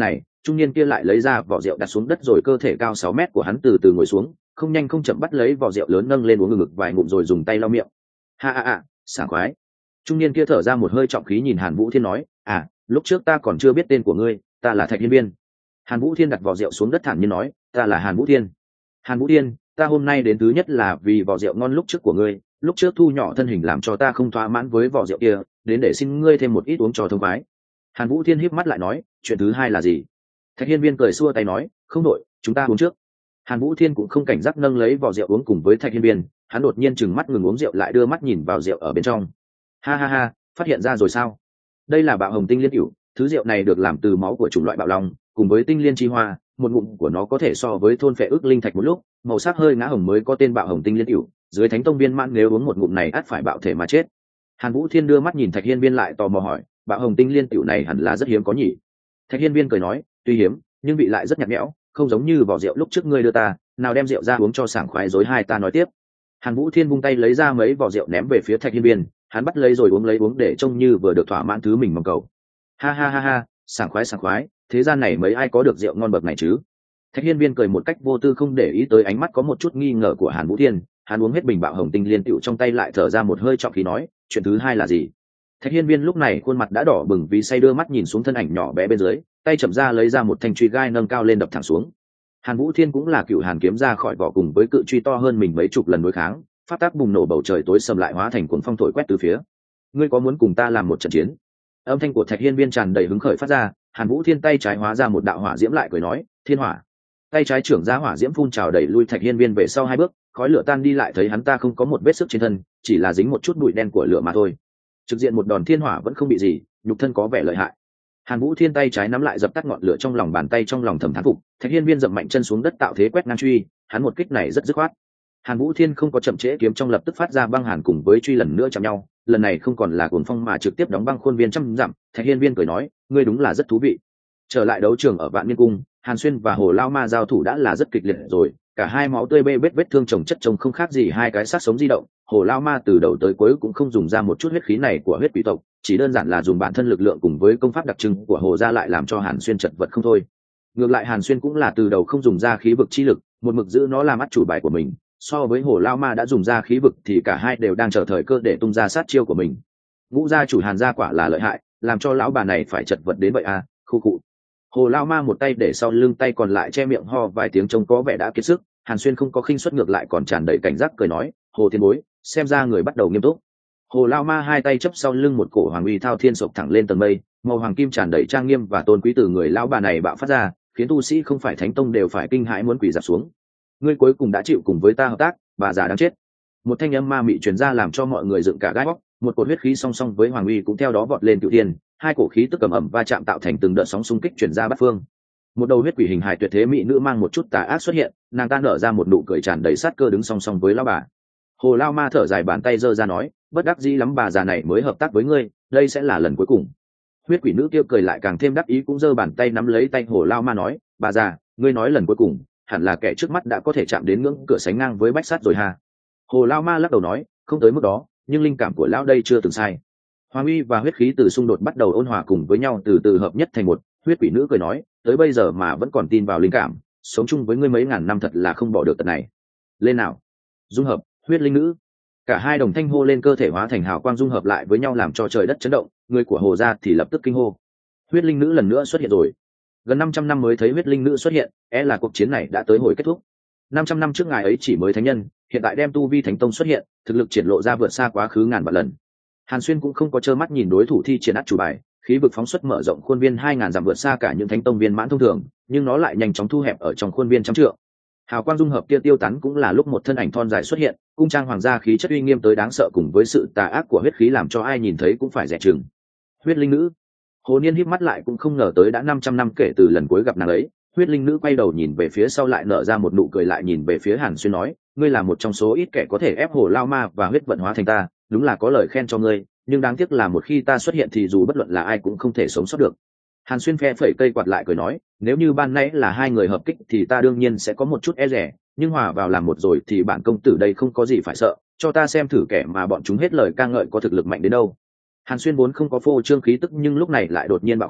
trung niên kia lại lấy ra vỏ rượu đặt xuống đất, rồi cơ thể cao sáu mét của hắn từ từ ngồi xuống, không nhanh không chậm bắt lấy vỏ rượu lớn nâng lên uống ngực ngực vài ngụm rồi dùng tay lau miệng. Ha ha ha, sảng khoái. Trung niên kia thở ra một hơi trọng khí nhìn Hàn Vũ Thiên nói, à, lúc trước ta còn chưa biết tên của ngươi, ta là Thạch Hiên Viên. Hàn Vũ Thiên đặt vỏ rượu xuống đất thản nhiên nói, ta là Hàn Vũ Thiên. Hàn Vũ Thiên, ta hôm nay đến thứ nhất là vì vỏ rượu ngon lúc trước của ngươi, lúc trước thu nhỏ thân hình làm cho ta không thỏa mãn với vỏ rượu kia, đến để xin ngươi thêm một ít uống cho thông khoái. Hàn Vũ Thiên híp mắt lại nói, chuyện thứ hai là gì? Thạch Hiên Viên cười xua tay nói, không đội, chúng ta uống trước. Hàn Vũ Thiên cũng không cảnh giác nâng lấy vỏ rượu uống cùng với Thạch Hiên Viên, hắn đột nhiên trừng mắt ngừng uống rượu lại đưa mắt nhìn vào rượu ở bên trong. Ha ha ha, phát hiện ra rồi sao? Đây là bạo hồng tinh liên cửu, thứ rượu này được làm từ máu của chủng loại bạo long, cùng với tinh liên chi hoa, một ngụm của nó có thể so với thôn phệ ức linh thạch một lúc, màu sắc hơi ngã hồng mới có tên bạo hồng tinh liên cửu, dưới thánh tông viên mãn nếu uống một ngụm này ắt phải bạo thể mà chết. Hàn Vũ Thiên đưa mắt nhìn Thạch Hiên Viên lại tò mò hỏi, bạo hồng tinh liên cửu này hẳn là rất hiếm có nhỉ? Thạch Hiên Viên cười nói, tuy hiếm, nhưng vị lại rất nhạt nhẽo, không giống như vỏ rượu lúc trước ngươi đưa ta, nào đem rượu ra uống cho sảng khoái rồi hai ta nói tiếp. Hàn Vũ Thiên vung tay lấy ra mấy vỏ rượu ném về phía Thạch Hiên Viên, hắn bắt lấy rồi uống lấy uống để trông như vừa được thỏa mãn thứ mình mong cầu. Ha ha ha ha, sảng khoái sảng khoái, thế gian này mấy ai có được rượu ngon bậc này chứ? Thạch Hiên Viên cười một cách vô tư không để ý tới ánh mắt có một chút nghi ngờ của Hàn Vũ Thiên, hắn uống hết bình bạo hồng tinh liên tiểu trong tay lại thở ra một hơi trọng khí nói, chuyện thứ hai là gì? Thạch Hiên Viên lúc này khuôn mặt đã đỏ bừng vì say, đưa mắt nhìn xuống thân ảnh nhỏ bé bên dưới, tay chậm ra lấy ra một thanh truy gai nâng cao lên đập thẳng xuống. Hàn Vũ Thiên cũng là cựu hàn kiếm ra khỏi vỏ cùng với cự truy to hơn mình mấy chục lần đối kháng, phát tác bùng nổ bầu trời tối sầm lại hóa thành cuồng phong thổi quét từ phía. Ngươi có muốn cùng ta làm một trận chiến? Âm thanh của Thạch Hiên Viên tràn đầy hứng khởi phát ra. Hàn Vũ Thiên tay trái hóa ra một đạo hỏa diễm lại cười nói, thiên hỏa. Tay trái trưởng ra hỏa diễm phun trào đẩy lui Thạch Hiên Viên về sau hai bước, khói lửa tan đi lại thấy hắn ta không có một vết sức trên thân, chỉ là dính một chút bụi đen của lửa mà thôi. Trực diện một đòn thiên hỏa vẫn không bị gì, nhục thân có vẻ lợi hại. Hàn Vũ Thiên tay trái nắm lại dập tắt ngọn lửa trong lòng bàn tay, trong lòng thầm thán phục. Thạch Hiên Viên dậm mạnh chân xuống đất tạo thế quét ngang truy, hắn một kích này rất dứt khoát. Hàn Vũ Thiên không có chậm trễ, kiếm trong lập tức phát ra băng hàn cùng với truy lần nữa chạm nhau, lần này không còn là cuồng phong mà trực tiếp đóng băng khuôn viên trăm dặm. Thạch Hiên Viên cười nói, ngươi đúng là rất thú vị. Trở lại đấu trường ở Vạn Niên Cung, Hàn Xuyên và Hồ Lao Ma giao thủ đã là rất kịch liệt rồi, cả hai máu tươi bê bết, vết thương chồng chất trông không khác gì hai cái xác sống di động. Hồ Lao Ma từ đầu tới cuối cũng không dùng ra một chút huyết khí này của huyết quỷ tộc, chỉ đơn giản là dùng bản thân lực lượng cùng với công pháp đặc trưng của Hồ gia lại làm cho Hàn Xuyên chật vật không thôi. Ngược lại Hàn Xuyên cũng là từ đầu không dùng ra khí vực chi lực, một mực giữ nó làm át chủ bài của mình. So với Hồ Lao Ma đã dùng ra khí vực thì cả hai đều đang chờ thời cơ để tung ra sát chiêu của mình. Ngũ gia chủ Hàn gia quả là lợi hại, làm cho lão bà này phải chật vật đến vậy à? Khu cụ. Hồ Lao Ma một tay để sau lưng, tay còn lại che miệng ho vài tiếng trông có vẻ đã kiệt sức. Hàn Xuyên không có khinh suất, ngược lại còn tràn đầy cảnh giác cười nói, Hồ Thiên Bối, xem ra người bắt đầu nghiêm túc. Hồ Lao Ma hai tay chấp sau lưng, một cổ hoàng uy thao thiên sộc thẳng lên tầng mây, màu hoàng kim tràn đầy trang nghiêm và tôn quý từ người lão bà này bạo phát ra, khiến tu sĩ không phải thánh tông đều phải kinh hãi muốn quỳ rạp xuống. Ngươi cuối cùng đã chịu cùng với ta hợp tác, bà già đáng chết. Một thanh âm ma mị truyền ra làm cho mọi người dựng cả gai óc, một cột huyết khí song song với hoàng uy cũng theo đó vọt lên cửu thiên, hai cổ khí tức cầm ẩm va chạm tạo thành từng đợt sóng xung kích truyền ra bát phương. Một đầu huyết quỷ hình hài tuyệt thế mỹ nữ mang một chút tà ác xuất hiện, nàng ta nở ra một nụ cười tràn đầy sát cơ đứng song song với lão bà. Hồ Lao Ma thở dài bàn tay giơ ra nói, bất đắc dĩ lắm, bà già này mới hợp tác với ngươi, đây sẽ là lần cuối cùng. Huyết quỷ nữ kia cười lại càng thêm đắc ý, cũng giơ bàn tay nắm lấy tay Hồ Lao Ma nói, bà già, ngươi nói lần cuối cùng, hẳn là kẻ trước mắt đã có thể chạm đến ngưỡng cửa sánh ngang với bách sát rồi ha. Hồ Lao Ma lắc đầu nói, không tới mức đó, nhưng linh cảm của lão đây chưa từng sai. Hoàng uy và huyết khí từ xung đột bắt đầu ôn hòa cùng với nhau, từ từ hợp nhất thành một. Huyết quỷ nữ cười nói, tới bây giờ mà vẫn còn tin vào linh cảm, sống chung với ngươi mấy ngàn năm thật là không bỏ được tật này. Lên nào, dung hợp. Huyết linh nữ, cả hai đồng thanh hô lên, cơ thể hóa thành hào quang dung hợp lại với nhau làm cho trời đất chấn động. Người của Hồ gia thì lập tức kinh hô, huyết linh nữ lần nữa xuất hiện rồi. Gần năm trăm năm mới thấy huyết linh nữ xuất hiện, é e là cuộc chiến này đã tới hồi kết thúc. năm trăm năm trước ngài ấy chỉ mới thánh nhân, hiện tại đem tu vi thánh tông xuất hiện, thực lực triển lộ ra vượt xa quá khứ ngàn vạn lần. Hàn Xuyên cũng không có trơ mắt nhìn đối thủ thi triển át chủ bài, khí vực phóng xuất mở rộng khuôn viên hai ngàn dặm, vượt xa cả những thánh tông viên mãn thông thường, nhưng nó lại nhanh chóng thu hẹp ở trong khuôn viên trăm trượng. Hào quang dung hợp kia tiêu tán cũng là lúc một thân ảnh thon dài xuất hiện, cung trang hoàng gia khí chất uy nghiêm tới đáng sợ cùng với sự tà ác của huyết khí làm cho ai nhìn thấy cũng phải dè chừng. Huyết linh nữ. Hồ Niên híp mắt lại cũng không ngờ tới đã năm trăm năm kể từ lần cuối gặp nàng ấy. Huyết linh nữ quay đầu nhìn về phía sau lại nở ra một nụ cười, lại nhìn về phía Hàn Xuyên nói, ngươi là một trong số ít kẻ có thể ép Hồ Lao Ma và huyết vận hóa thành ta, đúng là có lời khen cho ngươi, nhưng đáng tiếc là một khi ta xuất hiện thì dù bất luận là ai cũng không thể sống sót được. Hàn Xuyên phe phẩy cây quạt lại cười nói, nếu như ban nãy là hai người hợp kích thì ta đương nhiên sẽ có một chút e dè, nhưng hòa vào làm một rồi thì bản công tử đây không có gì phải sợ, cho ta xem thử kẻ mà bọn chúng hết lời ca ngợi có thực lực mạnh đến đâu. Hàn Xuyên vốn không có phô trương khí tức nhưng lúc này lại đột nhiên bạo khởi,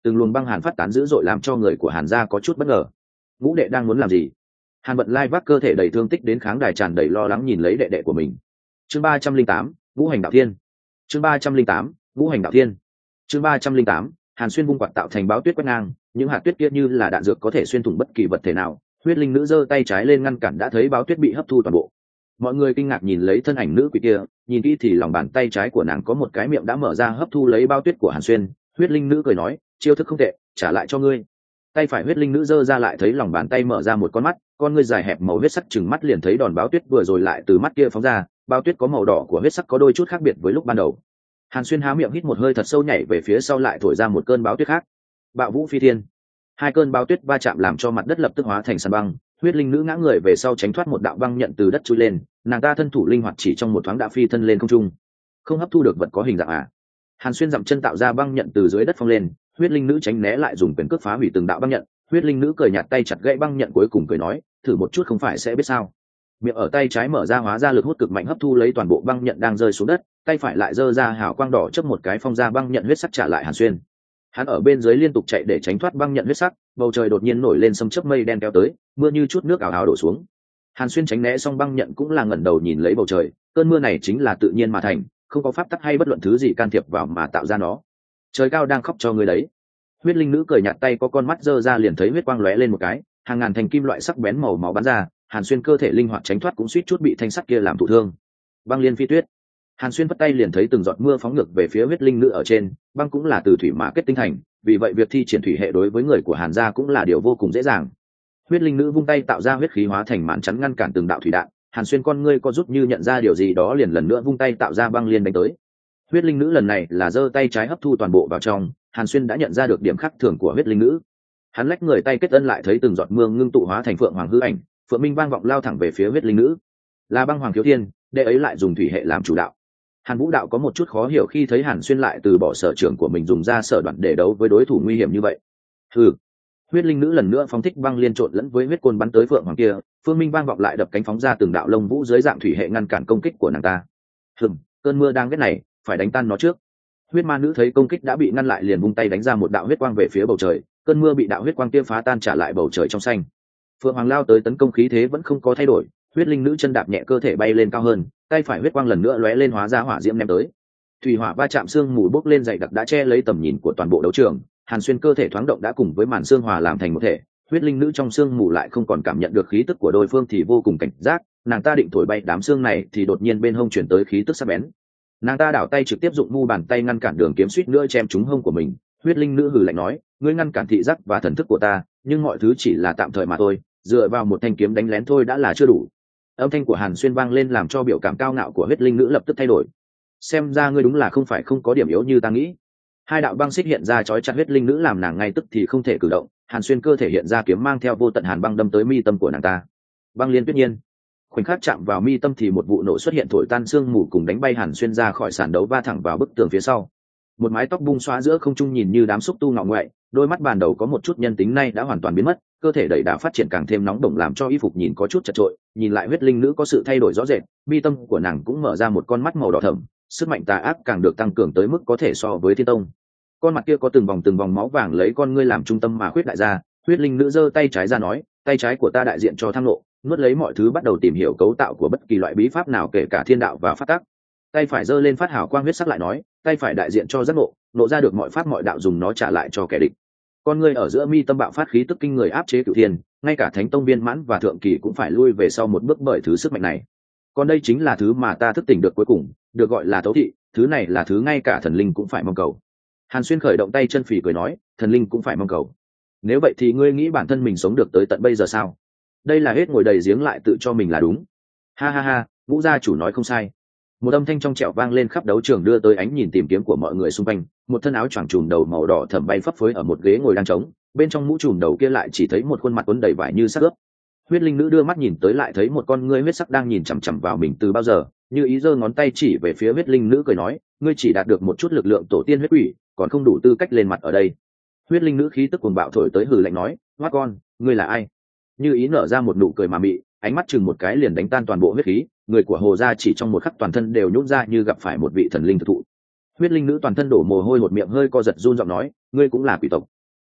từng luồng băng hàn phát tán dữ dội làm cho người của Hàn gia có chút bất ngờ. Ngũ đệ đang muốn làm gì? Hàn Vận Lai vác cơ thể đầy thương tích đến kháng đài tràn đầy lo lắng nhìn lấy đệ đệ của mình. Chương ba trăm linh tám, Ngũ hành đạo thiên. Chương ba trăm linh tám, Ngũ hành đạo thiên. Chương ba trăm linh tám, Hàn Xuyên vung quạt tạo thành báo tuyết quét ngang, những hạt tuyết kia như là đạn dược có thể xuyên thủng bất kỳ vật thể nào. Huyết linh nữ giơ tay trái lên ngăn cản đã thấy báo tuyết bị hấp thu toàn bộ. Mọi người kinh ngạc nhìn lấy thân ảnh nữ quỷ kia, nhìn kỹ thì lòng bàn tay trái của nàng có một cái miệng đã mở ra hấp thu lấy bao tuyết của Hàn Xuyên. Huyết linh nữ cười nói, chiêu thức không tệ, trả lại cho ngươi. Tay phải huyết linh nữ giơ ra lại thấy lòng bàn tay mở ra một con mắt, con ngươi dài hẹp màu huyết sắc chừng mắt liền thấy đòn báo tuyết vừa rồi lại từ mắt kia phóng ra, bao tuyết có màu đỏ của huyết sắc có đôi chút khác biệt với lúc ban đầu. Hàn Xuyên há miệng hít một hơi thật sâu nhảy về phía sau lại thổi ra một cơn báo tuyết khác. Bạo vũ phi thiên. Hai cơn báo tuyết va chạm làm cho mặt đất lập tức hóa thành sàn băng, huyết linh nữ ngã người về sau tránh thoát một đạo băng nhận từ đất chui lên, nàng ta thân thủ linh hoạt chỉ trong một thoáng đã phi thân lên không trung. Không hấp thu được vật có hình dạng à? Hàn Xuyên dậm chân tạo ra băng nhận từ dưới đất phong lên, huyết linh nữ tránh né lại dùng quyền cước phá hủy từng đạo băng nhận. Huyết linh nữ cười nhạt tay chặt gãy băng nhận cuối cùng cười nói, thử một chút không phải sẽ biết sao. Miệng ở tay trái mở ra hóa ra lực hút cực mạnh hấp thu lấy toàn bộ băng nhận đang rơi xuống đất, tay phải lại giơ ra hào quang đỏ chớp một cái phong ra băng nhận huyết sắc trả lại Hàn Xuyên. Hắn ở bên dưới liên tục chạy để tránh thoát băng nhận huyết sắc, bầu trời đột nhiên nổi lên sấm chớp mây đen kéo tới, mưa như chút nước ảo ảo đổ xuống. Hàn Xuyên tránh né xong băng nhận cũng là ngẩng đầu nhìn lấy bầu trời, cơn mưa này chính là tự nhiên mà thành, không có pháp tắc hay bất luận thứ gì can thiệp vào mà tạo ra nó. Trời cao đang khóc cho người đấy. Huyết linh nữ cười nhạt tay có con mắt giơ ra liền thấy huyết quang lóe lên một cái, hàng ngàn thành kim loại sắc bén màu máu bắn ra, Hàn Xuyên cơ thể linh hoạt tránh thoát cũng suýt chút bị thanh sắt kia làm thụ thương. Băng liên phi tuyết. Hàn Xuyên vất tay liền thấy từng giọt mưa phóng ngược về phía huyết linh nữ ở trên, băng cũng là từ thủy mà kết tinh thành, vì vậy việc thi triển thủy hệ đối với người của Hàn gia cũng là điều vô cùng dễ dàng. Huyết linh nữ vung tay tạo ra huyết khí hóa thành màn chắn ngăn cản từng đạo thủy đạn, Hàn Xuyên con ngươi có rút như nhận ra điều gì đó liền lần nữa vung tay tạo ra băng liên đánh tới. Huyết linh nữ lần này là giơ tay trái hấp thu toàn bộ vào trong, Hàn Xuyên đã nhận ra được điểm khác thường của huyết linh nữ. Hắn lách người tay kết ân lại thấy từng giọt mưa ngưng tụ hóa thành phượng hoàng hư ảnh, phượng minh vang vọng lao thẳng về phía huyết linh nữ. Là băng hoàng thiếu thiên, đệ ấy lại dùng thủy hệ làm chủ đạo. Hàn Vũ đạo có một chút khó hiểu khi thấy Hàn Xuyên lại từ bỏ sở trường của mình dùng ra sở đoạn để đấu với đối thủ nguy hiểm như vậy. Hừ. Huyết linh nữ lần nữa phóng thích băng liên trộn lẫn với huyết côn bắn tới phượng hoàng kia, phương minh vang vọng lại đập cánh phóng ra từng đạo lông vũ dưới dạng thủy hệ ngăn cản công kích của nàng ta. Hừm, cơn mưa đang ghét này, phải đánh tan nó trước. Huyết ma nữ thấy công kích đã bị ngăn lại liền vung tay đánh ra một đạo huyết quang về phía bầu trời, cơn mưa bị đạo huyết quang kia phá tan trả lại bầu trời trong xanh. Phượng hoàng lao tới tấn công khí thế vẫn không có thay đổi, huyết linh nữ chân đạp nhẹ cơ thể bay lên cao hơn, tay phải huyết quang lần nữa lóe lên hóa ra hỏa diễm ném tới. Thủy hỏa va chạm xương mù bốc lên dày đặc đã che lấy tầm nhìn của toàn bộ đấu trường, Hàn Xuyên cơ thể thoáng động đã cùng với màn xương hòa làm thành một thể, huyết linh nữ trong xương mù lại không còn cảm nhận được khí tức của đối phương thì vô cùng cảnh giác, nàng ta định thổi bay đám xương này thì đột nhiên bên hông chuyển tới khí tức sắc bén. Nàng ta đảo tay trực tiếp dụng mu bàn tay ngăn cản đường kiếm suýt nữa chém trúng hông của mình. Huyết linh nữ hừ lạnh nói, ngươi ngăn cản thị giác và thần thức của ta, nhưng mọi thứ chỉ là tạm thời mà thôi, dựa vào một thanh kiếm đánh lén thôi đã là chưa đủ. Âm thanh của Hàn Xuyên vang lên làm cho biểu cảm cao ngạo của huyết linh nữ lập tức thay đổi. Xem ra ngươi đúng là không phải không có điểm yếu như ta nghĩ. Hai đạo băng xích hiện ra chói chặt huyết linh nữ làm nàng ngay tức thì không thể cử động. Hàn Xuyên cơ thể hiện ra kiếm mang theo vô tận hàn băng đâm tới mi tâm của nàng ta. Băng liên tuyết nhiên. Khoảnh khắc chạm vào mi tâm thì một vụ nổ xuất hiện thổi tan xương mù cùng đánh bay Hàn Xuyên ra khỏi sàn đấu va thẳng vào bức tường phía sau. Một mái tóc bung xóa giữa không trung nhìn như đám xúc tu ngọ ngoại, đôi mắt ban đầu có một chút nhân tính nay đã hoàn toàn biến mất, cơ thể đẩy đà phát triển càng thêm nóng bỏng làm cho y phục nhìn có chút chật chội. Nhìn lại huyết linh nữ có sự thay đổi rõ rệt, mi tâm của nàng cũng mở ra một con mắt màu đỏ thẫm, sức mạnh tà ác càng được tăng cường tới mức có thể so với thiên tông. Con mặt kia có từng vòng từng vòng máu vàng lấy con ngươi làm trung tâm mà khuyết đại ra. Huyết linh nữ giơ tay trái ra nói, tay trái của ta đại diện cho tham ngộ, nuốt lấy mọi thứ bắt đầu tìm hiểu cấu tạo của bất kỳ loại bí pháp nào kể cả thiên đạo và pháp tắc. Tay phải giơ lên phát hào quang huyết sắc lại nói, tay phải đại diện cho giác ngộ, nộ ra được mọi pháp mọi đạo dùng nó trả lại cho kẻ địch. Con ngươi ở giữa mi tâm bạo phát khí tức kinh người áp chế cửu thiên, ngay cả thánh tông viên mãn và thượng kỳ cũng phải lui về sau một bước bởi thứ sức mạnh này. Còn đây chính là thứ mà ta thức tỉnh được cuối cùng, được gọi là thấu thị, thứ này là thứ ngay cả thần linh cũng phải mong cầu. Hàn Xuyên khởi động tay chân phì cười nói, thần linh cũng phải mong cầu. Nếu vậy thì ngươi nghĩ bản thân mình sống được tới tận bây giờ sao? Đây là hết ngồi đầy giếng lại tự cho mình là đúng. Ha ha ha, Ngũ gia chủ nói không sai. Một âm thanh trong trẻo vang lên khắp đấu trường đưa tới ánh nhìn tìm kiếm của mọi người xung quanh. Một thân áo choàng trùm đầu màu đỏ thẫm bay phấp phới ở một ghế ngồi đang trống, bên trong mũ trùm đầu kia lại chỉ thấy một khuôn mặt uốn đầy vải như xác ướp. Huyết linh nữ đưa mắt nhìn tới lại thấy một con ngươi huyết sắc đang nhìn chằm chằm vào mình từ bao giờ, như ý giơ ngón tay chỉ về phía huyết linh nữ cười nói, ngươi chỉ đạt được một chút lực lượng tổ tiên huyết quỷ, còn không đủ tư cách lên mặt ở đây. Huyết linh nữ khí tức cuồng bạo thổi tới hừ lạnh nói, hoa con, ngươi là ai? Như ý nở ra một nụ cười mà mị, ánh mắt chừng một cái liền đánh tan toàn bộ huyết khí, người của Hồ gia chỉ trong một khắc toàn thân đều nhũn ra như gặp phải một vị thần linh thực thụ. Huyết linh nữ toàn thân đổ mồ hôi một miệng hơi co giật run giọng nói, ngươi cũng là quỷ tộc.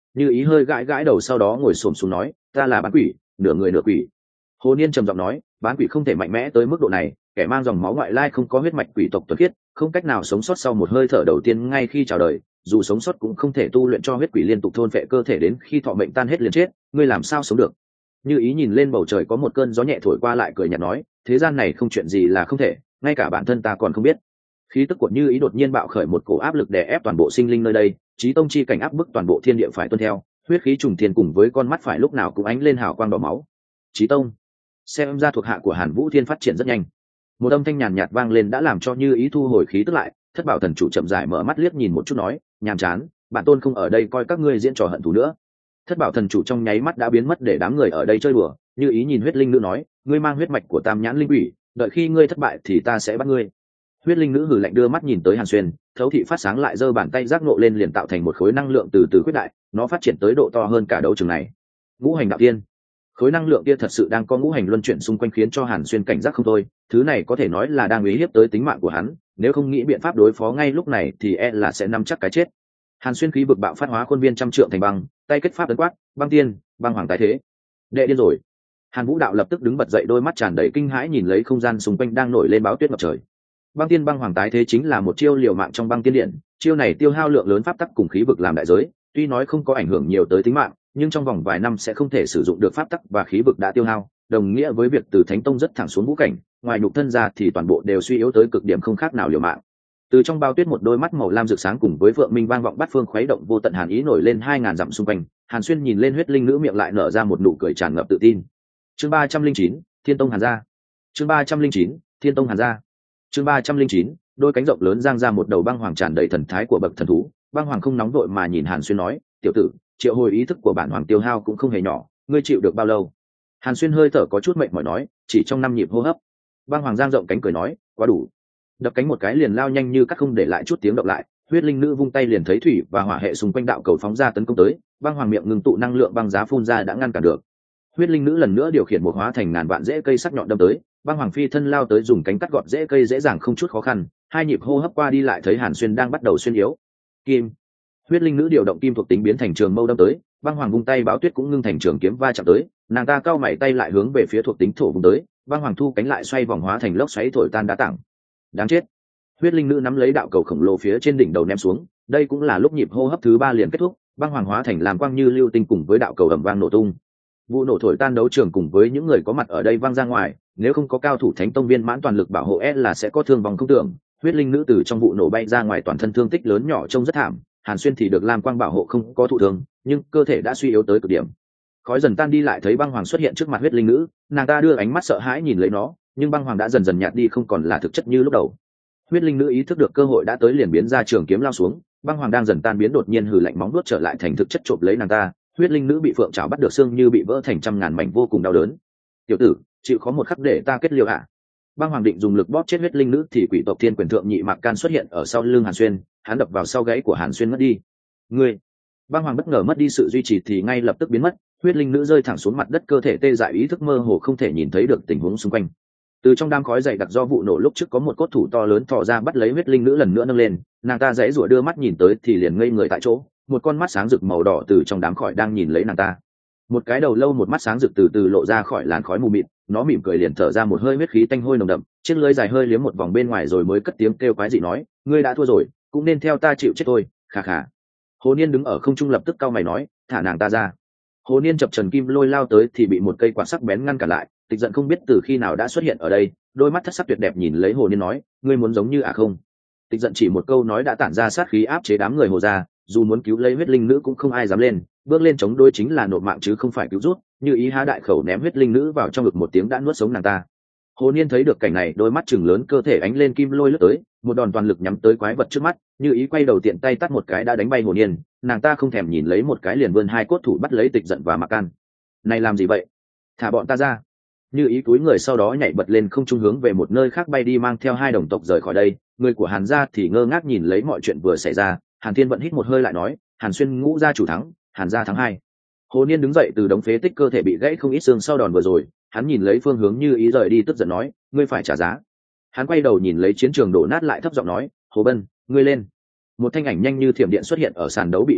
Như Ý hơi gãi gãi đầu, sau đó ngồi xổm xuống nói, ta là bán quỷ, nửa người nửa quỷ. Hồ Niên trầm giọng nói, bán quỷ không thể mạnh mẽ tới mức độ này, kẻ mang dòng máu ngoại lai không có huyết mạch quỷ tộc tuấn khiết, không cách nào sống sót sau một hơi thở đầu tiên ngay khi chào đời, dù sống sót cũng không thể tu luyện cho huyết quỷ liên tục thôn phệ cơ thể đến khi thọ mệnh tan hết liền chết, ngươi làm sao sống được? Như Ý nhìn lên bầu trời có một cơn gió nhẹ thổi qua, lại cười nhạt nói, thế gian này không chuyện gì là không thể, ngay cả bản thân ta còn không biết. Khí tức của Như Ý đột nhiên bạo khởi một cổ áp lực đè ép toàn bộ sinh linh nơi đây, chí tông chi cảnh áp bức toàn bộ thiên địa phải tuân theo, huyết khí trùng thiên cùng với con mắt phải lúc nào cũng ánh lên hào quang đỏ máu. Chí tông, xem ra thuộc hạ của Hàn Vũ Thiên phát triển rất nhanh. Một âm thanh nhàn nhạt vang lên đã làm cho Như Ý thu hồi khí tức lại. Thất Bảo thần chủ chậm rãi mở mắt liếc nhìn một chút nói, nhàm chán, bản tôn không ở đây coi các ngươi diễn trò hận thù nữa. Thất Bảo thần chủ trong nháy mắt đã biến mất để đám người ở đây chơi đùa. Như Ý nhìn huyết linh nữ nói, ngươi mang huyết mạch của Tam Nhãn linh quỷ, đợi khi ngươi thất bại thì ta sẽ bắt ngươi. Huyết linh nữ hừ lạnh đưa mắt nhìn tới Hàn Xuyên, thấu thị phát sáng lại giơ bàn tay giác nộ lên liền tạo thành một khối năng lượng từ từ quyết đại, nó phát triển tới độ to hơn cả đấu trường này. Ngũ hành đạo tiên, khối năng lượng kia thật sự đang có ngũ hành luân chuyển xung quanh, khiến cho Hàn Xuyên cảnh giác không thôi. Thứ này có thể nói là đang uy hiếp tới tính mạng của hắn, nếu không nghĩ biện pháp đối phó ngay lúc này thì e là sẽ nắm chắc cái chết. Hàn Xuyên khí vực bạo phát hóa khuôn viên trăm trượng thành băng, tay kết pháp ấn quát, băng tiên, băng hoàng tái thế. Đệ điên rồi. Hàn Vũ đạo lập tức đứng bật dậy, đôi mắt tràn đầy kinh hãi nhìn lấy không gian xung quanh đang nổi lên báo tuyết ngập trời. Băng tiên băng hoàng tái thế chính là một chiêu liều mạng trong băng tiên điện, chiêu này tiêu hao lượng lớn pháp tắc cùng khí vực làm đại giới, tuy nói không có ảnh hưởng nhiều tới tính mạng, nhưng trong vòng vài năm sẽ không thể sử dụng được pháp tắc và khí vực đã tiêu hao, đồng nghĩa với việc từ thánh tông rất thẳng xuống vũ cảnh, ngoài nhục thân ra thì toàn bộ đều suy yếu tới cực điểm, không khác nào liều mạng. Từ trong bao tuyết một đôi mắt màu lam rực sáng cùng với vượng minh vang vọng bát phương khuấy động vô tận hàn ý nổi lên hai ngàn dặm xung quanh. Hàn Xuyên nhìn lên huyết linh nữ, miệng lại nở ra một nụ cười tràn ngập tự tin. Chương ba trăm linh chín, Thiên Tông Hàn gia. Chương ba trăm linh chín, Thiên Tông Hàn gia. Chương ba trăm linh chín, đôi cánh rộng lớn giang ra một đầu băng hoàng tràn đầy thần thái của bậc thần thú. Băng hoàng không nóng vội mà nhìn Hàn Xuyên nói, tiểu tử, triệu hồi ý thức của bản hoàng tiêu hao cũng không hề nhỏ, ngươi chịu được bao lâu? Hàn Xuyên hơi thở có chút mệt mỏi nói, chỉ trong năm nhịp hô hấp. Băng hoàng giang rộng cánh cười nói, quá đủ. Đập cánh một cái liền lao nhanh như cắt, không để lại chút tiếng động lại. Huyết linh nữ vung tay liền thấy thủy và hỏa hệ xung quanh đạo cầu phóng ra tấn công tới. Băng hoàng miệng ngừng tụ năng lượng băng giá phun ra đã ngăn cản được. Huyết linh nữ lần nữa điều khiển một hóa thành ngàn vạn rễ cây sắc nhọn đâm tới. Băng hoàng phi thân lao tới dùng cánh cắt gọt rễ cây dễ dàng không chút khó khăn. Hai nhịp hô hấp qua đi lại thấy Hàn Xuyên đang bắt đầu xuyên yếu. Kim. Huyết linh nữ điều động kim thuộc tính biến thành trường mâu đâm tới. Băng hoàng vung tay báo tuyết cũng ngưng thành trường kiếm va chạm tới. Nàng ta cao mày tay lại hướng về phía thuộc tính thổ vung tới. Băng hoàng thu cánh lại xoay vòng hóa thành lốc xoáy thổi tan đá tảng. Đáng chết. Huyết linh nữ nắm lấy đạo cầu khổng lồ phía trên đỉnh đầu ném xuống. Đây cũng là lúc nhịp hô hấp thứ ba liền kết thúc. Băng hoàng hóa thành làm quang như lưu tinh cùng với đạo cầu ầm vang nổ tung. Vụ nổ thổi tan đấu trường cùng với những người có mặt ở đây văng ra ngoài. Nếu không có cao thủ thánh tông viên mãn toàn lực bảo hộ e là sẽ có thương vong không tưởng. Huyết linh nữ từ trong vụ nổ bay ra ngoài, toàn thân thương tích lớn nhỏ trông rất thảm. Hàn Xuyên thì được lam quang bảo hộ không có thụ thương, nhưng cơ thể đã suy yếu tới cực điểm. Khói dần tan đi lại thấy băng hoàng xuất hiện trước mặt huyết linh nữ, nàng ta đưa ánh mắt sợ hãi nhìn lấy nó, nhưng băng hoàng đã dần dần nhạt đi, không còn là thực chất như lúc đầu. Huyết linh nữ ý thức được cơ hội đã tới liền biến ra trường kiếm lao xuống. Băng hoàng đang dần tan biến đột nhiên hừ lạnh móng nuốt trở lại thành thực chất chộp lấy nàng ta. Huyết linh nữ bị phượng chảo bắt được, xương như bị vỡ thành trăm ngàn mảnh, vô cùng đau đớn. Tiểu tử, chịu khó một khắc để ta kết liêu ạ. À? Băng hoàng định dùng lực bóp chết huyết linh nữ thì quỷ tộc thiên quyền thượng nhị mạc can xuất hiện ở sau lưng Hàn Xuyên, hắn đập vào sau gáy của Hàn Xuyên mất đi. Ngươi! Băng hoàng bất ngờ mất đi sự duy trì thì ngay lập tức biến mất. Huyết linh nữ rơi thẳng xuống mặt đất, cơ thể tê dại, ý thức mơ hồ, không thể nhìn thấy được tình huống xung quanh. Từ trong đám khói dày đặc do vụ nổ lúc trước có một cốt thủ to lớn thò ra bắt lấy huyết linh nữ lần nữa nâng lên. Nàng ta dãy rủa đưa mắt nhìn tới thì liền ngây người tại chỗ. Một con mắt sáng rực màu đỏ từ trong đám khói đang nhìn lấy nàng ta. Một cái đầu lâu một mắt sáng rực từ từ lộ ra khỏi làn khói mù mịt, nó mỉm cười liền thở ra một hơi huyết khí tanh hôi nồng đậm, chiếc lưỡi dài hơi liếm một vòng bên ngoài rồi mới cất tiếng kêu quái dị nói, ngươi đã thua rồi, cũng nên theo ta chịu chết thôi. Khà khà. Hồ Niên đứng ở không trung lập tức cau mày nói, thả nàng ta ra. Hồ Niên chập trần kim lôi lao tới thì bị một cây quạt sắc bén ngăn cản lại. Tịch Giận không biết từ khi nào đã xuất hiện ở đây, đôi mắt thất sắc tuyệt đẹp nhìn lấy Hồ Niên nói, ngươi muốn giống như à không? Tịch Giận chỉ một câu nói đã tản ra sát khí áp chế đám người Hồ gia, dù muốn cứu lấy huyết linh nữ cũng không ai dám lên, bước lên chống đối chính là nộp mạng chứ không phải cứu rút. Như Ý há đại khẩu ném huyết linh nữ vào trong ngực, một tiếng đã nuốt sống nàng ta. Hồ Niên thấy được cảnh này, đôi mắt chừng lớn, cơ thể ánh lên kim lôi lướt tới, một đòn toàn lực nhắm tới quái vật trước mắt. Như Ý quay đầu tiện tay tát một cái đã đánh bay Hồ Niên, nàng ta không thèm nhìn lấy một cái liền vươn hai cốt thủ bắt lấy Tịch Giận và Mạc Can. Này làm gì vậy? Thả bọn ta ra. Như Ý cúi người sau đó nhảy bật lên không trung hướng về một nơi khác bay đi, mang theo hai đồng tộc rời khỏi đây. Người của Hàn gia thì ngơ ngác nhìn lấy mọi chuyện vừa xảy ra. Hàn Thiên vận hít một hơi lại nói, Hàn Xuyên ngũ gia chủ thắng, Hàn gia thắng hai. Hồ Niên đứng dậy từ đống phế tích, cơ thể bị gãy không ít xương sau đòn vừa rồi. Hắn nhìn lấy phương hướng Như Ý rời đi, tức giận nói, ngươi phải trả giá. Hắn quay đầu nhìn lấy chiến trường đổ nát lại thấp giọng nói, Hồ Bân, ngươi lên. Một thanh ảnh nhanh như thiểm điện xuất hiện ở sàn đấu bị đổ nát,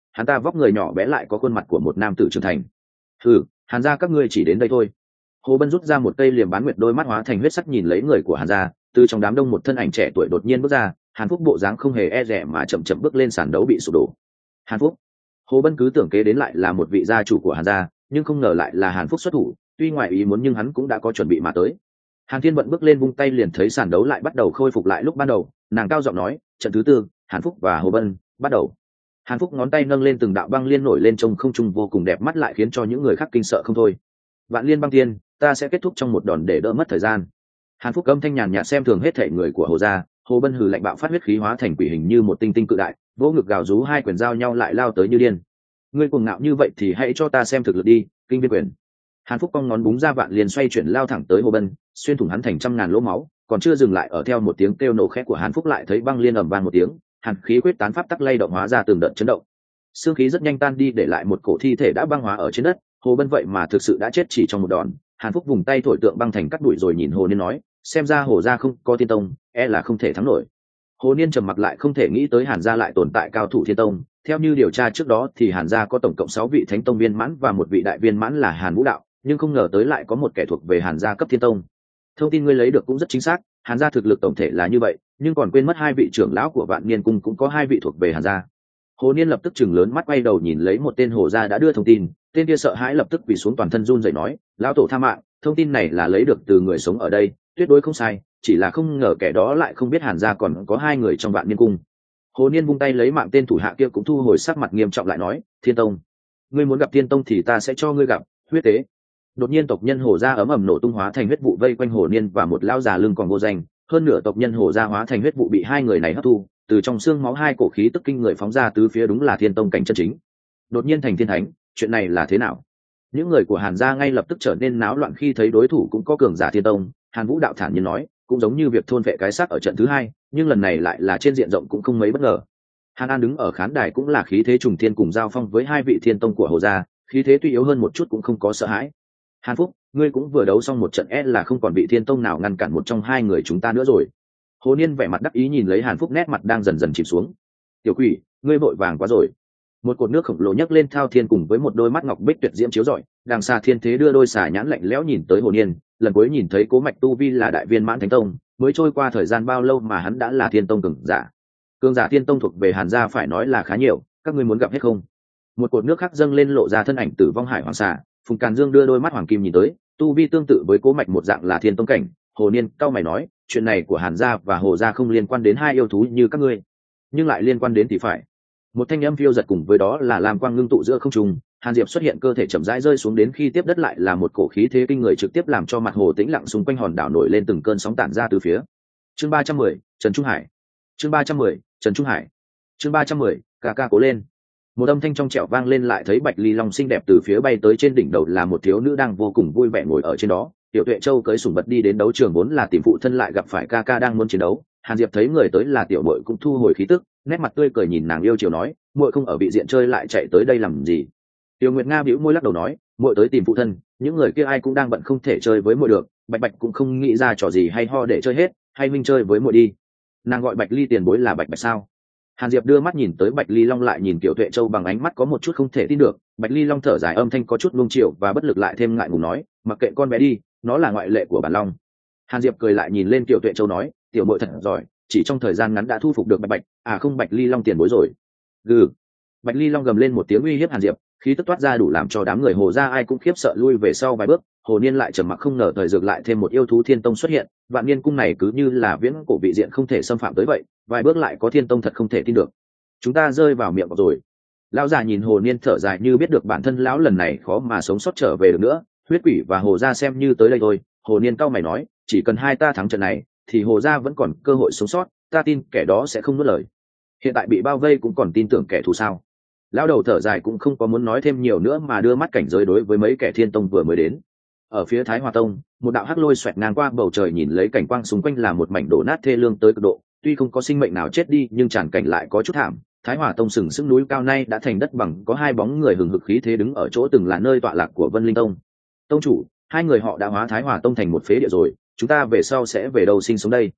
hắn ta vóc người nhỏ bé lại có khuôn mặt của một nam tử trưởng thành. Ừ, Hàn gia các ngươi chỉ đến đây thôi. Hồ Bân rút ra một cây liềm bán nguyệt, đôi mắt hóa thành huyết sắc nhìn lấy người của Hàn gia. Từ trong đám đông một thân ảnh trẻ tuổi đột nhiên bước ra. Hàn Phúc bộ dáng không hề e dè mà chậm chậm bước lên sàn đấu bị sụp đổ. Hàn Phúc. Hồ Bân cứ tưởng kế đến lại là một vị gia chủ của Hàn gia, nhưng không ngờ lại là Hàn Phúc xuất thủ. Tuy ngoài ý muốn nhưng hắn cũng đã có chuẩn bị mà tới. Hàn Thiên Vận bước lên vung tay liền thấy sàn đấu lại bắt đầu khôi phục lại lúc ban đầu. Nàng cao giọng nói, trận thứ tư, Hàn Phúc và Hồ Bân bắt đầu. Hàn Phúc ngón tay nâng lên từng đạo băng liên nổi lên trông không trung vô cùng đẹp mắt, lại khiến cho những người khác kinh sợ không thôi. Vạn liên băng tiên, ta sẽ kết thúc trong một đòn để đỡ mất thời gian. Hàn Phúc âm thanh nhàn nhạt xem thường hết thảy người của Hồ gia. Hồ Bân hừ lạnh bạo phát huyết khí hóa thành quỷ hình như một tinh tinh cự đại, vỗ ngực gào rú, hai quyền giao nhau lại lao tới như điên. Ngươi cuồng ngạo như vậy thì hãy cho ta xem thực lực đi, kinh viên quyền. Hàn Phúc cong ngón búng ra vạn liên xoay chuyển lao thẳng tới Hồ Bân, xuyên thủng hắn thành trăm ngàn lỗ máu, còn chưa dừng lại ở theo một tiếng kêu nổ khẽ của Hàn Phúc lại thấy băng liên ầm vang một tiếng, hàn khí quyết tán pháp tắc lay động hóa ra từng đợt chấn động. Xương khí rất nhanh tan đi để lại một cổ thi thể đã băng hóa ở trên đất. Hồ Bân vậy mà thực sự đã chết chỉ trong một đòn. Hàn Phúc vùng tay thổi tượng băng thành cắt đuổi rồi nhìn Hồ Niên nói, xem ra Hồ gia không có thiên tông, e là không thể thắng nổi. Hồ Niên trầm mặc, lại không thể nghĩ tới Hàn gia lại tồn tại cao thủ thiên tông. Theo như điều tra trước đó thì Hàn gia có tổng cộng sáu vị thánh tông viên mãn và một vị đại viên mãn là Hàn Vũ Đạo, nhưng không ngờ tới lại có một kẻ thuộc về Hàn gia cấp thiên tông. Thông tin ngươi lấy được cũng rất chính xác, Hàn gia thực lực tổng thể là như vậy, nhưng còn quên mất hai vị trưởng lão của Vạn Niên cung cũng có hai vị thuộc về Hàn gia. Hồ Niên lập tức chừng lớn mắt quay đầu nhìn lấy một tên Hồ gia đã đưa thông tin, tên kia sợ hãi lập tức quỳ xuống toàn thân run rẩy nói, lão tổ tha mạng, thông tin này là lấy được từ người sống ở đây, tuyệt đối không sai, chỉ là không ngờ kẻ đó lại không biết Hàn gia còn có hai người trong Vạn Niên cung. Hồ Niên vung tay lấy mạng tên thủ hạ kia cũng thu hồi, sắc mặt nghiêm trọng lại nói, Thiên Tông, ngươi muốn gặp Thiên Tông thì ta sẽ cho ngươi gặp. Huyết tế. Đột nhiên tộc nhân Hồ gia ấm ầm nổ tung hóa thành huyết vụ vây quanh Hồ Niên và một lão già lưng còn vô danh, hơn nửa tộc nhân Hồ gia hóa thành huyết vụ bị hai người này hấp thu, từ trong xương máu hai cổ khí tức kinh người phóng ra tứ phía, đúng là Thiên Tông cảnh chân chính. Đột nhiên thành thiên thánh, chuyện này là thế nào? Những người của Hàn gia ngay lập tức trở nên náo loạn khi thấy đối thủ cũng có cường giả Thiên Tông. Hàn Vũ Đạo thản nhiên nói, cũng giống như việc thôn vệ cái xác ở trận thứ hai, nhưng lần này lại là trên diện rộng cũng không mấy bất ngờ. Hàn An đứng ở khán đài cũng là khí thế trùng thiên cùng giao phong với hai vị Thiên Tông của Hồ gia, khí thế tuy yếu hơn một chút cũng không có sợ hãi. Hàn Phúc, ngươi cũng vừa đấu xong một trận, e là không còn bị Thiên Tông nào ngăn cản một trong hai người chúng ta nữa rồi. Hồ Niên vẻ mặt đắc ý nhìn lấy Hàn Phúc, nét mặt đang dần dần chìm xuống. Tiểu quỷ, ngươi vội vàng quá rồi. Một cột nước khổng lồ nhấc lên thao thiên cùng với một đôi mắt ngọc bích tuyệt diễm chiếu rọi, đằng xa thiên thế đưa đôi xà nhãn lạnh lẽo nhìn tới Hồ Niên, lần cuối nhìn thấy Cố Mạch tu vi là đại viên mãn thánh tông, mới trôi qua thời gian bao lâu mà hắn đã là Thiên Tông cường giả. Cường giả Thiên Tông thuộc về Hàn gia phải nói là khá nhiều, các ngươi muốn gặp hết không? Một cột nước khác dâng lên lộ ra thân ảnh Tử Vong Hải Hoàng xà, Phùng Càn Dương đưa đôi mắt hoàng kim nhìn tới, tu vi tương tự với Cố Mạch một dạng là Thiên Tông cảnh. Hồ Niên cao mày nói, chuyện này của Hàn gia và Hồ gia không liên quan đến hai yêu thú như các ngươi, nhưng lại liên quan đến thì phải. Một thanh âm phiêu giật cùng với đó là lam quang ngưng tụ giữa không trung, Hàn Diệp xuất hiện, cơ thể chậm rãi rơi xuống, đến khi tiếp đất lại là một cổ khí thế kinh người trực tiếp làm cho mặt hồ tĩnh lặng, xung quanh hòn đảo nổi lên từng cơn sóng tản ra từ phía. Chương ba trăm mười, Trần Trung Hải. Chương ba trăm mười, Trần Trung Hải. Chương ba trăm mười, ca ca cố lên. Một âm thanh trong trẻo vang lên, lại thấy Bạch Ly Long xinh đẹp từ phía bay tới, trên đỉnh đầu là một thiếu nữ đang vô cùng vui vẻ ngồi ở trên đó. Tiểu Tuệ Châu cưỡi sủng vật đi đến đấu trường, vốn là tìm phụ thân lại gặp phải ca ca đang muốn chiến đấu. Hàn Diệp thấy người tới là tiểu muội cũng thu hồi khí tức, nét mặt tươi cười nhìn nàng yêu chiều nói, muội không ở vị diện chơi lại chạy tới đây làm gì? Tiêu Nguyệt Nga bĩu môi lắc đầu nói, muội tới tìm phụ thân, những người kia ai cũng đang bận không thể chơi với muội được, Bạch Bạch cũng không nghĩ ra trò gì hay ho để chơi hết, hay minh chơi với muội đi. Nàng gọi Bạch Ly tiền bối là Bạch Bạch sao? Hàn Diệp đưa mắt nhìn tới Bạch Ly Long, lại nhìn Tiểu Tuệ Châu bằng ánh mắt có một chút không thể tin được. Bạch Ly Long thở dài, âm thanh có chút nuông chiều và bất lực, lại thêm ngại ngùng nói, mặc kệ con bé đi, nó là ngoại lệ của bản Long. Hàn Diệp cười lại nhìn lên Tiểu Tuệ Châu nói, tiểu muội thật giỏi, chỉ trong thời gian ngắn đã thu phục được Bạch Bạch, à không, Bạch Ly Long tiền bối rồi. Gừ. Bạch Ly Long gầm lên một tiếng uy hiếp Hàn Diệp, khí tức toát ra đủ làm cho đám người Hồ gia ai cũng khiếp sợ lui về sau vài bước. Hồ Niên lại trầm mặc, không ngờ thời dược lại thêm một yêu thú Thiên Tông xuất hiện, Vạn Niên cung này cứ như là viễn cổ vị diện không thể xâm phạm tới vậy, vài bước lại có Thiên Tông thật không thể tin được. Chúng ta rơi vào miệng rồi. Lão già nhìn Hồ Niên thở dài, như biết được bản thân lão lần này khó mà sống sót trở về được nữa. Huyết Quỷ và Hồ gia xem như tới đây thôi. Hồ Niên cau mày nói, chỉ cần hai ta thắng trận này thì Hồ gia vẫn còn cơ hội sống sót, ta tin kẻ đó sẽ không nuốt lời. Hiện tại bị bao vây cũng còn tin tưởng kẻ thù sao? Lão đầu thở dài cũng không có muốn nói thêm nhiều nữa, mà đưa mắt cảnh giới đối với mấy kẻ Thiên Tông vừa mới đến. Ở phía Thái Hòa Tông, một đạo hắc lôi xoẹt ngang qua bầu trời, nhìn lấy cảnh quang xung quanh là một mảnh đổ nát thê lương tới cực độ, tuy không có sinh mệnh nào chết đi nhưng tràn cảnh lại có chút thảm. Thái Hòa Tông sừng sững núi cao nay đã thành đất bằng, có hai bóng người hừng hực khí thế đứng ở chỗ từng là nơi tọa lạc của Vân Linh Tông. Tông chủ, hai người họ đã hóa Thái Hòa Tông thành một phế địa rồi, chúng ta về sau sẽ về đâu sinh sống đây?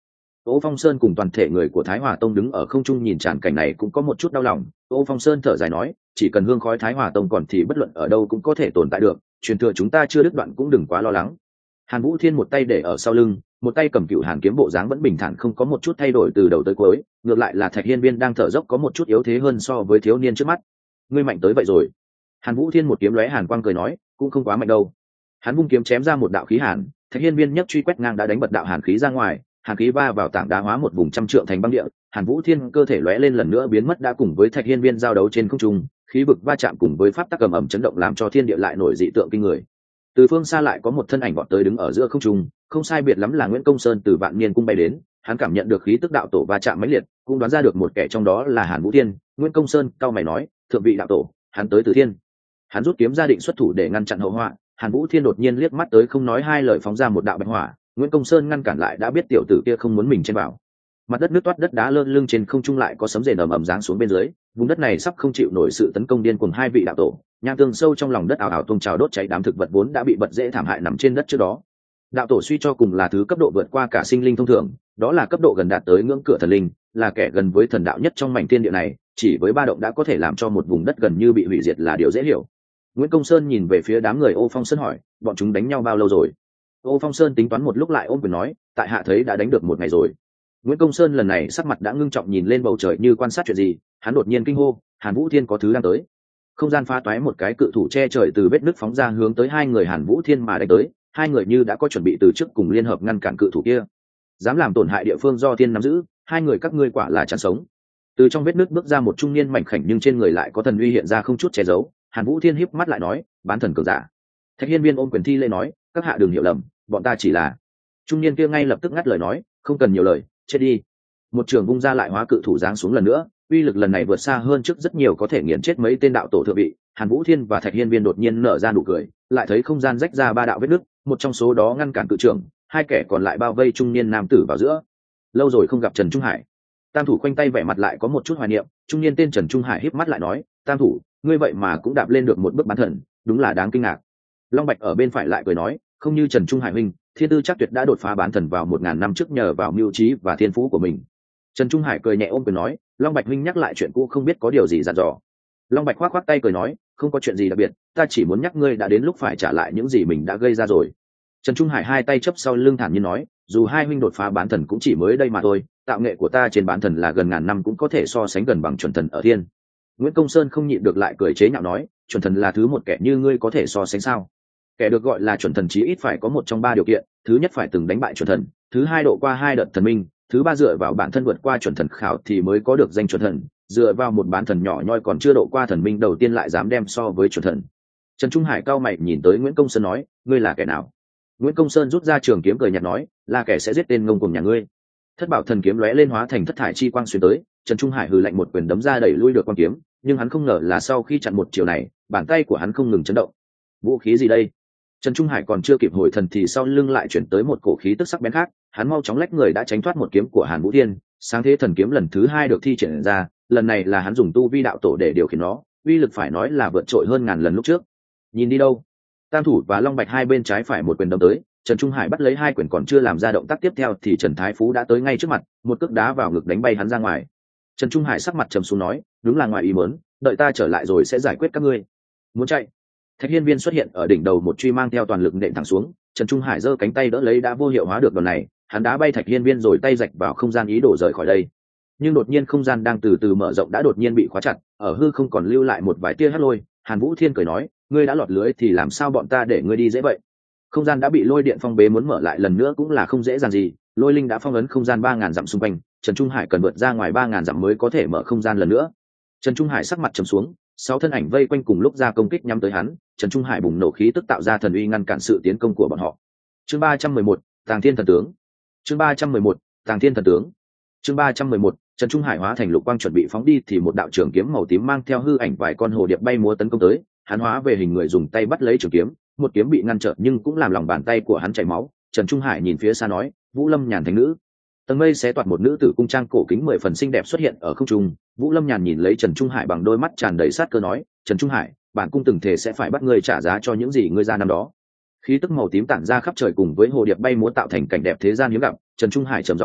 Ô Phong Sơn cùng toàn thể người của Thái Hòa Tông đứng ở không trung nhìn tràn cảnh này cũng có một chút đau lòng. Ô Phong Sơn thở dài nói, chỉ cần hương khói Thái Hòa Tông còn thì bất luận ở đâu cũng có thể tồn tại được, truyền thừa chúng ta chưa đứt đoạn cũng đừng quá lo lắng. Hàn Vũ Thiên một tay để ở sau lưng, một tay cầm cựu Hàn kiếm, bộ dáng vẫn bình thản không có một chút thay đổi từ đầu tới cuối, ngược lại là Thạch Hiên Viên đang thở dốc có một chút yếu thế hơn so với thiếu niên trước mắt. Ngươi mạnh tới vậy rồi. Hàn Vũ Thiên một kiếm lóe hàn quang cười nói, cũng không quá mạnh đâu. Hắn vung kiếm chém ra một đạo khí hàn, Thạch Hiên Viên nhấc truy quét ngang đã đánh bật đạo hàn khí ra ngoài, hàn khí va vào tảng đá hóa một vùng trăm trượng thành băng địa. Hàn Vũ Thiên cơ thể lóe lên lần nữa biến mất, đã cùng với Thạch Hiên Viên giao đấu trên không trung, khí vực va chạm cùng với pháp tắc cầm ẩm chấn động làm cho thiên địa lại nổi dị tượng kinh người. Từ phương xa lại có một thân ảnh vọt tới đứng ở giữa không trung, không sai biệt lắm là Nguyễn Công Sơn từ Vạn Niên cung bay đến. Hắn cảm nhận được khí tức đạo tổ va chạm mãnh liệt, cũng đoán ra được một kẻ trong đó là Hàn Vũ Thiên. Nguyễn Công Sơn cao mày nói, thượng vị đạo tổ, hắn tới từ thiên. Hắn rút kiếm ra định xuất thủ để ngăn chặn hậu họa. Hàn Vũ Thiên đột nhiên liếc mắt tới không nói hai lời phóng ra một đạo bạch hỏa. Nguyễn Công Sơn ngăn cản lại đã biết tiểu tử kia không muốn mình chen vào. Mặt đất nước toát, đất đá lơ lưng trên không trung lại có sấm rền ầm ầm giáng xuống bên dưới. Vùng đất này sắp không chịu nổi sự tấn công điên cuồng hai vị đạo tổ. Nham tương sâu trong lòng đất ảo ảo tung trào đốt cháy đám thực vật vốn đã bị bật dễ thảm hại nằm trên đất trước đó. Đạo tổ suy cho cùng là thứ cấp độ vượt qua cả sinh linh thông thường, đó là cấp độ gần đạt tới ngưỡng cửa thần linh, là kẻ gần với thần đạo nhất trong mảnh thiên địa này, chỉ với ba động đã có thể làm cho một vùng đất gần như bị hủy diệt là điều dễ hiểu. Nguyễn Công Sơn nhìn về phía đám người Ô Phong Sơn hỏi, bọn chúng đánh nhau bao lâu rồi? Ô Phong Sơn tính toán một lúc lại ôm quyền nói, tại hạ thấy đã đánh được một ngày rồi. Nguyễn Công Sơn lần này sắc mặt đã ngưng trọng nhìn lên bầu trời như quan sát chuyện gì, hắn đột nhiên kinh hô, Hàn Vũ Thiên có thứ đang tới. Không gian phá toái, một cái cự thủ che trời từ vết nứt phóng ra hướng tới hai người Hàn Vũ Thiên mà đánh tới, hai người như đã có chuẩn bị từ trước cùng liên hợp ngăn cản cự thủ kia. Dám làm tổn hại địa phương do thiên nắm giữ, hai người các ngươi quả là chẳng sống. Từ trong vết nứt bước ra một trung niên mảnh khảnh nhưng trên người lại có thần uy hiện ra không chút che giấu. Hàn Vũ Thiên híp mắt lại nói, bán thần cường giả. Thạch Hiên Viên ôm quyền thi lễ nói, các hạ đừng hiểu lầm, bọn ta chỉ là. Trung niên kia ngay lập tức ngắt lời nói, không cần nhiều lời, chết đi. Một trường vung ra lại hóa cự thủ giáng xuống lần nữa, uy lực lần này vượt xa hơn trước rất nhiều, có thể nghiền chết mấy tên đạo tổ thượng vị. Hàn Vũ Thiên và Thạch Hiên Viên đột nhiên nở ra nụ cười, lại thấy không gian rách ra ba đạo vết nứt, một trong số đó ngăn cản cự trưởng, hai kẻ còn lại bao vây trung niên nam tử vào giữa. Lâu rồi không gặp Trần Trung Hải. Tam thủ khoanh tay vẻ mặt lại có một chút hoài niệm, trung niên tên Trần Trung Hải híp mắt lại nói, Tam thủ, ngươi vậy mà cũng đạp lên được một bước bán thần, đúng là đáng kinh ngạc. Long Bạch ở bên phải lại cười nói, không như Trần Trung Hải huynh, thiên tư chắc tuyệt đã đột phá bán thần vào một ngàn năm trước nhờ vào mưu trí và thiên phú của mình. Trần Trung Hải cười nhẹ ôm quyền nói, Long Bạch huynh nhắc lại chuyện cũ không biết có điều gì dặn dò. Long Bạch khoác khoác tay cười nói, không có chuyện gì đặc biệt, ta chỉ muốn nhắc ngươi đã đến lúc phải trả lại những gì mình đã gây ra rồi. Trần Trung Hải hai tay chấp sau lưng thản nhiên nói, dù hai huynh đột phá bán thần cũng chỉ mới đây mà thôi, tạo nghệ của ta trên bán thần là gần ngàn năm cũng có thể so sánh gần bằng chuẩn thần ở thiên. Nguyễn Công Sơn không nhịn được lại cười chế nhạo nói, chuẩn thần là thứ một kẻ như ngươi có thể so sánh sao? Kẻ được gọi là chuẩn thần chí ít phải có một trong ba điều kiện, thứ nhất phải từng đánh bại chuẩn thần, thứ hai độ qua hai đợt thần minh, thứ ba dựa vào bản thân vượt qua chuẩn thần khảo thì mới có được danh chuẩn thần, dựa vào một bán thần nhỏ nhoi còn chưa độ qua thần minh đầu tiên lại dám đem so với chuẩn thần. Trần Trung Hải cao mày nhìn tới Nguyễn Công Sơn nói, ngươi là kẻ nào? Nguyễn Công Sơn rút ra trường kiếm cười nhạt nói, là kẻ sẽ giết tên ngông cuồng nhà ngươi. Thất bảo thần kiếm lóe lên hóa thành thất thải chi quang xuyên tới, Trần Trung Hải hừ lạnh một quyền đấm ra đẩy lui được quang kiếm, nhưng hắn không ngờ là sau khi chặn một chiều này, bàn tay của hắn không ngừng chấn động. Vũ khí gì đây? Trần Trung Hải còn chưa kịp hồi thần thì sau lưng lại chuyển tới một cổ khí tức sắc bén khác, hắn mau chóng lách người đã tránh thoát một kiếm của Hàn Vũ Thiên, sáng thế thần kiếm lần thứ hai được thi triển ra, lần này là hắn dùng tu vi đạo tổ để điều khiển nó, uy lực phải nói là vượt trội hơn ngàn lần lúc trước. Nhìn đi đâu? Tam thủ và Long Bạch hai bên trái phải một quyền đấm tới, Trần Trung Hải bắt lấy hai quyền còn chưa làm ra động tác tiếp theo thì Trần Thái Phú đã tới ngay trước mặt, một cước đá vào ngực đánh bay hắn ra ngoài. Trần Trung Hải sắc mặt trầm xuống nói, đúng là ngoài ý muốn, đợi ta trở lại rồi sẽ giải quyết các ngươi. Muốn chạy? Thạch Hiên Viên xuất hiện ở đỉnh đầu một truy mang theo toàn lực nện thẳng xuống, Trần Trung Hải giơ cánh tay đỡ lấy đã vô hiệu hóa được đòn này, hắn đá bay Thạch Hiên Viên rồi tay rạch vào không gian ý đồ rời khỏi đây. Nhưng đột nhiên không gian đang từ từ mở rộng đã đột nhiên bị khóa chặt, ở hư không còn lưu lại một vài tia hắt lôi. Hàn Vũ Thiên cười nói, ngươi đã lọt lưới thì làm sao bọn ta để ngươi đi dễ vậy? Không gian đã bị lôi điện phong bế, muốn mở lại lần nữa cũng là không dễ dàng gì, lôi linh đã phong ấn không gian ba ngàn dặm xung quanh, Trần Trung Hải cần vượt ra ngoài ba ngàn dặm mới có thể mở không gian lần nữa. Trần Trung Hải sắc mặt trầm xuống, sáu thân ảnh vây quanh cùng lúc ra công kích nhắm tới hắn, Trần Trung Hải bùng nổ khí tức tạo ra thần uy ngăn cản sự tiến công của bọn họ. Chương ba trăm mười một, Tàng Thiên thần tướng. Chương ba trăm mười một, Tàng Thiên thần tướng. Chương ba trăm mười một, Trần Trung Hải hóa thành lục quang chuẩn bị phóng đi thì một đạo trường kiếm màu tím mang theo hư ảnh vài con hồ điệp bay múa tấn công tới, hắn hóa về hình người dùng tay bắt lấy trường kiếm, một kiếm bị ngăn trở nhưng cũng làm lòng bàn tay của hắn chảy máu. Trần Trung Hải nhìn phía xa nói, Vũ Lâm Nhàn thánh nữ. Tầng mây xé toạc một nữ tử cung trang cổ kính mười phần xinh đẹp xuất hiện ở không trung. Vũ Lâm Nhàn nhìn lấy Trần Trung Hải bằng đôi mắt tràn đầy sát cơ nói, Trần Trung Hải, bản cung từng thể sẽ phải bắt ngươi trả giá cho những gì ngươi ra năm đó. Khí tức màu tím tản ra khắp trời cùng với hồ điệp bay múa tạo thành cảnh đẹp thế gian hiếm gặp. Trần Trung Hải trầm giọng nói,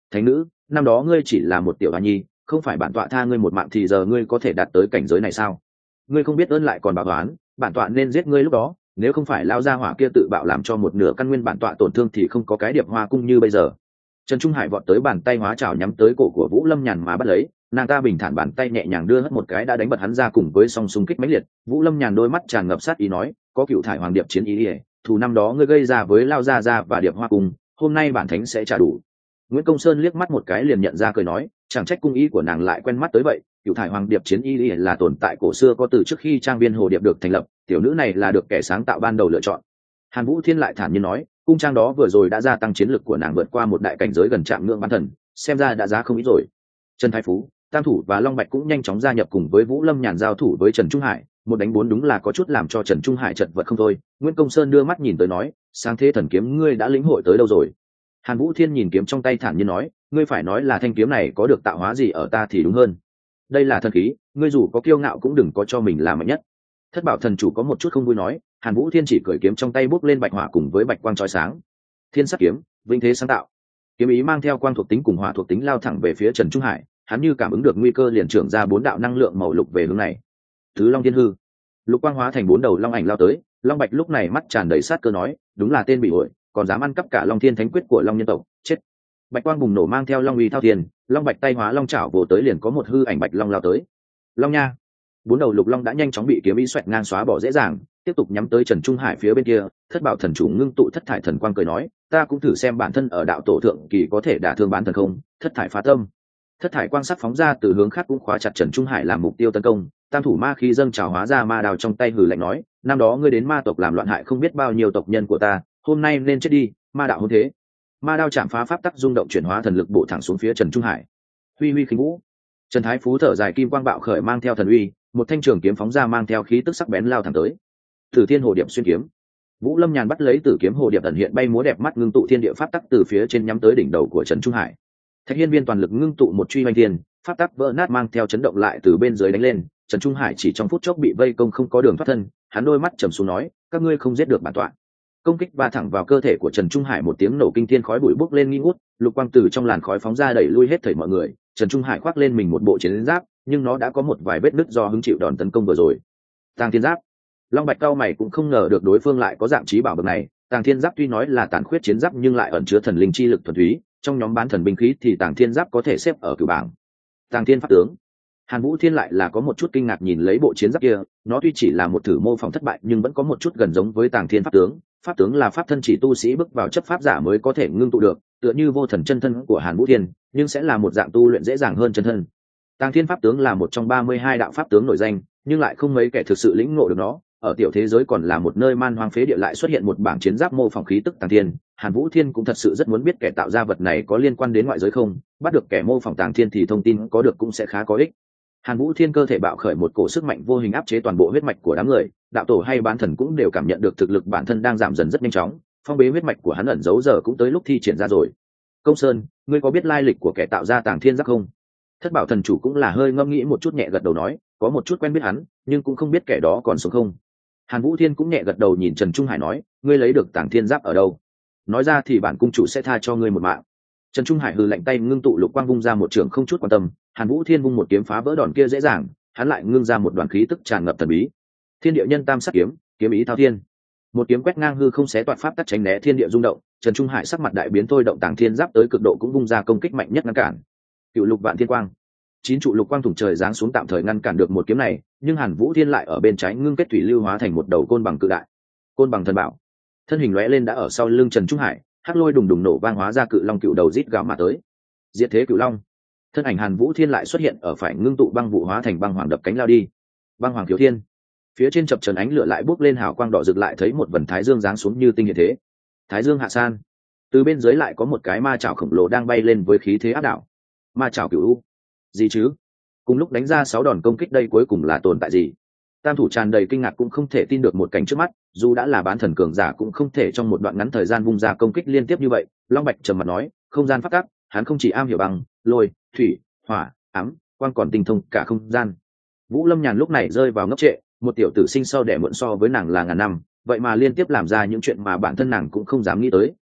Thánh nữ, năm đó ngươi chỉ là một tiểu hoa nhi, không phải bản tọa tha ngươi một mạng thì giờ ngươi có thể đạt tới cảnh giới này sao? Ngươi không biết ơn lại còn bảo toán, bản tọa nên giết ngươi lúc đó, nếu không phải lao ra hỏa kia tự bạo làm cho một nửa căn nguyên bản tọa tổn thương thì không có cái điệp hoa cung như bây giờ. Trần Trung Hải vọt tới, bàn tay hóa trảo nhắm tới cổ của Vũ Lâm Nhàn mà bắt lấy, nàng ta bình thản bàn tay nhẹ nhàng đưa hất một cái đã đánh bật hắn ra, cùng với song xung kích mãnh liệt. Vũ Lâm Nhàn đôi mắt tràn ngập sát ý nói, có cựu thải hoàng điệp chiến ý ỉa, thù năm đó ngươi gây ra với lao gia gia và điệp hoa cung, hôm nay bản thánh sẽ trả đủ. Nguyễn Công Sơn liếc mắt một cái liền nhận ra, cười nói, chẳng trách cung ý của nàng lại quen mắt tới vậy. Cựu thải hoàng điệp chiến y là tồn tại cổ xưa có từ trước khi trang viên hồ điệp được thành lập, tiểu nữ này là được kẻ sáng tạo ban đầu lựa chọn. Hàn Vũ Thiên lại thản nhiên nói, cung trang đó vừa rồi đã gia tăng chiến lực của nàng vượt qua một đại cảnh giới gần chạm ngưỡng bán thần, xem ra đã giá không ít rồi. Trần Thái Phú, Tam Thủ và Long Bạch cũng nhanh chóng gia nhập cùng với Vũ Lâm Nhàn giao thủ với Trần Trung Hải, một đánh bốn đúng là có chút làm cho Trần Trung Hải chật vật không thôi. Nguyễn Công Sơn đưa mắt nhìn tới nói, sáng thế thần kiếm ngươi đã lĩnh hội tới đâu rồi? Hàn Vũ Thiên nhìn kiếm trong tay thản nhiên nói, ngươi phải nói là thanh kiếm này có được tạo hóa gì ở ta thì đúng hơn. Đây là thần khí, ngươi dù có kiêu ngạo cũng đừng có cho mình là mạnh nhất. Thất Bảo thần chủ có một chút không vui nói. Hàn Vũ Thiên chỉ cởi kiếm trong tay bốc lên bạch hỏa cùng với bạch quang chói sáng. Thiên sắc kiếm, vinh thế sáng tạo. Kiếm ý mang theo quang thuộc tính cùng hỏa thuộc tính lao thẳng về phía Trần Trung Hải, hắn như cảm ứng được nguy cơ liền trưởng ra bốn đạo năng lượng màu lục về hướng này. Tứ Long Thiên Hư, lục quang hóa thành bốn đầu long ảnh lao tới. Long Bạch lúc này mắt tràn đầy sát cơ nói, đúng là tên bị ổi, còn dám ăn cắp cả Long Thiên Thánh Quyết của Long nhân tộc, chết. Bạch quang bùng nổ mang theo long uy thao thiên, Long Bạch tay hóa long chảo vồ tới liền có một hư ảnh bạch long lao tới. Long nha, bốn đầu lục long đã nhanh chóng bị kiếm ý xoẹt ngang xóa bỏ dễ dàng, tiếp tục nhắm tới Trần Trung Hải phía bên kia. Thất Bảo thần chủ ngưng tụ thất thải thần quang cười nói, ta cũng thử xem bản thân ở đạo tổ thượng kỳ có thể đả thương bán thần không. Thất thải phá tâm, thất thải quang sắc phóng ra từ hướng khác cũng khóa chặt Trần Trung Hải làm mục tiêu tấn công. Tam thủ ma khí dâng trào hóa ra ma đào trong tay hừ lạnh nói, năm đó ngươi đến ma tộc làm loạn hại không biết bao nhiêu tộc nhân của ta, hôm nay nên chết đi. Ma đạo hôn thế, ma đao chạm phá pháp tắc rung động chuyển hóa thần lực bổ thẳng xuống phía Trần Trung Hải. Huy huy khinh vũ, Trần Thái Phú thở dài, kim quang bạo khởi mang theo thần uy, một thanh trường kiếm phóng ra mang theo khí tức sắc bén lao thẳng tới. Tử Thiên Hồ Điệp xuyên kiếm, Vũ Lâm Nhàn bắt lấy tử kiếm hồ điệp ẩn hiện bay múa đẹp mắt, ngưng tụ thiên địa pháp tắc từ phía trên nhắm tới đỉnh đầu của Trần Trung Hải. Thạch Hiên Viên toàn lực ngưng tụ một truy hoành thiên, pháp tắc vỡ nát mang theo chấn động lại từ bên dưới đánh lên. Trần Trung Hải chỉ trong phút chốc bị vây công không có đường thoát thân, hắn đôi mắt trầm xuống nói, các ngươi không giết được bản tọa. Công kích va thẳng vào cơ thể của Trần Trung Hải, một tiếng nổ kinh thiên, khói bụi bốc lên nghi ngút, lục quang từ trong làn khói phóng ra đẩy lui hết thảy mọi người. Trần Trung Hải khoác lên mình một bộ chiến giáp, nhưng nó đã có một vài vết nứt do hứng chịu đòn tấn công vừa rồi. Tàng Thiên Giáp, Long Bạch cao mày cũng không ngờ được đối phương lại có dạng trí bảo bậc này. Tàng Thiên Giáp tuy nói là tàn khuyết chiến giáp nhưng lại ẩn chứa thần linh chi lực thuần túy, trong nhóm bán thần binh khí thì Tàng Thiên Giáp có thể xếp ở cửu bảng. Tàng Thiên Pháp tướng, Hàn Vũ Thiên lại là có một chút kinh ngạc nhìn lấy bộ chiến giáp kia, nó tuy chỉ là một thử mô phỏng thất bại nhưng vẫn có một chút gần giống với Tàng Thiên Pháp tướng. Pháp tướng là pháp thân chỉ tu sĩ bước vào chấp pháp giả mới có thể ngưng tụ được, tựa như vô thần chân thân của Hàn Vũ Thiên, nhưng sẽ là một dạng tu luyện dễ dàng hơn chân thân. Tàng Thiên Pháp tướng là một trong ba mươi hai đạo pháp tướng nổi danh, nhưng lại không mấy kẻ thực sự lĩnh ngộ được nó. Ở tiểu thế giới còn là một nơi man hoang phế địa lại xuất hiện một bảng chiến giáp mô phỏng khí tức Tàng Thiên, Hàn Vũ Thiên cũng thật sự rất muốn biết kẻ tạo ra vật này có liên quan đến ngoại giới không, bắt được kẻ mô phỏng Tàng Thiên thì thông tin có được cũng sẽ khá có ích. Hàn Vũ Thiên cơ thể bạo khởi một cổ sức mạnh vô hình áp chế toàn bộ huyết mạch của đám người, đạo tổ hay bán thần cũng đều cảm nhận được thực lực bản thân đang giảm dần rất nhanh chóng, phong bế huyết mạch của hắn ẩn giấu giờ cũng tới lúc thi triển ra rồi. Công Sơn, ngươi có biết lai lịch của kẻ tạo ra Tàng Thiên Giáp không? Thất Bảo thần chủ cũng là hơi ngẫm nghĩ một chút nhẹ gật đầu nói, có một chút quen biết hắn, nhưng cũng không biết kẻ đó còn sống không. Hàn Vũ Thiên cũng nhẹ gật đầu nhìn Trần Trung Hải nói, ngươi lấy được Tàng Thiên Giáp ở đâu? Nói ra thì bản cung chủ sẽ tha cho ngươi một mạng. Trần Trung Hải hừ lạnh tay ngưng tụ lục quang vung ra một trường không chút quan tâm, Hàn Vũ Thiên vung một kiếm phá vỡ đòn kia dễ dàng, hắn lại ngưng ra một đoàn khí tức tràn ngập thần bí. Thiên địa nhân tam sắc kiếm, kiếm ý thao thiên. Một kiếm quét ngang hư không xé toạc pháp tắc tránh né thiên địa rung động, Trần Trung Hải sắc mặt đại biến, thôi động Tàng Thiên Giáp tới cực độ cũng vung ra công kích mạnh nhất ngăn cản. Cựu Lục Vạn Thiên Quang, chín trụ lục quang thủng trời giáng xuống tạm thời ngăn cản được một kiếm này, nhưng Hàn Vũ Thiên lại ở bên trái ngưng kết thủy lưu hóa thành một đầu côn bằng cự đại. Côn bằng thần bảo, thân hình lóe lên đã ở sau lưng Trần Trung Hải, hắc lôi đùng đùng nổ vang hóa ra cự long cựu đầu rít gào mà tới. Diệt thế cựu long, thân ảnh Hàn Vũ Thiên lại xuất hiện ở phải ngưng tụ băng vụ hóa thành băng hoàng đập cánh lao đi. Băng hoàng thiếu thiên, phía trên chập trần ánh lửa lại bốc lên hào quang đỏ rực, lại thấy một vần thái dương giáng xuống như tinh hiện thế. Thái dương hạ san, từ bên dưới lại có một cái ma chảo khổng lồ đang bay lên với khí thế áp đảo. Ma chảo cửu u, gì chứ? Cùng lúc đánh ra sáu đòn công kích, đây cuối cùng là tồn tại gì? Tam thủ tràn đầy kinh ngạc cũng không thể tin được một cảnh trước mắt, dù đã là bán thần cường giả cũng không thể trong một đoạn ngắn thời gian vung ra công kích liên tiếp như vậy. Long Bạch trầm mặt nói, không gian pháp tắc, hắn không chỉ am hiểu bằng lôi, thủy, hỏa, ám, quang còn tinh thông cả không gian. Vũ Lâm Nhàn lúc này rơi vào ngốc trệ, một tiểu tử sinh sau đẻ muộn so với nàng là ngàn năm, vậy mà liên tiếp làm ra những chuyện mà bản thân nàng cũng không dám nghĩ tới.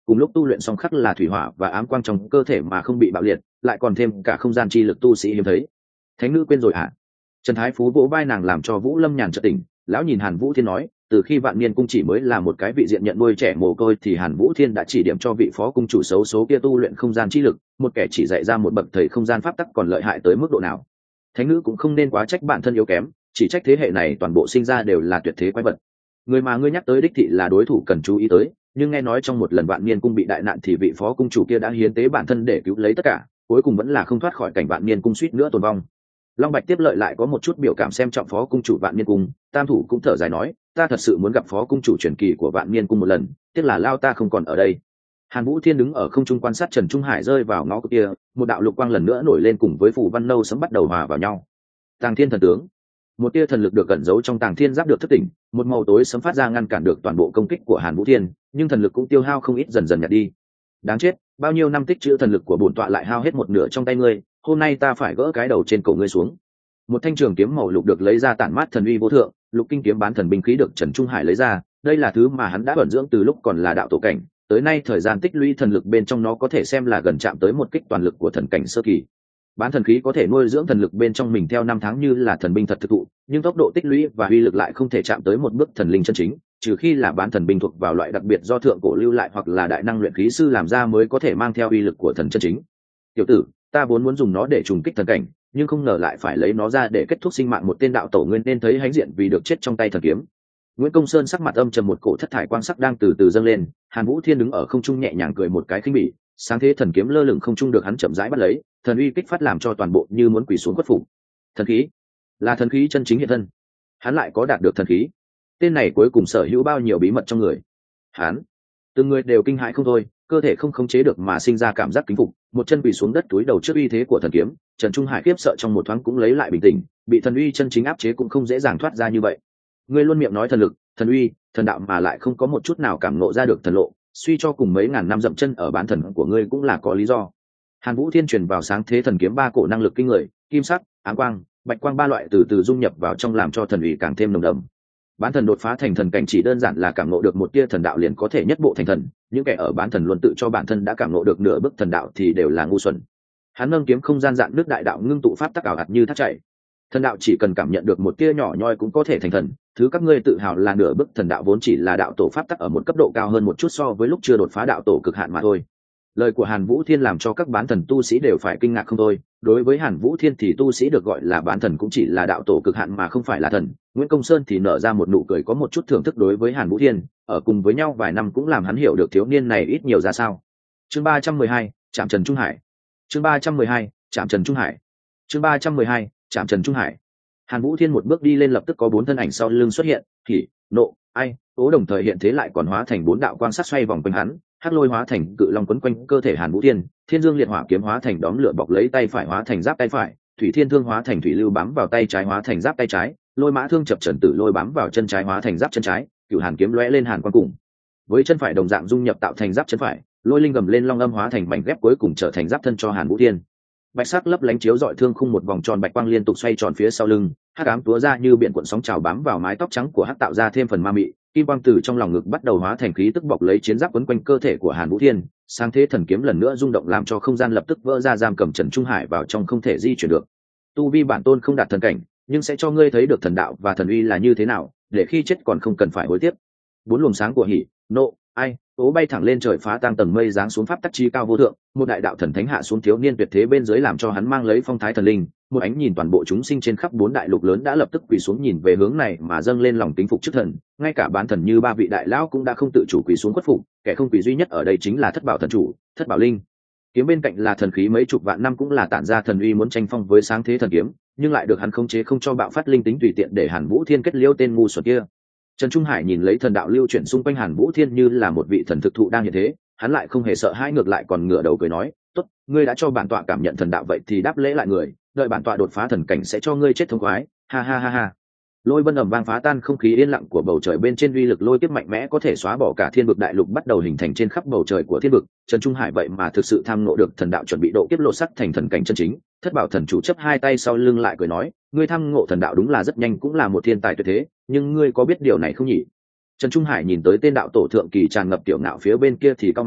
cùng lúc tu luyện song khắc là thủy hỏa và ám quang trong cơ thể mà không bị bạo liệt, lại còn thêm cả không gian chi lực tu sĩ hiếm thấy. Thánh nữ quên rồi hả? Trần Thái Phú vỗ vai nàng làm cho Vũ Lâm nhàn chợt tỉnh. Lão nhìn Hàn Vũ Thiên nói, từ khi Vạn Niên cung chỉ mới là một cái vị diện nhận nuôi trẻ mồ côi thì Hàn Vũ Thiên đã chỉ điểm cho vị phó cung chủ xấu số kia tu luyện không gian chi lực, một kẻ chỉ dạy ra một bậc thầy không gian pháp tắc còn lợi hại tới mức độ nào. Thánh nữ cũng không nên quá trách bản thân yếu kém, chỉ trách thế hệ này toàn bộ sinh ra đều là tuyệt thế quái vật. Người mà ngươi nhắc tới đích thị là đối thủ cần chú ý tới, nhưng nghe nói trong một lần Vạn Niên cung bị đại nạn thì vị phó cung chủ kia đã hiến tế bản thân để cứu lấy tất cả, cuối cùng vẫn là không thoát khỏi cảnh Vạn Niên cung suýt nữa tồn vong. Long Bạch tiếp lợi lại có một chút biểu cảm xem trọng phó cung chủ Vạn Niên cung, Tam thủ cũng thở dài nói, ta thật sự muốn gặp phó cung chủ truyền kỳ của Vạn Niên cung một lần, tiếc là lao ta không còn ở đây. Hàn Vũ Thiên đứng ở không trung quan sát Trần Trung Hải rơi vào ngõ kia, một đạo lục quang lần nữa nổi lên cùng với phù văn nâu sẫm bắt đầu hòa vào nhau. Tàng Thiên thần tướng, một tia thần lực được cẩn giấu trong Tàng Thiên giáp được thức tỉnh, một màu tối sẫm phát ra ngăn cản được toàn bộ công kích của Hàn Vũ Thiên, nhưng thần lực cũng tiêu hao không ít dần dần nhạt đi. Đáng chết, bao nhiêu năm tích trữ thần lực của bổn tọa lại hao hết một nửa trong tay ngươi, hôm nay ta phải gỡ cái đầu trên cổ ngươi xuống. Một thanh trường kiếm màu lục được lấy ra tản mát thần uy vô thượng, lục kinh kiếm bán thần binh khí được Trần Trung Hải lấy ra, đây là thứ mà hắn đã vận dưỡng từ lúc còn là đạo tổ cảnh, tới nay thời gian tích lũy thần lực bên trong nó có thể xem là gần chạm tới một kích toàn lực của thần cảnh sơ kỳ. Bán thần khí có thể nuôi dưỡng thần lực bên trong mình theo năm tháng như là thần binh thật thực thụ, nhưng tốc độ tích lũy và uy lực lại không thể chạm tới một bước thần linh chân chính, trừ khi là bán thần binh thuộc vào loại đặc biệt do thượng cổ lưu lại hoặc là đại năng luyện khí sư làm ra mới có thể mang theo uy lực của thần chân chính. Tiểu tử, ta vốn muốn dùng nó để trùng kích thần cảnh, nhưng không ngờ lại phải lấy nó ra để kết thúc sinh mạng một tên đạo tổ nguyên nên thấy hãnh diện vì được chết trong tay thần kiếm. Nguyễn Công Sơn sắc mặt âm trầm, một cổ thất thải quang sắc đang từ từ dâng lên, Hàn Vũ Thiên đứng ở không trung nhẹ nhàng cười một cái khinh bỉ, sáng thế thần kiếm lơ lửng không trung được hắn chậm rãi bắt lấy, thần uy kích phát làm cho toàn bộ như muốn quỳ xuống khuất phục. Thần khí, là thần khí chân chính hiện thân. Hắn lại có đạt được thần khí. Tên này cuối cùng sở hữu bao nhiêu bí mật trong người. Hắn, từng người đều kinh hãi không thôi, cơ thể không khống chế được mà sinh ra cảm giác kính phục, một chân quỳ xuống đất túi đầu trước uy thế của thần kiếm. Trần Trung Hải khiếp sợ trong một thoáng cũng lấy lại bình tĩnh, bị thần uy chân chính áp chế cũng không dễ dàng thoát ra như vậy. Ngươi luôn miệng nói thần lực, thần uy, thần đạo mà lại không có một chút nào cảm ngộ ra được thần lộ, suy cho cùng mấy ngàn năm dậm chân ở bán thần của ngươi cũng là có lý do. Hàn Vũ Thiên truyền vào sáng thế thần kiếm ba cổ năng lực kinh người, kim sắc, ám quang, bạch quang ba loại từ từ dung nhập vào trong làm cho thần uy càng thêm nồng đậm. Bán thần đột phá thành thần cảnh chỉ đơn giản là cảm ngộ được một tia thần đạo liền có thể nhất bộ thành thần, những kẻ ở bán thần luôn tự cho bản thân đã cảm ngộ được nửa bước thần đạo thì đều là ngu xuẩn. Hắn nâng kiếm không gian dạn nước đại đạo ngưng tụ pháp tắc ảo hạt như thác chảy. Thần đạo chỉ cần cảm nhận được một tia nhỏ nhoi cũng có thể thành thần, thứ các ngươi tự hào là nửa bước thần đạo vốn chỉ là đạo tổ pháp tắc ở một cấp độ cao hơn một chút so với lúc chưa đột phá đạo tổ cực hạn mà thôi. Lời của Hàn Vũ Thiên làm cho các bán thần tu sĩ đều phải kinh ngạc không thôi, đối với Hàn Vũ Thiên thì tu sĩ được gọi là bán thần cũng chỉ là đạo tổ cực hạn mà không phải là thần. Nguyễn Công Sơn thì nở ra một nụ cười có một chút thưởng thức đối với Hàn Vũ Thiên, ở cùng với nhau vài năm cũng làm hắn hiểu được thiếu niên này ít nhiều ra sao. Chương ba trăm mười hai, Trạm Trần Trung Hải. Chương ba trăm mười hai, Trạm Trần Trung Hải. Chương ba trăm mười hai, Trạm Trần Trung Hải. Hàn Vũ Thiên một bước đi lên lập tức có bốn thân ảnh sau lưng xuất hiện, hỉ, nộ, ai, tố đồng thời hiện thế lại còn hóa thành bốn đạo quang sắc xoay vòng quanh hắn, hắc lôi hóa thành cự long quấn quanh cơ thể Hàn Vũ Thiên, thiên dương liệt hỏa kiếm hóa thành đóm lửa bọc lấy tay phải hóa thành giáp tay phải, thủy thiên thương hóa thành thủy lưu bám vào tay trái hóa thành giáp tay trái, lôi mã thương chập trần tử lôi bám vào chân trái hóa thành giáp chân trái, cửu hàn kiếm lóe lên hàn quang cùng với chân phải đồng dạng dung nhập tạo thành giáp chân phải, lôi linh gầm lên long âm hóa thành mảnh ghép cuối cùng trở thành giáp thân cho Hàn Vũ Thiên. Bạch sắc lấp lánh chiếu dọi thương khung một vòng tròn bạch quang liên tục xoay tròn phía sau lưng, hắc ám túa ra như biển cuộn sóng trào bám vào mái tóc trắng của hắc tạo ra thêm phần ma mị, kim quang từ trong lòng ngực bắt đầu hóa thành khí tức bọc lấy chiến giáp quấn quanh cơ thể của Hàn Vũ Thiên, sáng thế thần kiếm lần nữa rung động làm cho không gian lập tức vỡ ra giam cầm Trần Trung Hải vào trong không thể di chuyển được. Tu vi bản tôn không đạt thần cảnh, nhưng sẽ cho ngươi thấy được thần đạo và thần uy là như thế nào, để khi chết còn không cần phải hối tiếc. Bốn luồng sáng của hỉ, nộ, ai, tố bay thẳng lên trời phá tan tầng mây giáng xuống pháp tắc chi cao vô thượng, một đại đạo thần thánh hạ xuống thiếu niên tuyệt thế bên dưới làm cho hắn mang lấy phong thái thần linh, một ánh nhìn toàn bộ chúng sinh trên khắp bốn đại lục lớn đã lập tức quỳ xuống nhìn về hướng này mà dâng lên lòng kính phục trước thần, ngay cả bán thần như ba vị đại lão cũng đã không tự chủ quỳ xuống khuất phục, kẻ không quỳ duy nhất ở đây chính là Thất Bảo thần chủ, Thất Bảo linh. Kiếm bên cạnh là thần khí mấy chục vạn năm cũng là tản ra thần uy muốn tranh phong với sáng thế thần kiếm, nhưng lại được hắn khống chế không cho bạo phát linh tính tùy tiện để Hàn Vũ Thiên kết liễu tên ngu xuẩn kia. Trần Trung Hải nhìn lấy thần đạo lưu chuyển xung quanh Hàn Vũ Thiên như là một vị thần thực thụ đang hiện thế, hắn lại không hề sợ hãi, ngược lại còn ngửa đầu cười nói, "Tốt, ngươi đã cho bản tọa cảm nhận thần đạo vậy thì đáp lễ lại người, đợi bản tọa đột phá thần cảnh sẽ cho ngươi chết thống khoái." Ha ha ha ha. Lôi vân ầm vang phá tan không khí yên lặng của bầu trời, bên trên uy lực lôi kiếp mạnh mẽ có thể xóa bỏ cả thiên vực đại lục bắt đầu hình thành trên khắp bầu trời của thiên vực. Trần Trung Hải vậy mà thực sự tham ngộ được thần đạo, chuẩn bị độ kiếp lộ sắc thành thần cảnh chân chính. Thất Bảo thần chủ chấp hai tay sau lưng lại cười nói, ngươi tham ngộ thần đạo đúng là rất nhanh, cũng là một thiên tài tuyệt thế, nhưng ngươi có biết điều này không nhỉ? Trần Trung Hải nhìn tới tên đạo tổ thượng kỳ tràn ngập tiểu ngạo phía bên kia thì cao mày,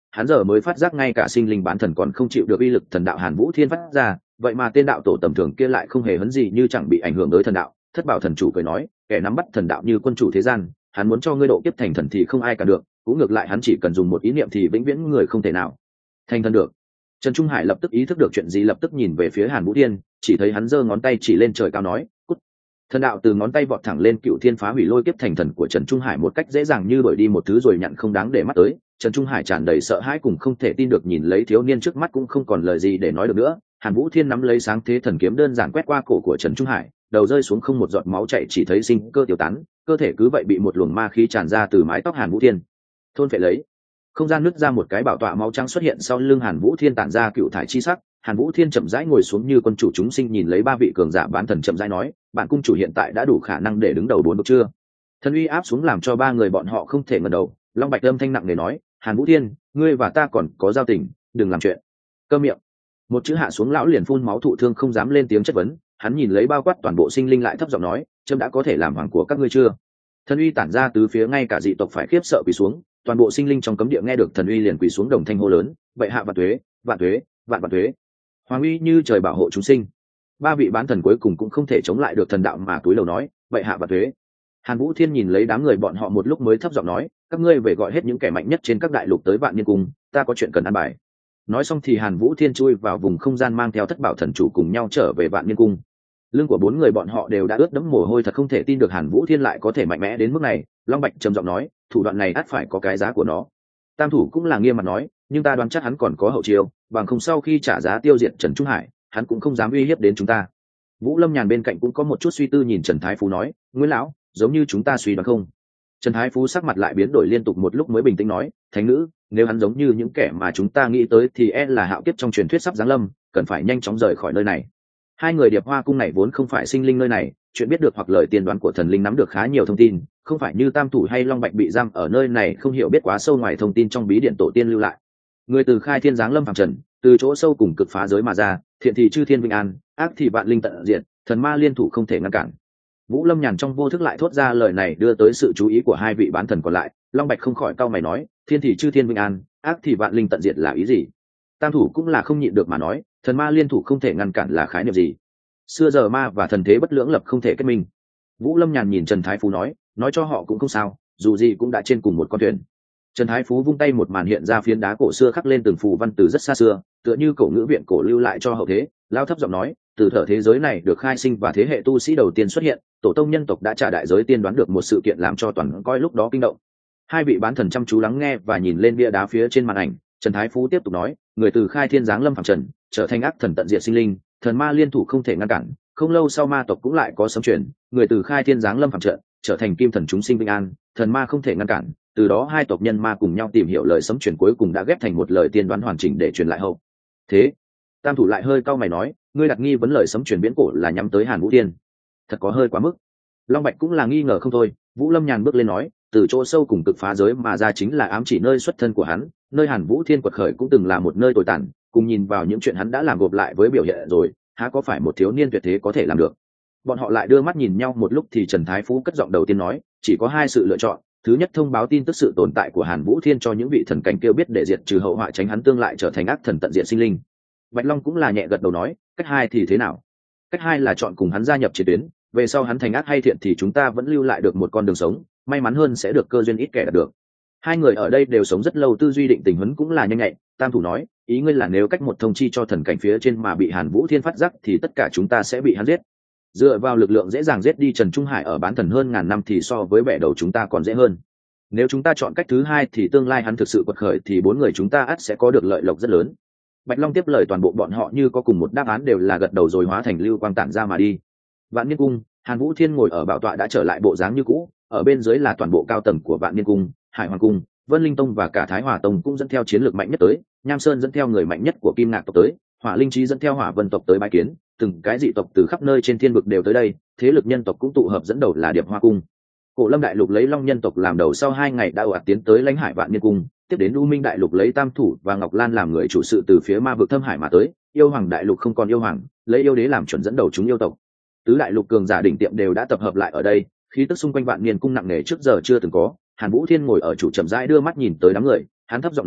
hắn giờ mới phát giác ngay cả sinh linh bán thần còn không chịu được uy lực thần đạo Hàn Vũ Thiên phát ra, vậy mà tên đạo tổ tầm thường kia lại không hề hấn gì như chẳng bị ảnh hưởng tới thần đạo. Thất Bảo thần chủ cười nói, kẻ nắm bắt thần đạo như quân chủ thế gian, hắn muốn cho ngươi độ kiếp thành thần thì không ai cả được, cũng ngược lại hắn chỉ cần dùng một ý niệm thì vĩnh viễn người không thể nào thành thần được. Trần Trung Hải lập tức ý thức được chuyện gì, lập tức nhìn về phía Hàn Vũ Thiên, chỉ thấy hắn giơ ngón tay chỉ lên trời cao nói, cút. Thần đạo từ ngón tay vọt thẳng lên, Cựu Thiên phá hủy lôi kiếp thành thần của Trần Trung Hải một cách dễ dàng như đuổi đi một thứ rồi nhận không đáng để mắt tới. Trần Trung Hải tràn đầy sợ hãi cùng không thể tin được nhìn lấy thiếu niên trước mắt, cũng không còn lời gì để nói được nữa. Hàn Vũ Thiên nắm lấy sáng thế thần kiếm đơn giản quét qua cổ của Trần Trung Hải, đầu rơi xuống không một giọt máu chảy, chỉ thấy sinh cơ tiêu tán, cơ thể cứ vậy bị một luồng ma khí tràn ra từ mái tóc Hàn Vũ Thiên thôn phệ lấy. Không gian nứt ra, một cái bảo tọa máu trắng xuất hiện sau lưng Hàn Vũ Thiên, tản ra cựu thải chi sắc. Hàn Vũ Thiên chậm rãi ngồi xuống như quân chủ chúng sinh, nhìn lấy ba vị cường giả bán thần chậm rãi nói, bản cung chủ hiện tại đã đủ khả năng để đứng đầu bốn bậc chưa? Thần uy áp xuống làm cho ba người bọn họ không thể ngẩng đầu. Long Bạch âm thanh nặng nề nói, Hàn Vũ Thiên, ngươi và ta còn có giao tình, đừng làm chuyện. Câm miệng. Một chữ hạ xuống, lão liền phun máu thụ thương, không dám lên tiếng chất vấn. Hắn nhìn lấy bao quát toàn bộ sinh linh lại thấp giọng nói, trẫm đã có thể làm hoàng của các ngươi chưa? Thần uy tản ra tứ phía, ngay cả dị tộc phải khiếp sợ quỳ xuống. Toàn bộ sinh linh trong cấm địa nghe được thần uy liền quỳ xuống, đồng thanh hô lớn, vậy hạ vạn tuế, vạn tuế, vạn vạn tuế. Hoàng uy như trời bảo hộ chúng sinh. Ba vị bán thần cuối cùng cũng không thể chống lại được thần đạo mà túi lầu nói, vậy hạ vạn tuế. Hàn Vũ Thiên nhìn lấy đám người bọn họ một lúc mới thấp giọng nói, các ngươi về gọi hết những kẻ mạnh nhất trên các đại lục tới Vạn Niên Cung, ta có chuyện cần ăn bài. Nói xong thì Hàn Vũ Thiên chui vào vùng không gian, mang theo Thất Bảo thần chủ cùng nhau trở về Vạn Niên Cung. Lưng của bốn người bọn họ đều đã ướt đẫm mồ hôi, thật không thể tin được Hàn Vũ Thiên lại có thể mạnh mẽ đến mức này. Long Bạch trầm giọng nói, thủ đoạn này ắt phải có cái giá của nó. Tam thủ cũng là nghiêm mặt nói, nhưng ta đoán chắc hắn còn có hậu chiêu, bằng không sau khi trả giá tiêu diệt Trần Trung Hải, hắn cũng không dám uy hiếp đến chúng ta. Vũ Lâm Nhàn bên cạnh cũng có một chút suy tư, nhìn Trần Thái Phú nói, Nguyễn lão, giống như chúng ta suy đoán không? Trần Thái Phú sắc mặt lại biến đổi liên tục, một lúc mới bình tĩnh nói, thánh nữ, nếu hắn giống như những kẻ mà chúng ta nghĩ tới thì e là hạo kiếp trong truyền thuyết sắp giáng lâm, cần phải nhanh chóng rời khỏi nơi này. Hai người Điệp Hoa cung này vốn không phải sinh linh nơi này, chuyện biết được hoặc lời tiên đoán của thần linh nắm được khá nhiều thông tin, không phải như Tam thủ hay Long Bạch bị giam ở nơi này không hiểu biết quá sâu ngoài thông tin trong bí điện tổ tiên lưu lại. Người từ khai thiên giáng lâm phàm trần, từ chỗ sâu cùng cực phá giới mà ra, thiện thì chư thiên vinh an, ác thì vạn linh tận diệt, thần ma liên thủ không thể ngăn cản. Vũ Lâm Nhàn trong vô thức lại thốt ra lời này, đưa tới sự chú ý của hai vị bán thần còn lại. Long Bạch không khỏi cau mày nói, thiên thì chư thiên vinh an, ác thì vạn linh tận diệt là ý gì? Tam thủ cũng là không nhịn được mà nói, thần ma liên thủ không thể ngăn cản là khái niệm gì? Xưa giờ ma và thần thế bất lưỡng lập không thể kết minh. Vũ Lâm Nhàn nhìn Trần Thái Phú nói, nói cho họ cũng không sao, dù gì cũng đã trên cùng một con thuyền. Trần Thái Phú vung tay, một màn hiện ra phiến đá cổ xưa khắc lên từng phù văn từ rất xa xưa, tựa như cổ ngữ viện cổ lưu lại cho hậu thế. Lao thấp giọng nói, từ thở thế giới này được khai sinh và thế hệ tu sĩ đầu tiên xuất hiện, tổ tông nhân tộc đã trả đại giới tiên đoán được một sự kiện làm cho toàn coi lúc đó kinh động. Hai vị bán thần chăm chú lắng nghe và nhìn lên bia đá phía trên màn ảnh. Trần Thái Phú tiếp tục nói, người từ khai thiên giáng lâm phàm trần, trở thành ác thần tận diệt sinh linh, thần ma liên thủ không thể ngăn cản. Không lâu sau ma tộc cũng lại có sấm chuyển, người từ khai thiên giáng lâm phàm trần, trở thành kim thần chúng sinh vinh an, thần ma không thể ngăn cản. Từ đó hai tộc nhân ma cùng nhau tìm hiểu lời sấm chuyển, cuối cùng đã ghép thành một lời tiên đoán hoàn chỉnh để truyền lại hậu thế. Tam thủ lại hơi cau mày nói, ngươi đặt nghi vấn lời sấm truyền viễn cổ là nhắm tới Hàn Vũ Thiên, thật có hơi quá mức. Long Bạch cũng là nghi ngờ không thôi. Vũ Lâm Nhàn bước lên nói, từ chỗ sâu cùng cực phá giới mà ra chính là ám chỉ nơi xuất thân của hắn, nơi Hàn Vũ Thiên quật khởi cũng từng là một nơi tồi tàn, cùng nhìn vào những chuyện hắn đã làm gộp lại với biểu hiện rồi, há có phải một thiếu niên tuyệt thế có thể làm được? Bọn họ lại đưa mắt nhìn nhau một lúc thì Trần Thái Phú cất giọng đầu tiên nói, chỉ có hai sự lựa chọn. Thứ nhất, thông báo tin tức sự tồn tại của Hàn Vũ Thiên cho những vị thần cảnh kêu biết để diệt trừ hậu họa, tránh hắn tương lại trở thành ác thần tận diệt sinh linh. Bạch Long cũng là nhẹ gật đầu nói, cách hai thì thế nào? Cách hai là chọn cùng hắn gia nhập chiến tuyến, về sau hắn thành ác hay thiện thì chúng ta vẫn lưu lại được một con đường sống, may mắn hơn sẽ được cơ duyên ít kẻ đạt được. Hai người ở đây đều sống rất lâu, tư duy định tình huấn cũng là nhanh nhạy. Tam thủ nói, ý ngươi là nếu cách một thông chi cho thần cảnh phía trên mà bị Hàn Vũ Thiên phát giác thì tất cả chúng ta sẽ bị hắn giết. Dựa vào lực lượng dễ dàng giết đi Trần Trung Hải ở bán thần hơn ngàn năm thì so với bẻ đầu chúng ta còn dễ hơn. Nếu chúng ta chọn cách thứ hai thì tương lai hắn thực sự quật khởi thì bốn người chúng ta ắt sẽ có được lợi lộc rất lớn. Bạch Long tiếp lời, toàn bộ bọn họ như có cùng một đáp án, đều là gật đầu rồi hóa thành lưu quang tản ra mà đi. Vạn Niên Cung, Hàn Vũ Thiên ngồi ở bảo tọa đã trở lại bộ dáng như cũ, ở bên dưới là toàn bộ cao tầng của Vạn Niên Cung. Hải Hoàng Cung, Vân Linh Tông và cả Thái Hòa Tông cũng dẫn theo chiến lược mạnh nhất tới, Nham Sơn dẫn theo người mạnh nhất của Kim Ngạc tộc tới, Hỏa Linh Trí dẫn theo Hỏa Vân tộc tới bái kiến, từng cái dị tộc từ khắp nơi trên thiên vực đều tới đây, thế lực nhân tộc cũng tụ hợp, dẫn đầu là Điệp Hoa Cung. Cổ Lâm Đại Lục lấy Long nhân tộc làm đầu, sau hai ngày đã ồ ạt tiến tới lãnh hải Vạn Niên Cung, tiếp đến U Minh Đại Lục lấy Tam Thủ và Ngọc Lan làm người chủ sự từ phía ma vực Thâm Hải mà tới, Yêu Hoàng Đại Lục không còn yêu hoàng, lấy yêu đế làm chuẩn dẫn đầu chúng yêu tộc. Tứ đại lục cường giả đỉnh tiệm đều đã tập hợp lại ở đây, khí tức xung quanh Vạn Niên Cung nặng nề trước giờ chưa từng có. Hàn Vũ Thiên ngồi ở chủ chậm rãi đưa mắt nhìn tới đám người, hắn thấp giọng nói,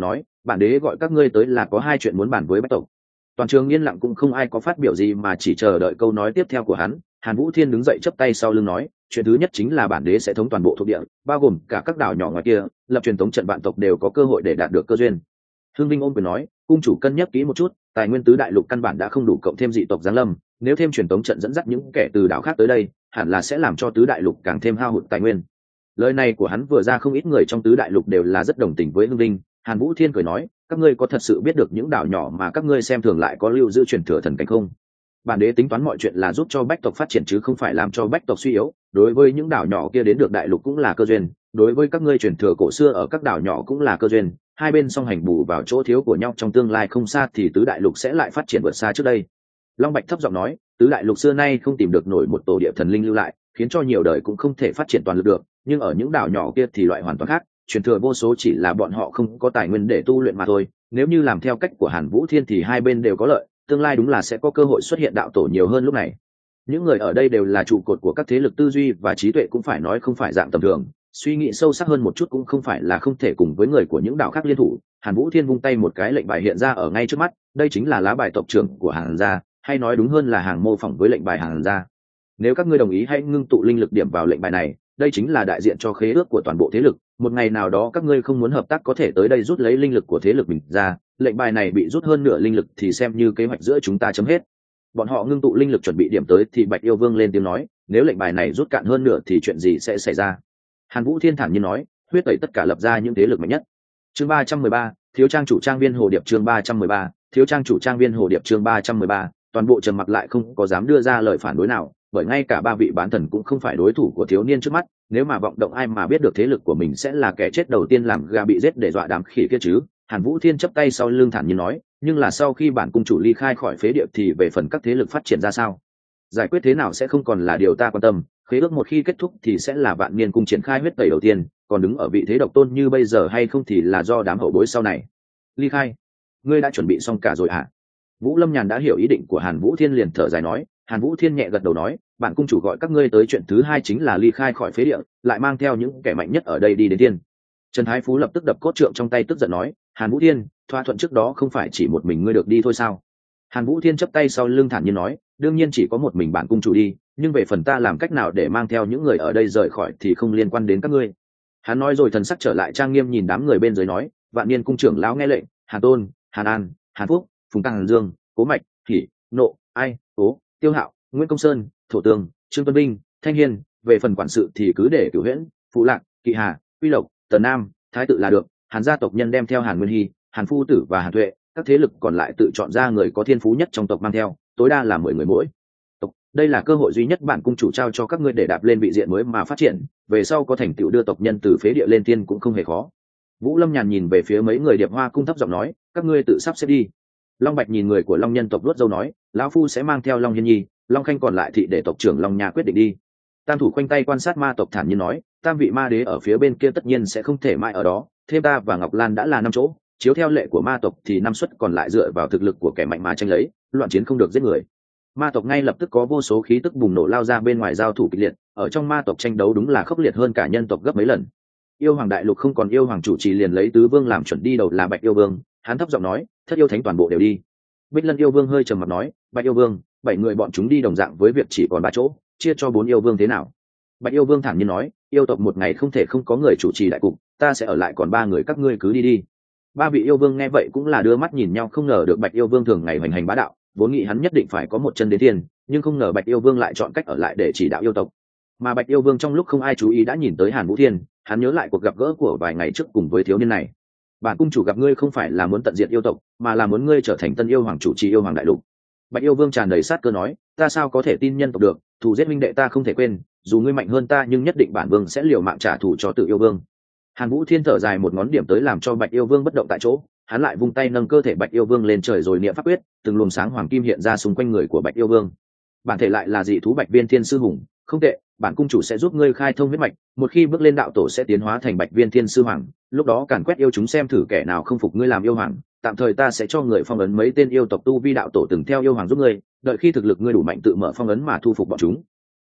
bản đế gọi các ngươi tới là có hai chuyện muốn bàn với bách tộc. Toàn trường yên lặng, cũng không ai có phát biểu gì mà chỉ chờ đợi câu nói tiếp theo của hắn. Hàn Vũ Thiên đứng dậy chắp tay sau lưng nói, chuyện thứ nhất chính là bản đế sẽ thống toàn bộ thuộc địa, bao gồm cả các đảo nhỏ ngoài kia, lập truyền thống trận vạn tộc đều có cơ hội để đạt được cơ duyên. Hương Vinh ôm quyền nói, cung chủ cân nhắc kỹ một chút, tài nguyên tứ đại lục căn bản đã không đủ, cộng thêm dị tộc giáng lâm, nếu thêm truyền thống trận dẫn dắt những kẻ từ đảo khác tới đây, hẳn là sẽ làm cho tứ đại lục càng thêm hao hụt tài nguyên. Lời này của hắn vừa ra, không ít người trong tứ đại lục đều là rất đồng tình với Hương Vinh. Hàn Vũ Thiên cười nói, các ngươi có thật sự biết được những đảo nhỏ mà các ngươi xem thường lại có lưu giữ truyền thừa thần cảnh không? Bản đế tính toán mọi chuyện là giúp cho bách tộc phát triển chứ không phải làm cho bách tộc suy yếu. Đối với những đảo nhỏ kia đến được đại lục cũng là cơ duyên, đối với các ngươi truyền thừa cổ xưa ở các đảo nhỏ cũng là cơ duyên. Hai bên song hành bù vào chỗ thiếu của nhau, trong tương lai không xa thì tứ đại lục sẽ lại phát triển vượt xa trước đây. Long Bạch thấp giọng nói, tứ đại lục xưa nay không tìm được nổi một tổ địa thần linh lưu lại, khiến cho nhiều đời cũng không thể phát triển toàn lực được, nhưng ở những đảo nhỏ kia thì loại hoàn toàn khác, truyền thừa vô số, chỉ là bọn họ không có tài nguyên để tu luyện mà thôi. Nếu như làm theo cách của Hàn Vũ Thiên thì hai bên đều có lợi, tương lai đúng là sẽ có cơ hội xuất hiện đạo tổ nhiều hơn lúc này. Những người ở đây đều là trụ cột của các thế lực, tư duy và trí tuệ cũng phải nói không phải dạng tầm thường, suy nghĩ sâu sắc hơn một chút cũng không phải là không thể cùng với người của những đảo khác liên thủ. Hàn Vũ Thiên vung tay một cái, lệnh bài hiện ra ở ngay trước mắt, đây chính là lá bài tộc trưởng của Hàn gia, hay nói đúng hơn là hàng mô phỏng với lệnh bài Hàn gia. Nếu các ngươi đồng ý, hãy ngưng tụ linh lực điểm vào lệnh bài này, đây chính là đại diện cho khế ước của toàn bộ thế lực. Một ngày nào đó các ngươi không muốn hợp tác có thể tới đây rút lấy linh lực của thế lực mình ra, lệnh bài này bị rút hơn nửa linh lực thì xem như kế hoạch giữa chúng ta chấm hết. Bọn họ ngưng tụ linh lực chuẩn bị điểm tới thì Bạch Yêu Vương lên tiếng nói, nếu lệnh bài này rút cạn hơn nửa thì chuyện gì sẽ xảy ra? Hàn Vũ Thiên thản nhiên nói, huyết tẩy tất cả, lập ra những thế lực mạnh nhất. Chương ba trăm mười ba, thiếu trang chủ trang viên hồ điệp. Chương ba trăm mười ba, thiếu trang chủ trang viên hồ điệp. Chương ba trăm mười ba, toàn bộ trầm mặc lại không có dám đưa ra lời phản đối nào, bởi ngay cả ba vị bán thần cũng không phải đối thủ của thiếu niên trước mắt. Nếu mà vọng động, ai mà biết được thế lực của mình sẽ là kẻ chết đầu tiên làm gà bị giết để dọa đám khỉ kia chứ? Hàn Vũ Thiên chắp tay sau lưng thản nhiên nói, nhưng là sau khi bản cung chủ ly khai khỏi phế địa thì về phần các thế lực phát triển ra sao, giải quyết thế nào sẽ không còn là điều ta quan tâm. Khế ước một khi kết thúc thì sẽ là Vạn Niên cung triển khai huyết tẩy đầu tiên, còn đứng ở vị thế độc tôn như bây giờ hay không thì là do đám hậu bối sau này. Ly khai? Ngươi đã chuẩn bị xong cả rồi hả? Vũ Lâm Nhàn đã hiểu ý định của Hàn Vũ Thiên, liền thở dài nói. Hàn Vũ Thiên nhẹ gật đầu nói, bản cung chủ gọi các ngươi tới chuyện thứ hai chính là ly khai khỏi phế địa, lại mang theo những kẻ mạnh nhất ở đây đi đến tiên. Trần Thái Phú lập tức đập cốt trượng trong tay, tức giận nói, Hàn Vũ Thiên, thỏa thuận trước đó không phải chỉ một mình ngươi được đi thôi sao? Hàn Vũ Thiên chắp tay sau lưng thản nhiên nói, đương nhiên chỉ có một mình bản cung chủ đi, nhưng về phần ta làm cách nào để mang theo những người ở đây rời khỏi thì không liên quan đến các ngươi. Hắn nói rồi thần sắc trở lại trang nghiêm, nhìn đám người bên dưới nói, Vạn Niên cung trưởng lão nghe lệnh, Hàn Tôn, Hàn An, Hàn Phúc, Phùng Tăng Dương, Cố Mạch, Hỉ, Nộ, Ai, Cố, Tiêu Hạo, Nguyễn Công Sơn, Thổ Tường, Trương Tuấn Binh, Thanh Hiên, về phần quản sự thì cứ để Cửu Huyễn, Phụ Lạc, Kỵ Hà, Uy Lộc, Tần Nam, Thái Tự là được. Hàn gia tộc nhân đem theo Hàn Nguyên Hy, Hàn Phu Tử và Hàn Tuệ, các thế lực còn lại tự chọn ra người có thiên phú nhất trong tộc mang theo, tối đa là mười người mỗi tộc. Đây là cơ hội duy nhất bản cung chủ trao cho các ngươi để đạp lên vị diện mới mà phát triển, về sau có thành tựu đưa tộc nhân từ phế địa lên tiên cũng không hề khó. Vũ Lâm Nhàn nhìn về phía mấy người Điệp Hoa cung thấp giọng nói, các ngươi tự sắp xếp đi. Long Bạch nhìn người của Long nhân tộc luốt dâu nói, lão phu sẽ mang theo Long Hiên Nhi, Long Khanh còn lại thị để tộc trưởng Long Nha quyết định đi. Tam thủ khoanh tay quan sát ma tộc thản nhiên nói, tam vị ma đế ở phía bên kia tất nhiên sẽ không thể mãi ở đó, thêm ta và Ngọc Lan đã là năm chỗ, chiếu theo lệ của ma tộc thì năm suất còn lại dựa vào thực lực của kẻ mạnh mà tranh lấy, loạn chiến không được giết người. Ma tộc ngay lập tức có vô số khí tức bùng nổ lao ra bên ngoài giao thủ kịch liệt, ở trong ma tộc tranh đấu đúng là khốc liệt hơn cả nhân tộc gấp mấy lần. Yêu Hoàng đại lục không còn yêu hoàng chủ trì, liền lấy tứ vương làm chuẩn, đi đầu là Bạch Yêu Vương. Hắn thấp giọng nói, thất yêu thánh toàn bộ đều đi. Bích Lân Yêu Vương hơi trầm mặt nói, Bạch Yêu Vương, bảy người bọn chúng đi đồng dạng với việc chỉ còn ba chỗ, chia cho bốn yêu vương thế nào? Bạch Yêu Vương thản nhiên nói, yêu tộc một ngày không thể không có người chủ trì đại cục, ta sẽ ở lại, còn ba người các ngươi cứ đi đi. Ba vị yêu vương nghe vậy cũng là đưa mắt nhìn nhau, không ngờ được Bạch Yêu Vương thường ngày hoành hành bá đạo, vốn nghĩ hắn nhất định phải có một chân đến thiên, nhưng không ngờ Bạch Yêu Vương lại chọn cách ở lại để chỉ đạo yêu tộc. Mà Bạch Yêu Vương trong lúc không ai chú ý đã nhìn tới Hàn Vũ Thiên, hắn nhớ lại cuộc gặp gỡ của vài ngày trước cùng với thiếu niên này. Bản cung chủ gặp ngươi không phải là muốn tận diệt yêu tộc, mà là muốn ngươi trở thành tân yêu hoàng chủ trì yêu hoàng đại lục. Bạch Yêu Vương tràn đầy sát cơ nói, ta sao có thể tin nhân tộc được, thù giết minh đệ ta không thể quên, dù ngươi mạnh hơn ta nhưng nhất định bản vương sẽ liều mạng trả thù cho tự yêu vương. Hàn Vũ Thiên thở dài một ngón điểm tới làm cho Bạch Yêu Vương bất động tại chỗ, hắn lại vung tay nâng cơ thể Bạch Yêu Vương lên trời rồi niệm pháp quyết, từng luồng sáng hoàng kim hiện ra xung quanh người của Bạch Yêu Vương. Bản thể lại là dị thú Bạch Viên Thiên Sư Hùng, không tệ, bản cung chủ sẽ giúp ngươi khai thông huyết mạch, một khi bước lên đạo tổ sẽ tiến hóa thành Bạch Viên Thiên Sư Hoàng, lúc đó càn quét yêu chúng xem thử kẻ nào không phục ngươi làm yêu hoàng, tạm thời ta sẽ cho người phong ấn mấy tên yêu tộc tu vi đạo tổ từng theo yêu hoàng giúp ngươi, đợi khi thực lực ngươi đủ mạnh tự mở phong ấn mà thu phục bọn chúng.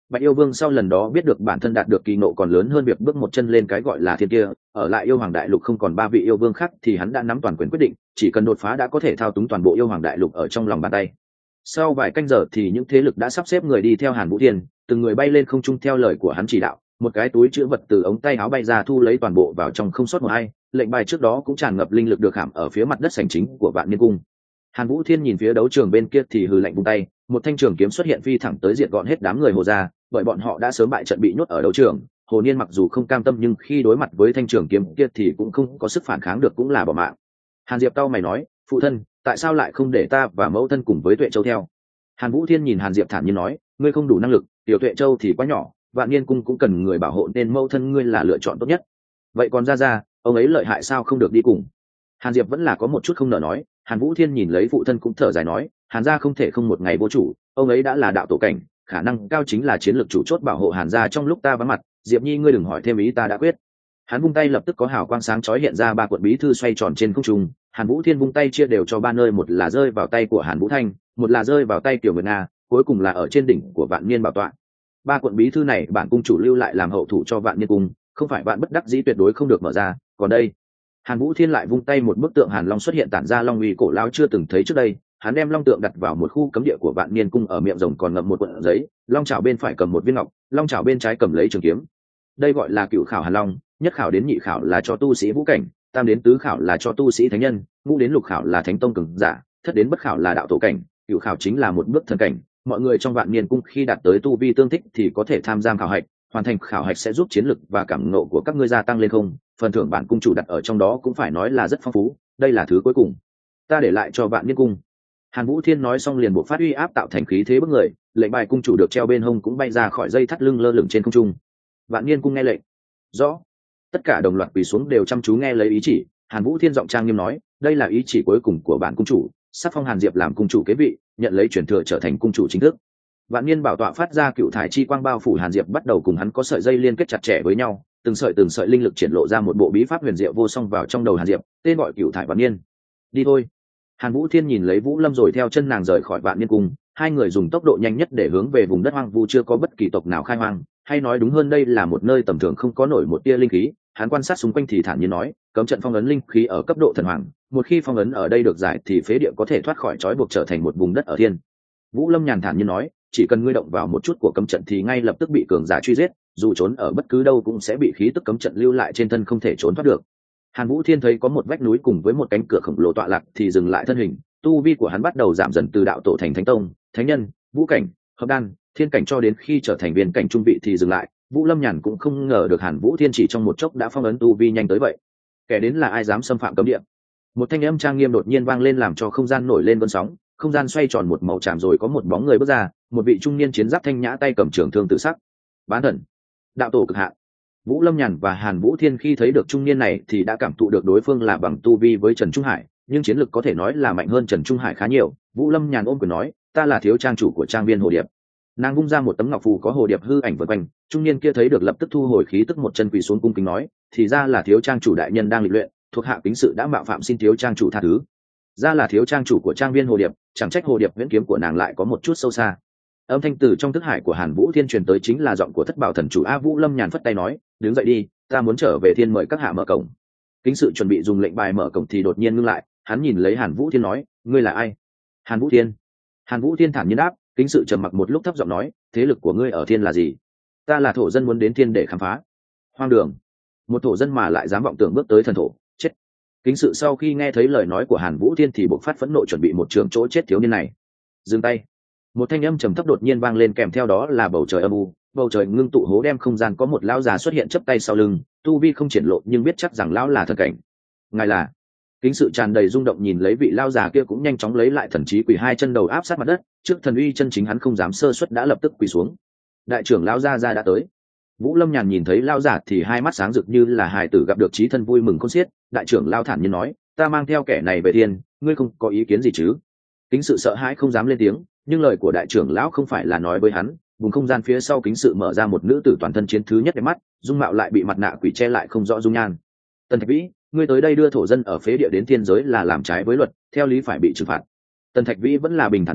Bạch yêu vương sau lần đó biết được bản thân đạt được kỳ nộ còn lớn hơn việc bước một chân lên cái gọi là thiên kia, ở lại yêu hoàng đại lục không còn ba vị yêu vương khác thì hắn đã nắm toàn quyền quyết định, chỉ cần đột phá đã có thể thao túng toàn bộ yêu hoàng đại lục ở trong lòng bàn tay. Sau vài canh giờ thì những thế lực đã sắp xếp người đi theo Hàn Vũ Thiên, từng người bay lên không trung theo lời của hắn chỉ đạo, một cái túi chứa vật từ ống tay áo bay ra thu lấy toàn bộ vào trong không sót một ai, lệnh bài trước đó cũng tràn ngập linh lực được khảm ở phía mặt đất sảnh chính của Vạn Niên cung. Hàn Vũ Thiên nhìn phía đấu trường bên kia thì hừ lạnh vung tay, một thanh trường kiếm xuất hiện phi thẳng tới diệt gọn hết đám người Hồ gia, bởi bọn họ đã sớm bại trận bị nhốt ở đấu trường. Hồ Niên mặc dù không cam tâm nhưng khi đối mặt với thanh trường kiếm kia thì cũng không có sức phản kháng được, cũng là bỏ mạng. Hàn Diệp cau mày nói, phụ thân, tại sao lại không để ta và mẫu thân cùng với Tuệ Châu theo? Hàn Vũ Thiên nhìn Hàn Diệp thản nhiên nói, ngươi không đủ năng lực, tiểu Tuệ Châu thì quá nhỏ, Vạn Niên cung cũng cần người bảo hộ nên mẫu thân ngươi là lựa chọn tốt nhất. Vậy còn ra ra, ông ấy lợi hại sao không được đi cùng? Hàn Diệp vẫn là có một chút không nỡ nói. Hàn Vũ Thiên nhìn lấy phụ thân cũng thở dài nói, Hàn gia không thể không một ngày vô chủ, ông ấy đã là đạo tổ cảnh, khả năng cao chính là chiến lược chủ chốt bảo hộ Hàn gia trong lúc ta vắng mặt. Diệp Nhi ngươi đừng hỏi thêm, ý ta đã quyết. Hắn vung tay lập tức có hào quang sáng chói hiện ra ba cuộn bí thư xoay tròn trên không trung. Hàn Vũ Thiên vung tay chia đều cho ba nơi, một là rơi vào tay của Hàn Vũ Thanh, một là rơi vào tay Tiểu Nguyệt Nga, cuối cùng là ở trên đỉnh của Vạn Niên bảo tọa. Ba cuộn bí thư này bản cung chủ lưu lại làm hậu thủ cho Vạn Niên cung, không phải bạn bất đắc dĩ tuyệt đối không được mở ra. Còn đây, Hàn Vũ Thiên lại vung tay, một bức tượng Hàn Long xuất hiện tản ra long uy cổ lão chưa từng thấy trước đây. Hắn đem long tượng đặt vào một khu cấm địa của Vạn Niên cung, ở miệng rồng còn ngậm một cuộn giấy, long chảo bên phải cầm một viên ngọc, long chảo bên trái cầm lấy trường kiếm. Đây gọi là cựu khảo Hàn Long, nhất khảo đến nhị khảo là cho tu sĩ vũ cảnh, tam đến tứ khảo là cho tu sĩ thánh nhân, ngũ đến lục khảo là thánh tông cường giả, thất đến bất khảo là đạo tổ cảnh, cựu khảo chính là một bước thần cảnh. Mọi người trong Vạn Niên cung khi đạt tới tu vi tương thích thì có thể tham gia khảo hạch, hoàn thành khảo hạch sẽ giúp chiến lực và cảm ngộ của các ngươi gia tăng lên không, phần thưởng bản cung chủ đặt ở trong đó cũng phải nói là rất phong phú. Đây là thứ cuối cùng ta để lại cho Vạn Niên cung. Hàn Vũ Thiên nói xong liền buộc phát uy áp tạo thành khí thế bức người, lệnh bài cung chủ được treo bên hông cũng bay ra khỏi dây thắt lưng lơ lửng trên không trung. Vạn Niên cung nghe lệnh. Rõ. Tất cả đồng loạt quỳ xuống đều chăm chú nghe lấy ý chỉ. Hàn Vũ Thiên giọng trang nghiêm nói, đây là ý chỉ cuối cùng của bản cung chủ, sắp phong Hàn Diệp làm cung chủ kế vị, nhận lấy truyền thừa trở thành cung chủ chính thức. Vạn Niên bảo tọa phát ra cựu thải chi quang bao phủ Hàn Diệp, bắt đầu cùng hắn có sợi dây liên kết chặt chẽ với nhau, từng sợi từng sợi linh lực triển lộ ra một bộ bí pháp huyền diệu vô song vào trong đầu Hàn Diệp, tên gọi cựu thải Vạn Niên. Đi thôi. Hàn Vũ Thiên nhìn lấy Vũ Lâm rồi theo chân nàng rời khỏi Vạn Niên cung, hai người dùng tốc độ nhanh nhất để hướng về vùng đất hoang vu chưa có bất kỳ tộc nào khai hoang, hay nói đúng hơn đây là một nơi tầm thường không có nổi một tia linh khí. Hắn quan sát xung quanh thì thản nhiên nói, cấm trận phong ấn linh khí ở cấp độ thần hoàng, một khi phong ấn ở đây được giải thì phế địa có thể thoát khỏi trói buộc trở thành một vùng đất ở thiên. Vũ Lâm nhàn thản nhiên nói, chỉ cần ngươi động vào một chút của cấm trận thì ngay lập tức bị cường giả truy giết, dù trốn ở bất cứ đâu cũng sẽ bị khí tức cấm trận lưu lại trên thân, không thể trốn thoát được. Hàn Vũ Thiên thấy có một vách núi cùng với một cánh cửa khổng lồ tọa lạc thì dừng lại thân hình, tu vi của hắn bắt đầu giảm dần từ đạo tổ thành thánh tông, thánh nhân, vũ cảnh, hợp đan, thiên cảnh cho đến khi trở thành viên cảnh trung vị thì dừng lại. Vũ Lâm nhàn cũng không ngờ được Hàn Vũ Thiên chỉ trong một chốc đã phong ấn tu vi nhanh tới vậy. Kẻ đến là ai dám xâm phạm cấm địa? Một thanh âm trang nghiêm đột nhiên vang lên làm cho không gian nổi lên cơn sóng, không gian xoay tròn một màu tràm rồi có một bóng người bước ra, một vị trung niên chiến giáp thanh nhã tay cầm trường thương tự sắc. Bán thần, đạo tổ cực hạn. Vũ Lâm Nhàn và Hàn Vũ Thiên khi thấy được trung niên này thì đã cảm thụ được đối phương là bằng tu vi với Trần Trung Hải, nhưng chiến lực có thể nói là mạnh hơn Trần Trung Hải khá nhiều. Vũ Lâm Nhàn ôm quyền nói, ta là thiếu trang chủ của trang viên Hồ Điệp. Nàng vung ra một tấm ngọc phù có hồ điệp hư ảnh vượt quanh, trung niên kia thấy được lập tức thu hồi khí tức, một chân quỳ xuống cung kính nói, thì ra là thiếu trang chủ đại nhân đang lịch luyện, thuộc hạ kính sự đã mạo phạm, xin thiếu trang chủ tha thứ. Ra là thiếu trang chủ của trang viên Hồ Điệp, chẳng trách hồ điệp huyễn kiếm của nàng lại có một chút sâu xa. Âm thanh từ trong thức hải của Hàn Vũ Thiên truyền tới chính là giọng của Thất Bảo thần chủ. A Vũ Lâm Nhàn phất tay nói, đứng dậy đi, ta muốn trở về thiên, mời các hạ mở cổng. Kính sự chuẩn bị dùng lệnh bài mở cổng thì đột nhiên ngưng lại, hắn nhìn lấy Hàn Vũ Thiên nói, ngươi là ai? Hàn Vũ Thiên. Hàn Vũ Thiên thản nhiên đáp. Kính sự trầm mặc một lúc thấp giọng nói, thế lực của ngươi ở thiên là gì? Ta là thổ dân muốn đến thiên để khám phá. Hoang đường, một thổ dân mà lại dám vọng tưởng bước tới thần thổ, chết. Kính sự sau khi nghe thấy lời nói của Hàn Vũ Thiên thì bộc phát phẫn nộ, chuẩn bị một trường chỗ chết thiếu niên này. Dừng tay. Một thanh âm trầm thấp đột nhiên vang lên, kèm theo đó là bầu trời âm u, bầu trời ngưng tụ hố đem không gian, có một lão già xuất hiện chắp tay sau lưng, tu vi không triển lộ nhưng biết chắc rằng lão là thần cảnh. Ngài là? Kính sự tràn đầy rung động nhìn lấy vị lão già kia, cũng nhanh chóng lấy lại thần trí, quỳ hai chân đầu áp sát mặt đất, trước thần uy chân chính hắn không dám sơ suất, đã lập tức quỳ xuống. Đại trưởng lão gia gia đã tới. Vũ Lâm Nhàn nhìn thấy lão già thì hai mắt sáng rực như là hài tử gặp được chí thân, vui mừng khôn xiết. Đại trưởng lão thản nhiên nói, ta mang theo kẻ này về thiên, ngươi không có ý kiến gì chứ? Kính sự sợ hãi không dám lên tiếng, nhưng lời của đại trưởng lão không phải là nói với hắn. Vùng không gian phía sau kính sự mở ra một nữ tử toàn thân chiến thứ nhất đẹp mắt, dung mạo lại bị mặt nạ quỷ che lại không rõ dung nhan. Tần Thạch Vĩ, ngươi tới đây đưa thổ dân ở phế địa đến thiên giới là làm trái với luật, theo lý phải bị trừng phạt. Tần Thạch Vĩ vẫn là bình thản nói,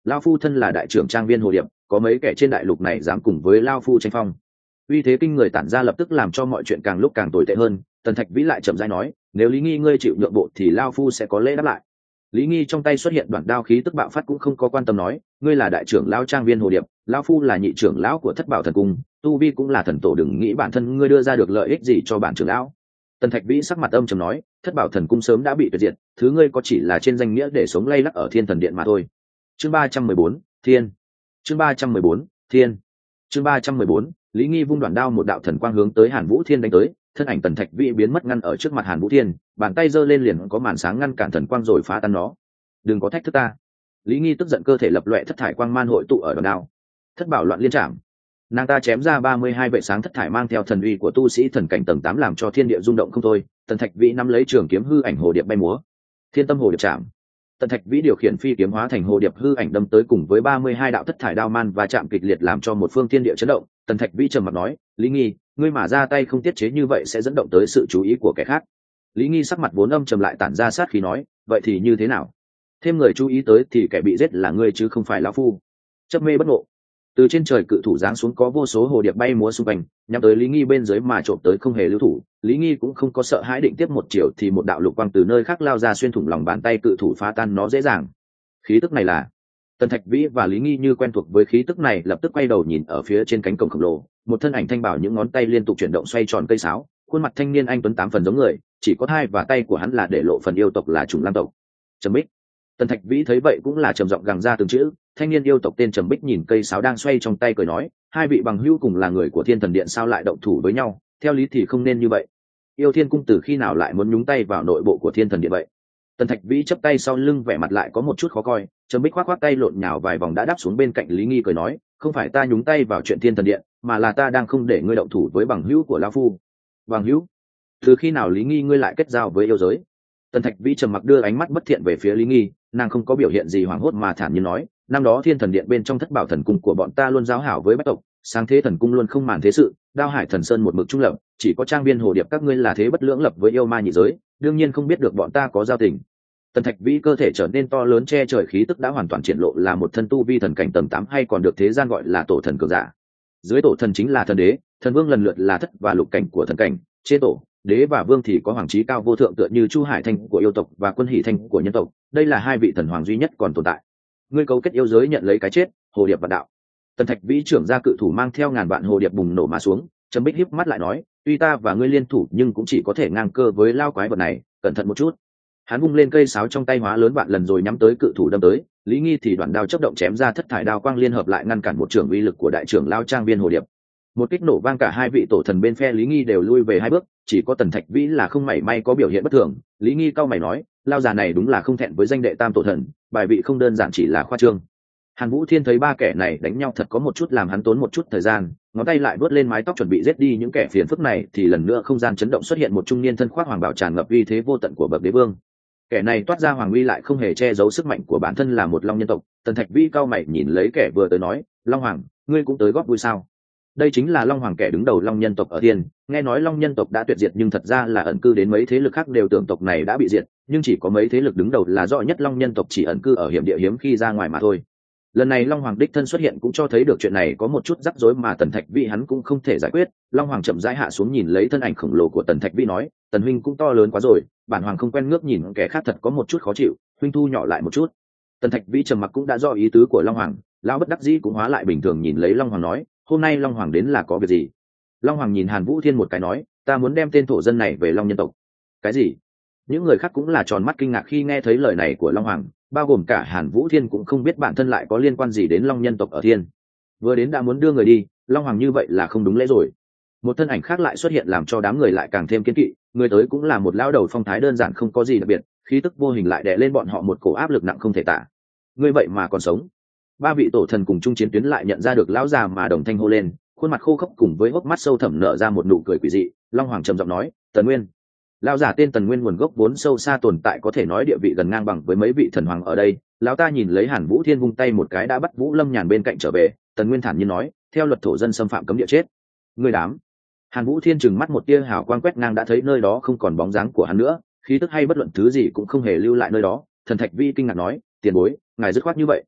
Lao phu thân là đại trưởng trang viên hồ điệp, có mấy kẻ trên đại lục này dám cùng với Lao phu tranh phong. Uy thế kinh người tản ra lập tức làm cho mọi chuyện càng lúc càng tồi tệ hơn. Tần Thạch Vĩ lại chậm rãi nói, nếu Lý Nghi ngươi chịu nhượng bộ thì Lao phu sẽ có lễ đáp lại. Lý Nghi trong tay xuất hiện đoạn đao khí tức bạo phát cũng không có quan tâm nói, ngươi là đại trưởng lão trang viên hồ điệp, Lao phu là nhị trưởng lão của Thất Bảo Thần Cung, tu vi cũng là thần tổ, đừng nghĩ bản thân ngươi đưa ra được lợi ích gì cho bản trưởng lão. Tần Thạch Vĩ sắc mặt âm trầm nói, Thất Bảo Thần Cung sớm đã bị tuyệt diệt, thứ ngươi có chỉ là trên danh nghĩa để sống lay lắc ở Thiên Thần Điện mà thôi. Chương ba trăm mười bốn, Thiên. Chương ba trăm mười bốn, Thiên. Chương ba trăm mười bốn, Lý Nghi vung đoạn đao, một đạo thần quang hướng tới Hàn Vũ Thiên đánh tới, thân ảnh Tần Thạch Vĩ biến mất ngăn ở trước mặt Hàn Vũ Thiên, bàn tay giơ lên liền có màn sáng ngăn cản thần quang rồi phá tan nó. Đừng có thách thức ta. Lý Nghi tức giận, cơ thể lập loè thất thải quang man hội tụ ở đoạn đao. Thất bảo loạn liên trảm. Nàng ta chém ra ba mươi hai vệ sáng thất thải mang theo thần uy của tu sĩ thần cảnh tầng tám làm cho thiên địa rung động không thôi. Tần Thạch Vĩ nắm lấy trường kiếm hư ảnh hồ điệp bay múa. Thiên tâm hồ điệp chạm. Tần Thạch Vĩ điều khiển phi kiếm hóa thành hồ điệp hư ảnh đâm tới cùng với ba mươi hai đạo thất thải đao man và chạm kịch liệt làm cho một phương thiên địa chấn động. Tần Thạch Vĩ trầm mặt nói, Lý Nghi, ngươi mà ra tay không tiết chế như vậy sẽ dẫn động tới sự chú ý của kẻ khác. Lý Nghi sắc mặt vốn âm trầm lại tản ra sát khí nói, vậy thì như thế nào? Thêm người chú ý tới thì kẻ bị giết là ngươi chứ không phải lão phu. Chấp mê bất ngộ. Từ trên trời cự thủ giáng xuống, có vô số hồ điệp bay múa xung quanh nhắm tới Lý Nghi bên dưới mà trộm tới không hề lưu thủ. Lý Nghi cũng không có sợ hãi, định tiếp một chiều thì một đạo lục quang từ nơi khác lao ra xuyên thủng lòng bàn tay cự thủ, phá tan nó dễ dàng. Khí tức này là... Tần Thạch Vĩ và Lý Nghi như quen thuộc với khí tức này, lập tức quay đầu nhìn ở phía trên cánh cổng khổng lồ, một thân ảnh thanh bảo, những ngón tay liên tục chuyển động xoay tròn cây sáo, khuôn mặt thanh niên anh tuấn tám phần giống người, chỉ có hai và tay của hắn là để lộ phần yêu tộc là trùng lam tộc. Trầm Bích. Tần Thạch Vĩ thấy vậy cũng là trầm giọng gằn ra từng chữ. Thanh niên yêu tộc tên Trầm Bích nhìn cây sáo đang xoay trong tay cười nói, hai vị bằng hữu cùng là người của Thiên Thần Điện sao lại động thủ với nhau, theo lý thì không nên như vậy. Yêu Thiên Cung từ khi nào lại muốn nhúng tay vào nội bộ của Thiên Thần Điện vậy? Tần Thạch Vĩ chắp tay sau lưng, vẻ mặt lại có một chút khó coi. Trầm Bích khoác khoác tay lộn nhào vài vòng đã đáp xuống bên cạnh Lý Nghi cười nói, không phải ta nhúng tay vào chuyện Thiên Thần Điện, mà là ta đang không để ngươi động thủ với bằng hữu của lão phu. Bằng hữu? Từ khi nào Lý Nghi ngươi lại kết giao với yêu giới? Tần Thạch Vĩ trầm mặc đưa ánh mắt bất thiện về phía Lý Nghi, nàng không có biểu hiện gì hoảng hốt mà thản nhiên nói, năm đó Thiên Thần Điện bên trong Thất Bảo Thần Cung của bọn ta luôn giao hảo với bách tộc, sáng thế thần cung luôn không màng thế sự, Đao Hải Thần Sơn một mực trung lập, chỉ có trang viên hồ điệp các ngươi là thế bất lưỡng lập với yêu ma nhị giới, đương nhiên không biết được bọn ta có giao tình. Tần Thạch Vĩ cơ thể trở nên to lớn che trời, khí tức đã hoàn toàn triển lộ, là một thân tu vi thần cảnh tầng tám, hay còn được thế gian gọi là tổ thần cường giả. Dưới tổ thần chính là thần đế, thần vương lần lượt là thất và lục cảnh của thần cảnh, trên tổ đế và vương thì có hoàng trí cao vô thượng, tựa như Chu Hải Thanh của yêu tộc và Quân Hỷ Thanh của nhân tộc, đây là hai vị thần hoàng duy nhất còn tồn tại. Ngươi cấu kết yêu giới nhận lấy cái chết, hồ điệp và đạo. Tần Thạch Vĩ trưởng ra cự thủ mang theo ngàn vạn hồ điệp bùng nổ mà xuống. Trầm Bích híp mắt lại nói, tuy ta và ngươi liên thủ nhưng cũng chỉ có thể ngang cơ với lao quái vật này, cẩn thận một chút. Hắn vung lên cây sáo trong tay hóa lớn vạn lần rồi nhắm tới cự thủ đâm tới. Lý Nghi thì đoạn đao chớp động chém ra thất thải đao quang liên hợp lại ngăn cản một trường uy lực của đại trưởng lao trang viên hồ điệp. Một kích nổ vang, cả hai vị tổ thần bên phe Lý Nghi đều lui về hai bước, chỉ có Tần Thạch Vĩ là không mảy may có biểu hiện bất thường. Lý Nghi cau mày nói, lao già này đúng là không thẹn với danh đệ tam tổ thần, bài vị không đơn giản chỉ là khoa trương. Hàn Vũ Thiên thấy ba kẻ này đánh nhau thật có một chút làm hắn tốn một chút thời gian, ngón tay lại vuốt lên mái tóc chuẩn bị giết đi những kẻ phiền phức này thì lần nữa không gian chấn động, xuất hiện một trung niên thân khoác hoàng bào tràn ngập uy thế vô tận của bậc đế vương. Kẻ này toát ra hoàng uy lại không hề che giấu sức mạnh của bản thân là một long nhân tộc. Tần Thạch Vĩ cau mày nhìn lấy kẻ vừa tới nói, Long Hoàng, ngươi cũng tới góp vui sao? Đây chính là Long Hoàng, kẻ đứng đầu Long nhân tộc ở Thiên. Nghe nói Long nhân tộc đã tuyệt diệt nhưng thật ra là ẩn cư đến mấy thế lực khác đều tưởng tộc này đã bị diệt, nhưng chỉ có mấy thế lực đứng đầu là rõ nhất Long nhân tộc chỉ ẩn cư ở hiểm địa hiếm khi ra ngoài mà thôi. Lần này Long Hoàng đích thân xuất hiện cũng cho thấy được chuyện này có một chút rắc rối mà Tần Thạch Vĩ hắn cũng không thể giải quyết. Long Hoàng chậm rãi hạ xuống nhìn lấy thân ảnh khổng lồ của Tần Thạch Vĩ nói, Tần huynh cũng to lớn quá rồi, bản hoàng không quen ngước nhìn kẻ khác thật có một chút khó chịu, huynh thu nhỏ lại một chút. Tần Thạch Vĩ trầm mặc cũng đã rõ ý tứ của Long Hoàng, lão bất đắc dĩ cũng hóa lại bình thường nhìn lấy Long Hoàng nói, hôm nay Long Hoàng đến là có việc gì? Long Hoàng nhìn Hàn Vũ Thiên một cái nói, ta muốn đem tên thổ dân này về Long nhân tộc. Cái gì? Những người khác cũng là tròn mắt kinh ngạc khi nghe thấy lời này của Long Hoàng, bao gồm cả Hàn Vũ Thiên cũng không biết bản thân lại có liên quan gì đến Long nhân tộc ở Thiên. Vừa đến đã muốn đưa người đi, Long Hoàng như vậy là không đúng lẽ rồi. Một thân ảnh khác lại xuất hiện làm cho đám người lại càng thêm kiên kỵ, người tới cũng là một lão đầu phong thái đơn giản không có gì đặc biệt, khí tức vô hình lại đè lên bọn họ một cổ áp lực nặng không thể tả. Ngươi vậy mà còn sống? Ba vị tổ thần cùng chung chiến tuyến lại nhận ra được lão già mà đồng thanh hô lên, khuôn mặt khô khốc cùng với hốc mắt sâu thẳm nở ra một nụ cười quỷ dị. Long Hoàng trầm giọng nói, Tần Nguyên. Lão giả tên Tần Nguyên nguồn gốc vốn sâu xa tồn tại, có thể nói địa vị gần ngang bằng với mấy vị thần hoàng ở đây. Lão ta nhìn lấy Hàn Vũ Thiên vung tay một cái đã bắt Vũ Lâm Nhàn bên cạnh trở về. Tần Nguyên thản nhiên nói, theo luật thổ dân xâm phạm cấm địa chết. Ngươi đám. Hàn Vũ Thiên trừng mắt một tia hào quang quét ngang đã thấy nơi đó không còn bóng dáng của hắn nữa, khí tức hay bất luận thứ gì cũng không hề lưu lại nơi đó. Thần Thạch Vi kinh ngạc nói, tiền bối, ngài dứt khoát như vậy.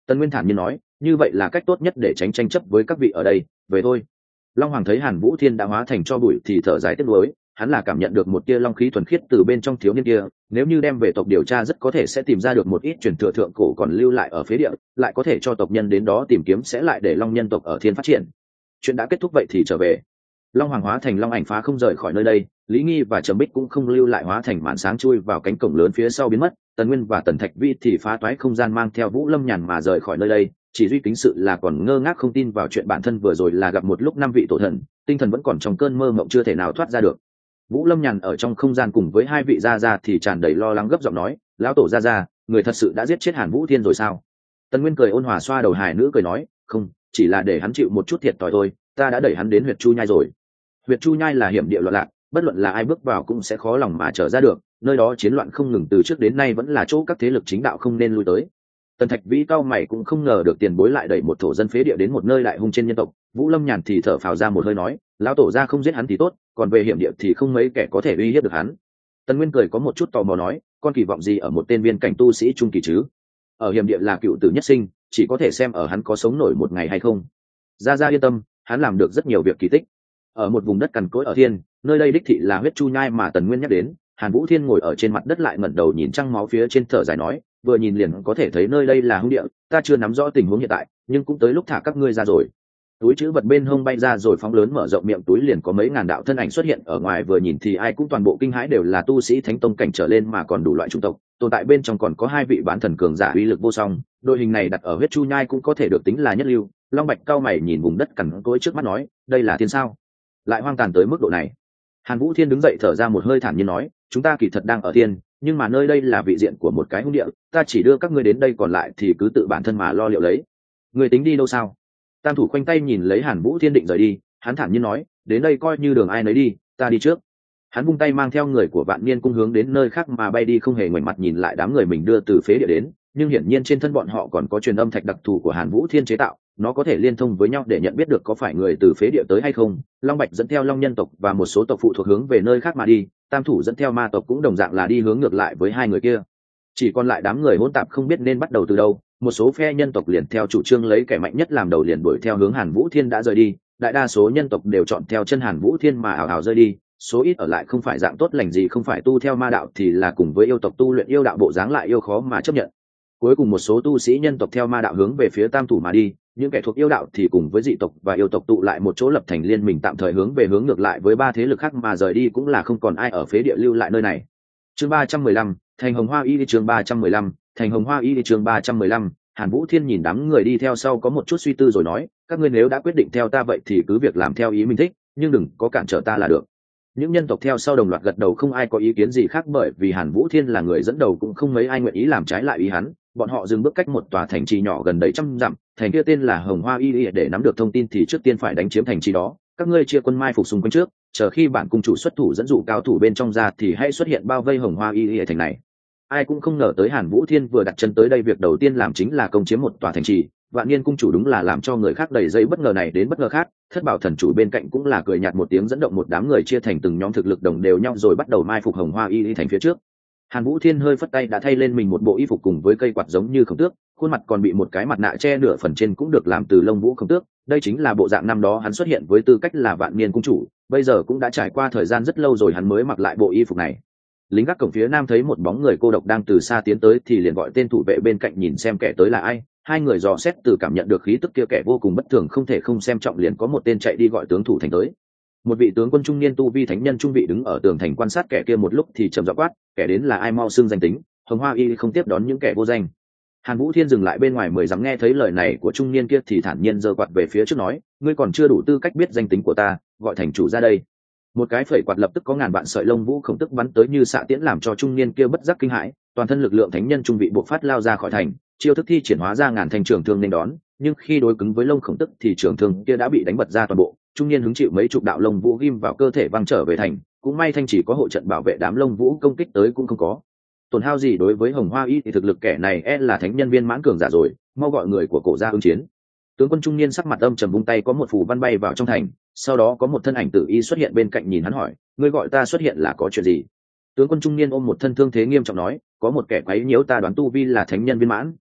Tần Nguyên thản nhiên nói, như vậy là cách tốt nhất để tránh tranh chấp với các vị ở đây, về thôi. Long Hoàng thấy Hàn Vũ Thiên đã hóa thành cho bụi thì thở dài tiếc nuối, hắn là cảm nhận được một tia long khí thuần khiết từ bên trong thiếu niên kia, nếu như đem về tộc điều tra rất có thể sẽ tìm ra được một ít truyền thừa thượng cổ còn lưu lại ở phế địa, lại có thể cho tộc nhân đến đó tìm kiếm sẽ lại để long nhân tộc ở thiên phát triển. Chuyện đã kết thúc vậy thì trở về. Long Hoàng hóa thành long ảnh phá không rời khỏi nơi đây, Lý Nghi và Trầm Bích cũng không lưu lại, hóa thành màn sáng chui vào cánh cổng lớn phía sau biến mất. Tần Nguyên và Tần Thạch Vi thì phá toái không gian mang theo Vũ Lâm Nhàn mà rời khỏi nơi đây. Chỉ duy kính sự là còn ngơ ngác không tin vào chuyện bản thân vừa rồi là gặp một lúc năm vị tổ thần, tinh thần vẫn còn trong cơn mơ mộng chưa thể nào thoát ra được. Vũ Lâm Nhàn ở trong không gian cùng với hai vị gia gia thì tràn đầy lo lắng, gấp giọng nói, lão tổ gia gia, người thật sự đã giết chết Hàn Vũ Thiên rồi sao? Tần Nguyên cười ôn hòa xoa đầu hài nữ cười nói, không, chỉ là để hắn chịu một chút thiệt thòi thôi, ta đã đẩy hắn đến huyệt Chu Nhai rồi. Huyệt Chu Nhai là hiểm địa loạn lạc, bất luận là ai bước vào cũng sẽ khó lòng mà trở ra được, nơi đó chiến loạn không ngừng từ trước đến nay, vẫn là chỗ các thế lực chính đạo không nên lui tới. Tần Thạch Vĩ cao mày cũng không ngờ được tiền bối lại đẩy một thổ dân phế địa đến một nơi đại hung trên nhân tộc. Vũ Lâm Nhàn thì thở phào ra một hơi nói, lão tổ gia không giết hắn thì tốt, còn về hiểm địa thì không mấy kẻ có thể uy hiếp được hắn. Tần Nguyên cười có một chút tò mò nói, con kỳ vọng gì ở một tên viên cảnh tu sĩ trung kỳ chứ? Ở hiểm địa là cựu tử nhất sinh, chỉ có thể xem ở hắn có sống nổi một ngày hay không. Gia gia yên tâm, hắn làm được rất nhiều việc kỳ tích. Ở một vùng đất cằn cỗi ở thiên, nơi đây đích thị là huyết Chu Nhai mà Tần Nguyên nhắc đến. Hàn Vũ Thiên ngồi ở trên mặt đất lại ngẩng đầu nhìn trăng máu phía trên, thở dài nói, vừa nhìn liền có thể thấy nơi đây là hung địa, ta chưa nắm rõ tình huống hiện tại, nhưng cũng tới lúc thả các ngươi ra rồi. Túi chữ vật bên hông bay ra rồi phóng lớn mở rộng miệng túi, liền có mấy ngàn đạo thân ảnh xuất hiện ở ngoài, vừa nhìn thì ai cũng toàn bộ kinh hãi, đều là tu sĩ thánh tông cảnh trở lên mà còn đủ loại chủng tộc, tồn tại bên trong còn có hai vị bán thần cường giả uy lực vô song. Đội hình này đặt ở huyết Chu Nhai cũng có thể được tính là nhất lưu. Long Bạch cao mày nhìn vùng đất cằn cỗi trước mắt nói, đây là thiên sao? Lại hoang tàn tới mức độ này. Hàn Vũ Thiên đứng dậy thở ra một hơi thản nhiên nói, chúng ta kỳ thật đang ở thiên, nhưng mà nơi đây là vị diện của một cái hung địa, ta chỉ đưa các ngươi đến đây, còn lại thì cứ tự bản thân mà lo liệu lấy. Người tính đi đâu sao? Tam thủ khoanh tay nhìn lấy Hàn Vũ Thiên định rời đi, hắn thản nhiên nói, đến đây coi như đường ai nấy đi, ta đi trước. Hắn vung tay mang theo người của Vạn Niên cung hướng đến nơi khác mà bay đi, không hề ngoảnh mặt nhìn lại đám người mình đưa từ phế địa đến, nhưng hiển nhiên trên thân bọn họ còn có truyền âm thạch đặc thù của Hàn Vũ Thiên chế tạo, nó có thể liên thông với nhau để nhận biết được có phải người từ phế địa tới hay không. Long Bạch dẫn theo Long nhân tộc và một số tộc phụ thuộc hướng về nơi khác mà đi, Tam thủ dẫn theo ma tộc cũng đồng dạng là đi hướng ngược lại với hai người kia. Chỉ còn lại đám người hỗn tạp không biết nên bắt đầu từ đâu. Một số phe nhân tộc liền theo chủ trương lấy kẻ mạnh nhất làm đầu, liền đuổi theo hướng Hàn Vũ Thiên đã rời đi. Đại đa số nhân tộc đều chọn theo chân Hàn Vũ Thiên mà ảo ảo rơi đi, số ít ở lại không phải dạng tốt lành gì, không phải tu theo ma đạo thì là cùng với yêu tộc tu luyện yêu đạo, bộ dáng lại yêu khó mà chấp nhận. Cuối cùng một số tu sĩ nhân tộc theo ma đạo hướng về phía Tam thủ mà đi, những kẻ thuộc yêu đạo thì cùng với dị tộc và yêu tộc tụ lại một chỗ lập thành liên minh, tạm thời hướng về hướng ngược lại với ba thế lực khác mà rời đi, cũng là không còn ai ở phế địa lưu lại nơi này. Chương ba trăm mười lăm, thành Hồng Hoa Y. Chương ba trăm mười lăm, thành Hồng Hoa Y. Chương ba trăm mười lăm. Hàn Vũ Thiên nhìn đám người đi theo sau có một chút suy tư rồi nói, các ngươi nếu đã quyết định theo ta vậy thì cứ việc làm theo ý mình thích, nhưng đừng có cản trở ta là được. Những nhân tộc theo sau đồng loạt gật đầu, không ai có ý kiến gì khác, bởi vì Hàn Vũ Thiên là người dẫn đầu, cũng không mấy ai nguyện ý làm trái lại ý hắn. Bọn họ dừng bước cách một tòa thành trì nhỏ gần đầy trăm dặm, thành kia tên là Hồng Hoa Y. Để nắm được thông tin thì trước tiên phải đánh chiếm thành trì đó. Các ngươi chia quân mai phục xung quanh trước, chờ khi bản cung chủ xuất thủ dẫn dụ cao thủ bên trong ra thì hãy xuất hiện bao vây Hồng Hoa Y thành này. Ai cũng không ngờ tới Hàn Vũ Thiên vừa đặt chân tới đây, việc đầu tiên làm chính là công chiếm một tòa thành trì. Vạn Niên cung chủ đúng là làm cho người khác đầy dây bất ngờ này đến bất ngờ khác. Thất Bảo thần chủ bên cạnh cũng là cười nhạt một tiếng, dẫn động một đám người chia thành từng nhóm thực lực đồng đều nhau rồi bắt đầu mai phục Hồng Hoa Y thành phía trước. Hàn Vũ Thiên hơi phất tay đã thay lên mình một bộ y phục cùng với cây quạt giống như khổng tước, khuôn mặt còn bị một cái mặt nạ che nửa phần trên cũng được làm từ lông vũ khổng tước. Đây chính là bộ dạng năm đó hắn xuất hiện với tư cách là Vạn Niên cung chủ, bây giờ cũng đã trải qua thời gian rất lâu rồi hắn mới mặc lại bộ y phục này. Lính gác cổng phía nam thấy một bóng người cô độc đang từ xa tiến tới thì liền gọi tên thủ vệ bên cạnh nhìn xem kẻ tới là ai. Hai người dò xét từ cảm nhận được khí tức kia kẻ vô cùng bất thường, không thể không xem trọng, liền có một tên chạy đi gọi tướng thủ thành tới. Một vị tướng quân trung niên tu vi thánh nhân trung vị đứng ở tường thành quan sát kẻ kia một lúc thì trầm giọng quát, kẻ đến là ai, mau xưng danh tính. Hồng Hoa Y không tiếp đón những kẻ vô danh. Hàn Vũ Thiên dừng lại bên ngoài mười dặm, nghe thấy lời này của trung niên kia thì thản nhiên giơ quạt về phía trước nói, ngươi còn chưa đủ tư cách biết danh tính của ta, gọi thành chủ ra đây. Một cái phẩy quạt lập tức có ngàn vạn sợi lông vũ khổng tức bắn tới như xạ tiễn, làm cho trung niên kia bất giác kinh hãi, toàn thân lực lượng thánh nhân trung vị bộc phát lao ra khỏi thành, chiêu thức thi triển hóa ra ngàn thanh trường thương nên đón, nhưng khi đối cứng với lông khổng tức thì trường thương kia đã bị đánh bật ra toàn bộ. Trung niên hứng chịu mấy chục đạo lông vũ ghim vào cơ thể văng trở về thành, cũng may thanh chỉ có hộ trận bảo vệ, đám lông vũ công kích tới cũng không có tổn hao gì. Đối với Hồng Hoa Y thì thực lực kẻ này e là thánh nhân viên mãn cường giả rồi, mau gọi người của cổ ra ứng chiến. Tướng quân trung niên sắc mặt âm trầm vung tay, có một phù văn bay vào trong thành, sau đó có một thân ảnh tự y xuất hiện bên cạnh nhìn hắn hỏi, ngươi gọi ta xuất hiện là có chuyện gì? Tướng quân trung niên ôm một thân thương thế nghiêm trọng nói, có một kẻ quấy nhiễu ta, đoán tu vi là thánh nhân viên mãn,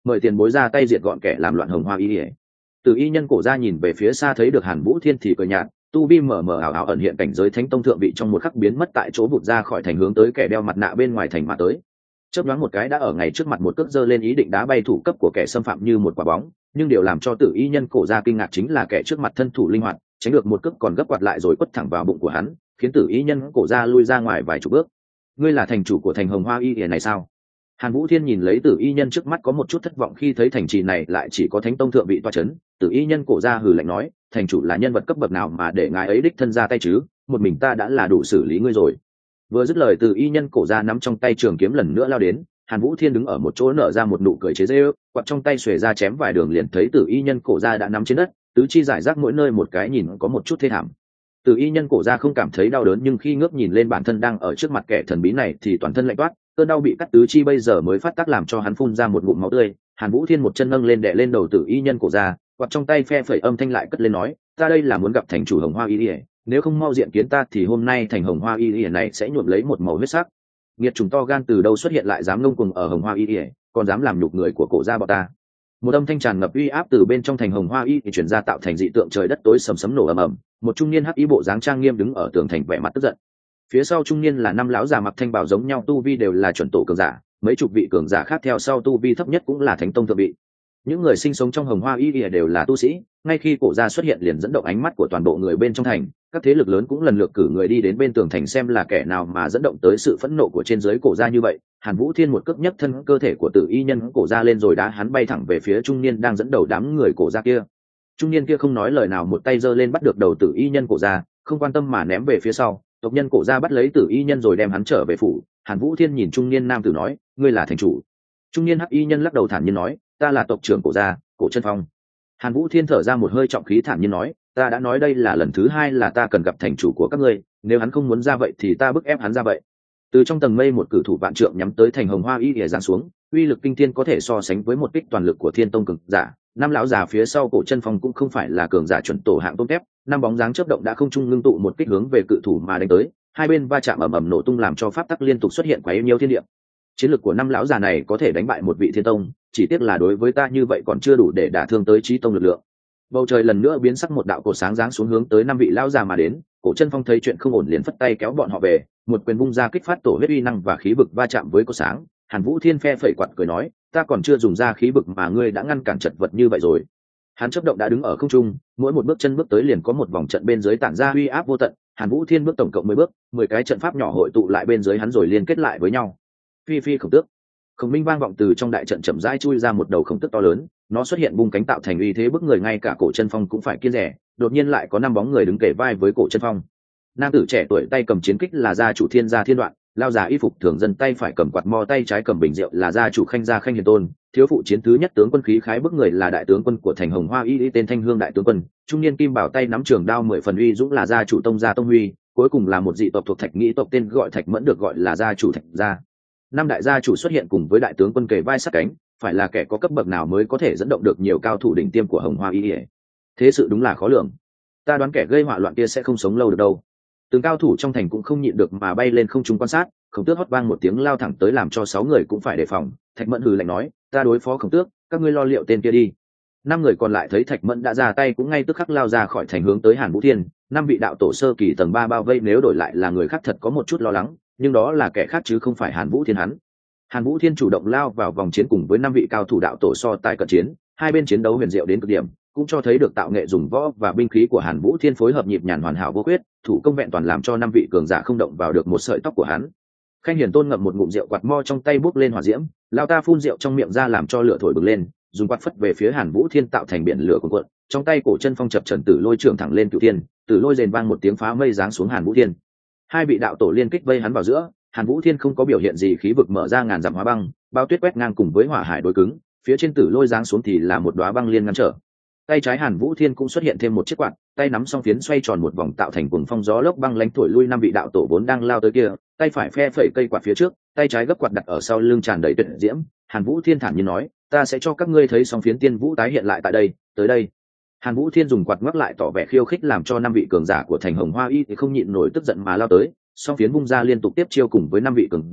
mời tiền bối ra tay diệt gọn kẻ làm loạn hồng hoa y ỉa. Từ y nhân cổ ra nhìn về phía xa thấy được Hàn Vũ Thiên thì cười nhạt, tu vi mở mở ảo ảo ẩn hiện cảnh giới thánh tông thượng vị trong một khắc biến mất tại chỗ, vụt ra khỏi thành hướng tới kẻ đeo mặt nạ bên ngoài thành mà tới. Chớp nhoáng một cái đã ở ngay trước mặt, một cước giơ lên ý định đá bay thủ cấp của kẻ xâm phạm như một quả bóng, nhưng điều làm cho Tử y nhân cổ ra kinh ngạc chính là kẻ trước mặt thân thủ linh hoạt, tránh được một cước còn gấp quạt lại rồi quất thẳng vào bụng của hắn, khiến Tử y nhân cổ ra lui ra ngoài vài chục bước. Ngươi là thành chủ của thành Hồng Hoa y ỉa này sao? Hàn Vũ Thiên nhìn lấy Tử y nhân trước mắt có một chút thất vọng khi thấy thành trì này lại chỉ có thánh tông thượng vị toa chấn. Tử y nhân cổ ra hừ lạnh nói, thành chủ là nhân vật cấp bậc nào mà để ngài ấy đích thân ra tay chứ, một mình ta đã là đủ xử lý ngươi rồi. Vừa dứt lời, Tử y nhân cổ ra nắm trong tay trường kiếm lần nữa lao đến. Hàn Vũ Thiên đứng ở một chỗ nở ra một nụ cười chế giễu, quạt trong tay xuề ra chém vài đường, liền thấy Tử y nhân cổ ra đã nắm trên đất, tứ chi giải rác mỗi nơi một cái, nhìn có một chút thê thảm. Tử y nhân cổ ra không cảm thấy đau đớn, nhưng khi ngước nhìn lên bản thân đang ở trước mặt kẻ thần bí này thì toàn thân lạnh toát, cơn đau bị cắt tứ chi bây giờ mới phát tác làm cho hắn phun ra một ngụm máu tươi. Hàn Vũ Thiên một chân nâng lên đè lên đầu Tử y nhân cổ ra, quạt trong tay phe phẩy âm thanh lại cất lên nói, ta đây là muốn gặp thành chủ Hồng Hoa y ỉa, nếu không mau diện kiến ta thì hôm nay thành Hồng Hoa y ỉa này sẽ nhuộm lấy một màu huyết sắc. Nghiệt trùng to gan từ đâu xuất hiện lại dám ngông cuồng ở Hồng Hoa y ỉa, còn dám làm nhục người của cổ gia bọn ta. Một âm thanh tràn ngập uy áp từ bên trong thành Hồng Hoa y ỉa truyền ra, tạo thành dị tượng trời đất tối sầm sấm nổ ầm ầm. Một trung niên hắc y bộ dáng trang nghiêm đứng ở tường thành vẻ mặt tức giận. Phía sau trung niên là năm lão già mặc thanh bào giống nhau, tu vi đều là chuẩn tổ cường giả, mấy chục vị cường giả khác theo sau tu vi thấp nhất cũng là thánh tông thượng vị. Những người sinh sống trong Hồng Hoa y ỉa đều là tu sĩ, ngay khi cổ gia xuất hiện liền dẫn động ánh mắt của toàn bộ người bên trong thành, các thế lực lớn cũng lần lượt cử người đi đến bên tường thành xem là kẻ nào mà dẫn động tới sự phẫn nộ của trên dưới cổ gia như vậy. Hàn Vũ Thiên một cước nhấc thân cơ thể của Tử y nhân cổ gia lên rồi đá hắn bay thẳng về phía trung niên đang dẫn đầu đám người cổ gia kia. Trung niên kia không nói lời nào, một tay giơ lên bắt được đầu Tử y nhân cổ gia, không quan tâm mà ném về phía sau. Tộc nhân cổ gia bắt lấy Tử y nhân rồi đem hắn trở về phủ. Hàn Vũ Thiên nhìn trung niên nam tử nói, ngươi là thành chủ? Trung niên hắc y nhân lắc đầu thản nhiên nói, ta là tộc trưởng cổ gia, Cổ Chân Phong. Hàn Vũ Thiên thở ra một hơi trọng khí thản nhiên nói, ta đã nói đây là lần thứ hai là ta cần gặp thành chủ của các ngươi, nếu hắn không muốn ra vậy thì ta bức ép hắn ra vậy. Từ trong tầng mây một cử thủ vạn trượng nhắm tới thành Hồng Hoa y ỉa giáng xuống, uy lực kinh thiên có thể so sánh với một kích toàn lực của Thiên Tông cường giả. Năm lão già phía sau Cổ Chân Phong cũng không phải là cường giả chuẩn tổ hạng tôm thép, năm bóng dáng chớp động đã không trung ngưng tụ một kích hướng về cự thủ mà đánh tới, hai bên va chạm ầm ầm nổ tung làm cho pháp tắc liên tục xuất hiện quấy nhiễu thiên địa. Chiến lực của năm lão già này có thể đánh bại một vị Thiên Tông, chỉ tiếc là đối với ta như vậy còn chưa đủ để đả thương tới Chí Tông lực lượng. Bầu trời lần nữa biến sắc, một đạo cột sáng giáng xuống hướng tới năm vị lão già mà đến. Cổ Chân Phong thấy chuyện không ổn liền phất tay kéo bọn họ về, một quyền vung ra kích phát tổ huyết uy năng và khí vực va chạm với cột sáng. Hàn Vũ Thiên phe phẩy quạt cười nói, ta còn chưa dùng ra khí vực mà ngươi đã ngăn cản chật vật như vậy rồi. Hắn chớp động đã đứng ở không trung, mỗi một bước chân bước tới liền có một vòng trận bên dưới tản ra uy áp vô tận. Hàn Vũ Thiên bước tổng cộng mười bước, mười cái trận pháp nhỏ hội tụ lại bên dưới hắn rồi liên kết lại với nhau. Phi phi khổng tước. Khổng minh vang vọng từ trong đại trận chậm rãi chui ra một đầu khổng tước to lớn, nó xuất hiện bung cánh tạo thành uy thế bức người, ngay cả Cổ Chân Phong cũng phải kiêng rẻ. Đột nhiên lại có năm bóng người đứng kề vai với Cổ Chân Phong. Nam tử trẻ tuổi tay cầm chiến kích là gia chủ Thiên gia Thiên Đoạn, lao già y phục thường dân tay phải cầm quạt mo, tay trái cầm bình rượu là gia chủ Khanh gia Khanh Hiền Tôn, thiếu phụ chiến thứ nhất tướng quân khí khái bức người là đại tướng quân của thành Hồng Hoa y tên Thanh Hương đại tướng quân, trung niên kim bảo tay nắm trường đao mười phần uy dũng là gia chủ Tông gia Tông Huy, cuối cùng là một dị tộc thuộc Thạch Nghĩ tộc tên gọi Thạch Mẫn được gọi là gia chủ Thạch gia. Năm đại gia chủ xuất hiện cùng với đại tướng quân kề vai sát cánh, phải là kẻ có cấp bậc nào mới có thể dẫn động được nhiều cao thủ đỉnh tiêm của Hồng Hoa y. Thế sự đúng là khó lường. Ta đoán kẻ gây họa loạn kia sẽ không sống lâu được đâu. Từng cao thủ trong thành cũng không nhịn được mà bay lên không trung quan sát. Khổng Tước hót vang một tiếng lao thẳng tới làm cho sáu người cũng phải đề phòng. Thạch Mẫn hừ lạnh nói, ta đối phó Khổng Tước, các ngươi lo liệu tên kia đi. Năm người còn lại thấy Thạch Mẫn đã ra tay cũng ngay tức khắc lao ra khỏi thành hướng tới Hàn Vũ Thiên. Năm vị đạo tổ sơ kỳ tầng ba bao vây, nếu đổi lại là người khác thật có một chút lo lắng, nhưng đó là kẻ khác chứ không phải Hàn Vũ Thiên hắn. Hàn Vũ Thiên chủ động lao vào vòng chiến cùng với năm vị cao thủ đạo tổ so tài cận chiến, hai bên chiến đấu huyền diệu đến cực điểm, cũng cho thấy được tạo nghệ dùng võ và binh khí của Hàn Vũ Thiên phối hợp nhịp nhàng hoàn hảo vô khuyết, thủ công vẹn toàn làm cho năm vị cường giả không động vào được một sợi tóc của hắn. Khanh Hiền Tôn ngậm một ngụm rượu quạt mo trong tay bốc lên hỏa diễm, lao ta phun rượu trong miệng ra làm cho lửa thổi bừng lên, dùng quạt phất về phía Hàn Vũ Thiên tạo thành biển lửa cuồn cuộn, trong tay Cổ Chân Phong chập chờn tử lôi trưởng thẳng lên cửu thiên, tử lôi rền vang một tiếng phá mây giáng xuống Hàn Vũ Thiên. Hai vị đạo tổ liên kích vây hắn vào giữa, Hàn Vũ Thiên không có biểu hiện gì, khí vực mở ra ngàn dặm hóa băng, bao tuyết quét ngang cùng với hỏa hải đối cứng, phía trên tử lôi giáng xuống thì là một đóa băng liên ngăn trở. Tay trái Hàn Vũ Thiên cũng xuất hiện thêm một chiếc quạt, tay nắm song phiến xoay tròn một vòng tạo thành cuồng phong gió lốc băng lãnh thổi lui năm vị đạo tổ vốn đang lao tới kia, tay phải phe phẩy cây quạt phía trước, tay trái gấp quạt đặt ở sau lưng tràn đầy tuyệt diễm. Hàn Vũ Thiên thản nhiên nói, ta sẽ cho các ngươi thấy song phiến tiên vũ tái hiện lại tại đây, tới đây. Hàn Vũ Thiên dùng quạt ngoắc lại tỏ vẻ khiêu khích làm cho năm vị cường giả của thành Hồng Hoa y thì không nhịn nổi tức giận mà lao tới, song phiến vung ra liên tục tiếp chiêu cùng với năm vị cường giả,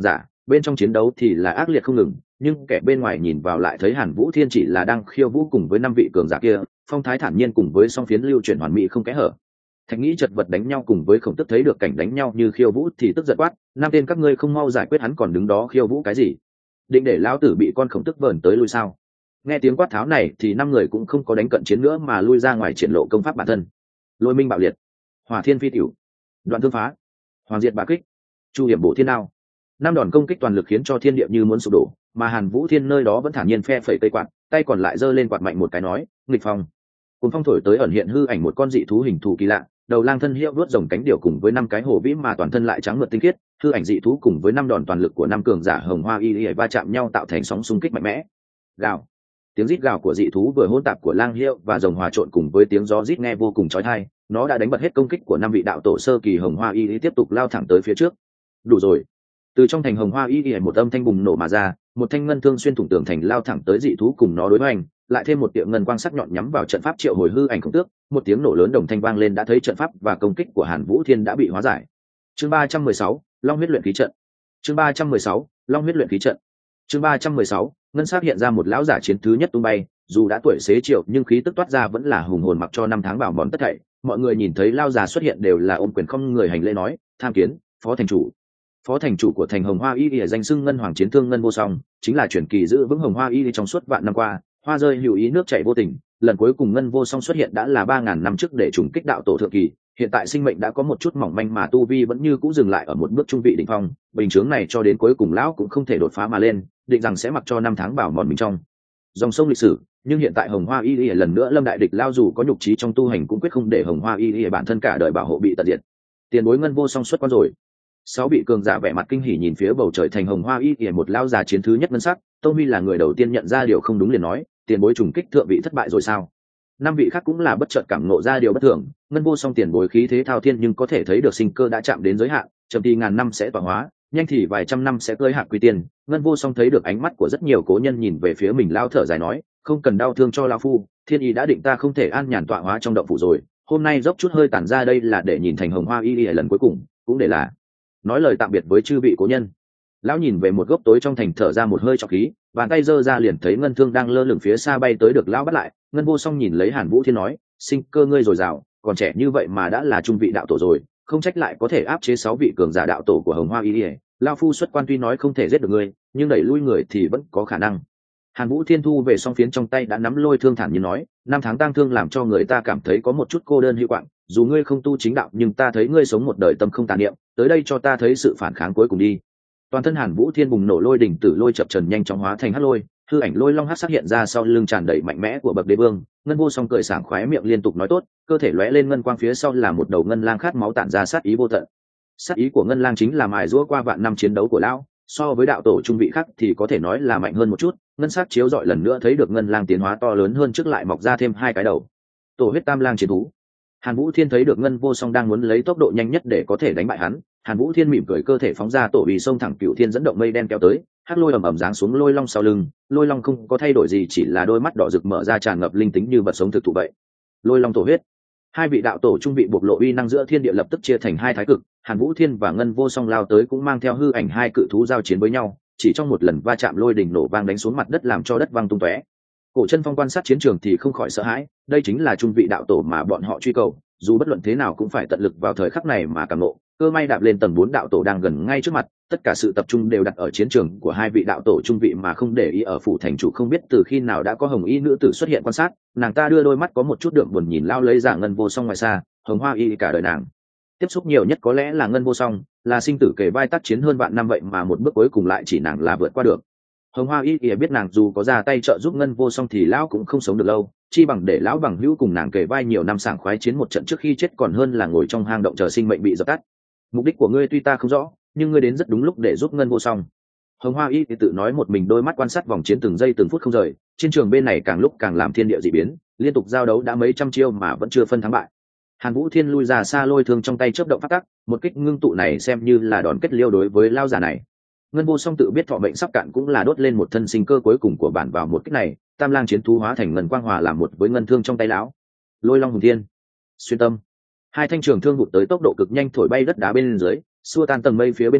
bên trong chiến đấu thì là ác liệt không ngừng, nhưng kẻ bên ngoài nhìn vào lại thấy Hàn Vũ Thiên chỉ là đang khiêu vũ cùng với năm vị cường giả kia, phong thái thản nhiên cùng với song phiến lưu chuyển hoàn mỹ không kẽ hở. Thạch Nghĩ chật vật đánh nhau cùng với Khổng Tức thấy được cảnh đánh nhau như khiêu vũ thì tức giận quát, năm tên các ngươi không mau giải quyết hắn còn đứng đó khiêu vũ cái gì? Định để lão tử bị con Khổng Tức vờn tới lui sao? Nghe tiếng quát tháo này thì năm người cũng không có đánh cận chiến nữa mà lui ra ngoài triển lộ công pháp bản thân. Lôi minh bạo liệt, Hỏa Thiên phi tiểu, Đoạn thương phá, Hoàng diệt bá kích, Chu hiểm bổ thiên đao. Năm đòn công kích toàn lực khiến cho thiên địa như muốn sụp đổ, mà Hàn Vũ Thiên nơi đó vẫn thản nhiên phe phẩy cây quạt, tay còn lại giơ lên quạt mạnh một cái nói, nghịch phong. Cuốn phong thổi tới ẩn hiện hư ảnh một con dị thú hình thù kỳ lạ, đầu lang thân hiệu vuốt rồng cánh điểu cùng với năm cái hổ vĩ mà toàn thân lại trắng mượt tinh khiết, hư ảnh dị thú cùng với năm đòn toàn lực của năm cường giả hồng hoa y y va chạm nhau tạo thành sóng xung kích mạnh mẽ. Gào. Tiếng rít gào của dị thú vừa hỗn tạp của lang hiệu và rồng hòa trộn cùng với tiếng gió rít nghe vô cùng chói tai, nó đã đánh bật hết công kích của năm vị đạo tổ sơ kỳ hồng hoa y y tiếp tục lao thẳng tới phía trước. Đủ rồi. Từ trong thành hồng hoa y y một âm thanh bùng nổ mà ra, một thanh ngân thương xuyên thủng tường thành lao thẳng tới dị thú cùng nó đối hoành, lại thêm một tiệm ngân quang sắc nhọn nhắm vào trận pháp triệu hồi hư ảnh Khổng Tước, một tiếng nổ lớn đồng thanh vang lên đã thấy trận pháp và công kích của Hàn Vũ Thiên đã bị hóa giải. Chương ba trăm mười sáu, Long huyết luyện khí trận. Chương ba trăm mười sáu, Long huyết luyện khí trận. Chương ba trăm mười sáu, ngân sắc hiện ra một lão giả chiến thứ nhất tung bay, dù đã tuổi xế chiều nhưng khí tức toát ra vẫn là hùng hồn mặc cho năm tháng bảo mòn tất thảy. Mọi người nhìn thấy lão già xuất hiện đều là ôm quyền không người hành lễ nói, tham kiến phó thành chủ. Phó thành chủ của thành hồng hoa y y danh xưng ngân hoàng chiến thương ngân vô song, chính là truyền kỳ giữ vững hồng hoa y y trong suốt vạn năm qua, hoa rơi hữu ý nước chảy vô tình. Lần cuối cùng ngân vô song xuất hiện đã là ba ngàn năm trước để trùng kích đạo tổ thượng kỳ, hiện tại sinh mệnh đã có một chút mỏng manh mà tu vi vẫn như cũ dừng lại ở một bước trung vị đỉnh phong, bình chướng này cho đến cuối cùng lão cũng không thể đột phá mà lên, định rằng sẽ mặc cho năm tháng bảo mòn mình trong dòng sông lịch sử. Nhưng hiện tại hồng hoa y y lần nữa lâm đại địch lao dù có nhục trí trong tu hành cũng quyết không để hồng hoa y y bản thân cả đời bảo hộ bị tận diệt. Tiền bối ngân vô song xuất quan rồi. Sáu vị cường giả vẻ mặt kinh hỉ nhìn phía bầu trời thành hồng hoa y y một lao già chiến thứ nhất ngân sắc, Tô Huy là người đầu tiên nhận ra điều không đúng liền nói, tiền bối trùng kích thượng vị thất bại rồi sao? Năm vị khác cũng là bất chợt cảm ngộ ra điều bất thường, ngân vô song tiền bối khí thế thao thiên nhưng có thể thấy được sinh cơ đã chạm đến giới hạn, chậm thì ngàn năm sẽ tọa hóa, nhanh thì vài trăm năm sẽ cưỡi hạng quy tiên. Ngân vô song thấy được ánh mắt của rất nhiều cố nhân nhìn về phía mình lao thở dài nói, không cần đau thương cho lão phu, thiên ý đã định ta không thể an nhàn tọa hóa trong động phủ rồi, hôm nay dốc chút hơi tản ra đây là để nhìn thành hồng hoa y y lần cuối cùng, cũng để là nói lời tạm biệt với chư vị cố nhân. Lão nhìn về một góc tối trong thành thở ra một hơi trọc khí, bàn tay giơ ra liền thấy ngân thương đang lơ lửng phía xa bay tới được lão bắt lại. Ngân vô song nhìn lấy Hàn Vũ Thiên nói, sinh cơ ngươi dồi dào, còn trẻ như vậy mà đã là trung vị đạo tổ rồi, không trách lại có thể áp chế sáu vị cường giả đạo tổ của hồng hoa y ỉa. Lão phu xuất quan tuy nói không thể giết được ngươi, nhưng đẩy lui người thì vẫn có khả năng. Hàn Vũ Thiên thu về song phiến trong tay đã nắm lôi thương thản nhiên nói, năm tháng tang thương làm cho người ta cảm thấy có một chút cô đơn hữu quạng, dù ngươi không tu chính đạo nhưng ta thấy ngươi sống một đời tâm không tàn niệm, tới đây cho ta thấy sự phản kháng cuối cùng đi. Toàn thân Hàn Vũ Thiên bùng nổ lôi đỉnh tử lôi chập trần nhanh chóng hóa thành hắc lôi, hư ảnh lôi long hắc sắc hiện ra sau lưng tràn đầy mạnh mẽ của bậc đế vương. Ngân vô song cười sảng khoái miệng liên tục nói tốt, cơ thể lóe lên ngân quang phía sau là một đầu ngân lang khát máu tản ra sát ý vô tận. Sát ý của ngân lang chính là mài giũa qua vạn năm chiến đấu của lão, so với đạo tổ trung vị khác thì có thể nói là mạnh hơn một chút. Ngân sắc chiếu dọi lần nữa thấy được ngân lang tiến hóa to lớn hơn trước lại mọc ra thêm hai cái đầu. Tổ huyết tam lang chiến thú. Hàn Vũ Thiên thấy được ngân vô song đang muốn lấy tốc độ nhanh nhất để có thể đánh bại hắn, Hàn Vũ Thiên mỉm cười cơ thể phóng ra tổ uy sông thẳng cựu thiên dẫn động mây đen kéo tới, hắc lôi ầm ầm giáng xuống lôi long sau lưng, lôi long không có thay đổi gì chỉ là đôi mắt đỏ rực mở ra tràn ngập linh tính như vật sống thực thụ vậy. Lôi long tổ huyết. Hai vị đạo tổ trung vị bộc lộ uy năng giữa thiên địa lập tức chia thành hai thái cực, Hàn Vũ Thiên và ngân vô song lao tới cũng mang theo hư ảnh hai cự thú giao chiến với nhau, chỉ trong một lần va chạm lôi đình nổ vang đánh xuống mặt đất làm cho đất vang tung tóe. Cổ Chân Phong quan sát chiến trường thì không khỏi sợ hãi, đây chính là trung vị đạo tổ mà bọn họ truy cầu, dù bất luận thế nào cũng phải tận lực vào thời khắc này mà cảm ngộ. Cơ may đạp lên tầng bốn đạo tổ đang gần ngay trước mặt, tất cả sự tập trung đều đặt ở chiến trường của hai vị đạo tổ trung vị mà không để ý ở phủ thành chủ. Không biết từ khi nào đã có hồng y nữ tử xuất hiện quan sát, nàng ta đưa đôi mắt có một chút đượm buồn nhìn lao lấy giả ngân vô song ngoài xa. Hồng hoa y cả đời nàng tiếp xúc nhiều nhất có lẽ là ngân vô song, là sinh tử kề vai tác chiến hơn vạn năm vậy mà một bước cuối cùng lại chỉ nàng là vượt qua được. Hồng hoa y ỉa biết nàng dù có ra tay trợ giúp ngân vô song thì lão cũng không sống được lâu, chi bằng để lão bằng hữu cùng nàng kề vai nhiều năm sảng khoái chiến một trận trước khi chết còn hơn là ngồi trong hang động chờ sinh mệnh bị dập tắt. Mục đích của ngươi tuy ta không rõ, nhưng ngươi đến rất đúng lúc để giúp ngân vô song. Hồng hoa y thì tự nói một mình, đôi mắt quan sát vòng chiến từng giây từng phút không rời. Chiến trường bên này càng lúc càng làm thiên địa dị biến, liên tục giao đấu đã mấy trăm chiêu mà vẫn chưa phân thắng bại. Hàn Vũ Thiên lui ra xa, lôi thương trong tay chớp động phát tắc, một kích ngưng tụ này xem như là đòn kết liêu đối với lao giả này. Ngân vô song tự biết thọ mệnh sắp cạn cũng là đốt lên một thân sinh cơ cuối cùng của bản vào một kích này, tam lang chiến thú hóa thành ngân quang hòa làm một với ngân thương trong tay lão. Lôi long hùng thiên, xuyên tâm. Hai thanh trường thương vụt tới tốc độ cực nhanh thổi bay đất đá bên dưới, xua tan tầng mây phía bên trên,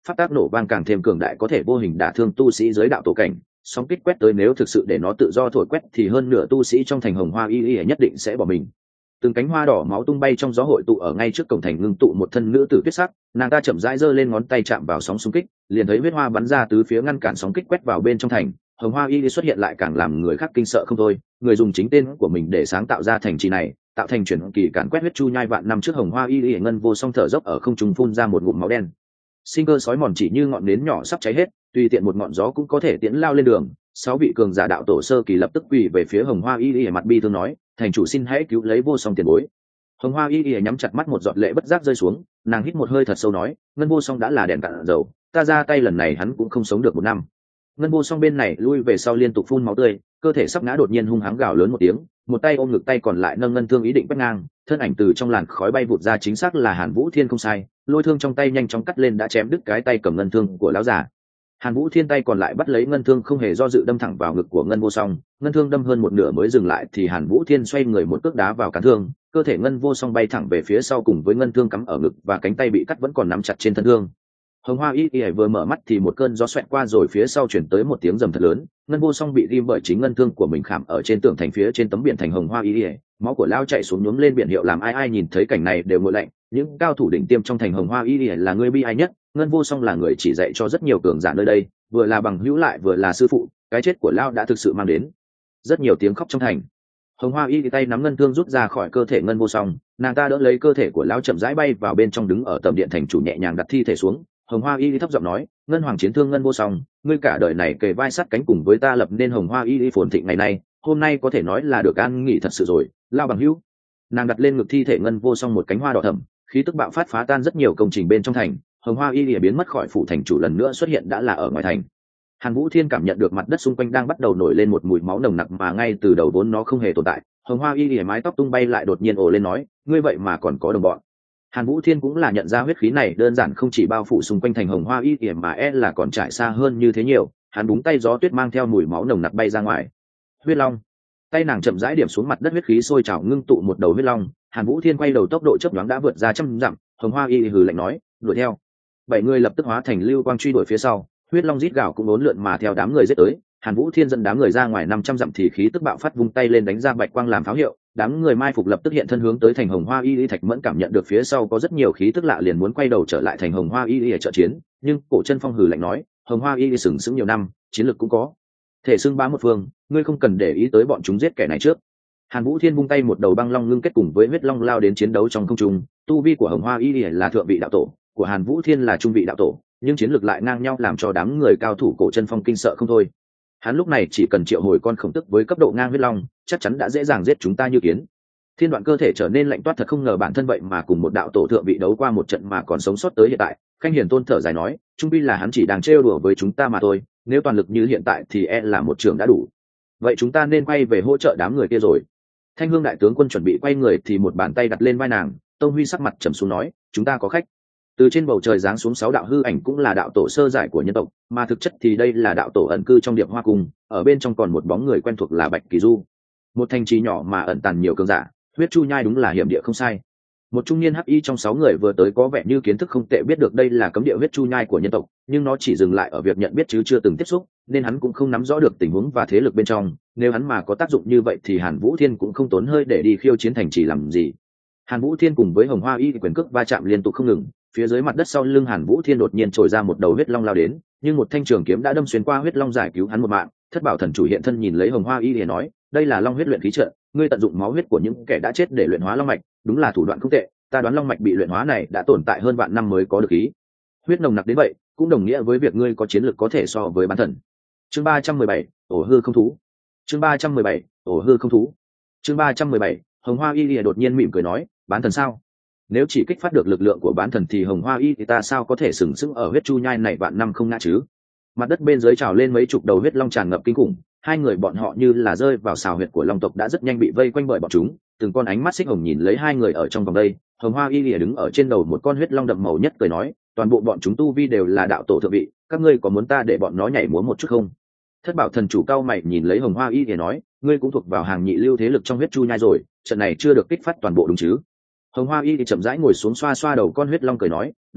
pháp tác nổ vang càng thêm cường đại, có thể vô hình đả thương tu sĩ giới đạo tổ cảnh. Sóng kích quét tới, nếu thực sự để nó tự do thổi quét thì hơn nửa tu sĩ trong thành Hồng Hoa Y Y nhất định sẽ bỏ mình. Từng cánh hoa đỏ máu tung bay trong gió, hội tụ ở ngay trước cổng thành, ngưng tụ một thân nữ tử tuyết sắc. Nàng ta chậm rãi giơ lên ngón tay chạm vào sóng xung kích, liền thấy huyết hoa bắn ra tứ phía ngăn cản sóng kích quét vào bên trong thành. Hồng Hoa Y xuất hiện lại càng làm người khác kinh sợ không thôi. Người dùng chính tên của mình để sáng tạo ra thành trì này, tạo thành chuyển kỳ càn quét huyết chu nhai vạn năm trước. Hồng Hoa Y Ngân Vô Song thở dốc ở không trung, phun ra một ngụm máu đen. Sinh cơ sói mòn chỉ như ngọn nến nhỏ sắp cháy hết, tùy tiện một ngọn gió cũng có thể tiễn lao lên đường. Sáu vị cường giả đạo tổ sơ kỳ lập tức quỳ về phía Hồng Hoa Y Y, mặt bi thương nói: thành chủ xin hãy cứu lấy Vô Song tiền bối. Hồng Hoa Y Y nhắm chặt mắt, một giọt lệ bất giác rơi xuống, nàng hít một hơi thật sâu nói: Ngân Vô Song đã là đèn cạn dầu, ta ra tay lần này hắn cũng không sống được một năm. Ngân Vô Song bên này lui về sau liên tục phun máu tươi, cơ thể sắp ngã, đột nhiên hung hăng gào lớn một tiếng, một tay ôm ngực, tay còn lại nâng ngân thương ý định quét ngang, thân ảnh từ trong làn khói bay vụt ra, chính xác là Hàn Vũ Thiên không sai, lôi thương trong tay nhanh chóng cắt lên, đã chém đứt cái tay cầm ngân thương của lão giả. Hàn Vũ Thiên tay còn lại bắt lấy ngân thương, không hề do dự đâm thẳng vào ngực của Ngân Vô Song, ngân thương đâm hơn một nửa mới dừng lại thì Hàn Vũ Thiên xoay người một cước đá vào cán thương, cơ thể Ngân Vô Song bay thẳng về phía sau, cùng với ngân thương cắm ở ngực và cánh tay bị cắt vẫn còn nắm chặt trên thân thương. Hồng Hoa Y Y vừa mở mắt thì một cơn gió xoẹt qua, rồi phía sau chuyển tới một tiếng rầm thật lớn, Ngân Vô Song bị ghim bởi chính ngân thương của mình khảm ở trên tường thành phía trên tấm biển thành Hồng Hoa Y Y, máu của lao chạy xuống nhuốm lên biển hiệu, làm ai ai nhìn thấy cảnh này đều nguội lạnh. Những cao thủ đỉnh tiêm trong thành Hồng Hoa Y Y là người bi ai nhất, Ngân Vô Song là người chỉ dạy cho rất nhiều cường giả nơi đây, vừa là bằng hữu lại vừa là sư phụ, cái chết của lao đã thực sự mang đến rất nhiều tiếng khóc trong thành. Hồng Hoa Y tay nắm ngân thương rút ra khỏi cơ thể Ngân Vô Song, nàng ta đỡ lấy cơ thể của lao chậm rãi bay vào bên trong, đứng ở tầm điện thành chủ nhẹ nhàng đặt thi thể xuống. Hồng Hoa Y thấp giọng nói: Ngân Hoàng chiến thương Ngân Vô Song, ngươi cả đời này kề vai sát cánh cùng với ta lập nên Hồng Hoa Y phồn thịnh ngày nay, hôm nay có thể nói là được an nghỉ thật sự rồi, lao bằng hữu. Nàng đặt lên ngực thi thể Ngân Vô Song một cánh hoa đỏ thẫm, khí tức bạo phát phá tan rất nhiều công trình bên trong thành. Hồng Hoa Y biến mất khỏi phủ thành chủ, lần nữa xuất hiện đã là ở ngoài thành. Hàn Vũ Thiên cảm nhận được mặt đất xung quanh đang bắt đầu nổi lên một mùi máu nồng nặc mà ngay từ đầu vốn nó không hề tồn tại. Hồng Hoa Y mái tóc tung bay lại, đột nhiên ồ lên nói: ngươi vậy mà còn có đồng bọn. Hàn Vũ Thiên cũng là nhận ra huyết khí này đơn giản không chỉ bao phủ xung quanh thành Hồng Hoa Y mà e là còn trải xa hơn như thế nhiều. Hắn búng tay, gió tuyết mang theo mùi máu nồng nặc bay ra ngoài. Huyết Long. Tay nàng chậm rãi điểm xuống mặt đất, huyết khí sôi trào ngưng tụ một đầu huyết long. Hàn Vũ Thiên quay đầu, tốc độ chớp nhoáng đã vượt ra trăm dặm. Hồng Hoa Y hừ lạnh nói: đuổi theo. Bảy người lập tức hóa thành lưu quang truy đuổi phía sau. Huyết long rít gào cũng uốn lượn mà theo đám người giết tới. Hàn Vũ Thiên dẫn đám người ra ngoài năm trăm dặm thì khí tức bạo phát, vung tay lên đánh ra bạch quang làm pháo hiệu. Đám người mai phục lập tức hiện thân hướng tới thành Hồng Hoa Y. Lý Thạch Mẫn cảm nhận được phía sau có rất nhiều khí tức lạ, liền muốn quay đầu trở lại thành Hồng Hoa Y để trợ chiến, nhưng Cổ Chân Phong hừ lạnh nói: Hồng Hoa Y sừng sững nhiều năm, chiến lược cũng có thể xưng bá một phương, ngươi không cần để ý tới bọn chúng, giết kẻ này trước. Hàn Vũ Thiên vung tay, một đầu băng long ngưng kết cùng với huyết long lao đến chiến đấu trong không trung. Tu vi của Hồng Hoa Y là thượng vị đạo tổ, của Hàn Vũ Thiên là trung vị đạo tổ, nhưng chiến lược lại ngang nhau, làm cho đám người cao thủ Cổ Chân Phong kinh sợ không thôi. Hắn lúc này chỉ cần triệu hồi con khổng tức với cấp độ ngang huyết long, chắc chắn đã dễ dàng giết chúng ta như kiến. Thiên Đoạn cơ thể trở nên lạnh toát, thật không ngờ bản thân vậy mà cùng một đạo tổ thượng vị đấu qua một trận mà còn sống sót tới hiện tại. Khanh Hiền Tôn thở dài nói: trung pi là hắn chỉ đang trêu đùa với chúng ta mà thôi, nếu toàn lực như hiện tại thì e là một trường đã đủ. Vậy chúng ta nên quay về hỗ trợ đám người kia rồi. Thanh Hương đại tướng quân chuẩn bị quay người thì một bàn tay đặt lên vai nàng. Tông Huy sắc mặt trầm xuống nói: chúng ta có khách. Từ trên bầu trời giáng xuống sáu đạo hư ảnh, cũng là đạo tổ sơ giải của nhân tộc, mà thực chất thì đây là đạo tổ ẩn cư trong Điệp Hoa Cung. Ở bên trong còn một bóng người quen thuộc là Bạch Kỳ Du, một thành trì nhỏ mà ẩn tàng nhiều cường giả. Huyết Chu Nhai đúng là hiểm địa không sai. Một trung niên hắc y trong sáu người vừa tới có vẻ như kiến thức không tệ, biết được đây là cấm địa Huyết Chu Nhai của nhân tộc, nhưng nó chỉ dừng lại ở việc nhận biết chứ chưa từng tiếp xúc, nên hắn cũng không nắm rõ được tình huống và thế lực bên trong. Nếu hắn mà có tác dụng như vậy thì Hàn Vũ Thiên cũng không tốn hơi để đi khiêu chiến thành trì làm gì. Hàn Vũ Thiên cùng với Hồng Hoa Y quyền cước va chạm liên tục không ngừng, phía dưới mặt đất sau lưng Hàn Vũ Thiên đột nhiên trồi ra một đầu huyết long lao đến, nhưng một thanh trường kiếm đã đâm xuyên qua huyết long, giải cứu hắn một mạng. Thất Bảo thần chủ hiện thân nhìn lấy Hồng Hoa Y để nói: đây là long huyết luyện khí trận, ngươi tận dụng máu huyết của những kẻ đã chết để luyện hóa long mạch, đúng là thủ đoạn không tệ. Ta đoán long mạch bị luyện hóa này đã tồn tại hơn vạn năm mới có được khí huyết nồng nặc đến vậy, cũng đồng nghĩa với việc ngươi có chiến lược có thể so với bán thần. Chương ba trăm mười bảy, ổ hư không thú. Chương ba trăm mười bảy, ổ hư không thú. Chương ba trăm mười bảy, Hồng Hoa Y đột nhiên mỉm cười nói: bán thần sao? Nếu chỉ kích phát được lực lượng của bán thần thì Hồng Hoa Y thì ta sao có thể sừng sững ở huyết chu nhai này vạn năm không ngã chứ? Mặt đất bên dưới trào lên mấy chục đầu huyết long tràn ngập kinh khủng, hai người bọn họ như là rơi vào xào huyệt của long tộc, đã rất nhanh bị vây quanh bởi bọn chúng. Từng con ánh mắt xích hồng nhìn lấy hai người ở trong vòng đây. Hồng Hoa Y lìa đứng ở trên đầu một con huyết long đậm màu nhất, cười nói: toàn bộ bọn chúng tu vi đều là đạo tổ thượng vị, các ngươi có muốn ta để bọn nó nhảy múa một chút không? Thất Bảo thần chủ cao mày nhìn lấy Hồng Hoa Y lìa nói: ngươi cũng thuộc vào hàng nhị lưu thế lực trong huyết chu nhai rồi, trận này chưa được kích phát toàn bộ đúng chứ? Hồng Hoa Y thì chậm rãi ngồi xuống, xoa xoa đầu con huyết long, cười nói: đúng vậy,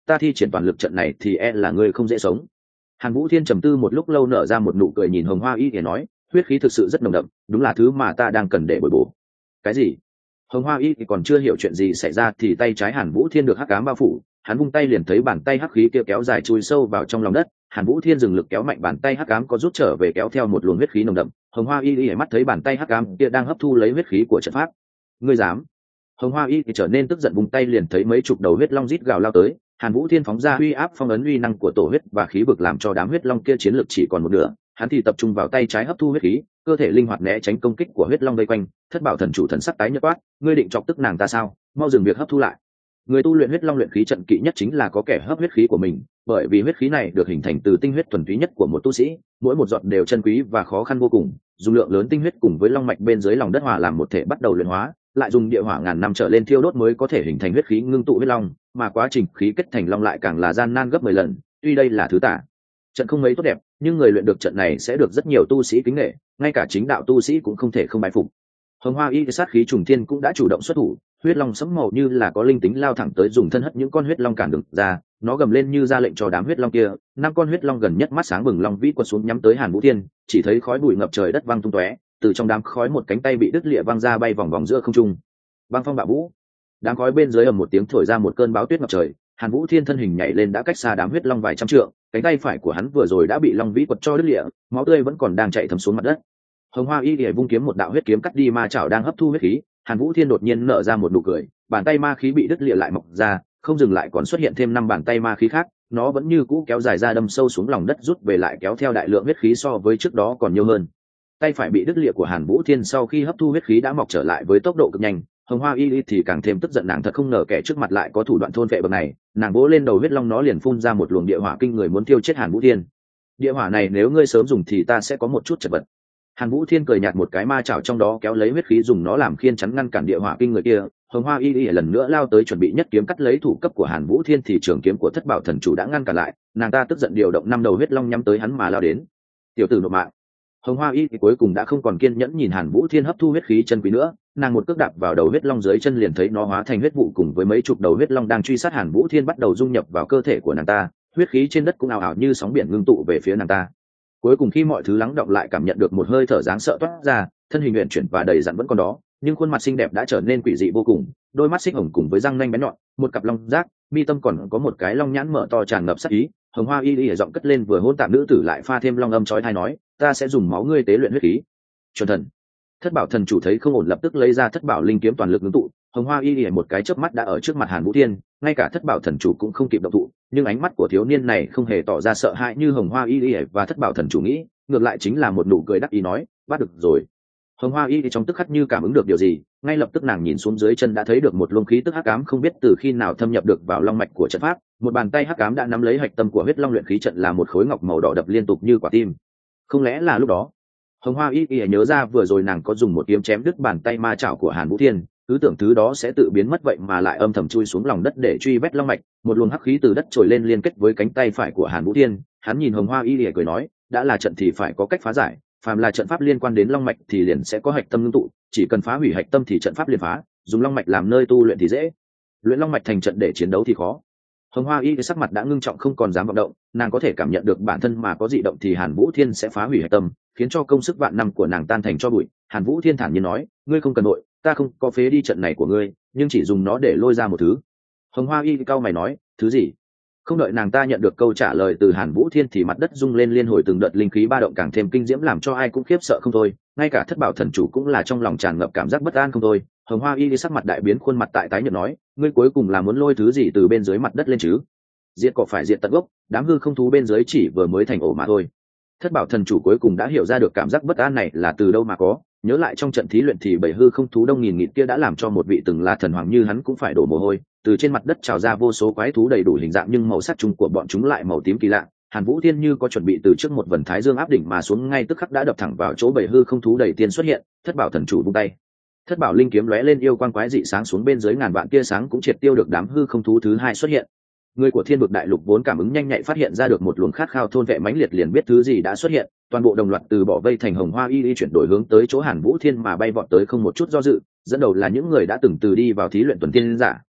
ta thi triển toàn lực trận này thì e là ngươi không dễ sống. Hàn Vũ Thiên trầm tư một lúc lâu nở ra một nụ cười nhìn Hồng Hoa Y để nói, huyết khí thực sự rất nồng đậm, đúng là thứ mà ta đang cần để bồi bổ. Cái gì? Hồng Hoa Y thì còn chưa hiểu chuyện gì xảy ra thì tay trái Hàn Vũ Thiên được hắc ám bao phủ, hắn vung tay liền thấy bàn tay hắc khí kia kéo dài chui sâu vào trong lòng đất. Hàn Vũ Thiên dừng lực kéo mạnh bàn tay hắc ám có rút trở về kéo theo một luồng huyết khí nồng đậm. Hồng Hoa Y Y mắt thấy bàn tay hắc ám kia đang hấp thu lấy huyết khí của trận pháp. Ngươi dám? Hồng Hoa Y thì trở nên tức giận, vung tay liền thấy mấy chục đầu huyết long rít gào lao tới. Hàn Vũ Thiên phóng ra uy áp phong ấn uy năng của tổ huyết và khí vực làm cho đám huyết long kia chiến lực chỉ còn một nửa. Hắn thì tập trung vào tay trái hấp thu huyết khí, cơ thể linh hoạt né tránh công kích của huyết long vây quanh. Thất Bảo thần chủ thần sắc tái nhợt quát, ngươi định chọc tức nàng ta sao? Mau dừng việc hấp thu lại. Người tu luyện huyết long luyện khí trận kỵ nhất chính là có kẻ hấp huyết khí của mình, bởi vì huyết khí này được hình thành từ tinh huyết thuần túy nhất của một tu sĩ, mỗi một giọt đều chân quý và khó khăn vô cùng. Dùng lượng lớn tinh huyết cùng với long mạch bên dưới lòng đất hòa làm một thể bắt đầu luyện hóa, lại dùng địa hỏa ngàn năm trở lên thiêu đốt mới có thể hình thành huyết khí ngưng tụ huyết long, mà quá trình khí kết thành long lại càng là gian nan gấp mười lần. Tuy đây là thứ tả trận không mấy tốt đẹp, nhưng người luyện được trận này sẽ được rất nhiều tu sĩ kính nể, ngay cả chính đạo tu sĩ cũng không thể không bái phục. Hồng Hoa Y sát khí trùng thiên cũng đã chủ động xuất thủ, huyết long sẫm màu như là có linh tính lao thẳng tới, dùng thân hất những con huyết long cản đường ra, nó gầm lên như ra lệnh cho đám huyết long kia. Năm con huyết long gần nhất mắt sáng bừng long vĩ quật xuống nhắm tới Hàn Vũ Thiên, chỉ thấy khói bụi ngập trời đất văng tung tóe, từ trong đám khói một cánh tay bị đứt lìa văng ra bay vòng vòng giữa không trung. Băng phong bạo vũ, đám khói bên dưới ầm một tiếng thổi ra một cơn bão tuyết ngập trời. Hàn Vũ Thiên thân hình nhảy lên đã cách xa đám huyết long vài trăm trượng, cánh tay phải của hắn vừa rồi đã bị long vĩ quật cho đứt lìa, máu tươi vẫn còn đang chảy thấm xuống mặt đất. Hồng Hoa Y vung kiếm một đạo huyết kiếm cắt đi ma chảo đang hấp thu huyết khí. Hàn Vũ Thiên đột nhiên nở ra một nụ cười, bàn tay ma khí bị đứt lìa lại mọc ra, không dừng lại còn xuất hiện thêm năm bàn tay ma khí khác, nó vẫn như cũ kéo dài ra đâm sâu xuống lòng đất, rút về lại kéo theo đại lượng huyết khí so với trước đó còn nhiều hơn. Tay phải bị đứt lìa của Hàn Vũ Thiên sau khi hấp thu huyết khí đã mọc trở lại với tốc độ cực nhanh. Hồng Hoa Y thì càng thêm tức giận, nàng thật không ngờ kẻ trước mặt lại có thủ đoạn thôn vệ bậc này. Nàng vỗ lên đầu huyết long, nó liền phun ra một luồng địa hỏa kinh người muốn tiêu chết Hàn Vũ Thiên. Địa hỏa này nếu ngươi sớm dùng thì ta sẽ có một chút chật vật. Hàn Vũ Thiên cười nhạt một cái, ma chảo trong đó kéo lấy huyết khí, dùng nó làm khiên chắn ngăn cản địa hỏa kinh người kia. Hồng Hoa Y Y lần nữa lao tới chuẩn bị nhất kiếm cắt lấy thủ cấp của Hàn Vũ Thiên thì trường kiếm của Thất Bảo thần chủ đã ngăn cản lại, nàng ta tức giận điều động năm đầu huyết long nhắm tới hắn mà lao đến. Tiểu tử nộp mạng. Hồng Hoa Y thì cuối cùng đã không còn kiên nhẫn nhìn Hàn Vũ Thiên hấp thu huyết khí chân quý nữa, nàng một cước đạp vào đầu huyết long dưới chân, liền thấy nó hóa thành huyết vụ cùng với mấy chục đầu huyết long đang truy sát Hàn Vũ Thiên bắt đầu dung nhập vào cơ thể của nàng ta, huyết khí trên đất cũng ào ào như sóng biển ngưng tụ về phía nàng ta. Cuối cùng khi mọi thứ lắng đọng lại, cảm nhận được một hơi thở dáng sợ toát ra, thân hình uyển chuyển và đầy dặn vẫn còn đó, nhưng khuôn mặt xinh đẹp đã trở nên quỷ dị vô cùng, đôi mắt xích hồng cùng với răng nanh bén nhọn, một cặp long giác, mi tâm còn có một cái long nhãn mở to tràn ngập sát ý. Hồng Hoa Y Y giọng cất lên vừa hỗn tạp nữ tử lại pha thêm long âm chói tai nói, ta sẽ dùng máu ngươi tế luyện huyết khí. Chuẩn thần. Thất Bảo thần chủ thấy không ổn lập tức lấy ra Thất Bảo linh kiếm toàn lực ngưng tụ. Hồng Hoa Y Y một cái chớp mắt đã ở trước mặt Hàn Vũ Thiên, ngay cả Thất Bảo thần chủ cũng không kịp động thụ, nhưng ánh mắt của thiếu niên này không hề tỏ ra sợ hãi như Hồng Hoa Y Y và Thất Bảo thần chủ nghĩ, ngược lại chính là một nụ cười đắc ý nói, bắt được rồi. Hồng Hoa Y Y trong tức khắc như cảm ứng được điều gì, ngay lập tức nàng nhìn xuống dưới chân đã thấy được một luồng khí tức hắc ám không biết từ khi nào thâm nhập được vào long mạch của trận pháp, một bàn tay hắc ám đã nắm lấy hạch tâm của huyết long luyện khí trận là một khối ngọc màu đỏ đập liên tục như quả tim. Không lẽ là lúc đó Hồng Hoa Y Y nhớ ra vừa rồi nàng có dùng một kiếm chém đứt bàn tay ma chảo của Hàn Vũ Thiên, cứ tưởng thứ đó sẽ tự biến mất vậy mà lại âm thầm chui xuống lòng đất để truy vết long mạch. Một luồng hắc khí từ đất trồi lên liên kết với cánh tay phải của Hàn Vũ Thiên, hắn nhìn Hồng Hoa Y Y cười nói, đã là trận thì phải có cách phá giải, phàm là trận pháp liên quan đến long mạch thì liền sẽ có hạch tâm ngưng tụ, chỉ cần phá hủy hạch tâm thì trận pháp liền phá, dùng long mạch làm nơi tu luyện thì dễ, luyện long mạch thành trận để chiến đấu thì khó. Hồng Hoa Y sắc mặt đã ngưng trọng không còn dám vọng động, nàng có thể cảm nhận được bản thân mà có dị động thì Hàn Vũ Thiên sẽ phá hủy hạch tâm, khiến cho công sức vạn năm của nàng tan thành tro bụi. Hàn Vũ Thiên thản nhiên nói, ngươi không cần nội, ta không có phế đi trận này của ngươi, nhưng chỉ dùng nó để lôi ra một thứ. Hồng Hoa Y cau mày nói, thứ gì? Không đợi nàng ta nhận được câu trả lời từ Hàn Vũ Thiên thì mặt đất rung lên liên hồi từng đợt linh khí ba động càng thêm kinh diễm, làm cho ai cũng khiếp sợ không thôi, ngay cả Thất Bảo thần chủ cũng là trong lòng tràn ngập cảm giác bất an không thôi. Hồng Hoa Y sắc mặt đại biến, khuôn mặt tại tái nhợt nói, ngươi cuối cùng là muốn lôi thứ gì từ bên dưới mặt đất lên chứ? Diệt cỏ phải diệt tận gốc, đám hư không thú bên dưới chỉ vừa mới thành ổ mà thôi. Thất Bảo thần chủ cuối cùng đã hiểu ra được cảm giác bất an này là từ đâu mà có, nhớ lại trong trận thí luyện thì bảy hư không thú đông nghìn nghịt kia đã làm cho một vị từng là thần hoàng như hắn cũng phải đổ mồ hôi, từ trên mặt đất trào ra vô số quái thú đầy đủ hình dạng nhưng màu sắc chung của bọn chúng lại màu tím kỳ lạ. Hàn Vũ Thiên như có chuẩn bị từ trước một vần thái dương áp đỉnh mà xuống, ngay tức khắc đã đập thẳng vào chỗ bảy hư không thú đầy tiên xuất hiện. Thất Bảo thần chủ vung tay, Thất Bảo linh kiếm lóe lên, yêu quang quái dị sáng xuống bên dưới ngàn vạn tia sáng cũng triệt tiêu được đám hư không thú thứ hai xuất hiện. Người của Thiên Vực Đại Lục vốn cảm ứng nhanh nhạy phát hiện ra được một luồng khát khao thôn vệ mãnh liệt, liền biết thứ gì đã xuất hiện, toàn bộ đồng loạt từ bỏ vây thành Hồng Hoa Y Y chuyển đổi hướng tới chỗ Hàn Vũ Thiên mà bay vọt tới không một chút do dự. Dẫn đầu là những người đã từng từ đi vào thí luyện tuần tiên giả,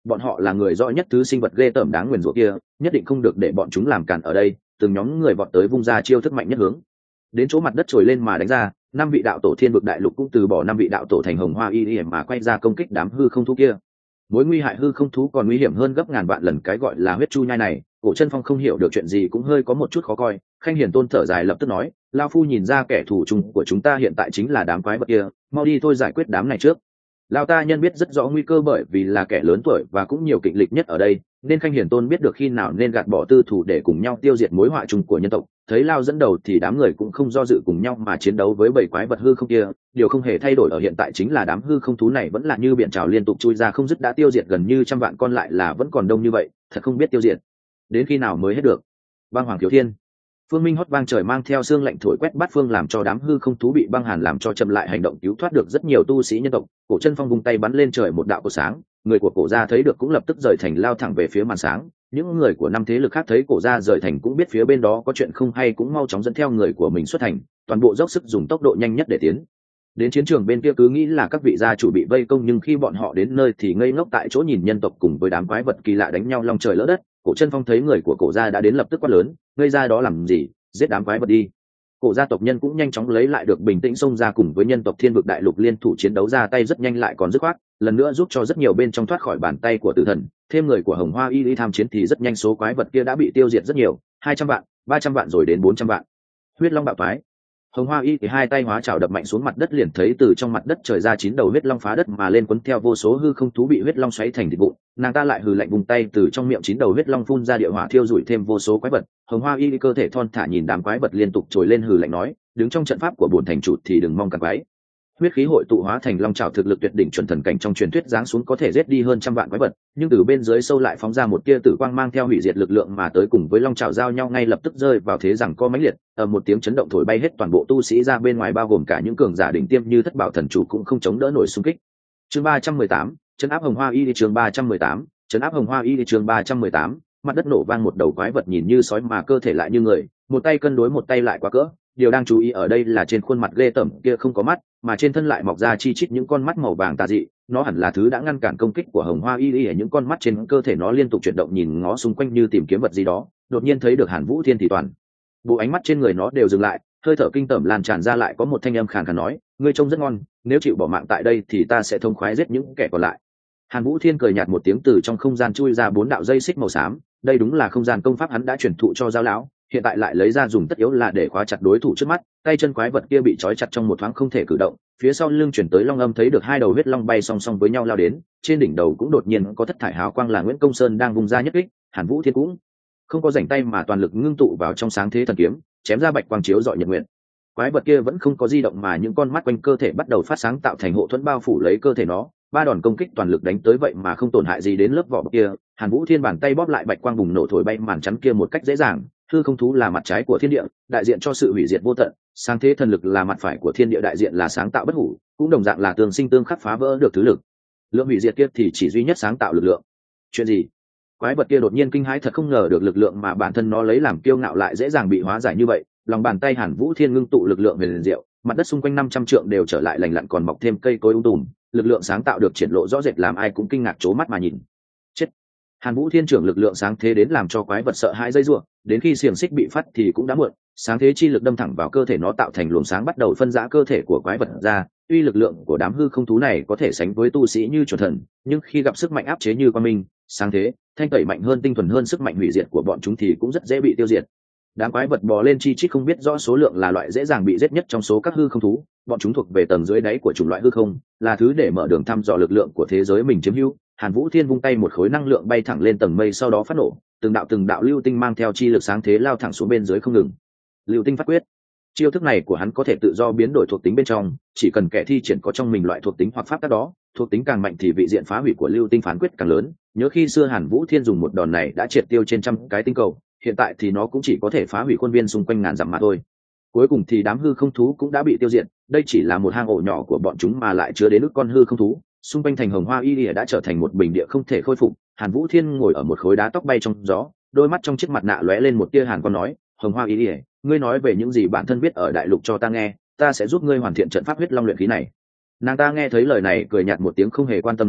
bọn họ là người rõ nhất thứ sinh vật ghê tởm đáng nguyền rủa kia, nhất định không được để bọn chúng làm cản ở đây. Từng nhóm người vọt tới vung ra chiêu thức mạnh nhất hướng đến chỗ mặt đất trồi lên mà đánh ra. Năm vị đạo tổ thiên vực đại lục cũng từ bỏ năm vị đạo tổ thành hồng hoa y y mà quay ra công kích đám hư không thú kia. Mối nguy hại hư không thú còn nguy hiểm hơn gấp ngàn vạn lần cái gọi là huyết chu nhai này. Cổ Chân Phong không hiểu được chuyện gì cũng hơi có một chút khó coi. Khanh Hiền Tôn thở dài lập tức nói, lao phu nhìn ra kẻ thù chung của chúng ta hiện tại chính là đám quái vật kia, mau đi thôi giải quyết đám này trước. Lao ta nhân biết rất rõ nguy cơ bởi vì là kẻ lớn tuổi và cũng nhiều kịch lịch nhất ở đây, nên Khanh Hiền Tôn biết được khi nào nên gạt bỏ tư thủ để cùng nhau tiêu diệt mối họa chung của nhân tộc. Thấy Lao dẫn đầu thì đám người cũng không do dự cùng nhau mà chiến đấu với bảy quái vật hư không kia. Điều không hề thay đổi ở hiện tại chính là đám hư không thú này vẫn là như biển trào liên tục chui ra không dứt, đã tiêu diệt gần như trăm vạn con lại là vẫn còn đông như vậy, thật không biết tiêu diệt đến khi nào mới hết được. Băng Hoàng Thiếu Thiên, Phương Minh hót vang trời mang theo xương lạnh thổi quét bát phương làm cho đám hư không thú bị băng hàn làm cho chậm lại hành động, cứu thoát được rất nhiều tu sĩ nhân tộc. Cổ Chân Phong vung tay bắn lên trời một đạo cổ sáng, người của cổ gia thấy được cũng lập tức rời thành lao thẳng về phía màn sáng. Những người của năm thế lực khác thấy cổ gia rời thành cũng biết phía bên đó có chuyện không hay, cũng mau chóng dẫn theo người của mình xuất thành, toàn bộ dốc sức dùng tốc độ nhanh nhất để tiến đến chiến trường bên kia. Cứ nghĩ là các vị gia chủ bị vây công, nhưng khi bọn họ đến nơi thì ngây ngốc tại chỗ nhìn nhân tộc cùng với đám quái vật kỳ lạ đánh nhau long trời lỡ đất. Cổ Chân Phong thấy người của cổ gia đã đến lập tức quát lớn, ngây ra đó làm gì, giết đám quái vật đi. Cổ gia tộc nhân cũng nhanh chóng lấy lại được bình tĩnh, xông ra cùng với nhân tộc thiên vực đại lục liên thủ chiến đấu, ra tay rất nhanh lại còn dứt khoát, lần nữa giúp cho rất nhiều bên trong thoát khỏi bàn tay của tử thần. Thêm người của hồng hoa y y tham chiến thì rất nhanh số quái vật kia đã bị tiêu diệt rất nhiều, hai trăm vạn, ba trăm vạn rồi đến bốn trăm vạn. Huyết long bạo phái, hồng hoa y thì hai tay hóa trảo đập mạnh xuống mặt đất, liền thấy từ trong mặt đất trời ra chín đầu huyết long phá đất mà lên, quấn theo vô số hư không thú bị huyết long xoáy thành thịt vụn. Nàng ta lại hừ lạnh vùng tay, từ trong miệng chín đầu huyết long phun ra địa hỏa thiêu rụi thêm vô số quái vật. Hồng hoa y cơ thể thon thả nhìn đám quái vật liên tục trồi lên hừ lạnh nói, đứng trong trận pháp của bổn thành chủ thì đừng mong càng quái. Huyết khí hội tụ hóa thành long trảo, thực lực tuyệt đỉnh chuẩn thần cảnh trong truyền thuyết giáng xuống có thể giết đi hơn trăm vạn quái vật, nhưng từ bên dưới sâu lại phóng ra một tia tử quang mang theo hủy diệt lực lượng mà tới, cùng với long trảo giao nhau ngay lập tức rơi vào thế rằng co mãnh liệt. Ở một tiếng chấn động thổi bay hết toàn bộ tu sĩ ra bên ngoài, bao gồm cả những cường giả đỉnh tiêm như Thất Bảo thần chủ cũng không chống đỡ nổi xung kích. Chương ba trăm mười tám, trấn áp hồng hoa y. Chương ba trăm mười tám, trấn áp hồng hoa y. Chương ba trăm mười tám, mặt đất nổ vang, một đầu quái vật nhìn như sói mà cơ thể lại như người, một tay cân đối một tay lại quá cỡ. Điều đang chú ý ở đây là trên khuôn mặt ghê tởm kia không có mắt, mà trên thân lại mọc ra chi chít những con mắt màu vàng tà dị. Nó hẳn là thứ đã ngăn cản công kích của hồng hoa y y. Những con mắt trên cơ thể nó liên tục chuyển động nhìn ngó xung quanh như tìm kiếm vật gì đó, đột nhiên thấy được Hàn Vũ Thiên thì toàn bộ ánh mắt trên người nó đều dừng lại, hơi thở kinh tởm lan tràn ra, lại có một thanh âm khàn khàn nói, ngươi trông rất ngon, nếu chịu bỏ mạng tại đây thì ta sẽ thông khoái giết những kẻ còn lại. Hàn Vũ Thiên cười nhạt một tiếng, từ trong không gian chui ra bốn đạo dây xích màu xám, đây đúng là không gian công pháp hắn đã truyền thụ cho Giao lão, hiện tại lại lấy ra dùng tất yếu là để khóa chặt đối thủ trước mắt. Tay chân quái vật kia bị trói chặt trong một thoáng không thể cử động, phía sau lưng chuyển tới long âm thấy được hai đầu huyết long bay song song với nhau lao đến, trên đỉnh đầu cũng đột nhiên có thất thải hào quang là Nguyễn Công Sơn đang vùng ra nhất kích. Hàn Vũ Thiên cũng không có rảnh tay mà toàn lực ngưng tụ vào trong sáng thế thần kiếm, chém ra bạch quang chiếu rọi nhật nguyện. Quái vật kia vẫn không có di động mà những con mắt quanh cơ thể bắt đầu phát sáng tạo thành hộ thuẫn bao phủ lấy cơ thể nó. Ba đòn công kích toàn lực đánh tới vậy mà không tổn hại gì đến lớp vỏ bọc kia. Hàn Vũ Thiên bàn tay bóp lại bạch quang bùng nổ thổi bay màn chắn kia một cách dễ dàng. Hư không thú là mặt trái của thiên địa, đại diện cho sự hủy diệt vô tận. Sáng thế thần lực là mặt phải của thiên địa, đại diện là sáng tạo bất hủ, cũng đồng dạng là tương sinh tương khắc, phá vỡ được thứ lực lượng hủy diệt kia thì chỉ duy nhất sáng tạo lực lượng. Chuyện gì? Quái vật kia đột nhiên kinh hãi, thật không ngờ được lực lượng mà bản thân nó lấy làm kiêu ngạo lại dễ dàng bị hóa giải như vậy. Lòng bàn tay Hàn Vũ Thiên ngưng tụ lực lượng về liền diệu, mặt đất xung quanh năm trăm trượng đều trở lại lành lặn, còn mọc thêm cây cối um tùm, lực lượng sáng tạo được triển lộ rõ rệt làm ai cũng kinh ngạc trố mắt mà nhìn. Chết! Hàn Vũ Thiên trưởng lực lượng sáng thế đến làm cho quái vật sợ hãi dây rủa, đến khi xiềng xích bị phát thì cũng đã muộn. Sáng thế chi lực đâm thẳng vào cơ thể nó, tạo thành luồng sáng bắt đầu phân rã cơ thể của quái vật ra. Tuy lực lượng của đám hư không thú này có thể sánh với tu sĩ như chuẩn thần, nhưng khi gặp sức mạnh áp chế như quang minh, sáng thế, thanh tẩy mạnh hơn, tinh thuần hơn, sức mạnh hủy diệt của bọn chúng thì cũng rất dễ bị tiêu diệt. Đám quái vật bò lên chi chít không biết rõ số lượng, là loại dễ dàng bị giết nhất trong số các hư không thú. Bọn chúng thuộc về tầng dưới đáy của chủng loại hư không, là thứ để mở đường thăm dò lực lượng của thế giới mình chiếm hữu. Hàn Vũ Thiên vung tay, một khối năng lượng bay thẳng lên tầng mây, sau đó phát nổ, từng đạo từng đạo lưu tinh mang theo chi lực sáng thế lao thẳng xuống bên dưới không ngừng. Lưu tinh phát quyết, chiêu thức này của hắn có thể tự do biến đổi thuộc tính bên trong, chỉ cần kẻ thi triển có trong mình loại thuộc tính hoặc pháp tắc đó, thuộc tính càng mạnh thì vị diện phá hủy của lưu tinh phán quyết càng lớn. Nhớ khi xưa Hàn Vũ Thiên dùng một đòn này đã triệt tiêu trên trăm cái tinh cầu, hiện tại thì nó cũng chỉ có thể phá hủy khuôn viên xung quanh ngàn dặm mà thôi. Cuối cùng thì đám hư không thú cũng đã bị tiêu diệt, đây chỉ là một hang ổ nhỏ của bọn chúng mà lại chứa đến ức con hư không thú. Xung quanh thành hồng hoa y lìa đã trở thành một bình địa không thể khôi phục. Hàn Vũ Thiên ngồi ở một khối đá, tóc bay trong gió, đôi mắt trong chiếc mặt nạ lóe lên một tia hàn quang, nói, hồng hoa y lìa, ngươi nói về những gì bản thân biết ở đại lục cho ta nghe, ta sẽ giúp ngươi hoàn thiện trận pháp huyết long luyện khí này. Nàng ta nghe thấy lời này cười nhạt một tiếng, không hề quan tâm nói,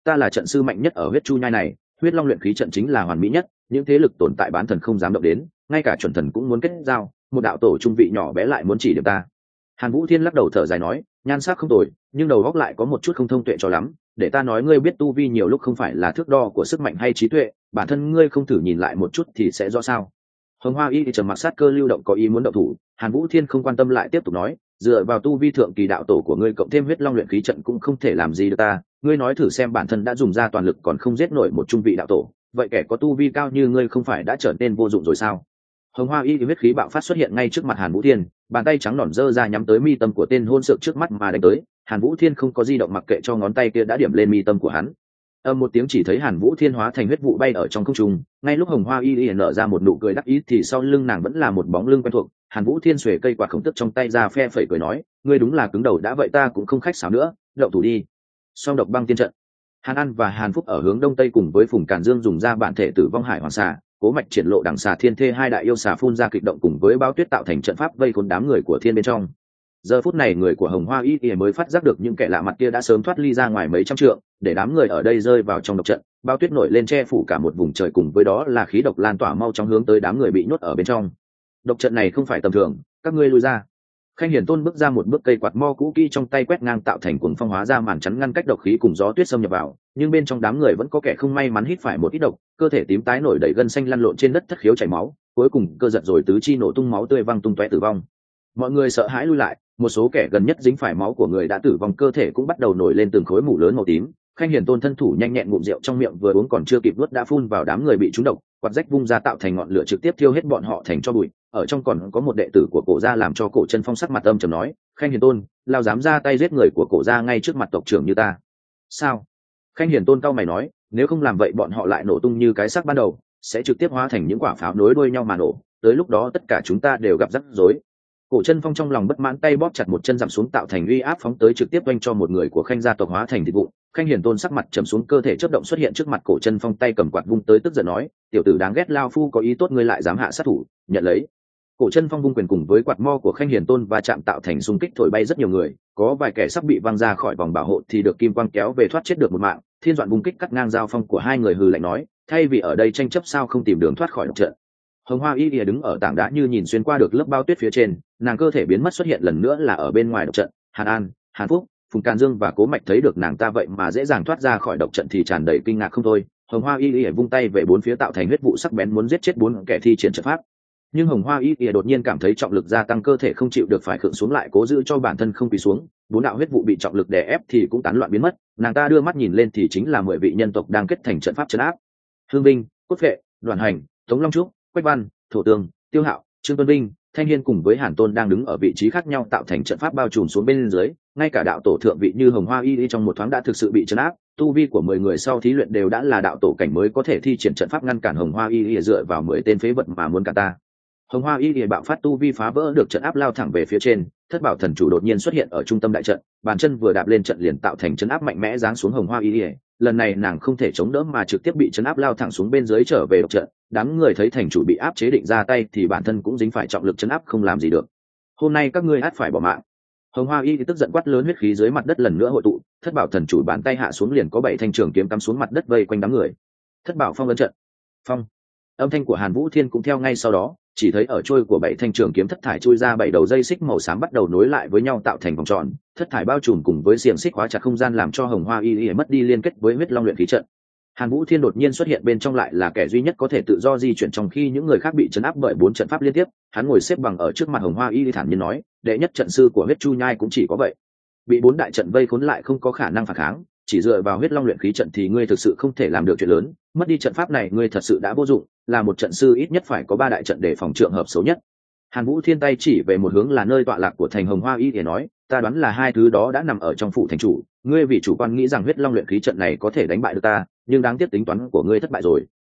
ta là trận sư mạnh nhất ở huyết chu nhai này, huyết long luyện khí trận chính là hoàn mỹ nhất, những thế lực tồn tại bán thần không dám động đến, ngay cả chuẩn thần cũng muốn kết giao, một đạo tổ trung vị nhỏ bé lại muốn chỉ điểm ta. Hàn Vũ Thiên lắc đầu thở dài nói, nhan sắc không tồi, nhưng đầu óc lại có một chút không thông tuệ cho lắm, để ta nói ngươi biết tu vi nhiều lúc không phải là thước đo của sức mạnh hay trí tuệ, bản thân ngươi không thử nhìn lại một chút thì sẽ rõ sao. Hồng Hoa Y trầm mặc sát cơ lưu động có ý muốn động thủ, Hàn Vũ Thiên không quan tâm lại tiếp tục nói, dựa vào tu vi thượng kỳ đạo tổ của ngươi cộng thêm huyết long luyện khí trận cũng không thể làm gì được ta, ngươi nói thử xem bản thân đã dùng ra toàn lực còn không giết nổi một trung vị đạo tổ, vậy kẻ có tu vi cao như ngươi không phải đã trở nên vô dụng rồi sao? Hồng Hoa Y huyết khí bạo phát xuất hiện ngay trước mặt Hàn Vũ Thiên, bàn tay trắng nõn giơ ra nhắm tới mi tâm của tên hôn sượng trước mắt mà đánh tới. Hàn Vũ Thiên không có di động mặc kệ cho ngón tay kia đã điểm lên mi tâm của hắn. Âm một tiếng chỉ thấy Hàn Vũ Thiên hóa thành huyết vụ bay ở trong không trung, ngay lúc Hồng Hoa Y nở ra một nụ cười đắc ý thì sau lưng nàng vẫn là một bóng lưng quen thuộc. Hàn Vũ Thiên xuề cây quạt khổng tức trong tay ra phe phẩy cười nói, ngươi đúng là cứng đầu đã vậy ta cũng không khách sáo nữa, động thủ đi. Song độc băng tiên trận. Hàn An và Hàn Phúc ở hướng đông tây cùng với Phùng Càn Dương dùng ra bản thể tử vong hải hoàng xà, Cố Mạch triển lộ đằng xà thiên thê hai đại yêu xà phun ra kịch động cùng với báo tuyết tạo thành trận pháp vây khốn đám người của thiên bên trong. Giờ phút này người của Hồng Hoa Y Y mới phát giác được những kẻ lạ mặt kia đã sớm thoát ly ra ngoài mấy trăm trượng, để đám người ở đây rơi vào trong độc trận, báo tuyết nổi lên che phủ cả một vùng trời cùng với đó là khí độc lan tỏa mau chóng hướng tới đám người bị nhốt ở bên trong. Độc trận này không phải tầm thường, các ngươi lui ra. Khanh Hiển Tôn bước ra một bước cây quạt mo cũ kỹ trong tay quét ngang tạo thành cuồng phong hóa ra màn chắn ngăn cách độc khí cùng gió tuyết xâm nhập vào, nhưng bên trong đám người vẫn có kẻ không may mắn hít phải một ít độc, cơ thể tím tái nổi đầy gân xanh lăn lộn trên đất thất khiếu chảy máu, cuối cùng cơ giật rồi tứ chi nổ tung máu tươi văng tung tóe tử vong. Mọi người sợ hãi lui lại, một số kẻ gần nhất dính phải máu của người đã tử vong cơ thể cũng bắt đầu nổi lên từng khối mủ lớn màu tím. Khanh Hiển Tôn thân thủ nhanh nhẹn ngụm rượu trong miệng vừa uống còn chưa kịp nuốt đã phun vào đám người bị trúng độc, quạt rách vung ra tạo thành ngọn lửa trực tiếp thiêu hết bọn họ thành tro bụi. Ở trong còn có một đệ tử của Cổ gia làm cho Cổ Chân Phong sắc mặt âm trầm nói, Khanh Hiển Tôn, lao dám ra tay giết người của Cổ gia ngay trước mặt tộc trưởng như ta. Sao? Khanh Hiển Tôn cau mày nói, nếu không làm vậy bọn họ lại nổ tung như cái xác ban đầu, sẽ trực tiếp hóa thành những quả pháo nối đuôi nhau mà nổ, tới lúc đó tất cả chúng ta đều gặp rắc rối. Cổ Chân Phong trong lòng bất mãn tay bóp chặt một chân giảm xuống tạo thành uy áp phóng tới trực tiếp oanh cho một người của Khanh gia tộc hóa thành thịt vụn. Khanh Hiển Tôn sắc mặt trầm xuống cơ thể chớp động xuất hiện trước mặt Cổ Chân Phong tay cầm quạt vung tới tức giận nói, tiểu tử đáng ghét lao phu có ý tốt ngươi lại dám hạ sát thủ, nhận lấy. Cổ Chân Phong vung quyền cùng với quạt mo của Khanh Hiển Tôn và chạm tạo thành xung kích thổi bay rất nhiều người, có vài kẻ sắp bị văng ra khỏi vòng bảo hộ thì được kim quang kéo về thoát chết được một mạng. Thiên Dọn vung kích cắt ngang giao phong của hai người hừ lạnh nói, thay vì ở đây tranh chấp sao không tìm đường thoát khỏi độc trận. Hồng Hoa Y Lìa đứng ở tảng đá như nhìn xuyên qua được lớp bao tuyết phía trên, nàng cơ thể biến mất xuất hiện lần nữa là ở bên ngoài độc trận. Hàn An, Hàn Phúc, Phùng Càn Dương và Cố Mạch thấy được nàng ta vậy mà dễ dàng thoát ra khỏi độc trận thì tràn đầy kinh ngạc không thôi. Hồng Hoa Y Lìa vung tay về bốn phía tạo thành huyết vụ sắc bén muốn giết chết bốn kẻ thi triển trận pháp. Nhưng Hồng Hoa Y Lìa đột nhiên cảm thấy trọng lực gia tăng cơ thể không chịu được phải khựng xuống lại cố giữ cho bản thân không quỳ xuống. Bốn đạo huyết vụ bị trọng lực đè ép thì cũng tán loạn biến mất. Nàng ta đưa mắt nhìn lên thì chính là mười vị nhân tộc đang kết thành trận pháp trấn áp. Hương Vinh, Cốt Vệ, Đoàn Hành, Tống Long Trúc, Quách Văn, Thổ Tường, Tiêu Hạo, Trương Tuân Vinh, Thanh Hiên cùng với Hàn Tôn đang đứng ở vị trí khác nhau tạo thành trận pháp bao trùm xuống bên dưới, ngay cả đạo tổ thượng vị như Hồng Hoa Y Y trong một thoáng đã thực sự bị trấn áp, tu vi của mười người sau thí luyện đều đã là đạo tổ cảnh mới có thể thi triển trận pháp ngăn cản Hồng Hoa Y Y dựa vào mười tên phế vật mà muốn cả ta. Hồng Hoa Y Y bạo phát tu vi phá vỡ được trận áp lao thẳng về phía trên, Thất Bảo Thần Chủ đột nhiên xuất hiện ở trung tâm đại trận, bàn chân vừa đạp lên trận liền tạo thành trận áp mạnh mẽ giáng xuống Hồng Hoa Y Y. Lần này nàng không thể chống đỡ mà trực tiếp bị trận áp lao thẳng xuống bên dưới trở về độc trận. Đám người thấy thành chủ bị áp chế định ra tay thì bản thân cũng dính phải trọng lực trận áp không làm gì được. Hôm nay các ngươi ắt phải bỏ mạng. Hồng Hoa Y tức giận quát lớn, huyết khí dưới mặt đất lần nữa hội tụ, Thất Bảo Thần Chủ bàn tay hạ xuống liền có bảy thanh trường kiếm cắm xuống mặt đất vây quanh đám người. Thất Bảo Phong ấn trận. Phong. Âm thanh của Hàn Vũ Thiên cũng theo ngay sau đó, chỉ thấy ở trôi của bảy thanh trường kiếm thất thải chui ra bảy đầu dây xích màu xám bắt đầu nối lại với nhau tạo thành vòng tròn, thất thải bao trùm cùng với xiềng xích hóa chặt không gian làm cho Hồng Hoa Y Y mất đi liên kết với huyết long luyện khí trận. Hàn Vũ Thiên đột nhiên xuất hiện bên trong lại là kẻ duy nhất có thể tự do di chuyển trong khi những người khác bị trấn áp bởi bốn trận pháp liên tiếp. Hắn ngồi xếp bằng ở trước mặt Hồng Hoa Y Y thản nhiên nói, đệ nhất trận sư của huyết chu nhai cũng chỉ có vậy, bị bốn đại trận vây khốn lại không có khả năng phản kháng, chỉ dựa vào huyết long luyện khí trận thì ngươi thực sự không thể làm được chuyện lớn, mất đi trận pháp này ngươi thật sự đã vô dụng, là một trận sư ít nhất phải có ba đại trận để phòng trường hợp xấu nhất. Hàn Vũ Thiên tay chỉ về một hướng là nơi tọa lạc của thành Hồng Hoa Y để nói, ta đoán là hai thứ đó đã nằm ở trong phủ thành chủ, ngươi vì chủ quan nghĩ rằng huyết long luyện khí trận này có thể đánh bại được ta, nhưng đáng tiếc tính toán của ngươi thất bại rồi.